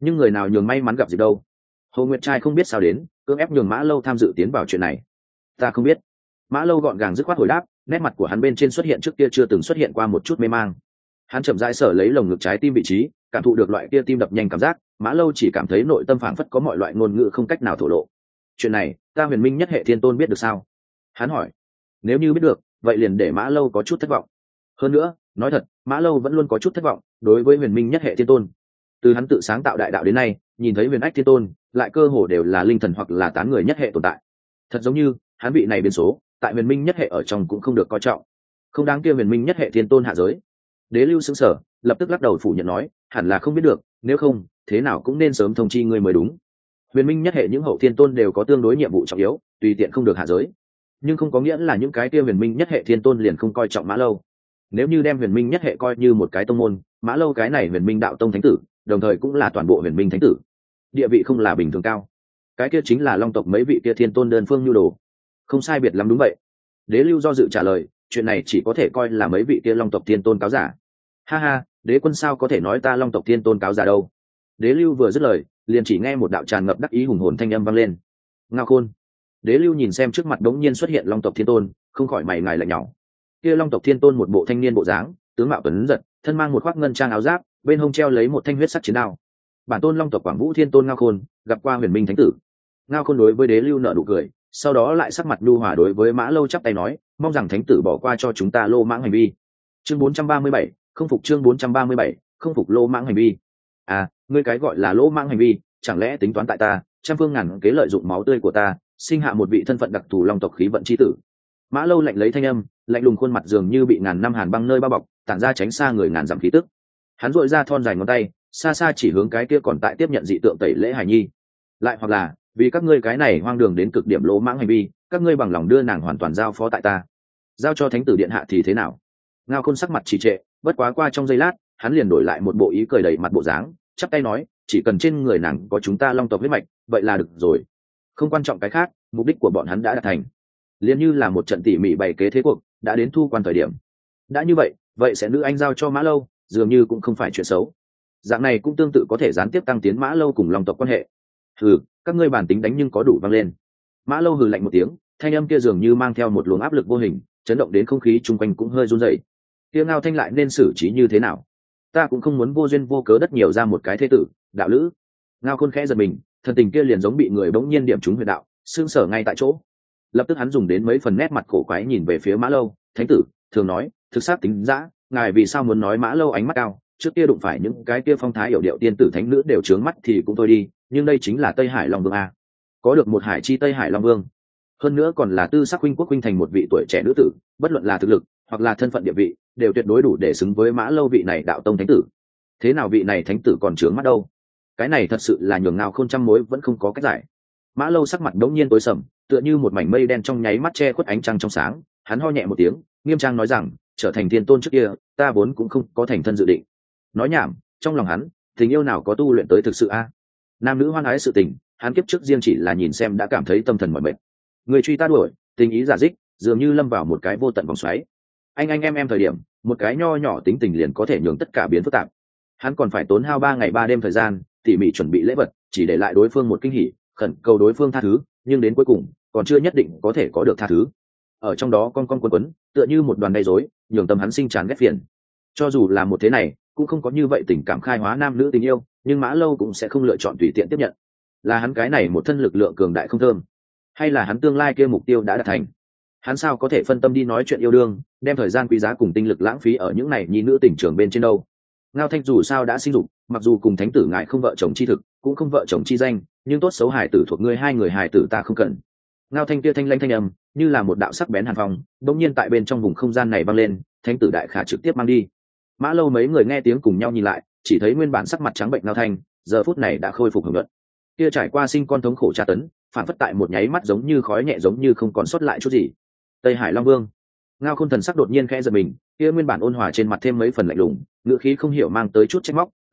Hồ Nguyệt Trai không biết sao đến, cưỡng ép nhường Mã Lâu tham dự tiến vào chuyện này. Ta không biết. Mã Lâu gọn gàng dứt khoát hồi đáp, nét mặt của hắn bên trên xuất hiện trước kia chưa từng xuất hiện qua một chút mê mang. Hắn chậm rãi sở lấy lồng ngực trái tim vị trí, cảm thụ được loại kia tim đập nhanh cảm giác. Mã Lâu chỉ cảm thấy nội tâm phảng phất có mọi loại ngôn ngữ không cách nào thổ lộ. Chuyện này, ta Huyền Minh Nhất Hệ Thiên Tôn biết được sao? Hắn hỏi. Nếu như biết được, vậy liền để Mã Lâu có chút thất vọng. Hơn nữa, nói thật, Mã Lâu vẫn luôn có chút thất vọng đối với Huyền Minh Nhất Hệ Thiên Tôn. Từ hắn tự sáng tạo đại đạo đến nay, nhìn thấy Huyền Ách Thiên Tôn, lại cơ hồ đều là linh thần hoặc là tán người nhất hệ tồn tại. Thật giống như, hắn vị này biến số, tại Huyền Minh Nhất Hệ ở trong cũng không được coi trọng. Không đáng kia Huyền Minh Nhất Hệ Thiên Tôn hạ giới. Đế Lưu sững sờ, lập tức lắc đầu phủ nhận nói, hẳn là không biết được, nếu không, thế nào cũng nên sớm thông chi ngươi mới đúng. Huyền Minh Nhất Hệ những hậu thiên tôn đều có tương đối nhiệm vụ trọng yếu, tùy tiện không được hạ giới. Nhưng không có nghĩa là những cái kia Huyền Minh Nhất Hệ thiên tôn liền không coi trọng Mã Lâu. Nếu như đem Huyền Minh Nhất Hệ coi như một cái tông môn, Mã Lâu cái này Huyền Minh đạo tông thánh tử, đồng thời cũng là toàn bộ Huyền Minh thánh tử, địa vị không là bình thường cao. Cái kia chính là Long tộc mấy vị kia thiên tôn đơn phương nhu đồ. Không sai biệt lắm đúng vậy. Đế Lưu do dự trả lời, chuyện này chỉ có thể coi là mấy vị kia Long tộc thiên tôn cáo giả. Ha ha, đế quân sao có thể nói ta Long tộc thiên tôn cáo giả đâu? Đế Lưu vừa dứt lời, liền chỉ nghe một đạo tràn ngập đắc ý hùng hồn thanh âm vang lên. Ngao Khôn. Đế Lưu nhìn xem trước mặt đống nhiên xuất hiện Long tộc thiên tôn, không khỏi mày ngài lạnh nhỏ. Kia Long tộc thiên tôn một bộ thanh niên bộ dáng, tướng mạo tuấn giật, thân mang một khoác ngân trang áo giáp, bên hông treo lấy một thanh huyết sắc chiến đao. Bản tôn Long tộc Quảng Vũ thiên tôn Ngao Khôn, gặp qua Huyền Minh thánh tử. Ngao Khôn đối với Đế Lưu nở nụ cười, sau đó lại sắc mặt nhu hòa đối với Mã Lâu chắp tay nói, mong rằng thánh tử bỏ qua cho chúng ta lô mãng hành vi. Chương 437, không phục chương 437, không phục lô mãng hành vi. À, ngươi cái gọi là lô mãng hành vi, chẳng lẽ tính toán tại ta, trăm phương ngàn kế lợi dụng máu tươi của ta, sinh hạ một vị thân phận đặc thù Long tộc khí vận chi tử. Mã Lâu lạnh lấy thanh âm, lạnh lùng khuôn mặt dường như bị ngàn năm hàn băng nơi bao bọc, tản ra tránh xa người ngàn dặm khí tức. Hắn duỗi ra thon dài ngón tay, xa xa chỉ hướng cái kia còn tại tiếp nhận dị tượng tẩy lễ Hải Nhi. Lại hoặc là, vì các ngươi cái này hoang đường đến cực điểm lỗ mãng hành vi, các ngươi bằng lòng đưa nàng hoàn toàn giao phó tại ta, giao cho thánh tử điện hạ thì thế nào? Ngao Khôn sắc mặt trì trệ, bất quá qua trong giây lát, hắn liền đổi lại một bộ ý cười đầy mặt bộ dáng, chắp tay nói, chỉ cần trên người nàng có chúng ta Long tộc huyết mạch, vậy là được rồi. Không quan trọng cái khác, mục đích của bọn hắn đã đạt thành. Liên như là một trận tỉ mỉ bày kế thế cuộc, đã đến thu quan thời điểm. Đã như vậy, vậy sẽ nữ anh giao cho Mã Lâu, dường như cũng không phải chuyện xấu. Dạng này cũng tương tự có thể gián tiếp tăng tiến Mã Lâu cùng Long tộc quan hệ. Hừ, các ngươi bản tính đánh nhưng có đủ vang lên. Mã Lâu hừ lạnh một tiếng, thanh âm kia dường như mang theo một luồng áp lực vô hình, chấn động đến không khí chung quanh cũng hơi run rẩy. Kia Ngao Thanh lại nên xử trí như thế nào? Ta cũng không muốn vô duyên vô cớ đất nhiều ra một cái thế tử, đạo lữ. Ngao Khôn khẽ giật mình, thần tình kia liền giống bị người bỗng nhiên điểm trúng huyệt đạo, xương sở ngay tại chỗ. Lập tức hắn dùng đến mấy phần nét mặt cổ quái nhìn về phía Mã Lâu, thánh tử, thường nói, thực xác tính dã, ngài vì sao muốn nói Mã Lâu ánh mắt cao, trước kia đụng phải những cái kia phong thái hiểu điệu tiên tử thánh nữ đều trướng mắt thì cũng thôi đi, nhưng đây chính là Tây Hải Long Vương a. Có được một hải chi Tây Hải Long Vương, hơn nữa còn là tư sắc huynh quốc huynh thành một vị tuổi trẻ nữ tử, bất luận là thực lực hoặc là thân phận địa vị, đều tuyệt đối đủ để xứng với Mã Lâu vị này đạo tông thánh tử. Thế nào vị này thánh tử còn trướng mắt đâu? Cái này thật sự là nhường Ngao Khôn trăm mối vẫn không có cách giải. Mã Lâu sắc mặt đống nhiên tối sầm, tựa như một mảnh mây đen trong nháy mắt che khuất ánh trăng trong sáng. Hắn ho nhẹ một tiếng, nghiêm trang nói rằng, trở thành thiên tôn trước kia, ta vốn cũng không có thành thân dự định. Nói nhảm, trong lòng hắn, tình yêu nào có tu luyện tới thực sự a? Nam nữ hoan ái sự tình, hắn kiếp trước riêng chỉ là nhìn xem đã cảm thấy tâm thần mỏi mệt. Người truy ta đuổi, tình ý giả dích, dường như lâm vào một cái vô tận vòng xoáy. Anh em thời điểm, một cái nho nhỏ tính tình liền có thể nhường tất cả biến phức tạp. Hắn còn phải tốn hao 3 ngày 3 đêm thời gian, tỉ mỉ chuẩn bị lễ vật, chỉ để lại đối phương một kinh hỉ, khẩn cầu đối phương tha thứ, nhưng đến cuối cùng, còn chưa nhất định có thể có được tha thứ. Ở trong đó con quấn, tựa như một đoàn gây rối, nhường tâm hắn sinh chán ghét phiền. Cho dù là một thế này, cũng không có như vậy tình cảm khai hóa nam nữ tình yêu, nhưng Mã Lâu cũng sẽ không lựa chọn tùy tiện tiếp nhận. Là hắn cái này một thân lực lượng cường đại không thơm, hay là hắn tương lai kia mục tiêu đã đạt thành? Hắn sao có thể phân tâm đi nói chuyện yêu đương, đem thời gian quý giá cùng tinh lực lãng phí ở những này nhi nữ tình trường bên trên đâu? Ngao Thanh dù sao đã sinh dục, mặc dù cùng thánh tử ngại không vợ chồng chi thực, cũng không vợ chồng chi danh, nhưng tốt xấu hài tử thuộc ngươi, hai người hài tử ta không cần. Ngao Thanh kia thanh lãnh thanh âm, như là một đạo sắc bén hàn phong, bỗng nhiên tại bên trong vùng không gian này vang lên, thánh tử đại khả trực tiếp mang đi. Mã Lâu mấy người nghe tiếng cùng nhau nhìn lại, chỉ thấy nguyên bản sắc mặt trắng bệnh Ngao Thanh, giờ phút này đã khôi phục hưởng luận. Kia trải qua sinh con thống khổ tra tấn, phản phất tại một nháy mắt giống như khói nhẹ, giống như không còn sót lại chút gì. Tây Hải Long Vương. Ngao Khôn thần sắc đột nhiên khẽ giật mình, kia nguyên bản ôn hòa trên mặt thêm mấy phần lạnh lùng, ngữ khí không hiểu mang tới chút trách móc,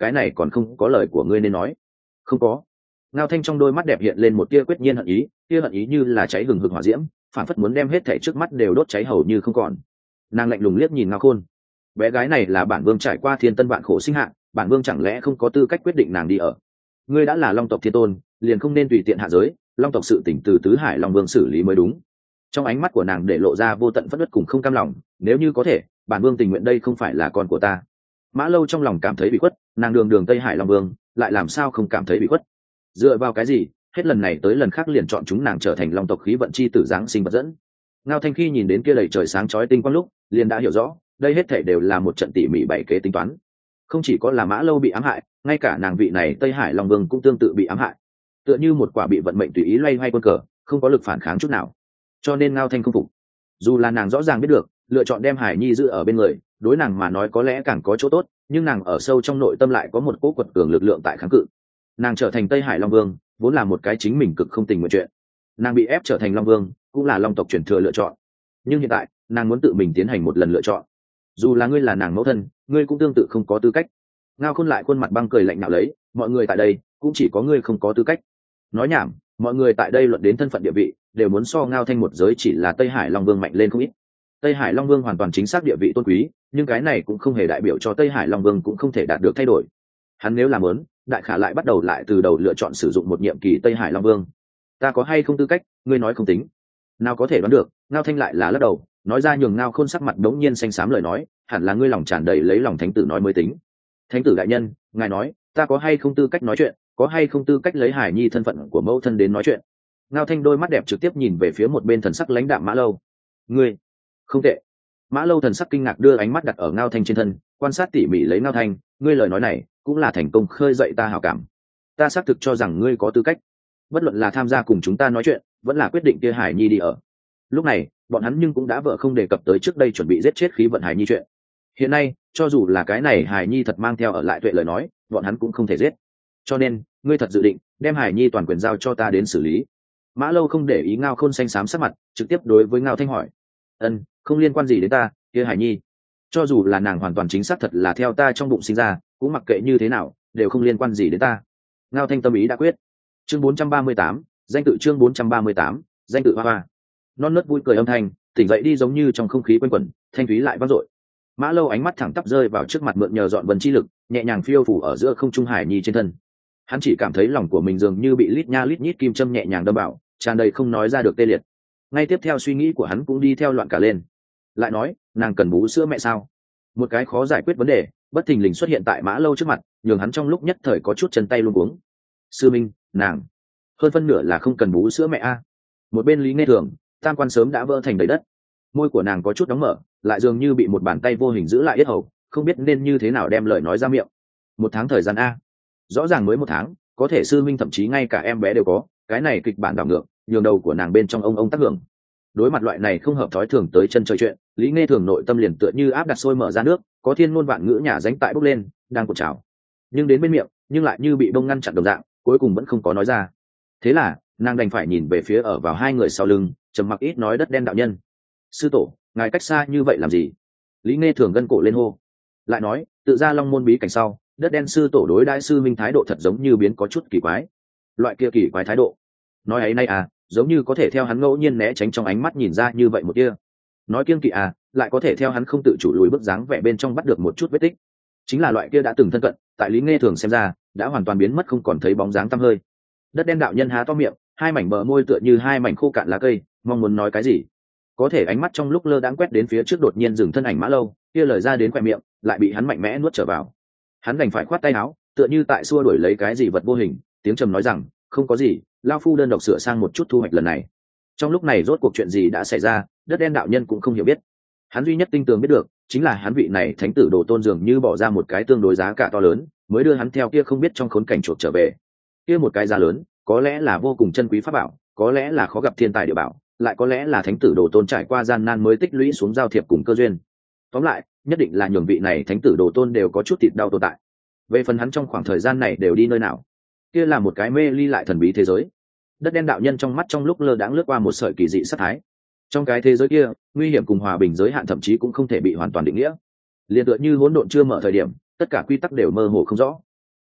cái này còn không có lời của ngươi nên nói. Không có. Ngao Thanh trong đôi mắt đẹp hiện lên một tia quyết nhiên hận ý, tia hận ý như là cháy hừng hực hỏa diễm, phản phất muốn đem hết thảy trước mắt đều đốt cháy hầu như không còn. Nàng lạnh lùng liếc nhìn Ngao Khôn. Bé gái này là bản vương trải qua thiên tân vạn khổ sinh hạ, bản vương chẳng lẽ không có tư cách quyết định nàng đi ở. Ngươi đã là Long tộc thiên tôn, liền không nên tùy tiện hạ giới, Long tộc sự tỉnh từ tứ hải Long vương xử lý mới đúng. Trong ánh mắt của nàng để lộ ra vô tận phẫn uất cùng không cam lòng, nếu như có thể, bản vương tình nguyện đây không phải là con của ta. Mã Lâu trong lòng cảm thấy bị khuất, nàng đường Tây Hải Long vương, lại làm sao không cảm thấy bị khuất? Dựa vào cái gì, hết lần này tới lần khác liền chọn chúng nàng trở thành Long tộc khí vận chi tử giáng sinh vật dẫn. Ngao Thanh khi nhìn đến kia đầy trời sáng chói tinh quang lúc, liền đã hiểu rõ, đây hết thảy đều là một trận tỉ mỉ bày kế tính toán. Không chỉ có là Mã Lâu bị ám hại, ngay cả nàng vị này Tây Hải Long vương cũng tương tự bị ám hại. Tựa như một quả bị vận mệnh tùy ý loay hoay quân cờ, không có lực phản kháng chút nào. Cho nên Ngao Thanh không phục. Dù là nàng rõ ràng biết được, lựa chọn đem Hải Nhi giữ ở bên người, đối nàng mà nói có lẽ càng có chỗ tốt, nhưng nàng ở sâu trong nội tâm lại có một cỗ quật cường lực lượng tại kháng cự. Nàng trở thành Tây Hải Long vương, vốn là một cái chính mình cực không tình nguyện chuyện. Nàng bị ép trở thành Long vương, cũng là Long tộc truyền thừa lựa chọn. Nhưng hiện tại, nàng muốn tự mình tiến hành một lần lựa chọn. Dù là ngươi là nàng mẫu thân, ngươi cũng tương tự không có tư cách. Ngao Khôn lại khuôn mặt băng cười lạnh nạo lấy, mọi người tại đây, cũng chỉ có ngươi không có tư cách. Nói nhảm, mọi người tại đây luận đến thân phận địa vị, đều muốn so Ngao Thanh một giới chỉ là Tây Hải Long vương mạnh lên không ít. Tây Hải Long vương hoàn toàn chính xác địa vị tôn quý, nhưng cái này cũng không hề đại biểu cho Tây Hải Long vương cũng không thể đạt được thay đổi. Hắn nếu làm muốn, đại khả lại bắt đầu lại từ đầu lựa chọn sử dụng một nhiệm kỳ Tây Hải Long vương. Ta có hay không tư cách, ngươi nói không tính. Nào có thể đoán được, Ngao Thanh lại là lắc đầu, nói ra nhường Ngao Khôn sắc mặt đống nhiên xanh xám lời nói, hẳn là ngươi lòng tràn đầy lấy lòng thánh tử nói mới tính. Thánh tử đại nhân, ngài nói, ta có hay không tư cách nói chuyện, có hay không tư cách lấy Hải Nhi thân phận của mẫu thân đến nói chuyện. Ngao Thanh đôi mắt đẹp trực tiếp nhìn về phía một bên thần sắc lãnh đạm Mã Lâu. Ngươi, không tệ. Mã Lâu thần sắc kinh ngạc đưa ánh mắt đặt ở Ngao Thanh trên thân, quan sát tỉ mỉ lấy Ngao Thanh, ngươi lời nói này cũng là thành công khơi dậy ta hảo cảm. Ta xác thực cho rằng ngươi có tư cách, bất luận là tham gia cùng chúng ta nói chuyện, vẫn là quyết định kia Hải Nhi đi ở. Lúc này, bọn hắn nhưng cũng đã vợ không đề cập tới trước đây chuẩn bị giết chết khí vận Hải Nhi chuyện. Hiện nay, cho dù là cái này Hải Nhi thật mang theo ở lại tuệ lời nói, bọn hắn cũng không thể giết. Cho nên, ngươi thật dự định đem Hải Nhi toàn quyền giao cho ta đến xử lý? Mã Lâu không để ý Ngao Khôn xanh xám sắc mặt, trực tiếp đối với Ngao Thanh hỏi. Ân, không liên quan gì đến ta, kia Hải Nhi. Cho dù là nàng hoàn toàn chính xác thật là theo ta trong bụng sinh ra, cũng mặc kệ như thế nào, đều không liên quan gì đến ta. Ngao Thanh tâm ý đã quyết. Chương 438, danh tự chương 438, danh tự hoa hoa. Non nớt vui cười âm thanh, tỉnh dậy đi giống như trong không khí quanh quẩn, thanh thúy lại vang dội. Mã Lâu ánh mắt thẳng tắp rơi vào trước mặt mượn nhờ dọn vân chi lực, nhẹ nhàng phiêu phủ ở giữa không trung Hải Nhi trên thân. Hắn chỉ cảm thấy lòng của mình dường như bị lít nha lít nhít kim châm nhẹ nhàng đâm vào, tràn đầy không nói ra được tê liệt. Ngay tiếp theo suy nghĩ của hắn cũng đi theo loạn cả lên. Lại nói, nàng cần bú sữa mẹ sao? Một cái khó giải quyết vấn đề, bất thình lình xuất hiện tại Mã Lâu trước mặt, nhường hắn trong lúc nhất thời có chút chân tay luống cuống. Sư Minh, nàng hơn phân nửa là không cần bú sữa mẹ a. Một bên Lý Nghe Thường, tam quan sớm đã vỡ thành đầy đất. Môi của nàng có chút đóng mở, lại dường như bị một bàn tay vô hình giữ lại yết hầu, không biết nên như thế nào đem lời nói ra miệng. 1 tháng thời gian a, rõ ràng mới 1 tháng, có thể sư minh thậm chí ngay cả em bé đều có, cái này kịch bản đảo ngược, nhường đầu của nàng bên trong ông tác hưởng. Đối mặt loại này không hợp thói thường tới chân trời chuyện, Lý Nghe Thường nội tâm liền tựa như áp đặt sôi mở ra nước, có thiên ngôn vạn ngữ nhà dánh tại bốc lên, đang cột trào. Nhưng đến bên miệng, nhưng lại như bị bông ngăn chặn đồng dạng, cuối cùng vẫn không có nói ra. Thế là, nàng đành phải nhìn về phía ở vào hai người sau lưng, trầm mặc ít nói đất đen đạo nhân. Sư tổ, ngài cách xa như vậy làm gì? Lý Nghe Thường gân cổ lên hô. Lại nói, tự ra Long môn bí cảnh sau, đất đen sư tổ đối đãi sư minh thái độ thật giống như biến có chút kỳ quái. Loại kia kỳ quái thái độ, nói ấy nay à, giống như có thể theo hắn ngẫu nhiên né tránh trong ánh mắt nhìn ra như vậy một kia. Nói kiêng kỵ à, lại có thể theo hắn không tự chủ lùi bước dáng vẻ bên trong bắt được một chút vết tích. Chính là loại kia đã từng thân cận, tại Lý Nghe Thường xem ra, đã hoàn toàn biến mất không còn thấy bóng dáng tăm hơi. Đất đen đạo nhân há to miệng, hai mảnh bờ môi tựa như hai mảnh khô cạn lá cây, mong muốn nói cái gì. Có thể ánh mắt trong lúc lơ đãng quét đến phía trước đột nhiên dừng thân ảnh Mã Lâu, kia lời ra đến quẹt miệng, lại bị hắn mạnh mẽ nuốt trở vào. Hắn đành phải khoát tay áo, tựa như tại xua đuổi lấy cái gì vật vô hình, tiếng trầm nói rằng, không có gì, lao phu đơn độc sửa sang một chút thu hoạch lần này. Trong lúc này rốt cuộc chuyện gì đã xảy ra, đất đen đạo nhân cũng không hiểu biết. Hắn duy nhất tinh tường biết được, chính là hắn vị này thánh tử đồ tôn dường như bỏ ra một cái tương đối giá cả to lớn, mới đưa hắn theo kia không biết trong khốn cảnh chuột trở về. Kia một cái giá lớn, có lẽ là vô cùng chân quý pháp bảo, có lẽ là khó gặp thiên tài địa bảo, lại có lẽ là thánh tử đồ tôn trải qua gian nan mới tích lũy xuống giao thiệp cùng cơ duyên. Tóm lại, nhất định là nhường vị này thánh tử đồ tôn đều có chút thịt đau tồn tại. Về phần hắn trong khoảng thời gian này đều đi nơi nào, kia là một cái mê ly lại thần bí thế giới. Đất đen đạo nhân trong mắt trong lúc lơ đãng lướt qua một sợi kỳ dị sát thái. Trong cái thế giới kia, nguy hiểm cùng hòa bình giới hạn thậm chí cũng không thể bị hoàn toàn định nghĩa. Liên tựa như hỗn độn chưa mở thời điểm, tất cả quy tắc đều mơ hồ không rõ.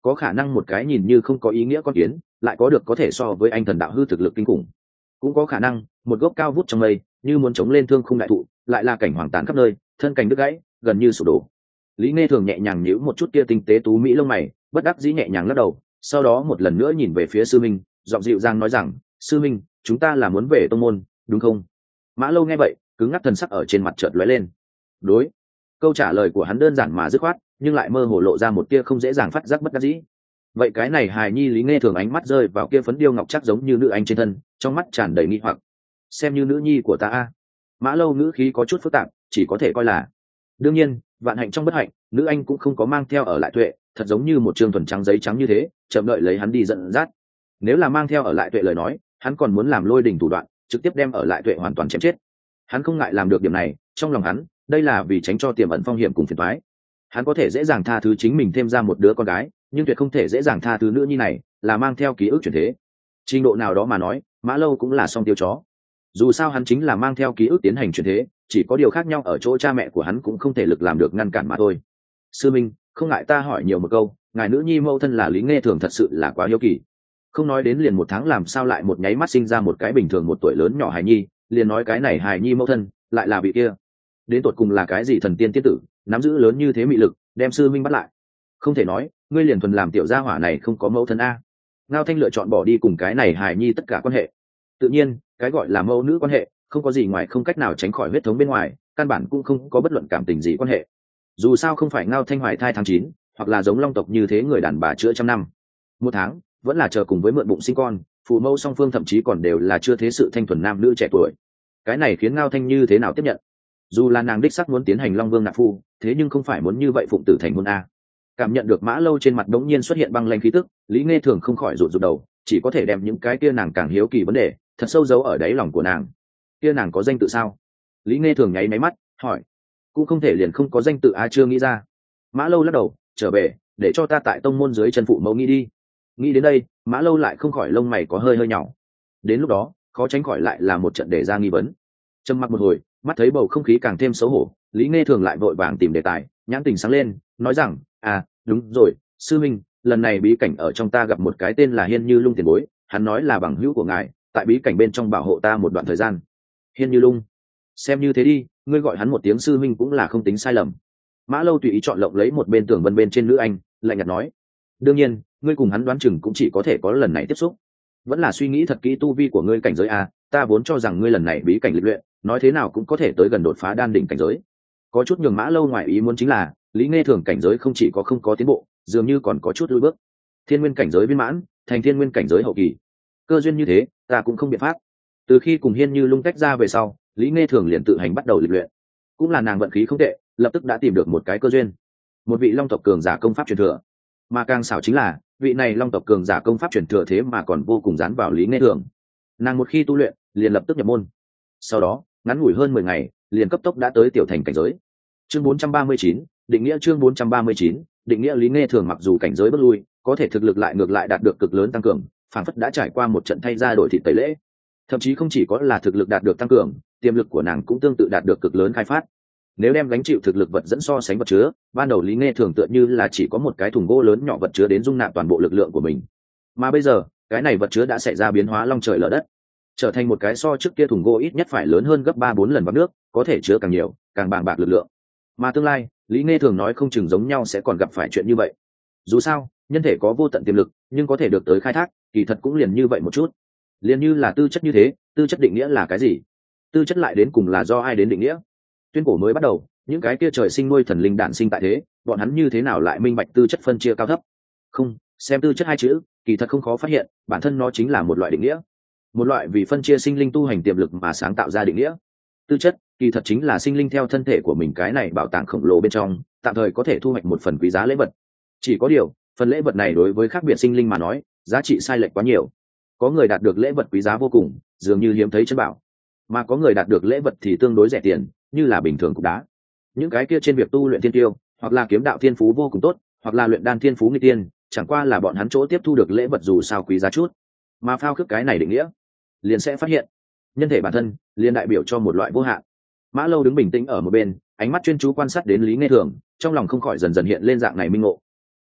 có khả năng một cái nhìn như không có ý nghĩa con kiến lại có được có thể so với anh thần đạo hư thực lực kinh khủng, cũng có khả năng một gốc cao vút trong mây như muốn chống lên thương khung đại thụ lại là cảnh hoàng tàn khắp nơi, thân cành đứt gãy gần như sụp đổ. Lý Nghe Thường nhẹ nhàng nhíu một chút kia tinh tế tú mỹ lông mày, bất đắc dĩ nhẹ nhàng lắc đầu, sau đó một lần nữa nhìn về phía sư minh, giọng dịu dàng nói rằng, sư minh, chúng ta là muốn về tông môn đúng không? Mã Lâu nghe vậy cứng ngắc thần sắc ở trên mặt chợt lóe lên. Đối. Câu trả lời của hắn đơn giản mà dứt khoát, nhưng lại mơ hồ lộ ra một tia không dễ dàng phát giác bất đắc dĩ. Vậy cái này hài nhi Lý Nghe Thường ánh mắt rơi vào kia phấn điêu ngọc chắc giống như nữ anh trên thân, trong mắt tràn đầy nghi hoặc. Xem như nữ nhi của ta a. Mã Lâu ngữ khí có chút phức tạp, chỉ có thể coi là. Đương nhiên, vạn hạnh trong bất hạnh, nữ anh cũng không có mang theo ở lại Tuệ, thật giống như một trương thuần trắng giấy trắng như thế, chậm đợi lấy hắn đi dẫn dắt. Nếu là mang theo ở lại Tuệ lời nói, hắn còn muốn làm lôi đình thủ đoạn, trực tiếp đem ở lại Tuệ hoàn toàn chém chết. Hắn không ngại làm được điểm này, trong lòng hắn, đây là vì tránh cho tiềm ẩn phong hiểm cùng phiền toái. Hắn có thể dễ dàng tha thứ chính mình thêm ra một đứa con gái, nhưng tuyệt không thể dễ dàng tha thứ nữ nhi này, là mang theo ký ức chuyển thế. Trình độ nào đó mà nói, Mã Lâu cũng là song tiêu chó. Dù sao hắn chính là mang theo ký ức tiến hành chuyển thế, chỉ có điều khác nhau ở chỗ cha mẹ của hắn cũng không thể lực làm được ngăn cản mà thôi. Sư minh, không ngại ta hỏi nhiều một câu, ngài nữ nhi mẫu thân là Lý Nghe Thường thật sự là quá hiếu kỳ. Không nói đến liền một tháng làm sao lại một nháy mắt sinh ra một cái bình thường một tuổi lớn nhỏ hài nhi, liền nói cái này hài nhi mẫu thân lại là vị kia. Đến tột cùng là cái gì thần tiên tiên tử, nắm giữ lớn như thế mị lực, đem sư minh bắt lại. Không thể nói, ngươi liền thuần làm tiểu gia hỏa này không có mẫu thân a. Ngao Thanh lựa chọn bỏ đi cùng cái này hài nhi tất cả quan hệ. Tự nhiên, cái gọi là mẫu nữ quan hệ, không có gì ngoài không cách nào tránh khỏi huyết thống bên ngoài, căn bản cũng không có bất luận cảm tình gì quan hệ. Dù sao không phải Ngao Thanh hoài thai tháng 9, hoặc là giống Long tộc như thế người đàn bà chữa trăm năm. Một tháng, vẫn là chờ cùng với mượn bụng sinh con, phụ mẫu song phương thậm chí còn đều là chưa thế sự thanh thuần nam nữ trẻ tuổi. Cái này khiến Ngao Thanh như thế nào tiếp nhận? Dù là nàng đích sắc muốn tiến hành Long Vương nạp phu, thế nhưng không phải muốn như vậy phụng tử thành hôn a. Cảm nhận được Mã Lâu trên mặt đống nhiên xuất hiện băng lãnh khí tức, Lý Nghe Thường không khỏi rụt rụt đầu, chỉ có thể đem những cái kia nàng càng hiếu kỳ vấn đề thật sâu giấu ở đáy lòng của nàng. Kia nàng có danh tự sao? Lý Nghe Thường nháy máy mắt hỏi. Cũng không thể liền không có danh tự a, chưa nghĩ ra. Mã Lâu lắc đầu, trở về, để cho ta tại tông môn dưới chân phụ mẫu nghĩ đi. Nghĩ đến đây, Mã Lâu lại không khỏi lông mày có hơi hơi nhỏ. Đến lúc đó, khó tránh khỏi lại là một trận đề ra nghi vấn. Trầm mặc một hồi, mắt thấy bầu không khí càng thêm xấu hổ, Lý Nghe Thường lại vội vàng tìm đề tài, nhãn tình sáng lên, nói rằng, đúng rồi, sư minh, lần này bí cảnh ở trong ta gặp một cái tên là Hiên Như Lung tiền bối, hắn nói là bằng hữu của ngài, tại bí cảnh bên trong bảo hộ ta một đoạn thời gian. Hiên Như Lung, xem như thế đi, ngươi gọi hắn một tiếng sư minh cũng là không tính sai lầm. Mã Lâu tùy ý chọn lộng lấy một bên tường vân bên trên nữ anh, lạnh nhạt nói, đương nhiên, ngươi cùng hắn đoán chừng cũng chỉ có thể có lần này tiếp xúc. Vẫn là suy nghĩ thật kỹ tu vi của ngươi cảnh giới a, ta vốn cho rằng ngươi lần này bí cảnh lịch luyện, nói thế nào cũng có thể tới gần đột phá đan đỉnh cảnh giới. Có chút nhường Mã Lâu ngoài ý muốn chính là, Lý Nghe Thường cảnh giới không chỉ có không có tiến bộ, dường như còn có chút lùi bước. Thiên nguyên cảnh giới viên mãn, thành thiên nguyên cảnh giới hậu kỳ. Cơ duyên như thế, ta cũng không biện pháp. Từ khi cùng Hiên Như Lung tách ra về sau, Lý Nghe Thường liền tự hành bắt đầu lịch luyện. Cũng là nàng vận khí không tệ, lập tức đã tìm được một cái cơ duyên. Một vị Long tộc cường giả công pháp truyền thừa. Mà càng xảo chính là, vị này Long tộc cường giả công pháp truyền thừa thế mà còn vô cùng dán vào Lý Nghe Thường. Nàng một khi tu luyện, liền lập tức nhập môn. Sau đó, ngắn ngủi hơn 10 ngày, liền cấp tốc đã tới tiểu thành cảnh giới. Chương 439, định nghĩa chương 439, định nghĩa Lý Nghe Thường mặc dù cảnh giới bất lui, có thể thực lực lại ngược lại đạt được cực lớn tăng cường, phản phất đã trải qua một trận thay ra đổi thịt tẩy lễ. Thậm chí không chỉ có là thực lực đạt được tăng cường, tiềm lực của nàng cũng tương tự đạt được cực lớn khai phát. Nếu đem gánh chịu thực lực vật dẫn so sánh vật chứa, ban đầu Lý Nghe Thường tựa như là chỉ có một cái thùng gỗ lớn nhỏ vật chứa đến dung nạp toàn bộ lực lượng của mình. Mà bây giờ, cái này vật chứa đã xảy ra biến hóa long trời lở đất, trở thành một cái so trước kia thùng gỗ ít nhất phải lớn hơn gấp 3-4 lần vạc nước, có thể chứa càng nhiều, càng bàng bạc lực lượng. Mà tương lai, Lý Nghe Thường nói không chừng giống nhau sẽ còn gặp phải chuyện như vậy. Dù sao, nhân thể có vô tận tiềm lực, nhưng có thể được tới khai thác, kỳ thật cũng liền như vậy một chút. Liền như là tư chất như thế, tư chất định nghĩa là cái gì? Tư chất lại đến cùng là do ai đến định nghĩa? Tuyên cổ mới bắt đầu, những cái kia trời sinh nuôi thần linh đản sinh tại thế, bọn hắn như thế nào lại minh bạch tư chất phân chia cao thấp? Không, xem tư chất hai chữ, kỳ thật không khó phát hiện, bản thân nó chính là một loại định nghĩa. Một loại vì phân chia sinh linh tu hành tiềm lực mà sáng tạo ra định nghĩa. Tư chất, kỳ thật chính là sinh linh theo thân thể của mình cái này bảo tàng khổng lồ bên trong, tạm thời có thể thu hoạch một phần quý giá lễ vật. Chỉ có điều, phần lễ vật này đối với khác biệt sinh linh mà nói, giá trị sai lệch quá nhiều. Có người đạt được lễ vật quý giá vô cùng, dường như hiếm thấy chân bảo, mà có người đạt được lễ vật thì tương đối rẻ tiền, như là bình thường cục đá. Những cái kia trên việc tu luyện thiên tiêu, hoặc là kiếm đạo thiên phú vô cùng tốt, hoặc là luyện đan thiên phú nghịch tiên, chẳng qua là bọn hắn chỗ tiếp thu được lễ vật dù sao quý giá chút, mà phao cướp cái này định nghĩa, liền sẽ phát hiện nhân thể bản thân liền đại biểu cho một loại vô hạn. Mã Lâu đứng bình tĩnh ở một bên, ánh mắt chuyên chú quan sát đến Lý Nghe Thường, trong lòng không khỏi dần dần hiện lên dạng này minh ngộ.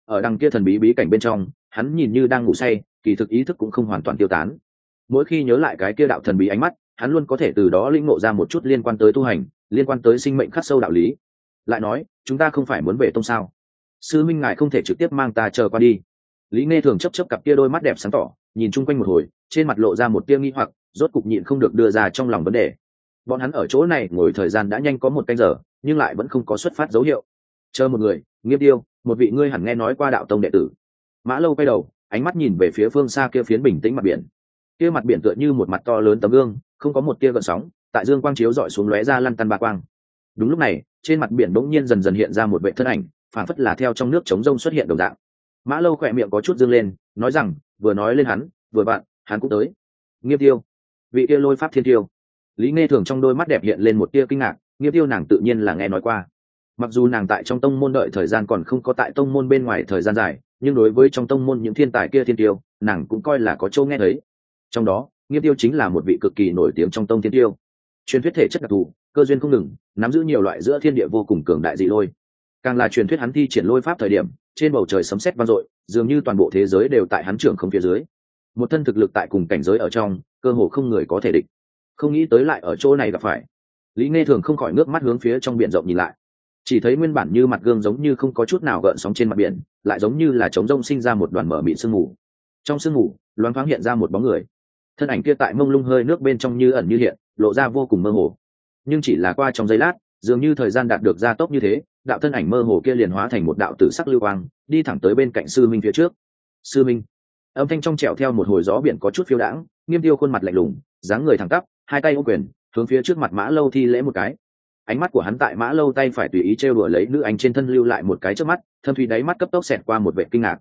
ở đằng kia thần bí bí cảnh bên trong hắn nhìn như đang ngủ say, kỳ thực ý thức cũng không hoàn toàn tiêu tán. Mỗi khi nhớ lại cái kia đạo thần bí ánh mắt, hắn luôn có thể từ đó lĩnh ngộ ra một chút liên quan tới tu hành, liên quan tới sinh mệnh khắc sâu đạo lý. Lại nói, chúng ta không phải muốn về tông sao? Sư minh ngài không thể trực tiếp mang ta chờ qua đi. Lý Nghe Thường chấp cặp kia đôi mắt đẹp sáng tỏ, nhìn chung quanh một hồi, trên mặt lộ ra một tia nghi hoặc, rốt cục nhịn không được đưa ra trong lòng vấn đề. Bọn hắn ở chỗ này ngồi thời gian đã nhanh có 1 canh giờ, nhưng lại vẫn không có xuất phát dấu hiệu. Chờ một người, Nghiêm Tiêu, một vị ngươi hẳn nghe nói qua đạo tông đệ tử. Mã Lâu quay đầu, ánh mắt nhìn về phía phương xa kia phiến bình tĩnh mặt biển. Kia mặt biển tựa như một mặt to lớn tấm gương, không có một tia gợn sóng, tại dương quang chiếu rọi xuống lóe ra lăn tăn ba quang. Đúng lúc này, trên mặt biển bỗng nhiên dần dần hiện ra một vệ thân ảnh, phản phất là theo trong nước trống rông xuất hiện đồng dạng. Mã Lâu khỏe miệng có chút dương lên, nói rằng, vừa nói lên hắn, vừa bạn, hắn cũng tới. Nghiêm Tiêu, vị kia Lôi Pháp Thiên Tiêu. Lý Nghe Thường trong đôi mắt đẹp hiện lên một tia kinh ngạc, Nghiêm Tiêu nàng tự nhiên là nghe nói qua. Mặc dù nàng tại trong tông môn đợi thời gian còn không có tại tông môn bên ngoài thời gian dài, nhưng đối với trong tông môn những thiên tài kia thiên tiêu, nàng cũng coi là có châu nghe thấy. Trong đó, Nghiêm Tiêu chính là một vị cực kỳ nổi tiếng trong tông thiên tiêu. Truyền thuyết thể chất đặc thù, cơ duyên không ngừng, nắm giữ nhiều loại giữa thiên địa vô cùng cường đại dị lôi. Càng là truyền thuyết hắn thi triển lôi pháp thời điểm, trên bầu trời sấm sét vang dội, dường như toàn bộ thế giới đều tại hắn trưởng không phía dưới. Một thân thực lực tại cùng cảnh giới ở trong, cơ hồ không người có thể địch. Không nghĩ tới lại ở chỗ này gặp phải. Lý Nghe Thường không khỏi ngước mắt hướng phía trong biển rộng nhìn lại, chỉ thấy nguyên bản như mặt gương giống như không có chút nào gợn sóng trên mặt biển, lại giống như là trống rông sinh ra một đoàn mở mịn sương mù. Trong sương mù loáng thoáng hiện ra một bóng người, thân ảnh kia tại mông lung hơi nước bên trong như ẩn như hiện, lộ ra vô cùng mơ hồ. Nhưng chỉ là qua trong giây lát, dường như thời gian đạt được gia tốc như thế, đạo thân ảnh mơ hồ kia liền hóa thành một đạo tử sắc lưu quang, đi thẳng tới bên cạnh sư minh phía trước. Sư minh, âm thanh trong trẻo theo một hồi gió biển có chút phiêu đãng. Nghiêm Tiêu khuôn mặt lạnh lùng, dáng người thẳng tắp, hai tay ôm quyền, hướng phía trước mặt Mã Lâu thi lễ một cái. Ánh mắt của hắn tại Mã Lâu tay phải tùy ý trêu đùa lấy nữ anh trên thân lưu lại một cái trước mắt, thâm thủy đáy mắt cấp tốc xẹt qua một vẻ kinh ngạc.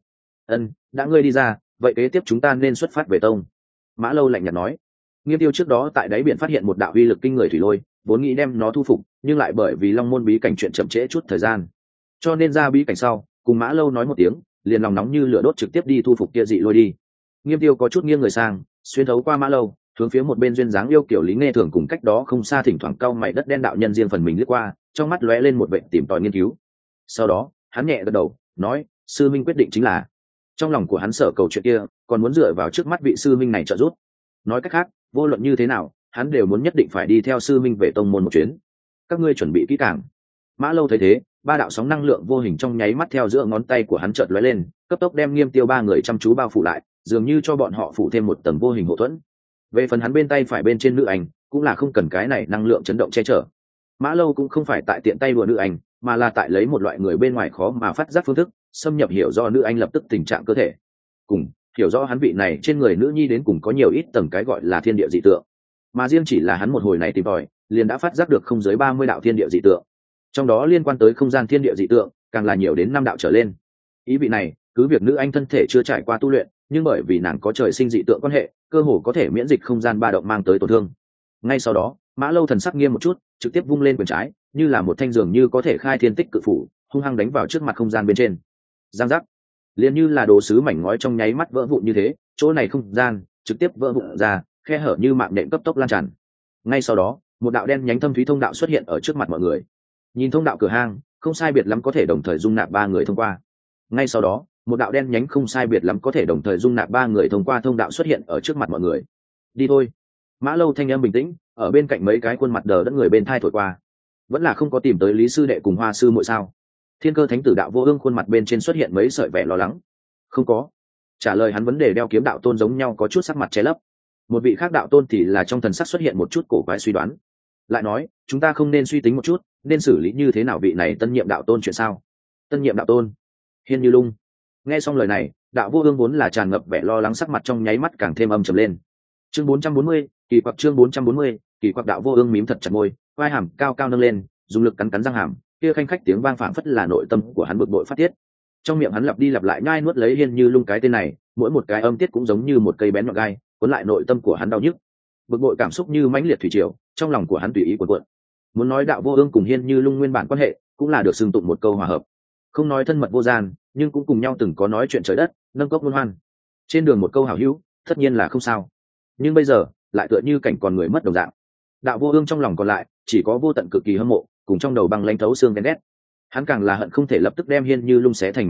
Đã ngươi đi ra, vậy kế tiếp chúng ta nên xuất phát về tông. Mã Lâu lạnh nhạt nói. Nghiêm Tiêu trước đó tại đáy biển phát hiện một đạo uy lực kinh người thủy lôi, vốn nghĩ đem nó thu phục, nhưng lại bởi vì Long môn bí cảnh chuyện chậm trễ chút thời gian, cho nên ra bí cảnh sau, cùng Mã Lâu nói một tiếng, liền lòng nóng như lửa đốt trực tiếp đi thu phục kia dị lôi đi. Nghiêm Tiêu có chút nghiêng người sang, xuyên thấu qua Mã Lâu, hướng phía một bên duyên dáng yêu kiểu Lý Nghe Thường cùng cách đó không xa thỉnh thoảng cau mày đất đen đạo nhân riêng phần mình lướt qua, trong mắt lóe lên một vẻ tìm tòi nghiên cứu. Sau đó, hắn nhẹ gật đầu, nói, sư minh quyết định chính là. Trong lòng của hắn sợ cầu chuyện kia, còn muốn dựa vào trước mắt vị sư minh này trợ giúp. Nói cách khác, vô luận như thế nào, hắn đều muốn nhất định phải đi theo sư minh về tông môn một chuyến. Các ngươi chuẩn bị kỹ càng. Mã Lâu thấy thế, ba đạo sóng năng lượng vô hình trong nháy mắt theo giữa ngón tay của hắn chợt lóe lên, cấp tốc đem Nghiêm Tiêu ba người chăm chú bao phủ lại, dường như cho bọn họ phủ thêm một tầng vô hình hộ thuẫn. Về phần hắn bên tay phải bên trên nữ ảnh, cũng là không cần cái này năng lượng chấn động che chở. Mã Lâu cũng không phải tại tiện tay đùa nữ ảnh, mà là tại lấy một loại người bên ngoài khó mà phát giác phương thức, xâm nhập hiểu do nữ anh lập tức tình trạng cơ thể, cùng hiểu rõ hắn vị này trên người nữ nhi đến cùng có nhiều ít tầng cái gọi là thiên địa dị tượng, mà riêng chỉ là hắn một hồi này tìm tòi, liền đã phát giác được không dưới 30 đạo thiên địa dị tượng, trong đó liên quan tới không gian thiên địa dị tượng càng là nhiều đến 5 đạo trở lên. Ý vị này, cứ việc nữ anh thân thể chưa trải qua tu luyện, nhưng bởi vì nàng có trời sinh dị tượng quan hệ, cơ hồ có thể miễn dịch không gian ba động mang tới tổn thương. Ngay sau đó, Mã Lâu thần sắc nghiêm một chút, trực tiếp vung lên quyền trái, như là một thanh dường như có thể khai thiên tích cự phủ, hung hăng đánh vào trước mặt không gian bên trên. Giang giác, liền như là đồ sứ mảnh ngói trong nháy mắt vỡ vụn như thế, chỗ này không gian trực tiếp vỡ vụn ra, khe hở như mạng nhện cấp tốc lan tràn. Ngay sau đó, một đạo đen nhánh thâm thúy thông đạo xuất hiện ở trước mặt mọi người. Nhìn thông đạo cửa hang, không sai biệt lắm có thể đồng thời dung nạp 3 người thông qua. Ngay sau đó, một đạo đen nhánh không sai biệt lắm có thể đồng thời dung nạp 3 người thông qua thông đạo xuất hiện ở trước mặt mọi người. Đi thôi. Mã Lâu thanh âm bình tĩnh, ở bên cạnh mấy cái khuôn mặt đờ đẫn người bên thai thổi qua. Vẫn là không có tìm tới Lý sư đệ cùng Hoa sư muội sao? Thiên Cơ Thánh tử Đạo Vô Ương khuôn mặt bên trên xuất hiện mấy sợi vẻ lo lắng. Không có. Trả lời hắn vấn đề đeo kiếm đạo tôn giống nhau có chút sắc mặt che lấp. Một vị khác đạo tôn thì là trong thần sắc xuất hiện một chút cổ quái suy đoán. Lại nói, chúng ta không nên suy tính một chút, nên xử lý như thế nào vị này tân nhiệm đạo tôn chuyện sao? Tân nhiệm đạo tôn? Hiên Như Lung. Nghe xong lời này, Đạo Vô Ương vốn là tràn ngập vẻ lo lắng sắc mặt trong nháy mắt càng thêm âm trầm lên. Chương 440, kỳ quặc chương 440, kỳ quặc. Đạo Vô Ương mím thật chặt môi, vai hàm cao cao nâng lên, dùng lực cắn cắn răng hàm, kia khanh khách tiếng vang phảng phất là nội tâm của hắn bực bội phát tiết. Trong miệng hắn lặp đi lặp lại nhai nuốt lấy Hiên Như Lung cái tên này, mỗi một cái âm tiết cũng giống như một cây bén nhọn gai, cuốn lại nội tâm của hắn đau nhức. Bực bội cảm xúc như mãnh liệt thủy triều, trong lòng của hắn tùy ý cuộn cuộn. Muốn nói Đạo Vô Ương cùng Hiên Như Lung nguyên bản quan hệ, cũng là được xưng tụng một câu hòa hợp. Không nói thân mật vô gian, nhưng cũng cùng nhau từng có nói chuyện trời đất, nâng cốc luân hoan. Trên đường một câu hảo hữu, tất nhiên là không sao. Nhưng bây giờ, lại tựa như cảnh còn người mất đồng dạng. Đạo Vô Ương trong lòng còn lại, chỉ có vô tận cực kỳ hâm mộ, cùng trong đầu băng lãnh thấu xương ghen ghét. Hắn càng là hận không thể lập tức đem Hiên Như Lung xé thành mảnh nhỏ,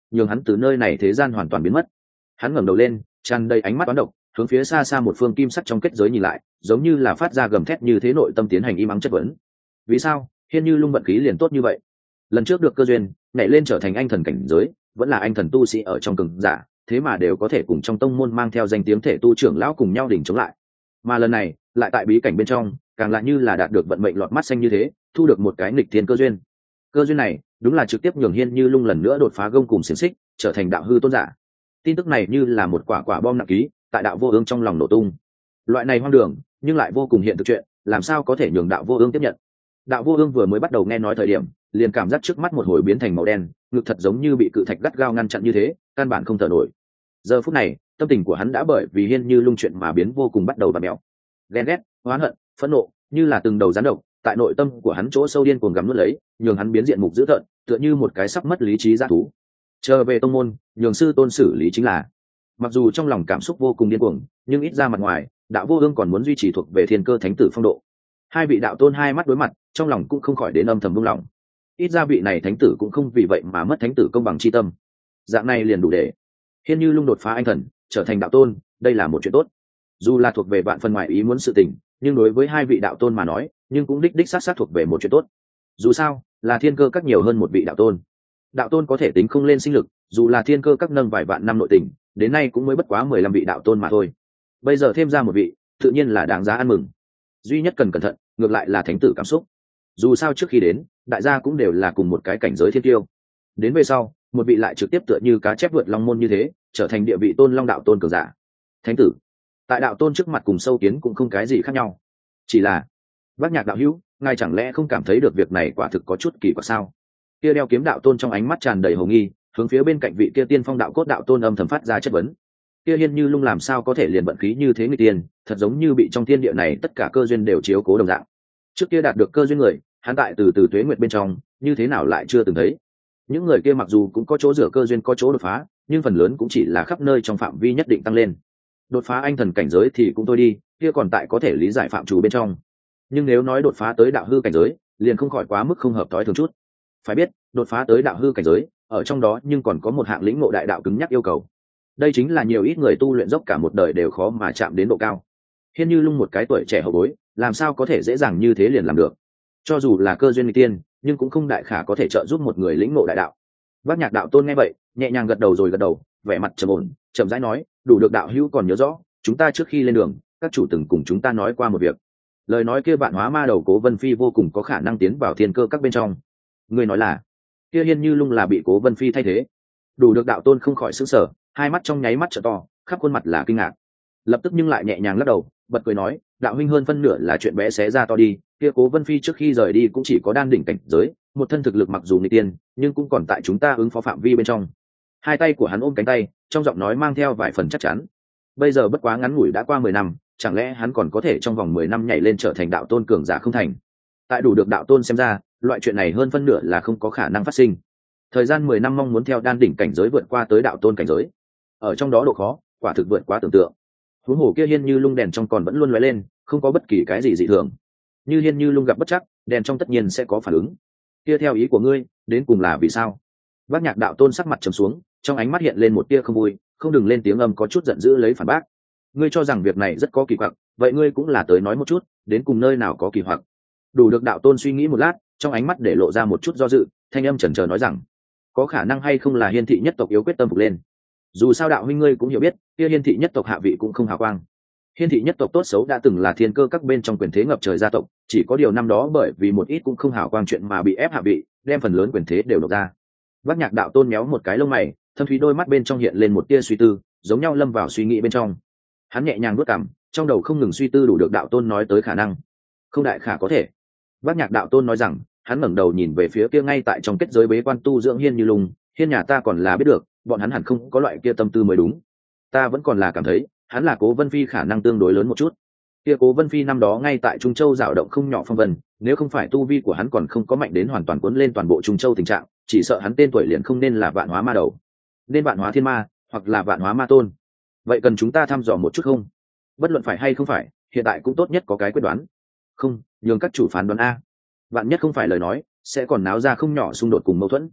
nhường hắn từ nơi này thế gian hoàn toàn biến mất. Hắn ngẩng đầu lên, tràn đầy ánh mắt toán độc, hướng phía xa xa một phương kim sắc trong kết giới nhìn lại, giống như là phát ra gầm thét như thế, nội tâm tiến hành im ắng chất vấn. Vì sao Hiên Như Lung vận khí liền tốt như vậy? Lần trước được cơ duyên nhảy lên trở thành anh thần cảnh giới, vẫn là anh thần tu sĩ ở trong cường giả, thế mà đều có thể cùng trong tông môn mang theo danh tiếng thể tu trưởng lão cùng nhau đỉnh chống lại. Mà lần này lại tại bí cảnh bên trong, càng lại như là đạt được vận mệnh lọt mắt xanh như thế, thu được một cái nghịch thiên cơ duyên. Cơ duyên này đúng là trực tiếp nhường Hiên Như Lung lần nữa đột phá gông cùng xiềng xích, trở thành đạo hư tôn giả. Tin tức này như là một quả bom nặng ký, tại đạo vô ương trong lòng nổ tung. Loại này hoang đường nhưng lại vô cùng hiện thực chuyện, làm sao có thể nhường đạo vô ương tiếp nhận? Đạo vô ương vừa mới bắt đầu nghe nói thời điểm, liền cảm giác trước mắt một hồi biến thành màu đen, ngực thật giống như bị cự thạch gắt gao ngăn chặn như thế, căn bản không thở nổi. Giờ phút này tâm tình của hắn đã bởi vì Hiên Như Lung chuyện mà biến vô cùng bắt đầu bặm mèo. Ghen ghét, oán hận, phẫn nộ như là từng đầu rắn độc tại nội tâm của hắn chỗ sâu điên cuồng gặm nuốt lấy, nhường hắn biến diện mục dữ tợn, tựa như một cái sắp mất lý trí dã thú. Trở về tông môn, nhường sư tôn xử lý chính là. Mặc dù trong lòng cảm xúc vô cùng điên cuồng, nhưng ít ra mặt ngoài, đạo vô ương còn muốn duy trì thuộc về thiên cơ thánh tử phong độ. Hai vị đạo tôn hai mắt đối mặt, trong lòng cũng không khỏi đến âm thầm buông lòng. Ít ra vị này thánh tử cũng không vì vậy mà mất thánh tử công bằng chi tâm. Dạng này liền đủ để Hiên Như Lung đột phá anh thần, trở thành đạo tôn, đây là một chuyện tốt. Dù là thuộc về vạn phần ngoài ý muốn sự tình, nhưng đối với hai vị đạo tôn mà nói, nhưng cũng đích xác thuộc về một chuyện tốt. Dù sao, là thiên cơ các nhiều hơn một vị đạo tôn. Đạo tôn có thể tính không lên sinh lực, dù là thiên cơ các nâng vài vạn năm nội tình, đến nay cũng mới bất quá 15 vị đạo tôn mà thôi. Bây giờ thêm ra một vị, tự nhiên là đáng giá ăn mừng. Duy nhất cần cẩn thận, ngược lại là thánh tử cảm xúc. Dù sao trước khi đến, đại gia cũng đều là cùng một cái cảnh giới thiên tiêu. Đến về sau, một vị lại trực tiếp tựa như cá chép vượt long môn như thế, trở thành địa vị tôn long đạo tôn cường giả. Thánh tử tại đạo tôn trước mặt cùng sâu kiến cũng không cái gì khác nhau. Chỉ là Bác Nhạc đạo hữu, ngài chẳng lẽ không cảm thấy được việc này quả thực có chút kỳ quặc sao? Kia đeo kiếm đạo tôn trong ánh mắt tràn đầy hồ nghi, hướng phía bên cạnh vị kia tiên phong đạo cốt đạo tôn âm thầm phát ra chất vấn. Kia Hiên Như Lung làm sao có thể liền vận khí như thế người tiên, thật giống như bị trong thiên địa này tất cả cơ duyên đều chiếu cố đồng dạng. Trước kia đạt được cơ duyên người, hắn tại từ tuế nguyệt bên trong, như thế nào lại chưa từng thấy? Những người kia mặc dù cũng có chỗ rửa cơ duyên, có chỗ đột phá, nhưng phần lớn cũng chỉ là khắp nơi trong phạm vi nhất định tăng lên. Đột phá anh thần cảnh giới thì cũng thôi đi, kia còn tại có thể lý giải phạm chủ bên trong. Nhưng nếu nói đột phá tới đạo hư cảnh giới, liền không khỏi quá mức không hợp tối thường chút. Phải biết, đột phá tới đạo hư cảnh giới, ở trong đó nhưng còn có một hạng lĩnh ngộ đại đạo cứng nhắc yêu cầu. Đây chính là nhiều ít người tu luyện dốc cả một đời đều khó mà chạm đến độ cao. Hiên Như Lung một cái tuổi trẻ hậu bối, làm sao có thể dễ dàng như thế liền làm được? Cho dù là cơ duyên nghịch tiên, nhưng cũng không đại khả có thể trợ giúp một người lĩnh ngộ đại đạo. Bác Nhạc đạo tôn nghe vậy, nhẹ nhàng gật đầu rồi gật đầu, vẻ mặt trầm ổn, chậm rãi nói, đủ được đạo hữu còn nhớ rõ, chúng ta trước khi lên đường, các chủ từng cùng chúng ta nói qua một việc. Lời nói kia Vạn Hóa Ma đầu Cố Vân Phi vô cùng có khả năng tiến vào thiên cơ các bên trong. Người nói là kia Hiên Như Lung là bị Cố Vân Phi thay thế. Đủ được đạo tôn không khỏi sửng sở, hai mắt trong nháy mắt trợ to, khắp khuôn mặt là kinh ngạc. Lập tức nhưng lại nhẹ nhàng lắc đầu, bật cười nói, đạo huynh hơn phân nửa là chuyện bé xé ra to đi, kia Cố Vân Phi trước khi rời đi cũng chỉ có đan đỉnh cảnh giới, một thân thực lực mặc dù nghịch tiên, nhưng cũng còn tại chúng ta ứng phó phạm vi bên trong. Hai tay của hắn ôm cánh tay, trong giọng nói mang theo vài phần chắc chắn. Bây giờ bất quá ngắn ngủi đã qua 10 năm, chẳng lẽ hắn còn có thể trong vòng 10 năm nhảy lên trở thành đạo tôn cường giả không thành? Tại đủ được đạo tôn xem ra, loại chuyện này hơn phân nửa là không có khả năng phát sinh. Thời gian 10 năm mong muốn theo đan đỉnh cảnh giới vượt qua tới đạo tôn cảnh giới, ở trong đó độ khó, quả thực vượt quá tưởng tượng. Huống hồ kia Hiên Như Lung đèn trong còn vẫn luôn lóe lên, không có bất kỳ cái gì dị thường. Như Hiên Như Lung gặp bất trắc, đèn trong tất nhiên sẽ có phản ứng. Kia theo ý của ngươi, đến cùng là vì sao? Bác Nhạc đạo tôn sắc mặt trầm xuống, trong ánh mắt hiện lên một tia không vui, không đừng lên tiếng âm có chút giận dữ lấy phản bác. Ngươi cho rằng việc này rất có kỳ quặc, vậy ngươi cũng là tới nói một chút, đến cùng nơi nào có kỳ hoặc? Đủ được đạo tôn suy nghĩ một lát, trong ánh mắt để lộ ra một chút do dự, thanh âm chần chờ nói rằng, có khả năng hay không là Hiên thị nhất tộc yếu quyết tâm phục lên. Dù sao đạo huynh ngươi cũng hiểu biết, kia Hiên thị nhất tộc hạ vị cũng không hào quang. Hiên thị nhất tộc tốt xấu đã từng là thiên cơ các bên trong quyền thế ngập trời gia tộc, chỉ có điều năm đó bởi vì một ít cũng không hào quang chuyện mà bị ép hạ vị, đem phần lớn quyền thế đều đột ra. Bác Nhạc đạo tôn méo một cái lông mày, thâm thúy đôi mắt bên trong hiện lên một tia suy tư, giống nhau lâm vào suy nghĩ bên trong. Hắn nhẹ nhàng nuốt cằm, trong đầu không ngừng suy tư đủ được đạo tôn nói tới khả năng. Không đại khả có thể. Bác Nhạc đạo tôn nói rằng, hắn ngẩng đầu nhìn về phía kia ngay tại trong kết giới bế quan tu dưỡng Hiên Như Lung, Hiên nhà ta còn là biết được, bọn hắn hẳn không có loại kia tâm tư mới đúng. Ta vẫn còn là cảm thấy, hắn là Cố Vân Phi khả năng tương đối lớn một chút. Kia Cố Vân Phi năm đó ngay tại Trung Châu dạo động không nhỏ phong vân, nếu không phải tu vi của hắn còn không có mạnh đến hoàn toàn cuốn lên toàn bộ Trung Châu tình trạng, chỉ sợ hắn tên tuổi liền không nên là Vạn Hóa Ma đầu, nên Vạn Hóa Thiên Ma, hoặc là Vạn Hóa Ma Tôn. Vậy cần chúng ta thăm dò một chút không? Bất luận phải hay không phải, hiện tại cũng tốt nhất có cái quyết đoán. Không, nhường các chủ phán đoán a. Vạn nhất không phải lời nói, sẽ còn náo ra không nhỏ xung đột cùng mâu thuẫn.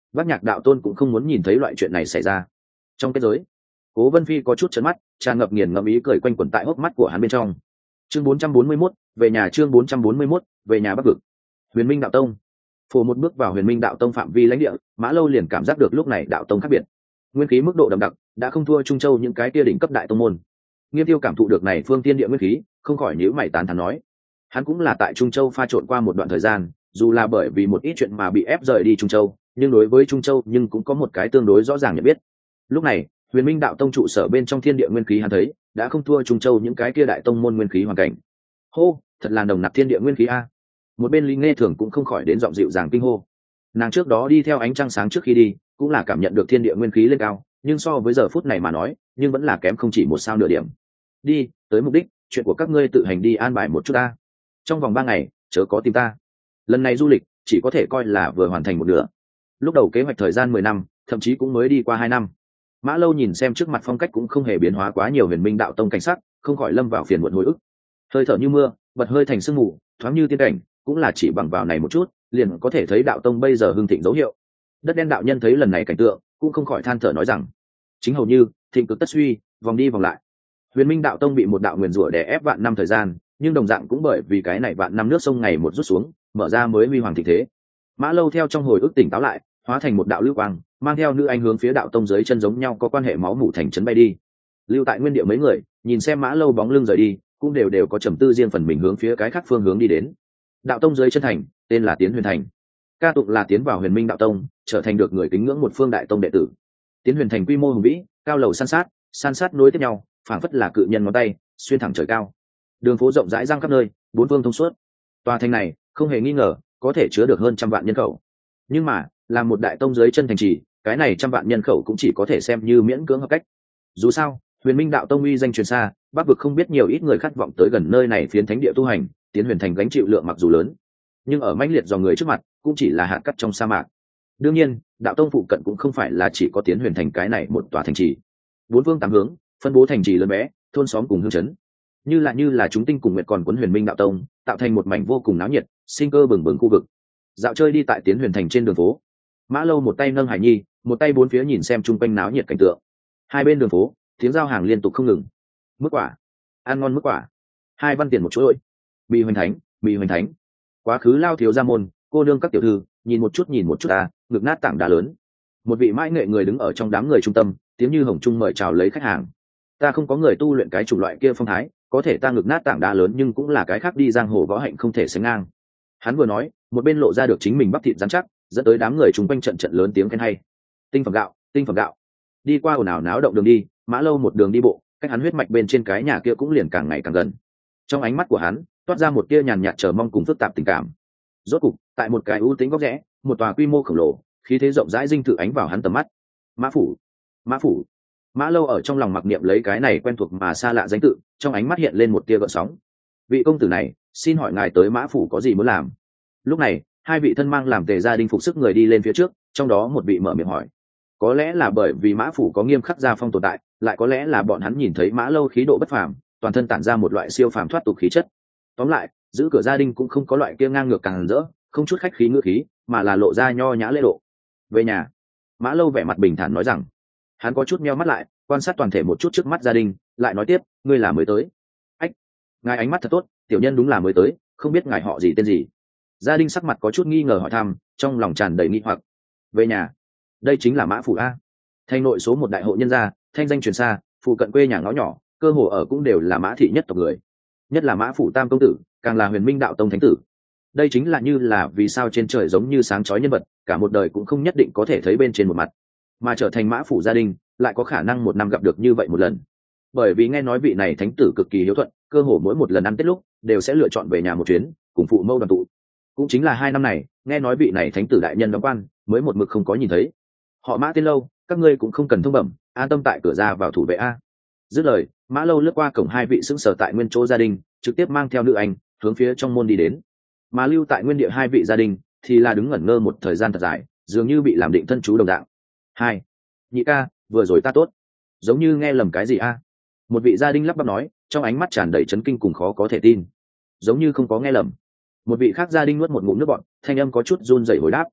Bác Nhạc đạo tôn cũng không muốn nhìn thấy loại chuyện này xảy ra. Trong kết giới, Cố Vân Phi có chút trợn mắt, tràn ngập nghiền ngẫm ý cười quanh quẩn tại hốc mắt của hắn bên trong. Chương 441, về nhà. Chương 441, về nhà Bắc vực. Huyền Minh đạo tông. Phổ một bước vào Huyền Minh đạo tông phạm vi lãnh địa, Mã Lâu liền cảm giác được lúc này đạo tông khác biệt. Nguyên khí mức độ đậm đặc đã không thua Trung Châu những cái kia đỉnh cấp đại tông môn. Nghiêm Tiêu cảm thụ được này phương tiên địa nguyên khí, không khỏi nhíu mày tán thán nói: hắn cũng là tại Trung Châu pha trộn qua một đoạn thời gian, dù là bởi vì một ít chuyện mà bị ép rời đi Trung Châu, nhưng đối với Trung Châu nhưng cũng có một cái tương đối rõ ràng nhận biết. Lúc này, Huyền Minh đạo tông trụ sở bên trong thiên địa nguyên khí hắn thấy, đã không thua Trung Châu những cái kia đại tông môn nguyên khí hoàn cảnh. Hô, thật là nồng nặc thiên địa nguyên khí a. Một bên Lý Nghe Thường cũng không khỏi đến giọng dịu dàng kinh hô. Nàng trước đó đi theo ánh trăng sáng trước khi đi, cũng là cảm nhận được thiên địa nguyên khí lên cao, nhưng so với giờ phút này mà nói, nhưng vẫn là kém không chỉ một sao nửa điểm. Đi, tới mục đích, chuyện của các ngươi tự hành đi an bài một chút ta. Trong vòng 3 ngày, chớ có tìm ta. Lần này du lịch chỉ có thể coi là vừa hoàn thành một nửa. Lúc đầu kế hoạch thời gian 10 năm, thậm chí cũng mới đi qua 2 năm. Mã Lâu nhìn xem trước mặt phong cách cũng không hề biến hóa quá nhiều Huyền Minh đạo tông cảnh sắc, không khỏi lâm vào phiền muộn hồi ức. Hơi thở như mưa, bật hơi thành sương mù, thoáng như tiên cảnh, cũng là chỉ bằng vào này một chút, liền có thể thấy đạo tông bây giờ hưng thịnh dấu hiệu. Đất đen đạo nhân thấy lần này cảnh tượng, cũng không khỏi than thở nói rằng: chính hầu như thịnh cực tất suy, vòng đi vòng lại. Huyền Minh đạo tông bị một đạo nguyền rủa đè ép vạn năm thời gian, nhưng đồng dạng cũng bởi vì cái này vạn năm nước sông ngày một rút xuống, mở ra mới huy hoàng thịnh thế. Mã Lâu theo trong hồi ức tỉnh táo lại, hóa thành một đạo lưu quang, mang theo nữ anh hướng phía đạo tông dưới chân giống nhau có quan hệ máu mủ thành trấn bay đi. Lưu tại nguyên địa mấy người nhìn xem Mã Lâu bóng lưng rời đi, cũng đều có trầm tư riêng phần mình hướng phía cái khác phương hướng đi đến. Đạo tông dưới chân thành tên là Tiến Huyền Thành, ca tụng là tiến vào Huyền Minh đạo tông, trở thành được người kính ngưỡng một phương đại tông đệ tử. Tiến Huyền Thành quy mô hùng vĩ, cao lầu san sát nối tiếp nhau, phảng phất là cự nhân ngón tay xuyên thẳng trời cao. Đường phố rộng rãi giang khắp nơi, bốn phương thông suốt. Tòa thành này không hề nghi ngờ có thể chứa được hơn 100 vạn nhân khẩu, nhưng mà làm một đại tông dưới chân thành trì, cái này 100 vạn nhân khẩu cũng chỉ có thể xem như miễn cưỡng hợp cách. Dù sao Huyền Minh đạo tông uy danh truyền xa, Bắc vực không biết nhiều ít người khát vọng tới gần nơi này phiến thánh địa tu hành. Tiến Huyền Thành gánh chịu lượng mặc dù lớn, nhưng ở mãnh liệt dòng người trước mặt cũng chỉ là hạt cát trong sa mạc. Đương nhiên đạo tông phụ cận cũng không phải là chỉ có Tiến Huyền Thành cái này một tòa thành trì, bốn phương tám hướng phân bố thành trì lớn bé, thôn xóm cùng hương chấn, như là chúng tinh cùng nguyệt còn quấn Huyền Minh đạo tông, tạo thành một mảnh vô cùng náo nhiệt, sinh cơ bừng bừng khu vực. Dạo chơi đi tại Tiến Huyền Thành trên đường phố, Mã Lâu một tay nâng Hải Nhi, một tay bốn phía nhìn xem chung quanh náo nhiệt cảnh tượng. Hai bên đường phố tiếng giao hàng liên tục không ngừng. Mức quả, ăn ngon mức quả, 2 văn tiền một chuỗi. Mì hoành thánh, mì hoành thánh. Quá khứ lao thiếu gia môn, cô nương các tiểu thư, nhìn một chút ngực nát tảng đá lớn. Một vị mãi nghệ người đứng ở trong đám người trung tâm, tiếng như hồng trung mời chào lấy khách hàng. Ta không có người tu luyện cái chủng loại kia phong thái, có thể ta ngực nát tảng đá lớn nhưng cũng là cái khác đi giang hồ võ hạnh không thể sánh ngang. Hắn vừa nói, một bên lộ ra được chính mình bắp thịt rắn chắc, dẫn tới đám người chung quanh trận trận lớn tiếng khen hay. Tinh phẩm gạo, tinh phẩm gạo. Đi qua ồn ào náo động đường đi, Mã Lâu một đường đi bộ, cách hắn huyết mạch bên trên cái nhà kia cũng liền càng ngày càng gần. Trong ánh mắt của hắn toát ra một tia nhàn nhạt chờ mong cùng phức tạp tình cảm. Rốt cục tại một cái ưu tính góc rẽ, một tòa quy mô khổng lồ, khí thế rộng rãi dinh thự ánh vào hắn tầm mắt. Mã phủ, Mã phủ. Mã Lâu ở trong lòng mặc niệm lấy cái này quen thuộc mà xa lạ danh tự, trong ánh mắt hiện lên một tia gợn sóng. Vị công tử này, xin hỏi ngài tới Mã phủ có gì muốn làm? Lúc này 2 vị thân mang làm tề gia đình phục sức người đi lên phía trước, trong đó một vị mở miệng hỏi. Có lẽ là bởi vì Mã phủ có nghiêm khắc gia phong tồn tại, lại có lẽ là bọn hắn nhìn thấy Mã Lâu khí độ bất phàm, toàn thân tản ra một loại siêu phàm thoát tục khí chất. Tóm lại, giữ cửa gia đình cũng không có loại kia ngang ngược càng rỡ, không chút khách khí ngữ khí, mà là lộ ra nho nhã lễ độ. Về nhà. Mã Lâu vẻ mặt bình thản nói rằng. Hắn có chút meo mắt lại, quan sát toàn thể một chút trước mắt gia đình, lại nói tiếp, ngươi là mới tới. Ách, ngài ánh mắt thật tốt, tiểu nhân đúng là mới tới, không biết ngài họ gì tên gì. Gia đình sắc mặt có chút nghi ngờ hỏi thăm, trong lòng tràn đầy nghi hoặc. Về nhà. Đây chính là Mã phủ a. Thành nội số 1 đại hộ nhân gia, thanh danh truyền xa, phụ cận quê nhà ngõ nhỏ, cơ hồ ở cũng đều là Mã thị nhất tộc người. Nhất là Mã phủ tam công tử, càng là Huyền Minh đạo tông thánh tử. Đây chính là như là vì sao trên trời giống như sáng chói nhân vật, cả một đời cũng không nhất định có thể thấy bên trên một mặt, mà trở thành Mã phủ gia đình, lại có khả năng một năm gặp được như vậy một lần. Bởi vì nghe nói vị này thánh tử cực kỳ hiếu thuận, cơ hồ mỗi một lần ăn Tết lúc đều sẽ lựa chọn về nhà một chuyến, cùng phụ mâu đoàn tụ. Cũng chính là 2 năm này, nghe nói vị này thánh tử đại nhân đóng quan, mới một mực không có nhìn thấy. Họ Mã tên Lâu, các ngươi cũng không cần thông bẩm, an tâm tại cửa ra vào thủ vệ a. Dứt lời, Mã Lâu lướt qua cổng 2 vị sững sờ tại nguyên chỗ gia đình, trực tiếp mang theo nữ anh hướng phía trong môn đi đến. Mà lưu tại nguyên địa 2 vị gia đình thì là đứng ngẩn ngơ một thời gian thật dài, dường như bị làm định thân chú đồng dạng. Hai, nhị ca, vừa rồi ta tốt, giống như nghe lầm cái gì a? Một vị gia đình lắp bắp nói, trong ánh mắt tràn đầy chấn kinh cùng khó có thể tin. Giống như không có nghe lầm. Một vị khác gia đình nuốt một ngụm nước bọt, thanh âm có chút run rẩy hồi đáp.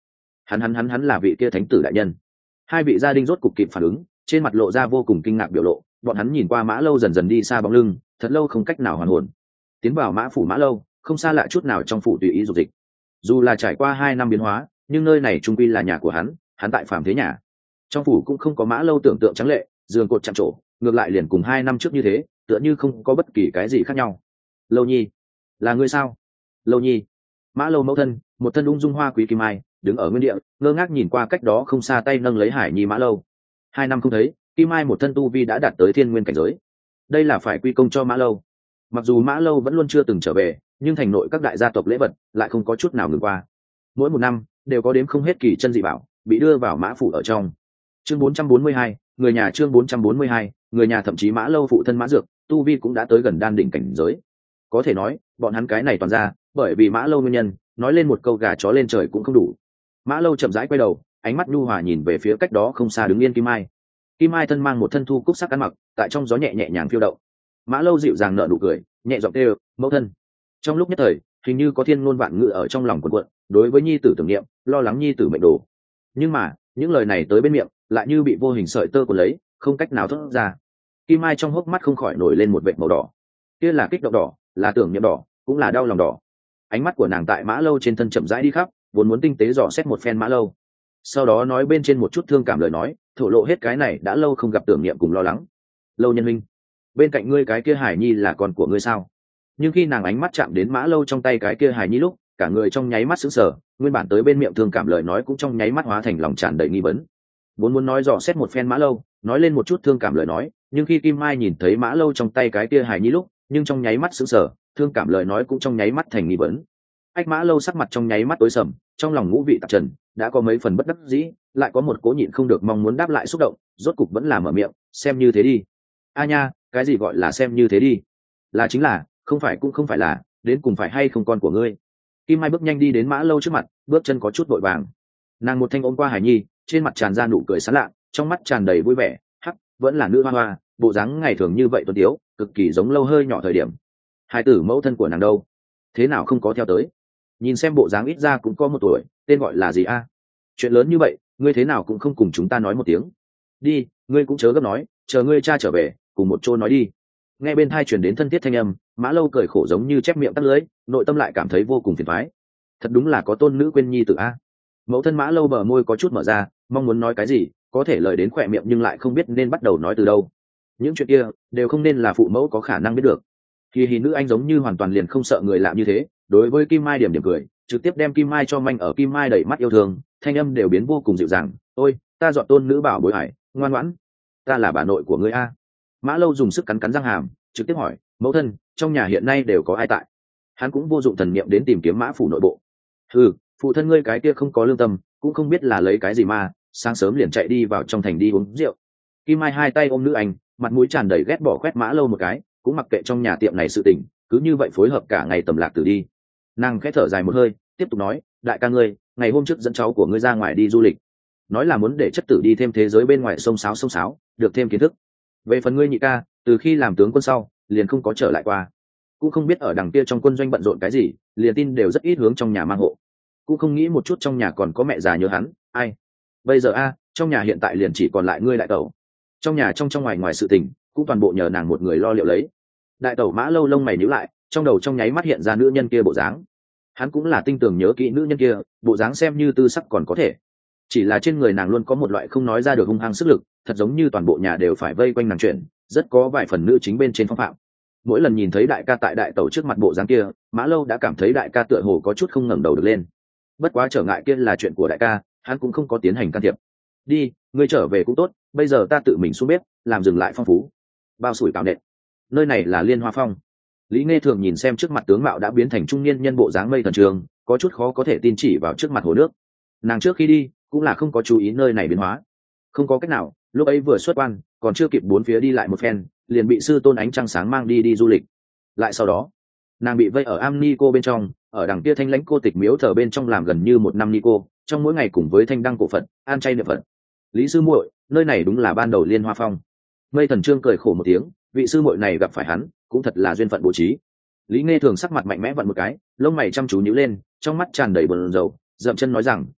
Hắn là vị kia thánh tử đại nhân. Hai vị gia đình rốt cục kịp phản ứng, trên mặt lộ ra vô cùng kinh ngạc biểu lộ. Bọn hắn nhìn qua Mã Lâu dần dần đi xa bóng lưng, thật lâu không cách nào hoàn hồn. Tiến vào Mã phủ Mã Lâu, không xa lạ chút nào trong phủ tùy ý dục dịch. Dù là trải qua 2 năm biến hóa, nhưng nơi này trung quy là nhà của hắn tại phàm thế nhà. Trong phủ cũng không có Mã Lâu tưởng tượng trắng lệ, giường cột chạm trổ, ngược lại liền cùng 2 năm trước như thế, tựa như không có bất kỳ cái gì khác nhau. Lâu Nhi, là ngươi sao? Lâu Nhi. Mã Lâu mẫu thân, một thân ung dung hoa quý kim mai, đứng ở nguyên địa, ngơ ngác nhìn qua cách đó không xa tay nâng lấy Hải Nhi Mã Lâu. 2 năm không thấy, kim mai một thân tu vi đã đạt tới thiên nguyên cảnh giới. Đây là phải quy công cho Mã Lâu. Mặc dù Mã Lâu vẫn luôn chưa từng trở về, nhưng thành nội các đại gia tộc lễ vật lại không có chút nào ngừng qua. Mỗi một năm đều có đếm không hết kỳ chân dị bảo bị đưa vào Mã phủ ở trong. Chương 442, người nhà. Chương 442, người nhà. Thậm chí Mã Lâu phụ thân Mã Dược tu vi cũng đã tới gần đan đỉnh cảnh giới. Có thể nói bọn hắn cái này toàn ra bởi vì Mã Lâu nguyên nhân, nói lên một câu gà chó lên trời cũng không đủ. Mã Lâu chậm rãi quay đầu, ánh mắt nhu hòa nhìn về phía cách đó không xa đứng yên Kim Mai. Kim Mai thân mang một thân thu cúc sắc ăn mặc, tại trong gió nhẹ nhẹ nhàng phiêu động. Mã Lâu dịu dàng nở nụ cười, nhẹ giọng kêu mẫu thân. Trong lúc nhất thời hình như có thiên ngôn vạn ngữ ở trong lòng quần quận, đối với nhi tử tưởng niệm, lo lắng nhi tử mệnh đồ. Nhưng mà những lời này tới bên miệng lại như bị vô hình sợi tơ của lấy, không cách nào thốt ra. Kim Mai trong hốc mắt không khỏi nổi lên một vệt màu đỏ, kia là kích động đỏ, là tưởng niệm đỏ, cũng là đau lòng đỏ. Ánh mắt của nàng tại Mã Lâu trên thân chậm rãi đi khắp, vốn muốn tinh tế dò xét một phen Mã Lâu, sau đó nói bên trên một chút thương cảm lời nói, thổ lộ hết cái này đã lâu không gặp tưởng niệm cùng lo lắng. Lâu nhân minh, bên cạnh ngươi cái kia Hải Nhi là con của ngươi sao? Nhưng khi nàng ánh mắt chạm đến Mã Lâu trong tay cái kia Hải Nhi lúc, cả người trong nháy mắt sững sờ, nguyên bản tới bên miệng thương cảm lời nói cũng trong nháy mắt hóa thành lòng tràn đầy nghi vấn. Vốn muốn nói dò xét một phen Mã Lâu, nói lên một chút thương cảm lời nói, nhưng khi Kim Mai nhìn thấy Mã Lâu trong tay cái kia Hải Nhi lúc, nhưng trong nháy mắt sững sờ, thương cảm lời nói cũng trong nháy mắt thành nghi vấn. Ách Mã Lâu sắc mặt trong nháy mắt tối sầm, trong lòng ngũ vị tạp trần, đã có mấy phần bất đắc dĩ, lại có một cố nhịn không được mong muốn đáp lại xúc động, rốt cục vẫn là mở miệng, xem như thế đi. A nha, cái gì gọi là xem như thế đi? Là chính là, không phải cũng không phải là, đến cùng phải hay không con của ngươi. Kim Mai bước nhanh đi đến Mã Lâu trước mặt, bước chân có chút vội vàng. Nàng một thanh ôm qua Hải Nhi, trên mặt tràn ra nụ cười sán lạ, trong mắt tràn đầy vui vẻ, hắc, vẫn là nữ hoa hoa, bộ dáng ngày thường như vậy tuấn tiếu, cực kỳ giống Lâu hơi nhỏ thời điểm. Hai tử mẫu thân của nàng đâu? Thế nào không có theo tới? Nhìn xem bộ dáng ít ra cũng có 1 tuổi, tên gọi là gì a? Chuyện lớn như vậy, ngươi thế nào cũng không cùng chúng ta nói một tiếng. Đi, ngươi cũng chớ gấp nói, chờ ngươi cha trở về, cùng một chỗ nói đi. Nghe bên tai truyền đến thân thiết thanh âm, Mã Lâu cười khổ giống như chép miệng tắt lưỡi, nội tâm lại cảm thấy vô cùng phiền toái. Thật đúng là có tôn nữ quên nhi tử a. Mẫu thân Mã Lâu bờ môi có chút mở ra, mong muốn nói cái gì, có thể lời đến khỏe miệng nhưng lại không biết nên bắt đầu nói từ đâu. Những chuyện kia đều không nên là phụ mẫu có khả năng biết được. Thì nữ anh giống như hoàn toàn liền không sợ người lạ như thế, đối với Kim Mai điểm cười, trực tiếp đem Kim Mai cho manh ở Kim Mai đầy mắt yêu thương, thanh âm đều biến vô cùng dịu dàng. Ôi, ta dọn tôn nữ bảo bối hải, ngoan ngoãn, ta là bà nội của ngươi a. Mã Lâu dùng sức cắn cắn răng hàm, trực tiếp hỏi, mẫu thân, trong nhà hiện nay đều có ai tại? Hắn cũng vô dụng thần niệm đến tìm kiếm Mã phủ nội bộ. Ừ, phụ thân ngươi cái kia không có lương tâm, cũng không biết là lấy cái gì mà sáng sớm liền chạy đi vào trong thành đi uống rượu. Kim Mai hai tay ôm nữ anh, mặt mũi tràn đầy ghét bỏ quét Mã Lâu một cái, cũng mặc kệ trong nhà tiệm này sự tình, cứ như vậy phối hợp cả ngày tầm lạc tử đi. Nàng khẽ thở dài một hơi, tiếp tục nói, đại ca ngươi, ngày hôm trước dẫn cháu của ngươi ra ngoài đi du lịch, nói là muốn để chất tử đi thêm thế giới bên ngoài sông sáo, được thêm kiến thức. Về phần ngươi nhị ca, từ khi làm tướng quân sau, liền không có trở lại qua, cũng không biết ở đằng kia trong quân doanh bận rộn cái gì, liền tin đều rất ít hướng trong nhà mang hộ, cũng không nghĩ một chút trong nhà còn có mẹ già nhớ hắn. Ai bây giờ a, trong nhà hiện tại liền chỉ còn lại ngươi đại tẩu, trong nhà trong ngoài sự tình cũng toàn bộ nhờ nàng một người lo liệu lấy. Đại tẩu Mã Lâu lông mày nhíu lại, trong đầu trong nháy mắt hiện ra nữ nhân kia bộ dáng. Hắn cũng là tinh tường nhớ kỹ nữ nhân kia, bộ dáng xem như tư sắc còn có thể, chỉ là trên người nàng luôn có một loại không nói ra được hung hăng sức lực, thật giống như toàn bộ nhà đều phải vây quanh nàng chuyển, rất có vài phần nữ chính bên trên phong phạm. Mỗi lần nhìn thấy đại ca tại đại tẩu trước mặt bộ dáng kia, Mã Lâu đã cảm thấy đại ca tựa hồ có chút không ngẩng đầu được lên. Bất quá trở ngại kia là chuyện của đại ca, hắn cũng không có tiến hành can thiệp. Đi, ngươi trở về cũng tốt, bây giờ ta tự mình xuống bếp làm dừng lại phong phú bao sủi cảo nện. Nơi này là Liên Hoa Phong. Lý Nghe Thường nhìn xem trước mặt tướng mạo đã biến thành trung niên nhân bộ dáng mây thần trường, có chút khó có thể tin chỉ vào trước mặt hồ nước. Nàng trước khi đi cũng là không có chú ý nơi này biến hóa, không có cách nào, lúc ấy vừa xuất quan còn chưa kịp bốn phía đi lại một phen, liền bị sư tôn ánh trăng sáng mang đi du lịch. Lại sau đó nàng bị vây ở am ni cô bên trong, ở đằng kia thanh lãnh cô tịch miếu thờ bên trong làm gần như 1 năm ni cô, trong mỗi ngày cùng với thanh đăng cổ phật an chay niệm phật. Lý sư muội, nơi này đúng là ban đầu Liên Hoa Phong. Mây thần trương cười khổ một tiếng, vị sư muội này gặp phải hắn cũng thật là duyên phận bố trí. Lý Nghe Thường sắc mặt mạnh mẽ vặn một cái, lông mày chăm chú nhíu lên, trong mắt tràn đầy buồn rầu, dậm chân nói rằng,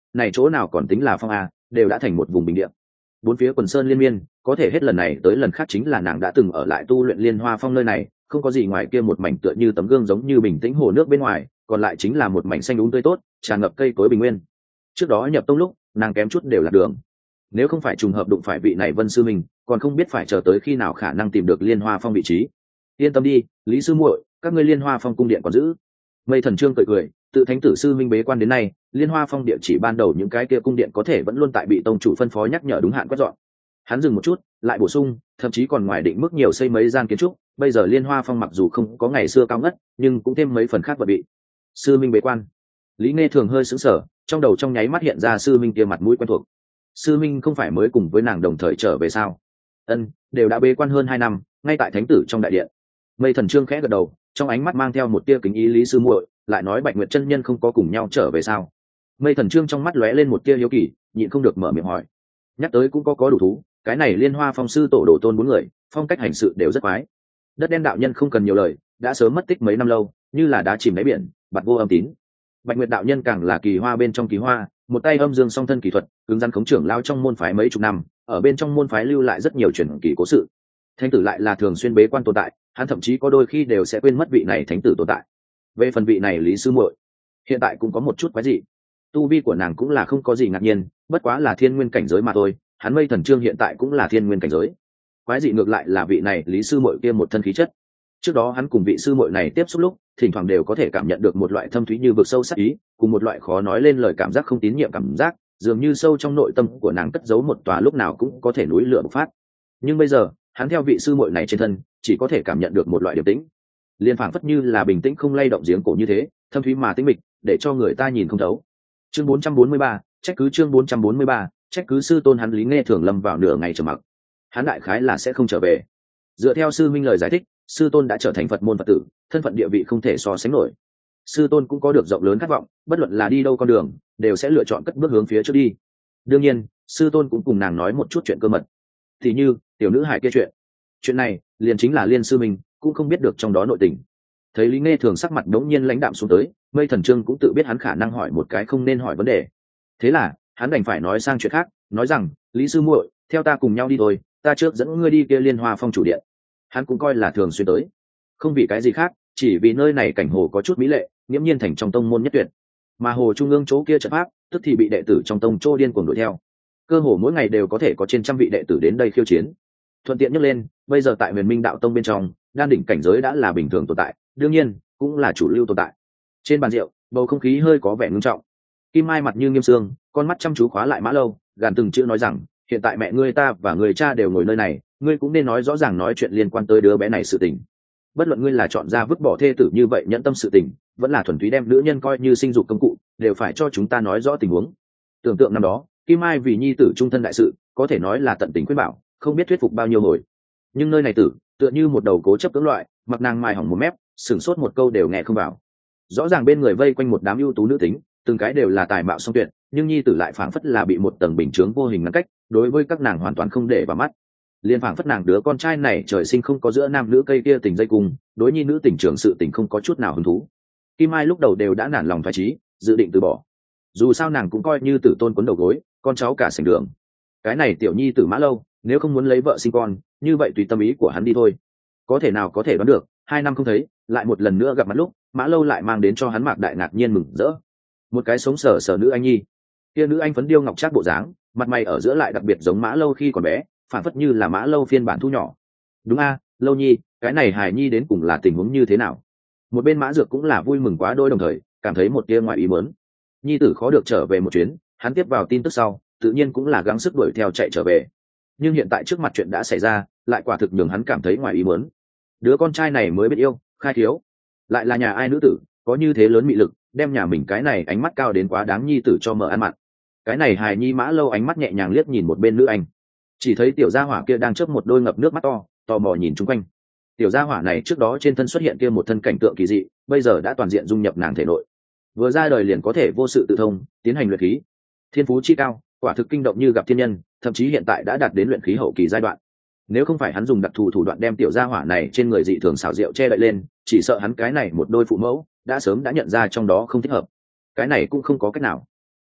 này chỗ nào còn tính là phong a, đều đã thành một vùng bình địa. Bốn phía quần sơn liên miên, có thể hết lần này tới lần khác chính là nàng đã từng ở lại tu luyện Liên Hoa Phong nơi này, không có gì ngoài kia một mảnh tựa như tấm gương giống như bình tĩnh hồ nước bên ngoài, còn lại chính là một mảnh xanh đúng tươi tốt, tràn ngập cây cối bình nguyên. Trước đó nhập tông lúc, nàng kém chút đều là đường. Nếu không phải trùng hợp đụng phải vị này Vân sư mình, còn không biết phải chờ tới khi nào khả năng tìm được Liên Hoa Phong vị trí. Yên tâm đi, Lý sư muội, các ngươi Liên Hoa Phong cung điện còn giữ. Mây Thần Trương cười cười, tự thánh tử sư minh bế quan đến nay, Liên Hoa Phong địa chỉ ban đầu những cái kia cung điện có thể vẫn luôn tại bị tông chủ phân phó nhắc nhở đúng hạn quét dọn. Hắn dừng một chút, lại bổ sung, thậm chí còn ngoài định mức nhiều xây mấy gian kiến trúc, bây giờ Liên Hoa Phong mặc dù không có ngày xưa cao ngất, nhưng cũng thêm mấy phần khác vật bị. Sư minh bế quan. Lý Nghe Thường hơi sững sờ, trong đầu trong nháy mắt hiện ra sư minh kia mặt mũi quen thuộc. Sư minh không phải mới cùng với nàng đồng thời trở về sao? Ân, đều đã bế quan hơn 2 năm, ngay tại thánh tử trong đại điện. Mây Thần Trương khẽ gật đầu, trong ánh mắt mang theo một tia kính ý. Lý sư muội lại nói Bạch Nguyệt chân nhân không có cùng nhau trở về sao? Mây Thần Trương trong mắt lóe lên một tia hiếu kỳ, nhịn không được mở miệng hỏi. Nhắc tới cũng có đủ thú, cái này Liên Hoa Phong sư tổ đồ tôn 4 người, phong cách hành sự đều rất quái. Đất đen đạo nhân không cần nhiều lời, đã sớm mất tích mấy năm lâu, như là đá chìm đáy biển, bạt vô âm tín. Bạch Nguyệt đạo nhân càng là kỳ hoa bên trong kỳ hoa, một tay âm dương song thân kỳ thuật, cứng rắn khống trưởng lao trong môn phái mấy chục năm, ở bên trong môn phái lưu lại rất nhiều truyền kỳ cố sự. Thánh tử lại là thường xuyên bế quan tồn tại, hắn thậm chí có đôi khi đều sẽ quên mất vị này thánh tử tồn tại. Về phần vị này Lý sư muội, hiện tại cũng có một chút quái dị. Tu vi của nàng cũng là không có gì ngạc nhiên, bất quá là thiên nguyên cảnh giới mà thôi, hắn Mây Thần Trương hiện tại cũng là thiên nguyên cảnh giới. Quái dị ngược lại là vị này Lý sư muội kia một thân khí chất. Trước đó hắn cùng vị sư muội này tiếp xúc lúc, thỉnh thoảng đều có thể cảm nhận được một loại thâm thúy như vực sâu sắc ý, cùng một loại khó nói lên lời cảm giác không tín nhiệm cảm giác, dường như sâu trong nội tâm của nàng cất giấu một tòa lúc nào cũng có thể núi lửa bộc phát. Nhưng bây giờ, hắn theo vị sư muội này trên thân, chỉ có thể cảm nhận được một loại điềm tĩnh, liên phảng phất như là bình tĩnh không lay động giếng cổ như thế, thâm thúy mà tĩnh mịch, để cho người ta nhìn không thấu. Chương 443, trách cứ chương 443, trách cứ sư tôn hắn Lý Nghe Thường lâm vào nửa ngày trầm mặc. Hắn đại khái là sẽ không trở về. Dựa theo sư minh lời giải thích, sư tôn đã trở thành Phật môn Phật tử, thân phận địa vị không thể so sánh nổi. Sư tôn cũng có được rộng lớn khát vọng, bất luận là đi đâu con đường, đều sẽ lựa chọn cất bước hướng phía trước đi. Đương nhiên, sư tôn cũng cùng nàng nói một chút chuyện cơ mật. Thì như, tiểu nữ hài kia chuyện này, liền chính là Liên sư minh cũng không biết được trong đó nội tình. Thấy Lý Nghe Thường sắc mặt đống nhiên lãnh đạm xuống tới, Mây Thần Trương cũng tự biết hắn khả năng hỏi một cái không nên hỏi vấn đề. Thế là, hắn đành phải nói sang chuyện khác, nói rằng, Lý sư muội, theo ta cùng nhau đi thôi, ta trước dẫn ngươi đi kia Liên Hoa Phong chủ điện. Hắn cũng coi là thường xuyên tới, không vì cái gì khác, chỉ vì nơi này cảnh hồ có chút mỹ lệ, nghiễm nhiên thành trong tông môn nhất tuyệt. Mà hồ trung ương chỗ kia trận pháp, tức thì bị đệ tử trong tông trô điên cuồng đuổi theo. Cơ hồ mỗi ngày đều có thể có trên trăm vị đệ tử đến đây khiêu chiến. Thuận tiện nhắc lên, bây giờ tại Huyền Minh đạo tông bên trong, đan đỉnh cảnh giới đã là bình thường tồn tại, đương nhiên cũng là chủ lưu tồn tại. Trên bàn rượu, bầu không khí hơi có vẻ ngưng trọng. Kim Mai mặt như nghiêm sương, con mắt chăm chú khóa lại Mã Lâu, gàn từng chữ nói rằng, hiện tại mẹ ngươi ta và người cha đều ngồi nơi này, ngươi cũng nên nói rõ ràng nói chuyện liên quan tới đứa bé này sự tình. Bất luận ngươi là chọn ra vứt bỏ thê tử như vậy nhẫn tâm sự tình, vẫn là thuần túy đem nữ nhân coi như sinh dục công cụ, đều phải cho chúng ta nói rõ tình huống. Tưởng tượng năm đó, Kim Mai vì nhi tử trung thân đại sự, có thể nói là tận tình khuyên bảo, không biết thuyết phục bao nhiêu hồi. Nhưng nơi này tử, tựa như một đầu cố chấp cưỡng loại, mặc nàng mài hỏng một mép, sửng sốt một câu đều nghe không vào. Rõ ràng bên người vây quanh một đám ưu tú nữ tính, từng cái đều là tài mạo song tuyệt, nhưng nhi tử lại phảng phất là bị một tầng bình chướng vô hình ngăn cách, đối với các nàng hoàn toàn không để vào mắt. Liên phảng phất nàng đứa con trai này trời sinh không có giữa nam nữ cây kia tình dây cùng, đối nhi nữ tình trường sự tình không có chút nào hứng thú. Kim Mai lúc đầu đều đã nản lòng phái trí, dự định từ bỏ. Dù sao nàng cũng coi như tử tôn quấn đầu gối, con cháu cả sảnh đường. Cái này tiểu nhi tử Mã Lâu, nếu không muốn lấy vợ sinh con, như vậy tùy tâm ý của hắn đi thôi. Có thể nào có thể đoán được, 2 năm không thấy, lại một lần nữa gặp mặt lúc, Mã Lâu lại mang đến cho hắn Mạc Đại ngạc nhiên mừng rỡ. Một cái sống sờ sờ nữ anh nhi, kia nữ anh phấn điêu ngọc trác bộ dáng, mặt mày ở giữa lại đặc biệt giống Mã Lâu khi còn bé, phản phất như là Mã Lâu phiên bản thu nhỏ. Đúng a, Lâu nhi, cái này hài nhi đến cùng là tình huống như thế nào? Một bên Mã Dược cũng là vui mừng quá đôi đồng thời, cảm thấy một tia ngoài ý muốn. Nhi tử khó được trở về một chuyến, hắn tiếp vào tin tức sau, tự nhiên cũng là gắng sức đuổi theo chạy trở về. Nhưng hiện tại trước mặt chuyện đã xảy ra, lại quả thực nhường hắn cảm thấy ngoài ý muốn. Đứa con trai này mới biết yêu, khai thiếu, lại là nhà ai nữ tử, có như thế lớn mị lực, đem nhà mình cái này ánh mắt cao đến quá đáng nhi tử cho mở ăn mặn. Cái này hài nhi Mã Lâu ánh mắt nhẹ nhàng liếc nhìn một bên nữ anh, chỉ thấy tiểu gia hỏa kia đang chớp một đôi ngập nước mắt to, tò mò nhìn chung quanh. Tiểu gia hỏa này trước đó trên thân xuất hiện kia một thân cảnh tượng kỳ dị, bây giờ đã toàn diện dung nhập nàng thể nội. Vừa ra đời liền có thể vô sự tự thông, tiến hành luyện khí, thiên phú chi cao, quả thực kinh động như gặp thiên nhân, thậm chí hiện tại đã đạt đến luyện khí hậu kỳ giai đoạn. Nếu không phải hắn dùng đặc thù thủ đoạn đem tiểu gia hỏa này trên người dị thường xảo diệu che đậy lên, chỉ sợ hắn cái này một đôi phụ mẫu đã sớm đã nhận ra trong đó không thích hợp. Cái này cũng không có cách nào.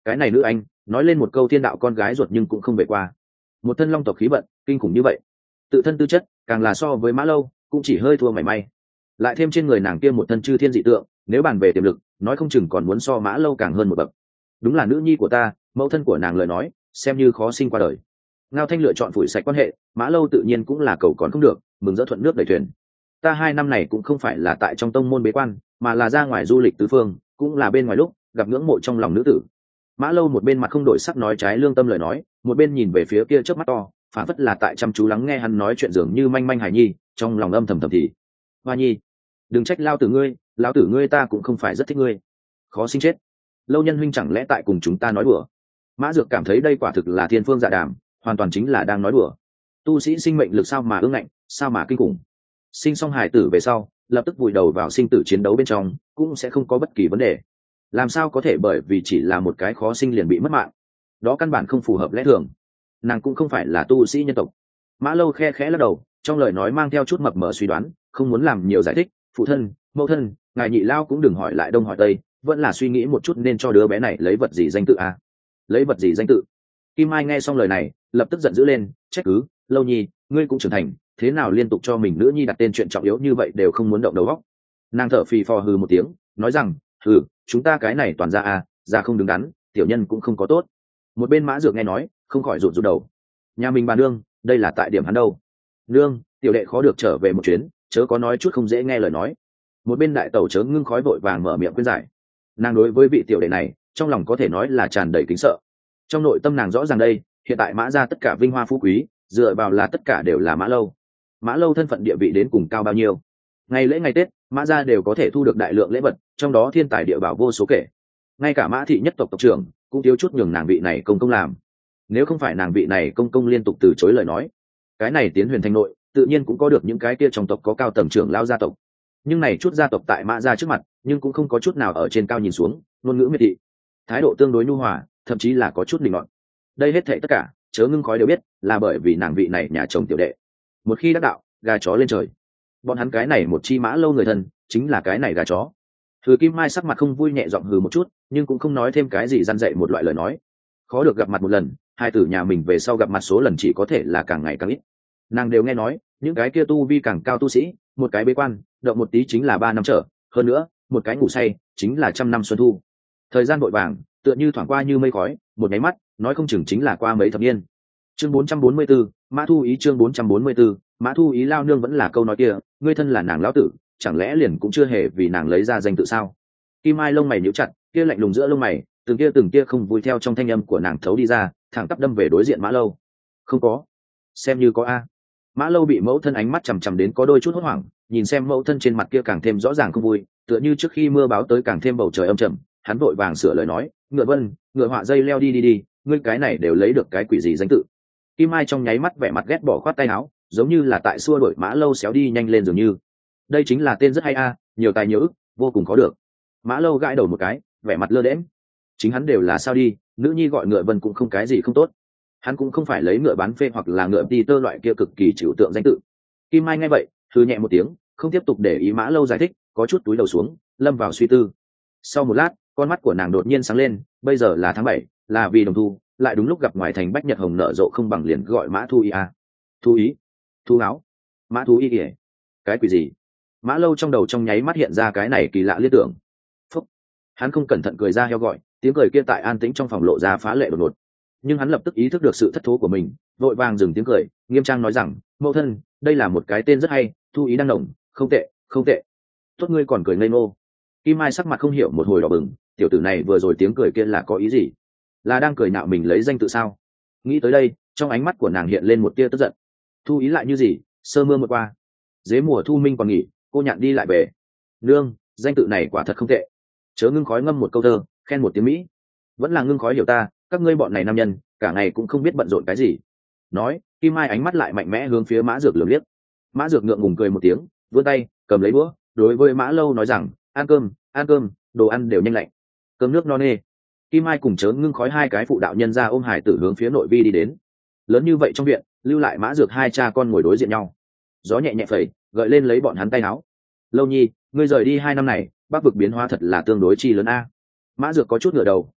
cái này nữ anh nói lên một câu thiên đạo con gái ruột nhưng cũng không về qua, một thân long tộc khí vận kinh khủng như vậy, tự thân tư chất càng là so với mã lâu cũng chỉ hơi thua mảy may, lại thêm trên người nàng kia một thân chư thiên dị tượng, nếu bàn về tiềm lực nói không chừng còn muốn so mã lâu càng hơn một bậc. Đúng là nữ nhi của ta, mẫu thân của nàng lời nói xem như khó sinh qua đời. Ngao Thanh lựa chọn phủi sạch quan hệ, mã lâu tự nhiên cũng là cầu còn không được, mừng rỡ thuận nước đẩy thuyền. Ta 2 năm này cũng không phải là tại trong tông môn bế quan, mà là ra ngoài du lịch tứ phương, cũng là bên ngoài lúc gặp ngưỡng mộ trong lòng nữ tử. Mã lâu một bên mặt không đổi sắc nói trái lương tâm lời nói, một bên nhìn về phía kia chớp mắt to, phản phất là tại chăm chú lắng nghe hắn nói chuyện, dường như manh manh hải nhi, trong lòng âm thầm thầm thì. Hoa nhi, đừng trách lao tử ngươi, lão tử ngươi ta cũng không phải rất thích ngươi, khó sinh chết. Lâu nhân huynh chẳng lẽ tại cùng chúng ta nói đùa? Mã Dược cảm thấy đây quả thực là thiên phương dạ đàm, hoàn toàn chính là đang nói đùa. Tu sĩ sinh mệnh lực sao mà ương ngạnh, sao mà kinh khủng. Sinh xong hài tử về sau, lập tức vùi đầu vào sinh tử chiến đấu bên trong, cũng sẽ không có bất kỳ vấn đề. Làm sao có thể bởi vì chỉ là một cái khó sinh liền bị mất mạng? Đó căn bản không phù hợp lẽ thường. Nàng cũng không phải là tu sĩ nhân tộc. Mã Lâu khe khẽ lắc đầu, trong lời nói mang theo chút mập mờ suy đoán, không muốn làm nhiều giải thích. Phụ thân, mẫu thân, ngài nhị lao cũng đừng hỏi lại đông hỏi tây, vẫn là suy nghĩ một chút nên cho đứa bé này lấy vật gì danh tự à? Lấy vật gì danh tự? Kim Mai nghe xong lời này, lập tức giận dữ lên, trách cứ, Lâu nhi, ngươi cũng trưởng thành, thế nào liên tục cho mình nữ nhi đặt tên chuyện trọng yếu như vậy đều không muốn động đầu óc. Nàng thở phì phò hừ một tiếng, nói rằng, hừ, chúng ta cái này toàn ra à, ra không đứng đắn, tiểu nhân cũng không có tốt. Một bên Mã Dược nghe nói, không khỏi rụt rụt đầu. Nhà mình bà nương, đây là tại điểm hắn đâu? Nương, tiểu đệ khó được trở về một chuyến, chớ có nói chút không dễ nghe lời nói. Một bên đại tẩu chớ ngưng khói vội vàng mở miệng khuyên giải. Nàng đối với vị tiểu đệ này, trong lòng có thể nói là tràn đầy kính sợ. Trong nội tâm nàng rõ ràng đây, hiện tại Mã gia tất cả vinh hoa phú quý, dựa vào là tất cả đều là Mã Lâu. Mã Lâu thân phận địa vị đến cùng cao bao nhiêu? Ngày lễ ngày Tết, Mã gia đều có thể thu được đại lượng lễ vật, trong đó thiên tài địa bảo vô số kể. Ngay cả Mã thị nhất tộc tộc trưởng cũng thiếu chút nhường nàng vị này công công làm. Nếu không phải nàng vị này công công liên tục từ chối lời nói, cái này Tiến Huyền Thành nội tự nhiên cũng có được những cái kia trong tộc có cao tầng trưởng lao gia tộc. Nhưng này chút gia tộc tại Mã gia trước mặt, nhưng cũng không có chút nào ở trên cao nhìn xuống, ngôn ngữ miệt thị, thái độ tương đối nhu hòa, thậm chí là có chút định luận. Đây hết thảy tất cả, chớ ngưng khói đều biết, là bởi vì nàng vị này nhà chồng tiểu đệ. Một khi đắc đạo, gà chó lên trời. Bọn hắn cái này một chi Mã Lâu người thân, chính là cái này gà chó. Hừ Kim Mai sắc mặt không vui nhẹ giọng hừ một chút, nhưng cũng không nói thêm cái gì răn dạy một loại lời nói. Khó được gặp mặt một lần, hai tử nhà mình về sau gặp mặt số lần chỉ có thể là càng ngày càng ít. Nàng đều nghe nói, những cái kia tu vi càng cao tu sĩ, một cái bế quan, động một tí chính là 3 năm trở, hơn nữa, một cái ngủ say, chính là 100 năm xuân thu. Thời gian vội vàng, tựa như thoảng qua như mây khói, một cái mắt, nói không chừng chính là qua mấy thập niên. Chương 444, Mã Thu Ý chương 444, Mã Thu Ý lao nương vẫn là câu nói kia, ngươi thân là nàng lão tử, chẳng lẽ liền cũng chưa hề vì nàng lấy ra danh tự sao? Kim Mai lông mày nhíu chặt, kia lạnh lùng giữa lông mày, từng kia không vui theo trong thanh âm của nàng thấu đi ra, thẳng tắp đâm về đối diện Mã Lâu. Không có, xem như có a. Mã Lâu bị mẫu thân ánh mắt chằm chằm đến có đôi chút hốt hoảng, nhìn xem mẫu thân trên mặt kia càng thêm rõ ràng không vui, tựa như trước khi mưa báo tới càng thêm bầu trời âm trầm, hắn vội vàng sửa lời nói, ngựa vân, ngựa họa dây leo đi, ngươi cái này đều lấy được cái quỷ gì danh tự? Kim Mai trong nháy mắt vẻ mặt ghét bỏ khoát tay áo, giống như là tại xua đuổi Mã Lâu xéo đi nhanh lên dường như. Đây chính là tên rất hay a, nhiều tài nhiều ức, vô cùng có được. Mã Lâu gãi đầu một cái, vẻ mặt lơ đễnh. Chính hắn đều là sao đi, nữ nhi gọi ngựa vân cũng không cái gì không tốt. Hắn cũng không phải lấy ngựa bán phê hoặc là ngựa đi tơ loại kia cực kỳ trừu tượng danh tự. Kim Mai nghe vậy, hừ nhẹ một tiếng, không tiếp tục để ý Mã Lâu giải thích, có chút túi đầu xuống, lâm vào suy tư. Sau một lát, con mắt của nàng đột nhiên sáng lên, bây giờ là tháng 7, là vì đồng thu, lại đúng lúc gặp ngoài thành bách nhật hồng nở rộ không bằng liền gọi Mã Thu Ý a. Thu Ý, Thu áo, Mã Thu Ý kìa. Cái quỷ gì? Mã Lâu trong đầu trong nháy mắt hiện ra cái này kỳ lạ liên tưởng. Phúc. Hắn không cẩn thận cười ra heo gọi, tiếng cười kia tại an tĩnh trong phòng lộ ra phá lệ đột ngột. Nhưng hắn lập tức ý thức được sự thất thố của mình, vội vàng dừng tiếng cười, nghiêm trang nói rằng, mẫu thân, đây là một cái tên rất hay, Thu Ý đang nồng, không tệ, không tệ. Tốt ngươi còn cười ngây ngô. Kim Mai sắc mặt không hiểu một hồi đỏ bừng, tiểu tử này vừa rồi tiếng cười kia là có ý gì? Là đang cười nạo mình lấy danh tự sao? Nghĩ tới đây, trong ánh mắt của nàng hiện lên một tia tức giận. Thu Ý lại như gì, sơ mưa mưa qua, dế mùa thu minh còn nghỉ, cô nhạn đi lại về. Nương, danh tự này quả thật không tệ. Chớ ngưng khói ngâm một câu thơ, khen một tiếng mỹ. Vẫn là ngưng khói hiểu ta, các ngươi bọn này nam nhân, cả ngày cũng không biết bận rộn cái gì. Nói, Kim Mai ánh mắt lại mạnh mẽ hướng phía Mã Dược lườm liếc. Mã Dược ngượng ngùng cười một tiếng, vươn tay, cầm lấy đũa, đối với Mã Lâu nói rằng, ăn cơm, đồ ăn đều nhanh lạnh. Cơm nước no nê. Kim Mai cùng Chớ ngưng khói hai cái phụ đạo nhân ra ôm hải tử hướng phía nội vi đi đến. Lớn như vậy trong viện, lưu lại Mã Dược hai cha con ngồi đối diện nhau. Gió nhẹ nhẹ phẩy, gợi lên lấy bọn hắn tay áo. Lâu nhi, ngươi rời đi 2 năm này, Bắc vực biến hóa thật là tương đối chi lớn a. Mã Dược có chút ngửa đầu,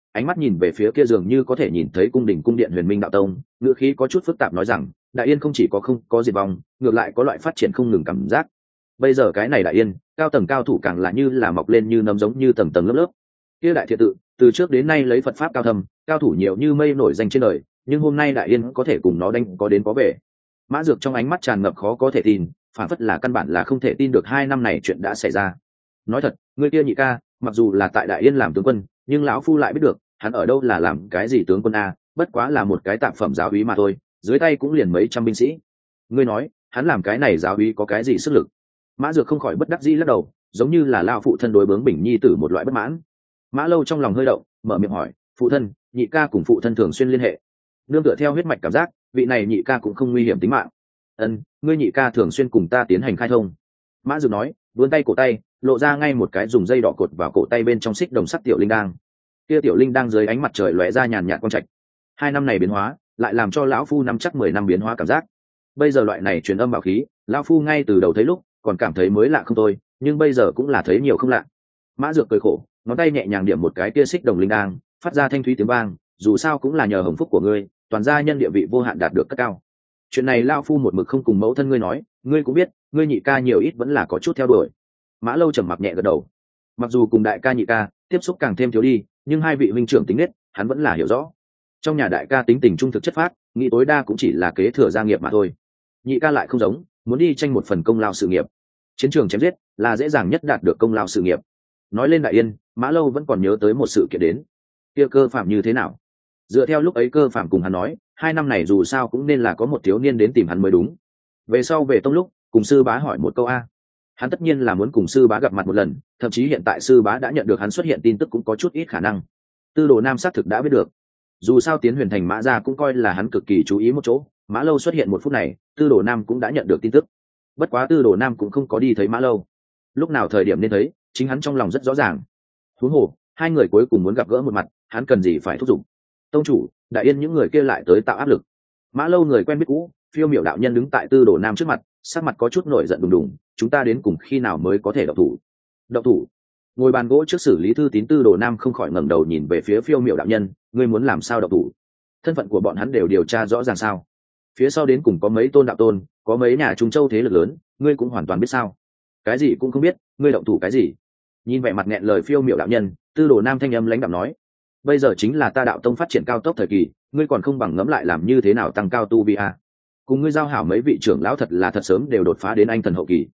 ánh mắt nhìn về phía kia dường như có thể nhìn thấy cung đình cung điện Huyền Minh Đạo Tông, ngữ khí có chút phức tạp nói rằng Đại Yên không chỉ có không có diệt vong, ngược lại có loại phát triển không ngừng cảm giác. Bây giờ cái này Đại Yên, cao tầng cao thủ càng là như là mọc lên như nấm, giống như tầng tầng lớp lớp. Kia đại thiện tự từ trước đến nay lấy Phật pháp cao thâm, cao thủ nhiều như mây nổi danh trên đời, nhưng hôm nay Đại Yên có thể cùng nó đánh có đến có về. Mã Dược trong ánh mắt tràn ngập khó có thể tin, phản phất là căn bản là không thể tin được 2 năm này chuyện đã xảy ra. Nói thật, người kia nhị ca mặc dù là tại Đại Yên làm tướng quân, nhưng lão phu lại biết được hắn ở đâu là làm cái gì tướng quân a, bất quá là một cái tạm phẩm giáo úy mà thôi, dưới tay cũng liền mấy trăm binh sĩ. Ngươi nói hắn làm cái này giáo úy có cái gì sức lực? Mã Dược không khỏi bất đắc dĩ lắc đầu, giống như là lao phụ thân đối bướng bỉnh nhi tử một loại bất mãn. Mã Lâu trong lòng hơi động, mở miệng hỏi, phụ thân, nhị ca cùng phụ thân thường xuyên liên hệ, nương tựa theo huyết mạch cảm giác vị này nhị ca cũng không nguy hiểm tính mạng. Ngươi nhị ca thường xuyên cùng ta tiến hành khai thông. Mã Dược nói, vươn tay cổ tay lộ ra ngay một cái dùng dây đỏ cột vào cổ tay bên trong xích đồng sắt tiểu linh đang. Kia tiểu linh đang dưới ánh mặt trời lóe ra nhàn nhạt quang trạch. 2 năm này biến hóa lại làm cho lão phu nắm chắc 10 năm biến hóa cảm giác. Bây giờ loại này truyền âm bảo khí, lão phu ngay từ đầu thấy lúc còn cảm thấy mới lạ không thôi, nhưng bây giờ cũng là thấy nhiều không lạ. Mã Dược cười khổ, ngón tay nhẹ nhàng điểm một cái kia xích đồng linh đang, phát ra thanh thúy tiếng vang, dù sao cũng là nhờ hồng phúc của ngươi, toàn gia nhân địa vị vô hạn đạt được cất cao. Chuyện này lão phu một mực không cùng mẫu thân ngươi nói, ngươi cũng biết, ngươi nhị ca nhiều ít vẫn là có chút theo đuổi. Mã Lâu trầm mặc nhẹ gật đầu. Mặc dù cùng đại ca nhị ca tiếp xúc càng thêm thiếu đi, nhưng hai vị huynh trưởng tính nết hắn vẫn là hiểu rõ. Trong nhà đại ca tính tình trung thực chất phát, nghĩ tối đa cũng chỉ là kế thừa gia nghiệp mà thôi. Nhị ca lại không giống, muốn đi tranh một phần công lao sự nghiệp. Chiến trường chém giết là dễ dàng nhất đạt được công lao sự nghiệp. Nói lên Đại Yên, Mã Lâu vẫn còn nhớ tới một sự kiện đến. Kia Cơ Phạm như thế nào? Dựa theo lúc ấy Cơ Phạm cùng hắn nói, 2 năm này dù sao cũng nên là có một thiếu niên đến tìm hắn mới đúng. Về sau về tông lúc, cùng sư bá hỏi một câu a. Hắn tất nhiên là muốn cùng sư bá gặp mặt một lần, thậm chí hiện tại sư bá đã nhận được hắn xuất hiện tin tức cũng có chút ít khả năng. Tư Đồ Nam xác thực đã biết được. Dù sao tiến Huyền Thành Mã gia cũng coi là hắn cực kỳ chú ý một chỗ, Mã Lâu xuất hiện một phút này, Tư Đồ Nam cũng đã nhận được tin tức. Bất quá Tư Đồ Nam cũng không có đi thấy Mã Lâu. Lúc nào thời điểm nên thấy, chính hắn trong lòng rất rõ ràng. Huống hồ, 2 người cuối cùng muốn gặp gỡ một mặt, hắn cần gì phải thúc giục. Tông chủ, Đại Yên những người kia lại tới tạo áp lực. Mã Lâu người quen biết cũ, Phiêu Miểu đạo nhân đứng tại Tư Đồ Nam trước mặt, sắc mặt có chút nổi giận đùng đùng, chúng ta đến cùng khi nào mới có thể động thủ? Động thủ? Ngồi bàn gỗ trước xử lý thư tín, Tư Đồ Nam không khỏi ngẩng đầu nhìn về phía Phiêu Miểu đạo nhân, ngươi muốn làm sao động thủ? Thân phận của bọn hắn đều điều tra rõ ràng sao? Phía sau đến cùng có mấy tôn đạo tôn, có mấy nhà Trung Châu thế lực lớn, ngươi cũng hoàn toàn biết sao? Cái gì cũng không biết, ngươi động thủ cái gì? Nhìn vẻ mặt nghẹn lời Phiêu Miểu đạo nhân, Tư Đồ Nam thanh âm lãnh đạm nói, bây giờ chính là ta đạo tông phát triển cao tốc thời kỳ, ngươi còn không bằng ngẫm lại làm như thế nào tăng cao tu vi a. Cùng ngươi giao hảo mấy vị trưởng lão thật là thật sớm đều đột phá đến anh thần hậu kỳ.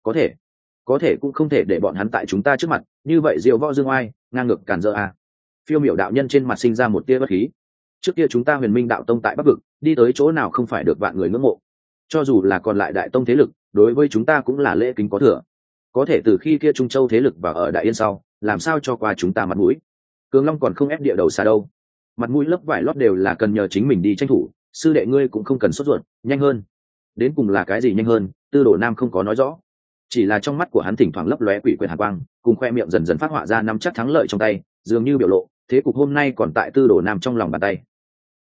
Có thể cũng không thể để bọn hắn tại chúng ta trước mặt như vậy diệu võ dương oai, ngang ngược cản rỡ a. Phiêu Miểu đạo nhân trên mặt sinh ra một tia bất khí. Trước kia chúng ta Huyền Minh đạo tông tại Bắc vực, đi tới chỗ nào không phải được vạn người ngưỡng mộ. Cho dù là còn lại đại tông thế lực, đối với chúng ta cũng là lễ kính có thừa. Có thể từ khi kia Trung Châu thế lực vào ở Đại Yên sau, làm sao cho qua chúng ta mặt mũi? Cường Long còn không ép địa đầu xa đâu. Mặt mũi lớp vải lót đều là cần nhờ chính mình đi tranh thủ, sư đệ ngươi cũng không cần sốt ruột, nhanh hơn. Đến cùng là cái gì nhanh hơn, Tư Đồ Nam không có nói rõ. Chỉ là trong mắt của hắn thỉnh thoảng lấp lóe quỷ quyệt hàn quang, cùng khoe miệng dần dần phát họa ra nắm chắc thắng lợi trong tay, dường như biểu lộ thế cục hôm nay còn tại Tư Đồ Nam trong lòng bàn tay.